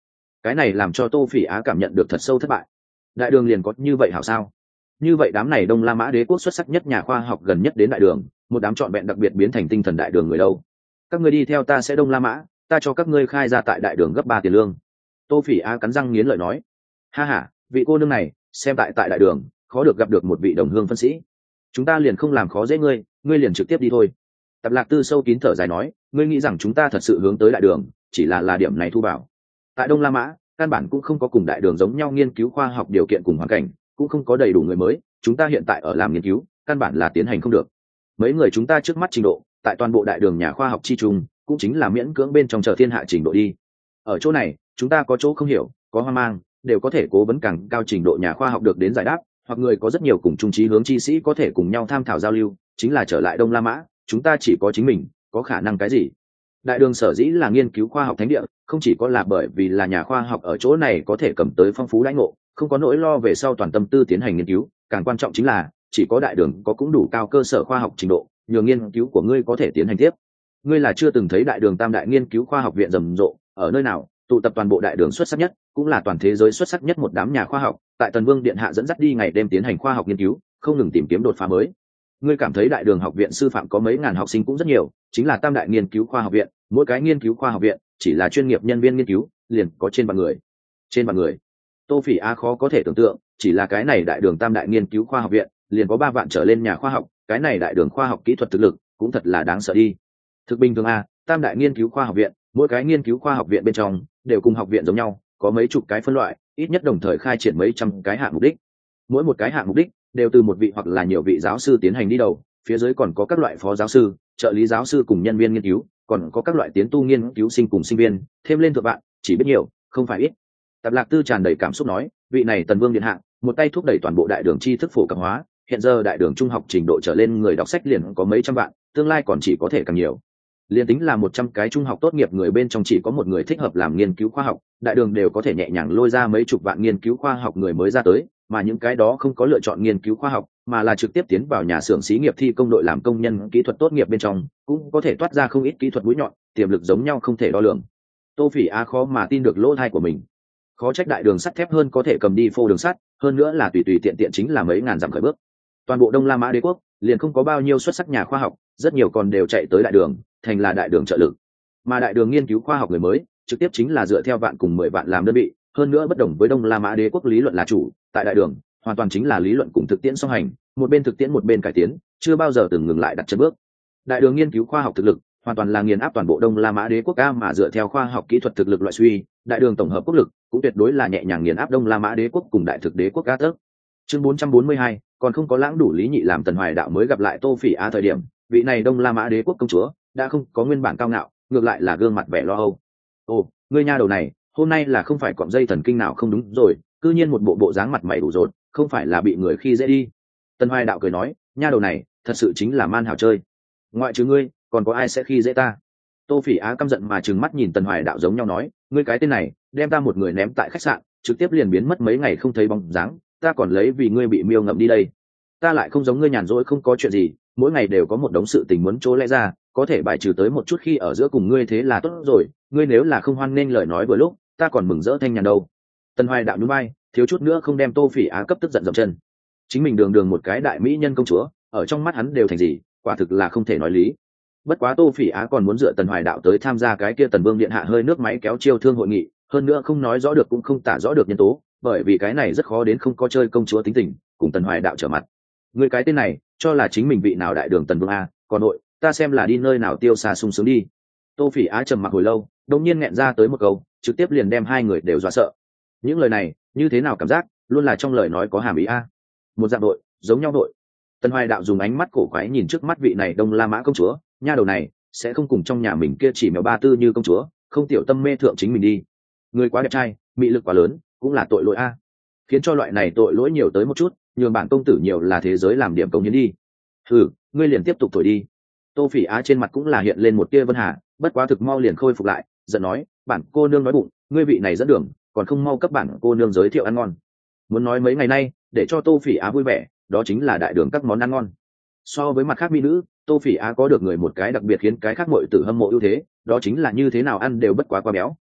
cái này làm cho Tô Phỉ Á cảm nhận được thật sâu thất bại. Đại đường liền có như vậy hảo sao? Như vậy đám này Đông La Mã Đế quốc xuất sắc nhất nhà khoa học gần nhất đến đại đường, một đám trọn vẹn đặc biệt biến thành tinh thần đại đường người đâu? Các ngươi đi theo ta sẽ Đông La Mã, ta cho các ngươi khai ra tại đại đường gấp ba tiền lương. Tô Phỉ Á cắn răng nghiến lợi nói. Ha ha, vị cô nương này, xem tại tại đại đường, khó được gặp được một vị đồng hương phân sĩ. Chúng ta liền không làm khó dễ ngươi, ngươi liền trực tiếp đi thôi. Tập Lạc Tư sâu kín thở dài nói, ngươi nghĩ rằng chúng ta thật sự hướng tới đại đường, chỉ là là điểm này thu bảo. Tại Đông La Mã, căn bản cũng không có cùng đại đường giống nhau nghiên cứu khoa học điều kiện cùng hoàn cảnh, cũng không có đầy đủ người mới, chúng ta hiện tại ở làm nghiên cứu, căn bản là tiến hành không được. Mấy người chúng ta trước mắt trình độ, tại toàn bộ đại đường nhà khoa học chi trung, cũng chính là miễn cưỡng bên trong chờ thiên hạ trình độ đi. Ở chỗ này, chúng ta có chỗ không hiểu, có hoang mang, đều có thể cố vấn càng cao trình độ nhà khoa học được đến giải đáp, hoặc người có rất nhiều cùng chung chí hướng chi sĩ có thể cùng nhau tham thảo giao lưu, chính là trở lại Đông La Mã, chúng ta chỉ có chính mình, có khả năng cái gì? Đại đường sở dĩ là nghiên cứu khoa học thánh địa, không chỉ có là bởi vì là nhà khoa học ở chỗ này có thể cầm tới phong phú đãi ngộ, không có nỗi lo về sau toàn tâm tư tiến hành nghiên cứu, càng quan trọng chính là chỉ có đại đường có cũng đủ cao cơ sở khoa học trình độ, nhờ nghiên cứu của ngươi có thể tiến hành tiếp. Ngươi là chưa từng thấy đại đường tam đại nghiên cứu khoa học viện rầm rộ, ở nơi nào tụ tập toàn bộ đại đường xuất sắc nhất, cũng là toàn thế giới xuất sắc nhất một đám nhà khoa học, tại Tần Vương điện hạ dẫn dắt đi ngày đêm tiến hành khoa học nghiên cứu, không ngừng tìm kiếm đột phá mới. Ngươi cảm thấy đại đường học viện sư phạm có mấy ngàn học sinh cũng rất nhiều, chính là tam đại nghiên cứu khoa học viện, mỗi cái nghiên cứu khoa học viện chỉ là chuyên nghiệp nhân viên nghiên cứu liền có trên vạn người. Trên vạn người. Tô Phỉ Á khó có thể tưởng tượng, chỉ là cái này đại đường tam đại nghiên cứu khoa học viện liền có ba vạn trở lên nhà khoa học, cái này đại đường khoa học kỹ thuật thực lực cũng thật là đáng sợ đi. Thực bình thường a, tam đại nghiên cứu khoa học viện, mỗi cái nghiên cứu khoa học viện bên trong đều cùng học viện giống nhau, có mấy chục cái phân loại, ít nhất đồng thời khai triển mấy trăm cái hạng mục đích. Mỗi một cái hạng mục đích đều từ một vị hoặc là nhiều vị giáo sư tiến hành đi đầu, phía dưới còn có các loại phó giáo sư, trợ lý giáo sư cùng nhân viên nghiên cứu, còn có các loại tiến tu nghiên cứu sinh cùng sinh viên, thêm lên thượng vạn, chỉ biết nhiều, không phải ít. Tập Lạc Tư tràn đầy cảm xúc nói, vị này Tần Vương điện hạ, một tay thúc đẩy toàn bộ đại đường tri thức phổ cập hóa, hiện giờ đại đường trung học trình độ trở lên người đọc sách liền có mấy trăm vạn, tương lai còn chỉ có thể càng nhiều. Liên tính là một trăm cái trung học tốt nghiệp người bên trong chỉ có một người thích hợp làm nghiên cứu khoa học, đại đường đều có thể nhẹ nhàng lôi ra mấy chục vạn nghiên cứu khoa học người mới ra tới, mà những cái đó không có lựa chọn nghiên cứu khoa học, mà là trực tiếp tiến vào nhà xưởng xí nghiệp thi công đội làm công nhân kỹ thuật tốt nghiệp bên trong, cũng có thể toát ra không ít kỹ thuật mũi nhọn, tiềm lực giống nhau không thể đo lường. Tô Phỉ Á khó mà tin được lỗ tai của mình. Khó trách đại đường sắt thép hơn có thể cầm đi phô đường sắt, hơn nữa là tùy tùy tiện tiện chính là mấy ngàn dặm khởi bước. Toàn bộ Đông La Mã Đế quốc liền không có bao nhiêu xuất sắc nhà khoa học, rất nhiều còn đều chạy tới đại đường, thành là đại đường trợ lực. Mà đại đường nghiên cứu khoa học người mới, trực tiếp chính là dựa theo vạn cùng mười vạn làm đơn vị, hơn nữa bất đồng với Đông La Mã Đế quốc lý luận là chủ, tại đại đường hoàn toàn chính là lý luận cùng thực tiễn song hành, một bên thực tiễn một bên cải tiến, chưa bao giờ từng ngừng lại đặt chân bước. Đại đường nghiên cứu khoa học thực lực hoàn toàn là nghiền áp toàn bộ Đông La Mã Đế quốc ca, mà dựa theo khoa học kỹ thuật thực lực loại suy, đại đường tổng hợp quốc lực cũng tuyệt đối là nhẹ nhàng nghiền áp Đông La Mã Đế quốc cùng đại thực đế quốc ca tấc. Chương bốn trăm bốn mươi hai, còn không có lãng đủ lý nhị làm Tần Hoài Đạo mới gặp lại Tô Phỉ Á thời điểm, vị này Đông La Mã Đế quốc công chúa đã không có nguyên bản cao ngạo, ngược lại là gương mặt vẻ lo âu. Ồ, ngươi nha đầu này, hôm nay là không phải cọp dây thần kinh nào không đúng rồi, cư nhiên một bộ bộ dáng mặt mày đủ rột, không phải là bị người khi dễ đi. Tần Hoài Đạo cười nói, nha đầu này thật sự chính là man hào chơi, ngoại trừ ngươi còn có ai sẽ khi dễ ta? Tô Phỉ Á căm giận mà trừng mắt nhìn Tần Hoài Đạo giống nhau nói, ngươi cái tên này đem ta một người ném tại khách sạn, trực tiếp liền biến mất mấy ngày không thấy bóng dáng, ta còn lấy vì ngươi bị miêu ngậm đi đây. Ta lại không giống ngươi nhàn rỗi không có chuyện gì, mỗi ngày đều có một đống sự tình muốn chỗ lẽ ra, có thể bài trừ tới một chút khi ở giữa cùng ngươi thế là tốt rồi, ngươi nếu là không hoan nghênh lời nói vừa lúc, ta còn mừng rỡ thanh nhàn đâu. Tần Hoài Đạo nhún vai, thiếu chút nữa không đem Tô Phỉ Á cấp tức giận dậm chân. Chính mình đường đường một cái đại mỹ nhân công chúa, ở trong mắt hắn đều thành gì, quả thực là không thể nói lý. Bất quá Tô Phỉ Á còn muốn dựa Tần Hoài Đạo tới tham gia cái kia Tần Vương điện hạ hơi nước máy kéo chiêu thương hội nghị, hơn nữa không nói rõ được cũng không tả rõ được nhân tố, bởi vì cái này rất khó đến không có chơi công chúa tính tình, cùng Tần Hoài Đạo trở mặt. Người cái tên này, cho là chính mình vị nào đại đường Tần Vương a, còn nội, ta xem là đi nơi nào tiêu xa sung sướng đi. Tô Phỉ Á trầm mặc hồi lâu, đột nhiên nghẹn ra tới một câu, trực tiếp liền đem hai người đều dọa sợ. Những lời này, như thế nào cảm giác, luôn là trong lời nói có hàm ý a. Một dạng đội, giống nhau đội. Tần Hoài Đạo dùng ánh mắt cổ quái nhìn trước mắt vị này Đông La Mã công chúa, nha đầu này sẽ không cùng trong nhà mình kia chỉ mèo ba tư như công chúa, không tiểu tâm mê thượng chính mình đi. Người quá đẹp trai, mị lực quá lớn, cũng là tội lỗi a. Khiến cho loại này tội lỗi nhiều tới một chút, nhường bản công tử nhiều là thế giới làm điểm công hiến đi. Hừ, ngươi liền tiếp tục thổi đi. Tô Phỉ Á trên mặt cũng là hiện lên một tia vân hà, bất quá thực mau liền khôi phục lại, giận nói, bản cô nương nói bụng, ngươi vị này dẫn đường, còn không mau cấp bản cô nương giới thiệu ăn ngon. Muốn nói mấy ngày nay, để cho Tô Phỉ Á vui vẻ, đó chính là đại đường các món ăn ngon. So với mặt khác mỹ nữ, Tô Phỉ Á có được người một cái đặc biệt khiến cái khác muội tử hâm mộ ưu thế, đó chính là như thế nào ăn đều bất quá quá béo,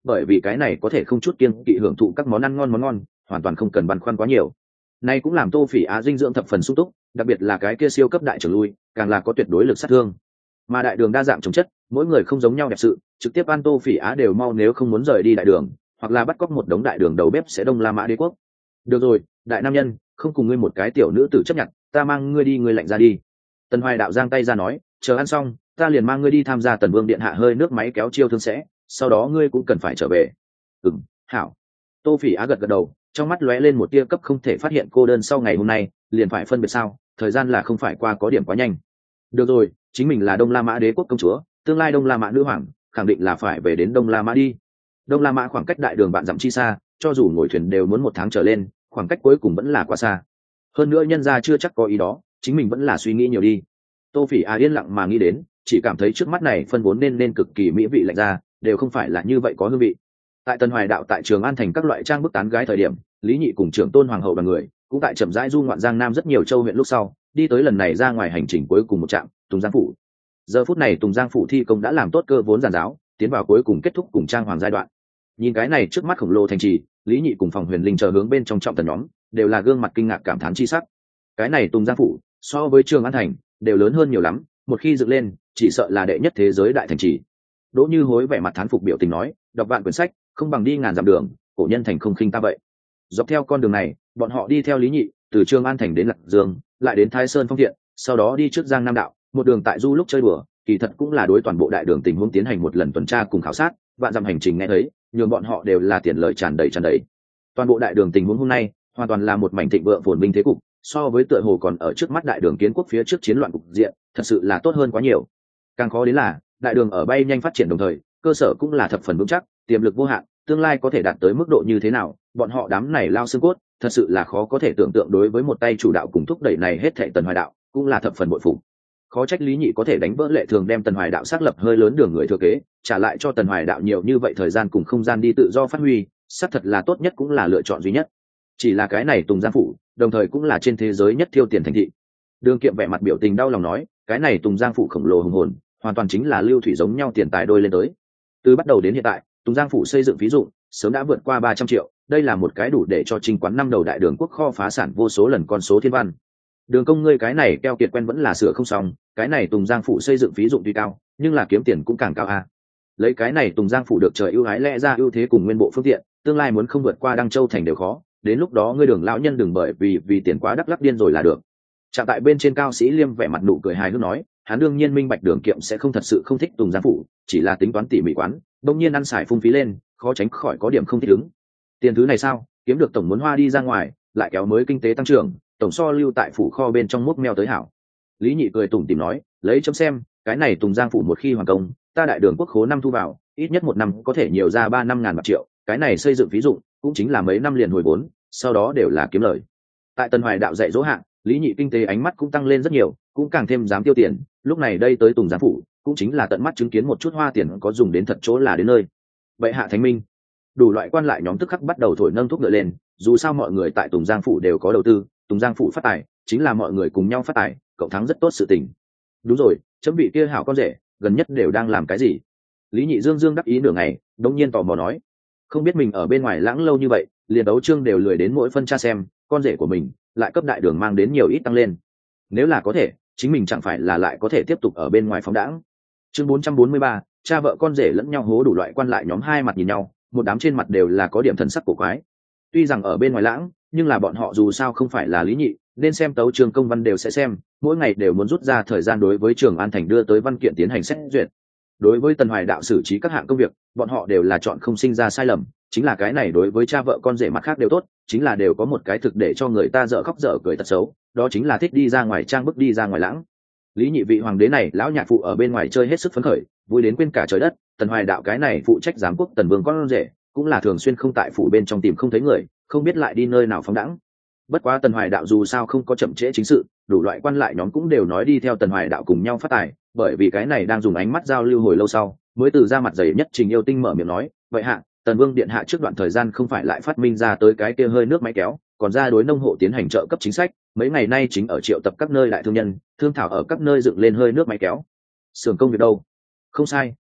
bởi vì cái này có thể không chút kiêng kỵ hưởng thụ các món ăn ngon món ngon, hoàn toàn không cần băn khoăn quá nhiều. Này cũng làm Tô Phỉ Á dinh dưỡng thập phần sung túc, đặc biệt là cái kia siêu cấp đại trưởng lui, càng là có tuyệt đối lực sát thương. Mà đại đường đa dạng chống chất, mỗi người không giống nhau đẹp sự, trực tiếp ăn Tô Phỉ Á đều mau nếu không muốn rời đi đại đường, hoặc là bắt cóc một đống đại đường đầu bếp sẽ Đông La Mã Đế quốc. Được rồi, đại nam nhân, không cùng ngươi một cái tiểu nữ tử chấp nhận, ta mang ngươi đi, ngươi lạnh ra đi. Tần Hoài Đạo giang tay ra nói, chờ ăn xong, ta liền mang ngươi đi tham gia Tần Vương điện hạ hơi nước máy kéo chiêu thương sẽ, sau đó ngươi cũng cần phải trở về. Ừm, hảo. Tô Phỉ Á gật gật đầu, trong mắt lóe lên một tia cấp không thể phát hiện cô đơn sau ngày hôm nay, liền phải phân biệt sao, thời gian là không phải qua có điểm quá nhanh. Được rồi, chính mình là Đông La Mã Đế quốc công chúa, tương lai Đông La Mã nữ hoàng, khẳng định là phải về đến Đông La Mã đi. Đông La Mã khoảng cách đại đường bạn dặm chi xa, cho dù ngồi thuyền đều muốn một tháng trở lên, khoảng cách cuối cùng vẫn là quá xa. Hơn nữa nhân gia chưa chắc có ý đó, chính mình vẫn là suy nghĩ nhiều đi. Tô Phỉ Á yên lặng mà nghĩ đến, chỉ cảm thấy trước mắt này phân vốn nên nên cực kỳ mỹ vị lạnh ra, đều không phải là như vậy có hương vị. Tại Tần Hoài Đạo tại Trường An thành các loại trang bức tán gái thời điểm, Lý Nhị cùng trưởng tôn hoàng hậu đoàn người cũng tại chậm rãi du ngoạn Giang Nam rất nhiều châu huyện lúc sau, đi tới lần này ra ngoài hành trình cuối cùng một trạm, Tùng Giang phủ. Giờ phút này Tùng Giang phủ thi công đã làm tốt cơ vốn giàn giáo, tiến vào cuối cùng kết thúc cùng trang hoàng giai đoạn. Nhìn cái này trước mắt khổng lồ thành trì, Lý Nhị cùng Phòng Huyền Linh chờ hướng bên trong trọng tần nhóm, đều là gương mặt kinh ngạc cảm thán chi sắc. Cái này Tùng Giang phủ, so với Trường An thành, đều lớn hơn nhiều lắm, một khi dựng lên, chỉ sợ là đệ nhất thế giới đại thành trì. Đỗ Như Hối vẻ mặt thán phục biểu tình nói, đọc vạn quyển sách, không bằng đi ngàn dặm đường, cổ nhân thành không khinh ta vậy. Dọc theo con đường này, bọn họ đi theo Lý Nhị, từ Trường An thành đến Lạc Dương, lại đến Thái Sơn Phong Thiện, sau đó đi trước Giang Nam đạo, một đường tại du lúc chơi đùa, kỳ thật cũng là đối toàn bộ đại đường tình huống tiến hành một lần tuần tra cùng khảo sát, vạn dặm hành trình nghe thấy, nhường bọn họ đều là tiền lợi tràn đầy tràn đầy. Toàn bộ đại đường tình huống hôm nay, hoàn toàn là một mảnh thịnh vượng phồn vinh thế cục, so với tựa hồ còn ở trước mắt đại đường kiến quốc phía trước chiến loạn cục diện, thật sự là tốt hơn quá nhiều. Càng khó đến là, đại đường ở bay nhanh phát triển đồng thời, cơ sở cũng là thập phần vững chắc, tiềm lực vô hạn, tương lai có thể đạt tới mức độ như thế nào, bọn họ đám này lao xương cốt, thật sự là khó có thể tưởng tượng. Đối với một tay chủ đạo cùng thúc đẩy này hết thảy Tần Hoài Đạo, cũng là thập phần bội phục. Khó trách Lý Nhị có thể đánh vỡ lệ thường đem Tần Hoài Đạo xác lập hơi lớn đường người thừa kế, trả lại cho Tần Hoài Đạo nhiều như vậy thời gian cùng không gian đi tự do phát huy, xác thật là tốt nhất cũng là lựa chọn duy nhất. Chỉ là cái này Tùng Giang phủ, đồng thời cũng là trên thế giới nhất thiêu tiền thành thị. Đường Kiệm vẻ mặt biểu tình đau lòng nói, cái này Tùng Giang phủ khổng lồ hùng hồn, hoàn toàn chính là lưu thủy giống nhau tiền tài đôi lên tới. Từ bắt đầu đến hiện tại, Tùng Giang phủ xây dựng ví dụ sớm đã vượt qua ba trăm triệu, đây là một cái đủ để cho Trinh Quán năm đầu đại đường quốc kho phá sản vô số lần con số thiên văn. Đường công ngươi cái này keo kiệt quen vẫn là sửa không xong, cái này Tùng Giang phủ xây dựng ví dụ tuy cao, nhưng là kiếm tiền cũng càng cao a. Lấy cái này Tùng Giang phủ được trời ưu ái lẽ ra ưu thế cùng nguyên bộ phương tiện, tương lai muốn không vượt qua Đăng Châu thành đều khó, đến lúc đó ngươi Đường lão nhân đừng bởi vì vì tiền quá đắc lắc điên rồi là được. Chạm tại bên trên cao sĩ Liêm vẻ mặt nụ cười hài hước nói, hắn đương nhiên minh bạch Đường Kiệm sẽ không thật sự không thích Tùng Giang phủ, chỉ là tính toán tỉ mỉ quán, đông nhiên ăn xài phung phí lên, khó tránh khỏi có điểm không thích ứng. Tiền thứ này sao, kiếm được tổng muốn hoa đi ra ngoài, lại kéo mới kinh tế tăng trưởng, tổng so lưu tại phủ kho bên trong múc meo tới hảo. Lý Nhị cười tủm tỉm nói, lấy chấm xem, cái này Tùng Giang phủ một khi hoàn công, ta đại đường quốc khố năm thu vào, ít nhất một năm có thể nhiều ra ba năm ngàn bạc triệu, cái này xây dựng ví dụ cũng chính là mấy năm liền hồi vốn, sau đó đều là kiếm lời. Tại Tần Hoài Đạo dạy dỗ hạng, Lý Nhị kinh tế ánh mắt cũng tăng lên rất nhiều, cũng càng thêm dám tiêu tiền, lúc này đây tới Tùng Giang phủ, cũng chính là tận mắt chứng kiến một chút hoa tiền có dùng đến thật chỗ là đến nơi. Vậy hạ thánh minh, đủ loại quan lại nhóm tức khắc bắt đầu thổi nâng thuốc ngựa lên, dù sao mọi người tại Tùng Giang phủ đều có đầu tư, Tùng Giang phủ phát tài chính là mọi người cùng nhau phát tài, cộng thắng rất tốt sự tình. Đúng rồi, chấm vị kia hảo con rể gần nhất đều đang làm cái gì? Lý Nhị dương dương đắc ý nửa ngày, đống nhiên tò mò nói, không biết mình ở bên ngoài lãng lâu như vậy, liền đấu trương đều lười đến mỗi phân tra xem con rể của mình lại cấp đại đường mang đến nhiều ít tăng lên. Nếu là có thể, chính mình chẳng phải là lại có thể tiếp tục ở bên ngoài phóng đãng. Chương bốn trăm bốn mươi ba, cha vợ con rể lẫn nhau hố. Đủ loại quan lại nhóm hai mặt nhìn nhau, một đám trên mặt đều là có điểm thần sắc cổ quái. Tuy rằng ở bên ngoài lãng, nhưng là bọn họ dù sao không phải là Lý Nhị, nên xem tấu chương công văn đều sẽ xem, mỗi ngày đều muốn rút ra thời gian đối với Trường An thành đưa tới văn kiện tiến hành xét duyệt. Đối với Tần Hoài Đạo xử trí các hạng công việc, bọn họ đều là chọn không sinh ra sai lầm, chính là cái này đối với cha vợ con rể mặt khác đều tốt, chính là đều có một cái thực để cho người ta dở khóc dở cười tật xấu, đó chính là thích đi ra ngoài trang bức đi ra ngoài lãng. Lý Nhị vị hoàng đế này lão nhạc phụ ở bên ngoài chơi hết sức phấn khởi, vui đến quên cả trời đất. Tần Hoài Đạo cái này phụ trách giám quốc Tần Vương con rể, cũng là thường xuyên không tại phủ bên trong tìm không thấy người, không biết lại đi nơi nào phóng đãng. Bất quá Tần Hoài Đạo dù sao không có chậm trễ chính sự, đủ loại quan lại nhóm cũng đều nói đi theo Tần Hoài Đạo cùng nhau phát tài, bởi vì cái này đang dùng ánh mắt giao lưu hồi lâu sau, mới từ ra mặt dày nhất Trình Yêu Tinh mở miệng nói, vậy hạ, Tần Vương điện hạ trước đoạn thời gian không phải lại phát minh ra tới cái kia hơi nước máy kéo, còn ra đối nông hộ tiến hành trợ cấp chính sách, mấy ngày nay chính ở triệu tập các nơi đại thương nhân, thương thảo ở các nơi dựng lên hơi nước máy kéo. Xưởng công việc đâu? Không sai,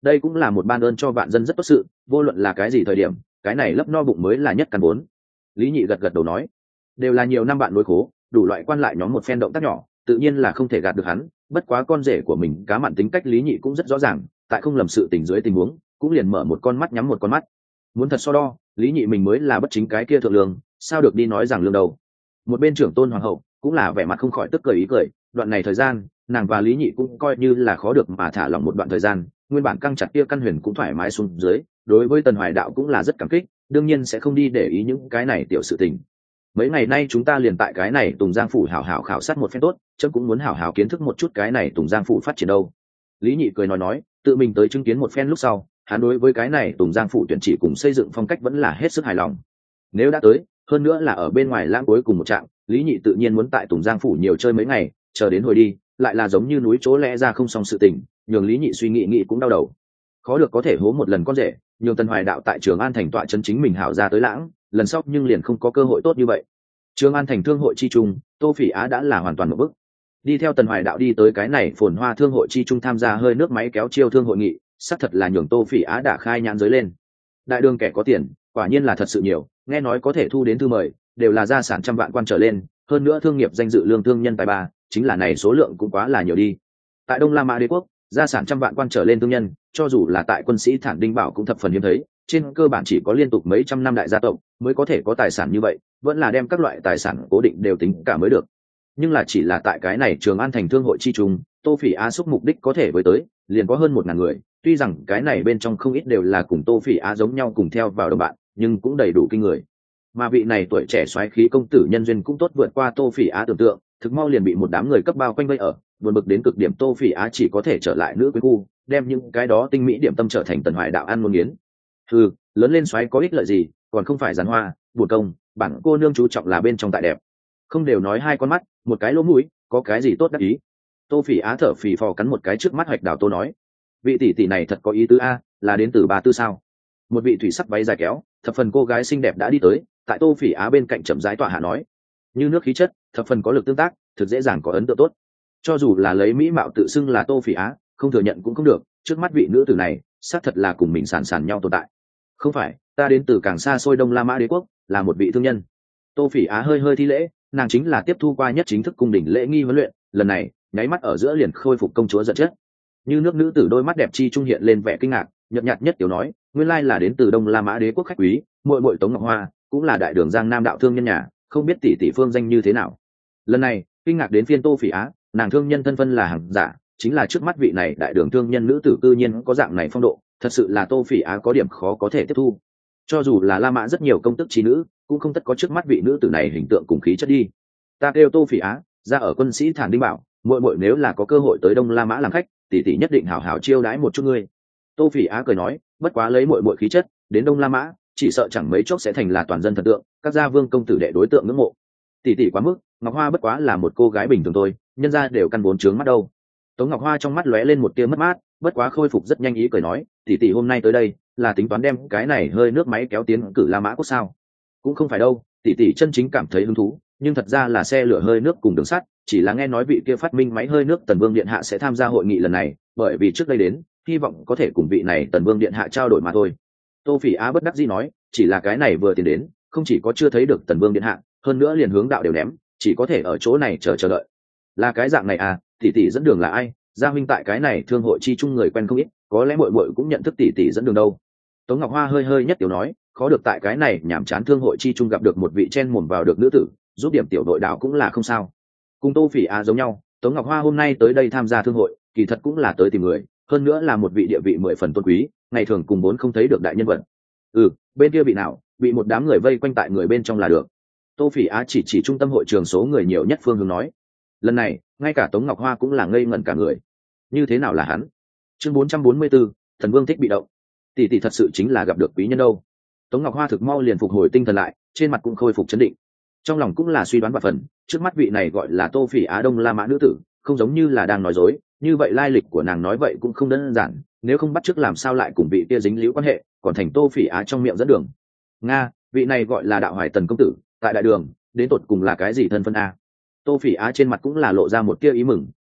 đây cũng là một ban ơn cho vạn dân rất tốt sự, vô luận là cái gì thời điểm cái này lấp no bụng mới là nhất căn vốn. Lý Nhị gật gật đầu nói, đều là nhiều năm bạn đối khố, đủ loại quan lại nhóm một phen động tác nhỏ tự nhiên là không thể gạt được hắn. Bất quá con rể của mình cá mặn tính cách Lý Nhị cũng rất rõ ràng, tại không lầm sự tình dưới tình huống cũng liền mở một con mắt nhắm một con mắt. Muốn thật so đo, Lý Nhị mình mới là bất chính cái kia thượng lương, sao được đi nói rằng lương đầu. Một bên trưởng tôn hoàng hậu cũng là vẻ mặt không khỏi tức cười ý cười, đoạn này thời gian nàng và Lý Nhị cũng coi như là khó được mà thả lỏng một đoạn thời gian, nguyên bản căng chặt kia căn huyền cũng thoải mái xuống dưới, đối với Tần Hoài Đạo cũng là rất cảm kích, đương nhiên sẽ không đi để ý những cái này tiểu sự tình. Mấy ngày nay chúng ta liền tại cái này Tùng Giang phủ hảo hảo khảo sát một phen tốt, chấm cũng muốn hảo hảo kiến thức một chút cái này Tùng Giang phủ phát triển đâu. Lý Nhị cười nói nói, tự mình tới chứng kiến một phen lúc sau, hắn đối với cái này Tùng Giang phủ tuyển chỉ cùng xây dựng phong cách vẫn là hết sức hài lòng. Nếu đã tới, hơn nữa là ở bên ngoài lãng cuối cùng một trạng, Lý Nhị tự nhiên muốn tại Tùng Giang phủ nhiều chơi mấy ngày, chờ đến hồi đi, lại là giống như núi chỗ lẽ ra không xong sự tình, nhường Lý Nhị suy nghĩ nghĩ cũng đau đầu. Khó được có thể hố một lần con rể, nhường Tần Hoài Đạo tại Trường An thành tọa chân chính mình hảo ra tới lãng, lần sau nhưng liền không có cơ hội tốt như vậy. Trường An thành thương hội chi trung, Tô Phỉ Á đã là hoàn toàn một bức. Đi theo Tần Hoài Đạo đi tới cái này phồn hoa thương hội chi trung tham gia hơi nước máy kéo chiêu thương hội nghị, xác thật là nhường Tô Phỉ Á đã khai nhãn giới lên. Đại đường kẻ có tiền, quả nhiên là thật sự nhiều, nghe nói có thể thu đến thư mời, đều là gia sản trăm vạn quan trở lên, hơn nữa thương nghiệp danh dự lương thương nhân tài ba, chính là này số lượng cũng quá là nhiều đi. Tại Đông La Mã Đế quốc, gia sản trăm vạn quan trở lên thương nhân, cho dù là tại quân sĩ Thản Đinh Bảo cũng thập phần hiếm thấy, trên cơ bản chỉ có liên tục mấy trăm năm đại gia tộc mới có thể có tài sản như vậy, vẫn là đem các loại tài sản cố định đều tính cả mới được. Nhưng là chỉ là tại cái này Trường An thành thương hội chi trùng, Tô Phỉ Á xúc mục đích có thể với tới, liền có hơn một ngàn người, tuy rằng cái này bên trong không ít đều là cùng Tô Phỉ Á giống nhau cùng theo vào đồng bạn, nhưng cũng đầy đủ kinh người. Mà vị này tuổi trẻ soái khí công tử nhân duyên cũng tốt vượt qua Tô Phỉ Á tưởng tượng, thực mau liền bị một đám người cấp bao quanh vây ở, buồn bực đến cực điểm. Tô Phỉ Á chỉ có thể trở lại nữ quyến khu, đem những cái đó tinh mỹ điểm tâm trở thành Tần Hoài Đạo ăn muốn nghiến. Ừ, lớn lên soái có ích lợi gì, còn không phải giàn hoa, buồn công, bản cô nương chú trọng là bên trong tại đẹp. Không đều nói hai con mắt, một cái lỗ mũi, có cái gì tốt đắc ý. Tô Phỉ Á thở phì phò cắn một cái trước mắt Hoạch Đào Tô nói, vị tỷ tỷ này thật có ý tứ a, là đến từ bà tư sao? Một vị thủy sắc váy dài kéo, thập phần cô gái xinh đẹp đã đi tới, tại Tô Phỉ Á bên cạnh chậm rãi tọa hạ nói, như nước khí chất, thập phần có lực tương tác, thực dễ dàng có ấn tượng tốt. Cho dù là lấy mỹ mạo tự xưng là Tô Phỉ Á, không thừa nhận cũng không được, trước mắt vị nữ tử này xác thật là cùng mình sàn sàn nhau tồn tại. Không phải, ta đến từ càng xa xôi Đông La Mã Đế quốc, là một vị thương nhân. Tô Phỉ Á hơi hơi thi lễ, nàng chính là tiếp thu qua nhất chính thức cung đình lễ nghi huấn luyện, lần này nháy mắt ở giữa liền khôi phục công chúa giận chất. Như nước nữ tử đôi mắt đẹp chi trung hiện lên vẻ kinh ngạc, nhợt nhạt nhất tiểu nói, nguyên lai là đến từ Đông La Mã Đế quốc khách quý, muội muội Tống Ngọc Hoa, cũng là đại đường Giang Nam đạo thương nhân nhà, không biết tỷ tỷ phương danh như thế nào. Lần này kinh ngạc đến phiên Tô Phỉ Á, nàng thương nhân thân phân là hàng giả, chính là trước mắt vị này đại đường thương nhân nữ tử cư nhiên có dạng này phong độ, thật sự là Tô Phỉ Á có điểm khó có thể tiếp thu. Cho dù là La Mã rất nhiều công tước trí nữ, cũng không tất có trước mắt vị nữ tử này hình tượng cùng khí chất đi. Ta kêu Tô Phỉ Á, ra ở quân sĩ Thản Đinh Bảo, muội muội nếu là có cơ hội tới Đông La Mã làm khách, tỷ tỷ nhất định hảo hảo chiêu đãi một chút ngươi. Tô Phỉ Á cười nói, bất quá lấy muội muội khí chất, đến Đông La Mã, chỉ sợ chẳng mấy chốc sẽ thành là toàn dân thần tượng, các gia vương công tử đệ đối tượng ngưỡng mộ. Tỷ tỷ quá mức, Ngọc Hoa bất quá là một cô gái bình thường thôi, nhân gia đều căn vốn trướng mắt đâu. Tống Ngọc Hoa trong mắt lóe lên một tia mất mát, bất quá khôi phục rất nhanh ý cười nói, tỷ tỷ hôm nay tới đây, là tính toán đem cái này hơi nước máy kéo tiến cử La Mã quốc sao? Cũng không phải đâu, tỷ tỷ chân chính cảm thấy hứng thú, nhưng thật ra là xe lửa hơi nước cùng đường sắt, chỉ là nghe nói vị kia phát minh máy hơi nước Tần Vương điện hạ sẽ tham gia hội nghị lần này, bởi vì trước đây đến, hy vọng có thể cùng vị này Tần Vương điện hạ trao đổi mà thôi. Tô Phỉ Á bất đắc dĩ nói, chỉ là cái này vừa tiến đến, không chỉ có chưa thấy được Tần Vương điện hạ, hơn nữa liền hướng đạo đều ném, chỉ có thể ở chỗ này chờ chờ đợi. Là cái dạng này à? Tỷ tỷ dẫn đường là ai? Gia huynh tại cái này thương hội chi chung người quen không ít, có lẽ muội muội cũng nhận thức tỷ tỷ dẫn đường đâu. Tống Ngọc Hoa hơi hơi nhất tiểu nói, khó được tại cái này nhảm chán thương hội chi chung gặp được một vị chen mồm vào được nữ tử, giúp điểm tiểu đội đạo cũng là không sao. Cùng Tô Phỉ Á giống nhau, Tống Ngọc Hoa hôm nay tới đây tham gia thương hội, kỳ thật cũng là tới tìm người, hơn nữa là một vị địa vị mười phần tôn quý, ngày thường cùng vốn không thấy được đại nhân vật. Ừ, bên kia vị nào, bị một đám người vây quanh tại người bên trong là được. Tô Phỉ Á chỉ chỉ trung tâm hội trường số người nhiều nhất phương hướng nói. Lần này, ngay cả Tống Ngọc Hoa cũng là ngây ngẩn cả người. Như thế nào là hắn? Chương bốn trăm bốn mươi bốn, Thần Vương thích bị động. Tỷ tỷ thật sự chính là gặp được quý nhân đâu. Tống Ngọc Hoa thực mau liền phục hồi tinh thần lại, trên mặt cũng khôi phục chấn định. Trong lòng cũng là suy đoán vạn phần, trước mắt vị này gọi là Tô Phỉ Á Đông La Mã nữ tử, không giống như là đang nói dối, như vậy lai lịch của nàng nói vậy cũng không đơn giản, nếu không bắt chước làm sao lại cùng vị kia dính líu quan hệ, còn thành Tô Phỉ Á trong miệng dẫn đường. Nga, vị này gọi là Đạo Hoài Tần công tử, tại đại đường, đến tột cùng là cái gì thân phân a? Tô Phỉ Á trên mặt cũng là lộ ra một tia ý mừng,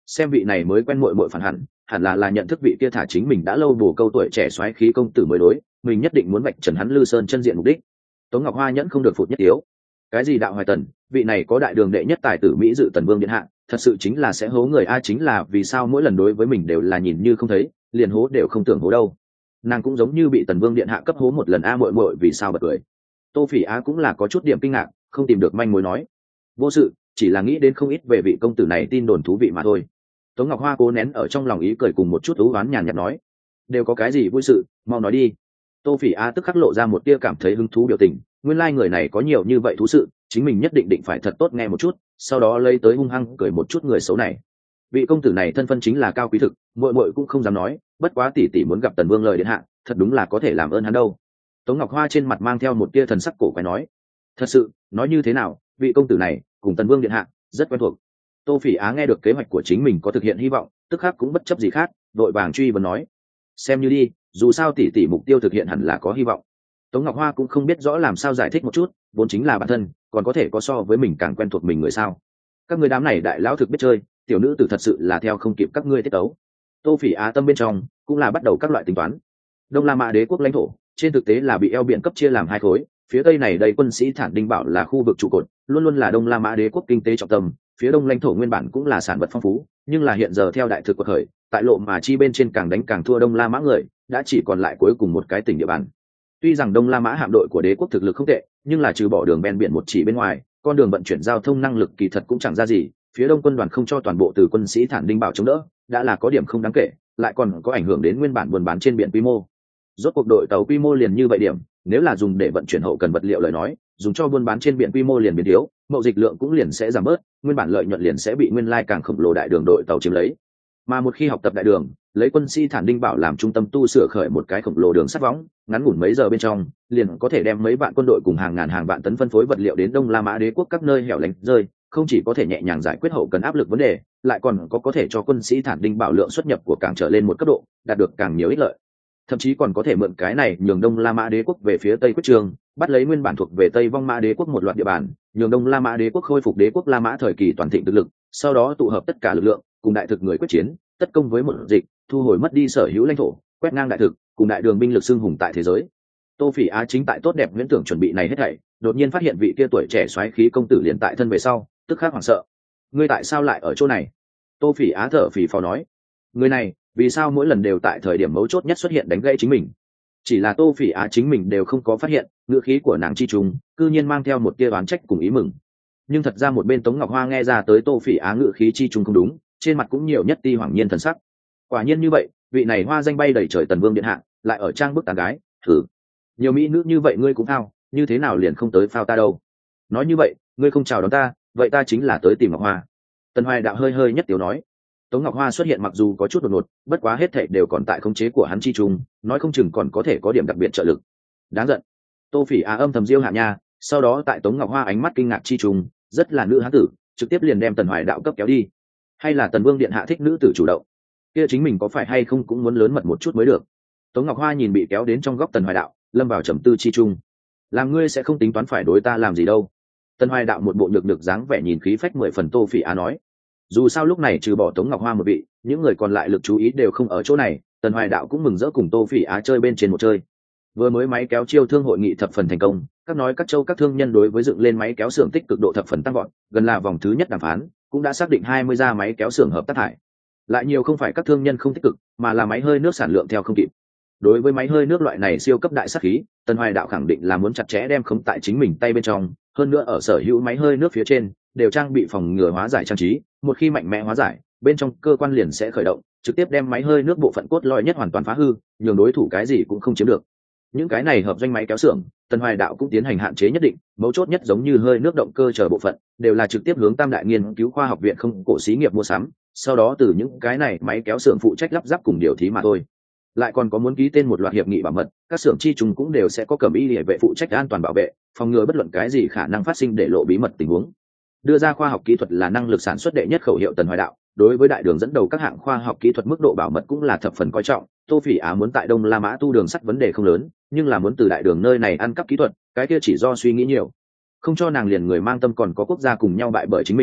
xem vị này mới quen muội muội phản hẳn hẳn là là nhận thức vị kia thả chính mình đã lâu bù câu tuổi trẻ soái khí công tử mới đối, mình nhất định muốn vạch trần hắn Lư Sơn chân diện mục đích. Tống Ngọc Hoa nhẫn không được phụt nhất yếu. Cái gì đạo hoài tần, vị này có đại đường đệ nhất tài tử Mỹ dự Tần Vương điện hạ, thật sự chính là sẽ hố người a, chính là vì sao mỗi lần đối với mình đều là nhìn như không thấy, liền hố đều không tưởng hố đâu. Nàng cũng giống như bị Tần Vương điện hạ cấp hố một lần a, muội muội vì sao bật cười. Tô Phỉ Á cũng là có chút điểm kinh ngạc, không tìm được manh mối nói. Vô sự, chỉ là nghĩ đến không ít về vị công tử này tin đồn thú vị mà thôi. Tống Ngọc Hoa cố nén ở trong lòng ý cười cùng một chút ú oán nhàn nhạt nói, đều có cái gì vui sự, mau nói đi. Tô Phỉ Á tức khắc lộ ra một tia cảm thấy hứng thú biểu tình, nguyên lai like người này có nhiều như vậy thú sự, chính mình nhất định định phải thật tốt nghe một chút, sau đó lấy tới hung hăng cười một chút người xấu này. Vị công tử này thân phân chính là cao quý thực, muội muội cũng không dám nói, bất quá tỷ tỷ muốn gặp Tần Vương lời điện hạ, thật đúng là có thể làm ơn hắn đâu. Tống Ngọc Hoa trên mặt mang theo một tia thần sắc cổ quái nói, thật sự, nói như thế nào, vị công tử này cùng Tần Vương điện hạ rất quen thuộc. Tô Phỉ Á nghe được kế hoạch của chính mình có thực hiện hy vọng, tức khắc cũng bất chấp gì khác, đội vàng truy vấn nói, xem như đi, dù sao tỷ tỷ mục tiêu thực hiện hẳn là có hy vọng. Tống Ngọc Hoa cũng không biết rõ làm sao giải thích một chút, vốn chính là bản thân, còn có thể có so với mình càng quen thuộc mình người sao? Các người đám này đại lão thực biết chơi, tiểu nữ tử thật sự là theo không kịp các ngươi tiết tấu. Tô Phỉ Á tâm bên trong cũng là bắt đầu các loại tính toán. Đông La Mã Đế quốc lãnh thổ, trên thực tế là bị eo biển cấp chia làm hai khối, phía tây này đầy quân sĩ Thản Đinh Bảo là khu vực trụ cột, luôn luôn là Đông La Mã Đế quốc kinh tế trọng tâm, phía đông lãnh thổ nguyên bản cũng là sản vật phong phú, nhưng là hiện giờ theo đại thực quật khởi, tại lộ mà chi bên trên càng đánh càng thua Đông La Mã người, đã chỉ còn lại cuối cùng một cái tỉnh địa bàn. Tuy rằng Đông La Mã hạm đội của đế quốc thực lực không tệ, nhưng là trừ bỏ đường ven biển một chỉ bên ngoài, con đường vận chuyển giao thông năng lực kỳ thật cũng chẳng ra gì, phía đông quân đoàn không cho toàn bộ từ quân sĩ Thản Đinh Bảo chống đỡ, đã là có điểm không đáng kể, lại còn có ảnh hưởng đến nguyên bản buôn bán trên biển quy mô. Rốt cuộc đội tàu quy mô liền như vậy điểm, nếu là dùng để vận chuyển hậu cần vật liệu lời nói, dùng cho buôn bán trên biển quy mô liền biến thiếu, mậu dịch lượng cũng liền sẽ giảm bớt, nguyên bản lợi nhuận liền sẽ bị nguyên lai càng khổng lồ đại đường đội tàu chiếm lấy. Mà một khi học tập đại đường, lấy quân sĩ Thản Đinh Bảo làm trung tâm tu sửa khởi một cái khổng lồ đường sắt võng, ngắn ngủn mấy giờ bên trong, liền có thể đem mấy vạn quân đội cùng hàng ngàn hàng vạn tấn phân phối vật liệu đến Đông La Mã Đế quốc các nơi hẻo lánh rơi, không chỉ có thể nhẹ nhàng giải quyết hậu cần áp lực vấn đề, lại còn có có thể cho quân sĩ Thản Đinh Bảo lượng xuất nhập của cảng trở lên một cấp độ, đạt được càng nhiều ích lợi. Thậm chí còn có thể mượn cái này nhường Đông La Mã Đế quốc về phía tây quyết trường, bắt lấy nguyên bản thuộc về Tây Vong Mã Đế quốc một loạt địa bàn, nhường Đông La Mã Đế quốc khôi phục Đế quốc La Mã thời kỳ toàn thịnh thực lực, sau đó tụ hợp tất cả lực lượng, cùng đại thực người quyết chiến, tất công với một dịch, thu hồi mất đi sở hữu lãnh thổ, quét ngang đại thực, cùng đại đường binh lực xưng hùng tại thế giới. Tô Phỉ Á chính tại tốt đẹp huyễn tưởng chuẩn bị này hết thảy, đột nhiên phát hiện vị kia tuổi trẻ soái khí công tử liền tại thân về sau, tức khắc hoảng sợ. Ngươi tại sao lại ở chỗ này? Tô Phỉ Á thở phì phò nói. Người này, vì sao mỗi lần đều tại thời điểm mấu chốt nhất xuất hiện đánh gãy chính mình? Chỉ là Tô Phỉ Á chính mình đều không có phát hiện, ngữ khí của nàng chi trùng, cư nhiên mang theo một tia oán trách cùng ý mừng. Nhưng thật ra một bên Tống Ngọc Hoa nghe ra tới Tô Phỉ Á ngữ khí chi trùng không đúng, trên mặt cũng nhiều nhất ti hoàng nhiên thần sắc. Quả nhiên như vậy, vị này hoa danh bay đầy trời Tần Vương điện hạ, lại ở trang bức tán gái, thử. Nhiều mỹ nữ như vậy ngươi cũng thao, như thế nào liền không tới phao ta đâu? Nói như vậy, ngươi không chào đón ta, vậy ta chính là tới tìm Ngọc Hoa. Tần Hoài Đạo hơi hơi nhất tiểu nói. Tống Ngọc Hoa xuất hiện mặc dù có chút đột ngột, bất quá hết thảy đều còn tại khống chế của hắn chi trùng, nói không chừng còn có thể có điểm đặc biệt trợ lực. Đáng giận. Tô Phỉ Á âm thầm diêu hạ nha, sau đó tại Tống Ngọc Hoa ánh mắt kinh ngạc chi trùng, rất là nữ hán tử, trực tiếp liền đem Tần Hoài Đạo cấp kéo đi. Hay là Tần Vương điện hạ thích nữ tử chủ động? Kia chính mình có phải hay không cũng muốn lớn mật một chút mới được. Tống Ngọc Hoa nhìn bị kéo đến trong góc Tần Hoài Đạo, lâm vào trầm tư chi trùng. Làm ngươi sẽ không tính toán phải đối ta làm gì đâu. Tần Hoài Đạo một bộ nhược nhược dáng vẻ nhìn khí phách mười phần. Tô Phỉ Á nói. Dù sao lúc này trừ bỏ Tống Ngọc Hoa một vị, những người còn lại lực chú ý đều không ở chỗ này, Tần Hoài Đạo cũng mừng rỡ cùng Tô Phỉ Á chơi bên trên một chơi. Vừa mới máy kéo chiêu thương hội nghị thập phần thành công, các nói các châu các thương nhân đối với dựng lên máy kéo xưởng tích cực độ thập phần tăng gọn, gần là vòng thứ nhất đàm phán, cũng đã xác định hai mươi gia máy kéo xưởng hợp tác thải. Lại nhiều không phải các thương nhân không tích cực, mà là máy hơi nước sản lượng theo không kịp. Đối với máy hơi nước loại này siêu cấp đại sát khí, Tần Hoài Đạo khẳng định là muốn chặt chẽ đem khống tại chính mình tay bên trong, hơn nữa ở sở hữu máy hơi nước phía trên đều trang bị phòng ngừa hóa giải trang trí, một khi mạnh mẽ hóa giải, bên trong cơ quan liền sẽ khởi động, trực tiếp đem máy hơi nước bộ phận cốt lõi nhất hoàn toàn phá hư, nhường đối thủ cái gì cũng không chiếm được. Những cái này hợp doanh máy kéo xưởng, Tần Hoài Đạo cũng tiến hành hạn chế nhất định, mấu chốt nhất giống như hơi nước động cơ chờ bộ phận, đều là trực tiếp hướng Tam Đại Nghiên cứu khoa học viện không cổ xí nghiệp mua sắm, sau đó từ những cái này máy kéo xưởng phụ trách lắp ráp cùng điều thí mà thôi. Lại còn có muốn ký tên một loạt hiệp nghị bảo mật, các xưởng chi trùng cũng đều sẽ có cẩm y liề vệ phụ trách an toàn bảo vệ, phòng ngừa bất luận cái gì khả năng phát sinh để lộ bí mật tình huống. Đưa ra khoa học kỹ thuật là năng lực sản xuất đệ nhất khẩu hiệu Tần Hoài Đạo, đối với đại đường dẫn đầu các hạng khoa học kỹ thuật mức độ bảo mật cũng là thập phần coi trọng. Tô Phỉ Á muốn tại Đông La Mã tu đường sắt vấn đề không lớn, nhưng là muốn từ đại đường nơi này ăn cắp kỹ thuật, cái kia chỉ do suy nghĩ nhiều. Không cho nàng liền người mang tâm còn có quốc gia cùng nhau bại bởi chính mình,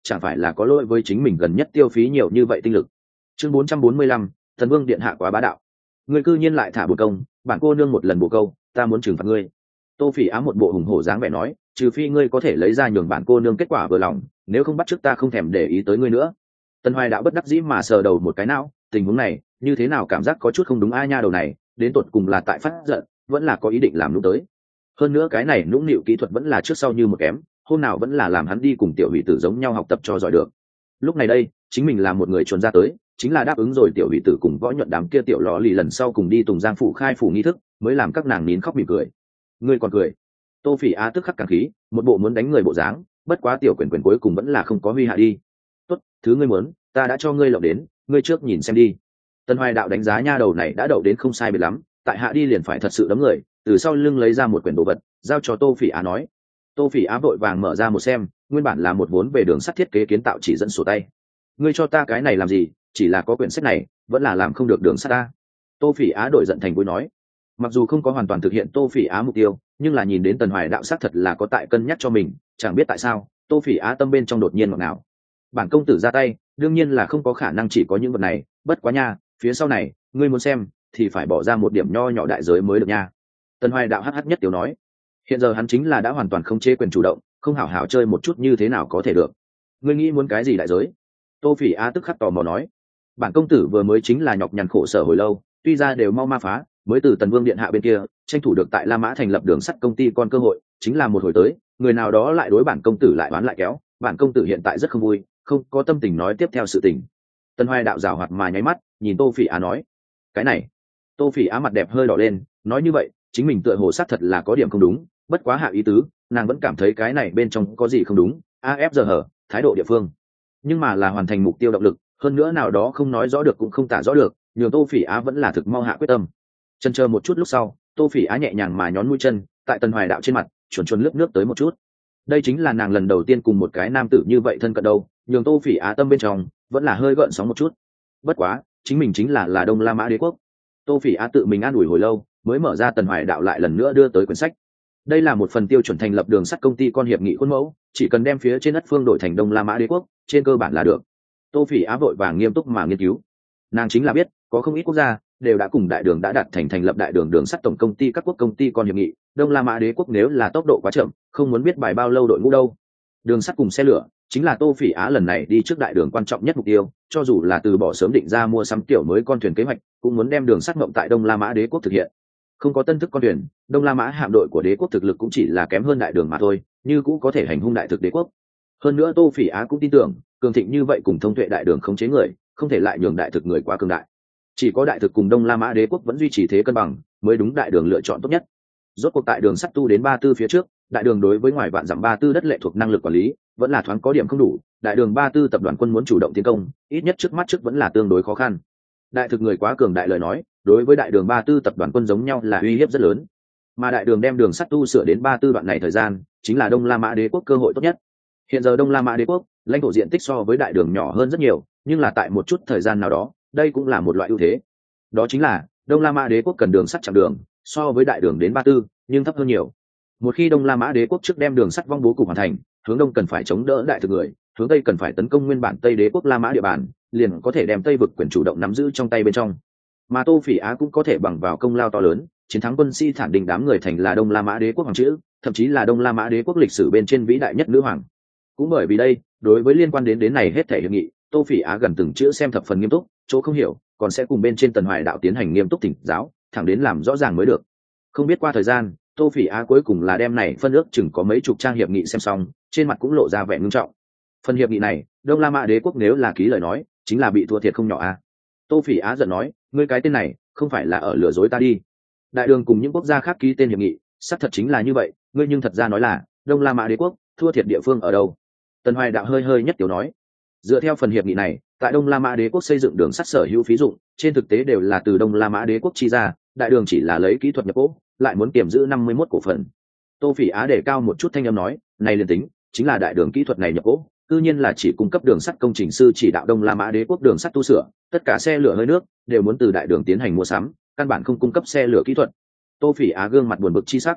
chẳng phải là có lỗi với chính mình gần nhất tiêu phí nhiều như vậy tinh lực. Chương bốn trăm bốn mươi lăm, thần vương điện hạ quá bá đạo. Ngươi cư nhiên lại thả bồ công, bản cô nương một lần bồ câu, ta muốn trừng phạt ngươi. Tô Phỉ Á một bộ hùng hổ dáng vẻ nói, trừ phi ngươi có thể lấy ra nhường bản cô nương kết quả vừa lòng, nếu không bắt trước ta không thèm để ý tới ngươi nữa. Tần Hoài Đạo bất đắc dĩ mà sờ đầu một cái não, tình huống này như thế nào cảm giác có chút không đúng a nha đầu này, đến tột cùng là tại phát giận, vẫn là có ý định làm lúc tới. Hơn nữa cái này nũng nịu kỹ thuật vẫn là trước sau như một kém, hôm nào vẫn là làm hắn đi cùng tiểu hủy tử giống nhau học tập cho giỏi được. Lúc này đây chính mình là một người chuồn ra tới, chính là đáp ứng rồi tiểu hủy tử cùng võ nhuận đám kia tiểu lò lì lần sau cùng đi Tùng Giang phủ khai phủ nghi thức, mới làm các nàng nín khóc mỉm cười. Ngươi còn cười? Tô Phỉ Á tức khắc càng khí, một bộ muốn đánh người bộ dáng, bất quá tiểu quyền quyền cuối cùng vẫn là không có huy hạ đi. Tốt, thứ ngươi muốn ta đã cho ngươi lộng đến, ngươi trước nhìn xem đi. Tân Hoài Đạo đánh giá nha đầu này đã đậu đến không sai biệt lắm, tại hạ đi liền phải thật sự đấm người, từ sau lưng lấy ra một quyển đồ vật giao cho Tô Phỉ Á nói. Tô Phỉ Á vội vàng mở ra một xem, nguyên bản là một vốn về đường sắt thiết kế kiến tạo chỉ dẫn sổ tay. Ngươi cho ta cái này làm gì, chỉ là có quyển sách này vẫn là làm không được đường sắt ta. Tô Phỉ Á đổi giận thành vui nói. Mặc dù không có hoàn toàn thực hiện Tô Phỉ Á mục tiêu, nhưng là nhìn đến Tần Hoài Đạo xác thật là có tại cân nhắc cho mình, chẳng biết tại sao Tô Phỉ Á tâm bên trong đột nhiên ngọt ngào. Bản công tử ra tay đương nhiên là không có khả năng chỉ có những vật này, bất quá nha, phía sau này ngươi muốn xem thì phải bỏ ra một điểm nho nhỏ đại giới mới được nha. Tần Hoài Đạo hắc hắc nhất tiểu nói. Hiện giờ hắn chính là đã hoàn toàn không chế quyền chủ động, không hảo hảo chơi một chút như thế nào có thể được. Ngươi nghĩ muốn cái gì đại giới? Tô Phỉ Á tức khắc tò mò nói. Bản công tử vừa mới chính là nhọc nhằn khổ sở hồi lâu, tuy ra đều mau ma phá, mới từ Tần Vương điện hạ bên kia tranh thủ được tại La Mã thành lập đường sắt công ty con cơ hội, chính là một hồi tới, người nào đó lại đối bản công tử lại bán lại kéo, bản công tử hiện tại rất không vui, không có tâm tình nói tiếp theo sự tình. Tần Hoài Đạo giảo hoạt mà nháy mắt, nhìn Tô Phỉ Á nói. Cái này. Tô Phỉ Á mặt đẹp hơi đỏ lên, nói như vậy, chính mình tựa hồ sát thật là có điểm không đúng, bất quá hạ ý tứ, nàng vẫn cảm thấy cái này bên trong có gì không đúng, a ép giờ hở, thái độ địa phương. Nhưng mà là hoàn thành mục tiêu động lực, hơn nữa nào đó không nói rõ được cũng không tả rõ được, nhường Tô Phỉ Á vẫn là thực mau hạ quyết tâm. Chân chờ một chút lúc sau, Tô Phỉ Á nhẹ nhàng mà nhón mũi chân, tại Tần Hoài Đạo trên mặt, chuồn chuồn lướt nước tới một chút. Đây chính là nàng lần đầu tiên cùng một cái nam tử như vậy thân cận đâu, nhường Tô Phỉ Á tâm bên trong vẫn là hơi gợn sóng một chút. Bất quá, chính mình chính là là Đông La Mã Đế quốc. Tô Phỉ Á tự mình an ủi hồi lâu, mới mở ra Tần Hoài Đạo lại lần nữa đưa tới quyển sách. Đây là một phần tiêu chuẩn thành lập đường sắt công ty con hiệp nghị khuôn mẫu, chỉ cần đem phía trên đất phương đổi thành Đông La Mã Đế quốc, trên cơ bản là được. Tô Phỉ Á vội vàng nghiêm túc mà nghiên cứu. Nàng chính là biết, có không ít quốc gia đều đã cùng đại đường đã đạt thành thành lập đại đường đường sắt tổng công ty các quốc công ty con hiệp nghị, Đông La Mã Đế quốc nếu là tốc độ quá chậm, không muốn biết bài bao lâu đội ngũ đâu. Đường sắt cùng xe lửa chính là Tô Phỉ Á lần này đi trước đại đường quan trọng nhất mục tiêu, cho dù là từ bỏ sớm định ra mua sắm kiểu mới con thuyền kế hoạch, cũng muốn đem đường sắt ngậm tại Đông La Mã Đế quốc thực hiện. Không có tân thức con thuyền, Đông La Mã hạm đội của đế quốc thực lực cũng chỉ là kém hơn đại đường mà thôi, như cũng có thể hành hung đại thực đế quốc. Hơn nữa Tô Phỉ Á cũng tin tưởng, cường thịnh như vậy cùng thông tuệ đại đường khống chế người, không thể lại nhường đại thực người quá cường đại. Chỉ có đại thực cùng Đông La Mã Đế quốc vẫn duy trì thế cân bằng, mới đúng đại đường lựa chọn tốt nhất. Rốt cuộc tại đường sắt tu đến Ba Tư phía trước, đại đường đối với ngoài vạn dặm Ba Tư đất lệ thuộc năng lực quản lý, vẫn là thoáng có điểm không đủ, đại đường Ba Tư tập đoàn quân muốn chủ động tiến công, ít nhất trước mắt trước vẫn là tương đối khó khăn. Đại thực người quá cường đại lời nói, đối với đại đường Ba Tư tập đoàn quân giống nhau là uy hiếp rất lớn. Mà đại đường đem đường sắt tu sửa đến Ba Tư đoạn này thời gian, chính là Đông La Mã Đế quốc cơ hội tốt nhất. Hiện giờ Đông La Mã Đế quốc, lãnh thổ diện tích so với đại đường nhỏ hơn rất nhiều, nhưng là tại một chút thời gian nào đó, đây cũng là một loại ưu thế. Đó chính là Đông La Mã Đế quốc cần đường sắt chặng đường, so với đại đường đến Ba Tư, nhưng thấp hơn nhiều. Một khi Đông La Mã Đế quốc trước đem đường sắt vong bố cục hoàn thành, hướng đông cần phải chống đỡ đại thực người, hướng tây cần phải tấn công nguyên bản Tây Đế quốc La Mã địa bàn, liền có thể đem Tây vực quyền chủ động nắm giữ trong tay bên trong. Mà Tô Phỉ Á cũng có thể bằng vào công lao to lớn, chiến thắng quân sĩ thản đình đám người thành là Đông La Mã Đế quốc hoàng chữ, thậm chí là Đông La Mã Đế quốc lịch sử bên trên vĩ đại nhất nữ hoàng. Cũng bởi vì đây, đối với liên quan đến đến này hết thể hiệp nghị, Tô Phỉ Á gần từng chữ xem thập phần nghiêm túc, chỗ không hiểu, còn sẽ cùng bên trên Tần Hoài Đạo tiến hành nghiêm túc thỉnh giáo, thẳng đến làm rõ ràng mới được. Không biết qua thời gian, Tô Phỉ Á cuối cùng là đem này phân ước chừng có mấy chục trang hiệp nghị xem xong, trên mặt cũng lộ ra vẻ ngưng trọng. Phần hiệp nghị này, Đông La Mã Đế quốc nếu là ký lời nói, chính là bị thua thiệt không nhỏ a. À? Tô Phỉ Á giận nói, ngươi cái tên này, không phải là ở lừa dối ta đi. Đại đường cùng những quốc gia khác ký tên hiệp nghị, xác thật chính là như vậy, ngươi nhưng thật ra nói là Đông La Mã Đế quốc thua thiệt địa phương ở đâu? Tần Hoài Đạo hơi hơi nhất tiểu nói, dựa theo phần hiệp nghị này, tại Đông La Mã Đế quốc xây dựng đường sắt sở hữu phí dụng, trên thực tế đều là từ Đông La Mã Đế quốc chi ra, đại đường chỉ là lấy kỹ thuật nhập cố, lại muốn kiềm giữ năm mươi mốt cổ phần. Tô Phỉ Á để cao một chút thanh âm nói, này liền tính, chính là đại đường kỹ thuật này nhập cố, cư nhiên là chỉ cung cấp đường sắt công trình sư chỉ đạo Đông La Mã Đế quốc đường sắt tu sửa, tất cả xe lửa hơi nước đều muốn từ đại đường tiến hành mua sắm, căn bản không cung cấp xe lửa kỹ thuật. Tô Phỉ Á gương mặt buồn bực chi sắc.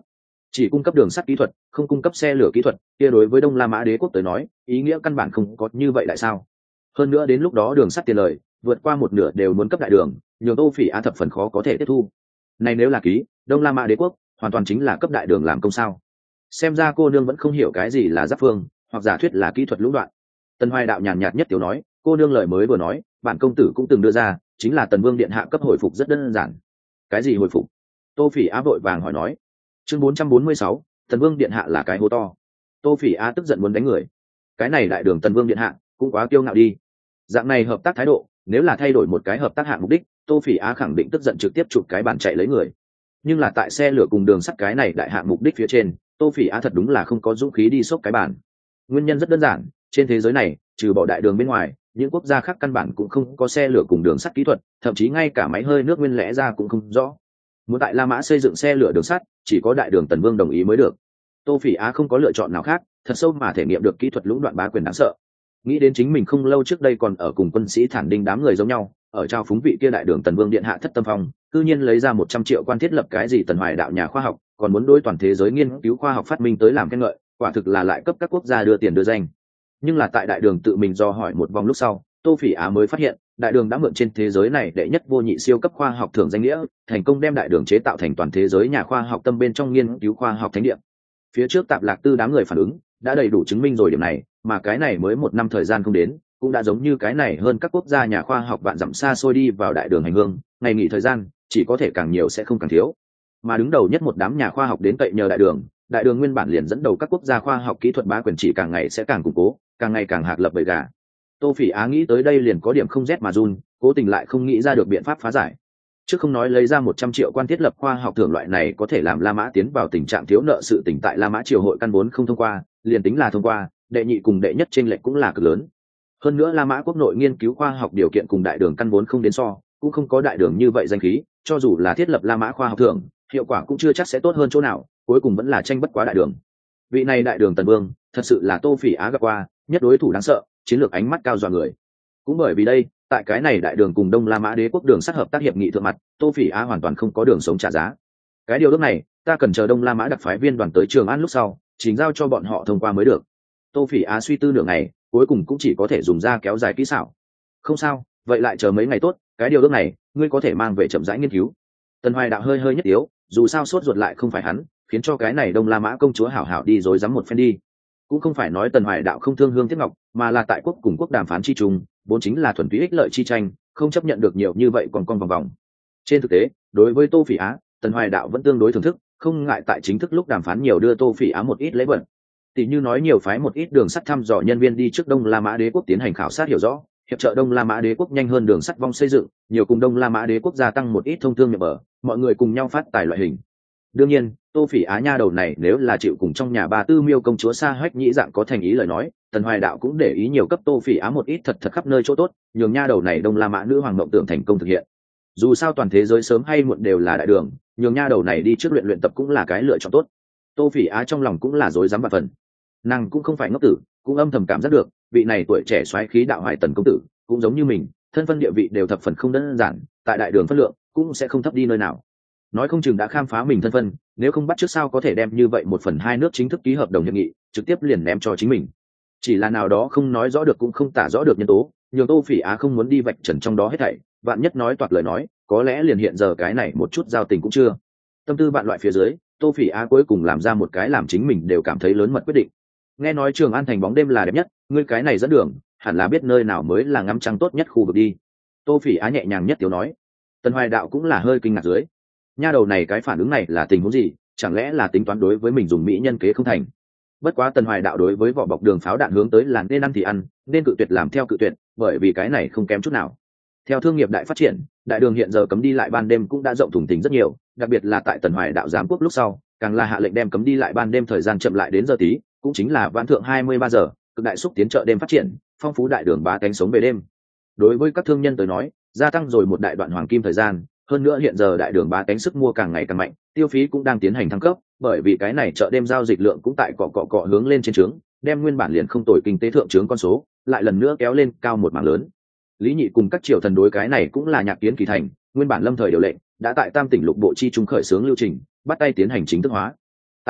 chỉ cung cấp đường sắt kỹ thuật, không cung cấp xe lửa kỹ thuật, kia đối với Đông La Mã Đế quốc tới nói ý nghĩa căn bản không có như vậy. Tại sao? Hơn nữa đến lúc đó đường sắt tiền lời vượt qua một nửa đều muốn cấp đại đường, nhường Tô Phỉ Á thập phần khó có thể tiếp thu. Này nếu là ký Đông La Mã Đế quốc hoàn toàn chính là cấp đại đường làm công sao? Xem ra cô nương vẫn không hiểu cái gì là giáp phương, hoặc giả thuyết là kỹ thuật lũng đoạn. Tần Hoài Đạo nhàn nhạt nhất tiểu nói, cô nương lời mới vừa nói bản công tử cũng từng đưa ra, chính là Tần Vương điện hạ cấp hồi phục rất đơn giản. Cái gì hồi phục? Tô Phỉ Á vội vàng hỏi nói. Chương bốn trăm bốn mươi sáu, Tần Vương điện hạ là cái hố to. Tô Phỉ Á tức giận muốn đánh người. Cái này đại đường Tần Vương điện hạ cũng quá kiêu ngạo đi. Dạng này hợp tác thái độ, nếu là thay đổi một cái hợp tác hạng mục đích, Tô Phỉ Á khẳng định tức giận trực tiếp chụp cái bàn chạy lấy người. Nhưng là tại xe lửa cùng đường sắt cái này đại hạng mục đích phía trên, Tô Phỉ Á thật đúng là không có dũng khí đi xốc cái bàn. Nguyên nhân rất đơn giản, trên thế giới này trừ bỏ đại đường bên ngoài, những quốc gia khác căn bản cũng không có xe lửa cùng đường sắt kỹ thuật, thậm chí ngay cả máy hơi nước nguyên lẽ ra cũng không rõ. Muốn tại La Mã xây dựng xe lửa đường sắt, chỉ có đại đường Tần Vương đồng ý mới được. Tô Phỉ Á không có lựa chọn nào khác, thật sâu mà thể nghiệm được kỹ thuật lũng đoạn bá quyền đáng sợ. Nghĩ đến chính mình không lâu trước đây còn ở cùng quân sĩ Thản Đinh đám người giống nhau, ở trao phúng vị kia đại đường Tần Vương điện hạ thất tâm phong, cư nhiên lấy ra một trăm triệu quan thiết lập cái gì Tần Hoài Đạo nhà khoa học, còn muốn đối toàn thế giới nghiên cứu khoa học phát minh tới làm khen ngợi, quả thực là lại cấp các quốc gia đưa tiền đưa danh. Nhưng là tại đại đường tự mình do hỏi một vòng lúc sau, Tô Phỉ Á mới phát hiện đại đường đã mượn trên thế giới này đệ nhất vô nhị siêu cấp khoa học thưởng danh nghĩa, thành công đem đại đường chế tạo thành toàn thế giới nhà khoa học tâm bên trong nghiên cứu khoa học thánh địa. Phía trước Tạp Lạc Tư đám người phản ứng đã đầy đủ chứng minh rồi điểm này, mà cái này mới một năm thời gian không đến, cũng đã giống như cái này hơn các quốc gia nhà khoa học vạn dặm xa xôi đi vào đại đường hành hương, ngày nghỉ thời gian chỉ có thể càng nhiều sẽ không càng thiếu. Mà đứng đầu nhất một đám nhà khoa học đến cậy nhờ đại đường, đại đường nguyên bản liền dẫn đầu các quốc gia khoa học kỹ thuật bá quyền chỉ càng ngày sẽ càng củng cố, càng ngày càng hạc lập bầy gà. Tô Phỉ Á nghĩ tới đây liền có điểm không rét mà run, cố tình lại không nghĩ ra được biện pháp phá giải. Chứ không nói lấy ra một trăm triệu quan thiết lập khoa học thưởng loại này có thể làm La Mã tiến vào tình trạng thiếu nợ sự tỉnh tại La Mã triều hội căn vốn không thông qua, liền tính là thông qua, đệ nhị cùng đệ nhất chênh lệch cũng là cực lớn. Hơn nữa La Mã quốc nội nghiên cứu khoa học điều kiện cùng đại đường căn vốn không đến so, cũng không có đại đường như vậy danh khí, cho dù là thiết lập La Mã khoa học thưởng, hiệu quả cũng chưa chắc sẽ tốt hơn chỗ nào, cuối cùng vẫn là tranh bất quá đại đường. Vị này đại đường Tần Vương, thật sự là Tô Phỉ Á gặp qua nhất đối thủ đáng sợ, chiến lược ánh mắt cao dọa người. Cũng bởi vì đây, tại cái này đại đường cùng Đông La Mã Đế quốc đường sắt hợp tác hiệp nghị thượng mặt, Tô Phỉ Á hoàn toàn không có đường sống trả giá. Cái điều ước này, ta cần chờ Đông La Mã đặc phái viên đoàn tới Trường An lúc sau, chính giao cho bọn họ thông qua mới được. Tô Phỉ Á suy tư nửa ngày, cuối cùng cũng chỉ có thể dùng ra kéo dài kỹ xảo. Không sao, vậy lại chờ mấy ngày tốt, cái điều ước này, ngươi có thể mang về chậm rãi nghiên cứu. Tần Hoài Đạo hơi hơi nhất yếu, dù sao sốt ruột lại không phải hắn, khiến cho cái này Đông La Mã công chúa hảo hảo đi rồi dám một phen đi. Cũng không phải nói Tần Hoài Đạo không thương Hương Thiết Ngọc, mà là tại quốc cùng quốc đàm phán chi trùng, vốn chính là thuần túy ích lợi chi tranh, không chấp nhận được nhiều như vậy còn con vòng vòng. Trên thực tế, đối với Tô Phỉ Á, Tần Hoài Đạo vẫn tương đối thưởng thức, không ngại tại chính thức lúc đàm phán nhiều đưa Tô Phỉ Á một ít lễ vật. Tỷ như nói nhiều phái một ít đường sắt thăm dò nhân viên đi trước Đông La Mã Đế quốc tiến hành khảo sát hiểu rõ, hiệp trợ Đông La Mã Đế quốc nhanh hơn đường sắt vong xây dựng, nhiều cùng Đông La Mã Đế quốc gia tăng một ít thông thương nhập bờ, mọi người cùng nhau phát tài loại hình. Đương nhiên, Tô Phỉ Á nha đầu này nếu là chịu cùng trong nhà bà Tư Miêu công chúa Sa Hách Nhĩ dạng có thành ý lời nói, Tần Hoài Đạo cũng để ý nhiều cấp Tô Phỉ Á một ít thật thật khắp nơi chỗ tốt, nhường nha đầu này Đông La Mã nữ hoàng mộng tưởng thành công thực hiện. Dù sao toàn thế giới sớm hay muộn đều là đại đường, nhường nha đầu này đi trước luyện luyện tập cũng là cái lựa chọn tốt. Tô Phỉ Á trong lòng cũng là rối rắm vạn phần. Nàng cũng không phải ngốc tử, cũng âm thầm cảm giác được, vị này tuổi trẻ soái khí đạo hoài Tần công tử, cũng giống như mình, thân phận địa vị đều thập phần không đơn giản, tại đại đường phân lượng cũng sẽ không thấp đi nơi nào. Nói không chừng đã khám phá mình thân phận, nếu không bắt trước sao có thể đem như vậy một phần hai nước chính thức ký hợp đồng hiệp nghị, trực tiếp liền ném cho chính mình. Chỉ là nào đó không nói rõ được cũng không tả rõ được nhân tố, nhường Tô Phỉ Á không muốn đi vạch trần trong đó hết thảy, vạn nhất nói toạc lời nói, có lẽ liền hiện giờ cái này một chút giao tình cũng chưa. Tâm tư bạn loại phía dưới, Tô Phỉ Á cuối cùng làm ra một cái làm chính mình đều cảm thấy lớn mật quyết định. Nghe nói Trường An thành bóng đêm là đẹp nhất, ngươi cái này dẫn đường, hẳn là biết nơi nào mới là ngắm trăng tốt nhất khu vực đi. Tô Phỉ Á nhẹ nhàng nhất tiểu nói. Tần Hoài Đạo cũng là hơi kinh ngạc dưới. Nha đầu này cái phản ứng này là tình huống gì, chẳng lẽ là tính toán đối với mình dùng mỹ nhân kế không thành. Bất quá Tần Hoài Đạo đối với vỏ bọc đường pháo đạn hướng tới là nên ăn thì ăn, nên cự tuyệt làm theo cự tuyệt, bởi vì cái này không kém chút nào. Theo thương nghiệp đại phát triển, đại đường hiện giờ cấm đi lại ban đêm cũng đã rộng thùng thình rất nhiều, đặc biệt là tại Tần Hoài Đạo giám quốc lúc sau, càng là hạ lệnh đem cấm đi lại ban đêm thời gian chậm lại đến giờ tí, cũng chính là vãn thượng hai mươi ba giờ, cực đại xúc tiến chợ đêm phát triển, phong phú đại đường bá tánh sống về đêm. Đối với các thương nhân tới nói, gia tăng rồi một đại đoạn hoàng kim thời gian, hơn nữa hiện giờ đại đường bá tánh sức mua càng ngày càng mạnh, tiêu phí cũng đang tiến hành thăng cấp, bởi vì cái này chợ đêm giao dịch lượng cũng tại cọ cọ cọ hướng lên trên trướng, đem nguyên bản liền không tồi kinh tế thượng trướng con số, lại lần nữa kéo lên cao một mảng lớn. Lý Nhị cùng các triều thần đối cái này cũng là nhạc kiến kỳ thành, nguyên bản lâm thời điều lệnh, đã tại Tam tỉnh lục bộ chi trung khởi xướng lưu trình, bắt tay tiến hành chính thức hóa.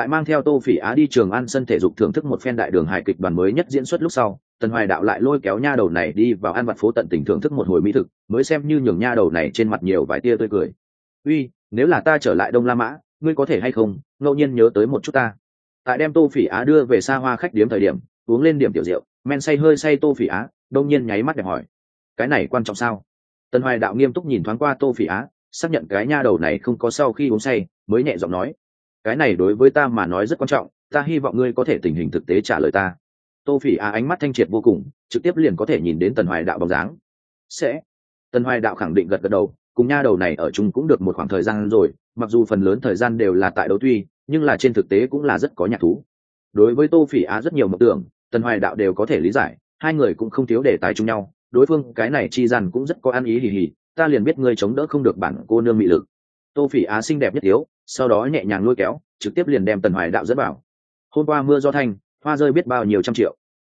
Tại mang theo Tô Phỉ Á đi Trường An sân thể dục thưởng thức một phen đại đường hài kịch đoàn mới nhất diễn xuất lúc sau, Tần Hoài Đạo lại lôi kéo nha đầu này đi vào ăn vặt phố tận tình thưởng thức một hồi mỹ thực, mới xem như nhường nha đầu này trên mặt nhiều vài tia tươi cười. Uy, nếu là ta trở lại Đông La Mã, ngươi có thể hay không ngẫu nhiên nhớ tới một chút ta. Tại đem Tô Phỉ Á đưa về xa hoa khách điếm thời điểm, uống lên điểm tiểu rượu, men say hơi say Tô Phỉ Á đông nhiên nháy mắt đẹp hỏi, cái này quan trọng sao? Tần Hoài Đạo nghiêm túc nhìn thoáng qua Tô Phỉ Á, xác nhận cái nha đầu này không có sau khi uống say, mới nhẹ giọng nói, cái này đối với ta mà nói rất quan trọng, ta hy vọng ngươi có thể tình hình thực tế trả lời ta. Tô Phỉ Á ánh mắt thanh triệt vô cùng, trực tiếp liền có thể nhìn đến Tần Hoài Đạo bóng dáng. Sẽ. Tần Hoài Đạo khẳng định gật gật đầu, cùng nha đầu này ở chung cũng được một khoảng thời gian rồi, mặc dù phần lớn thời gian đều là tại đấu tuy, nhưng là trên thực tế cũng là rất có nhạc thú. Đối với Tô Phỉ Á rất nhiều mộng tưởng, Tần Hoài Đạo đều có thể lý giải, hai người cũng không thiếu đề tài chung nhau, đối phương cái này chi gian cũng rất có ăn ý hì hì, ta liền biết ngươi chống đỡ không được bản cô nương mị lực. Tô Phỉ Á xinh đẹp nhất yếu, sau đó nhẹ nhàng lôi kéo, trực tiếp liền đem Tần Hoài Đạo dẫn vào. Hôm qua mưa gió thanh, hoa rơi biết bao nhiêu trăm triệu.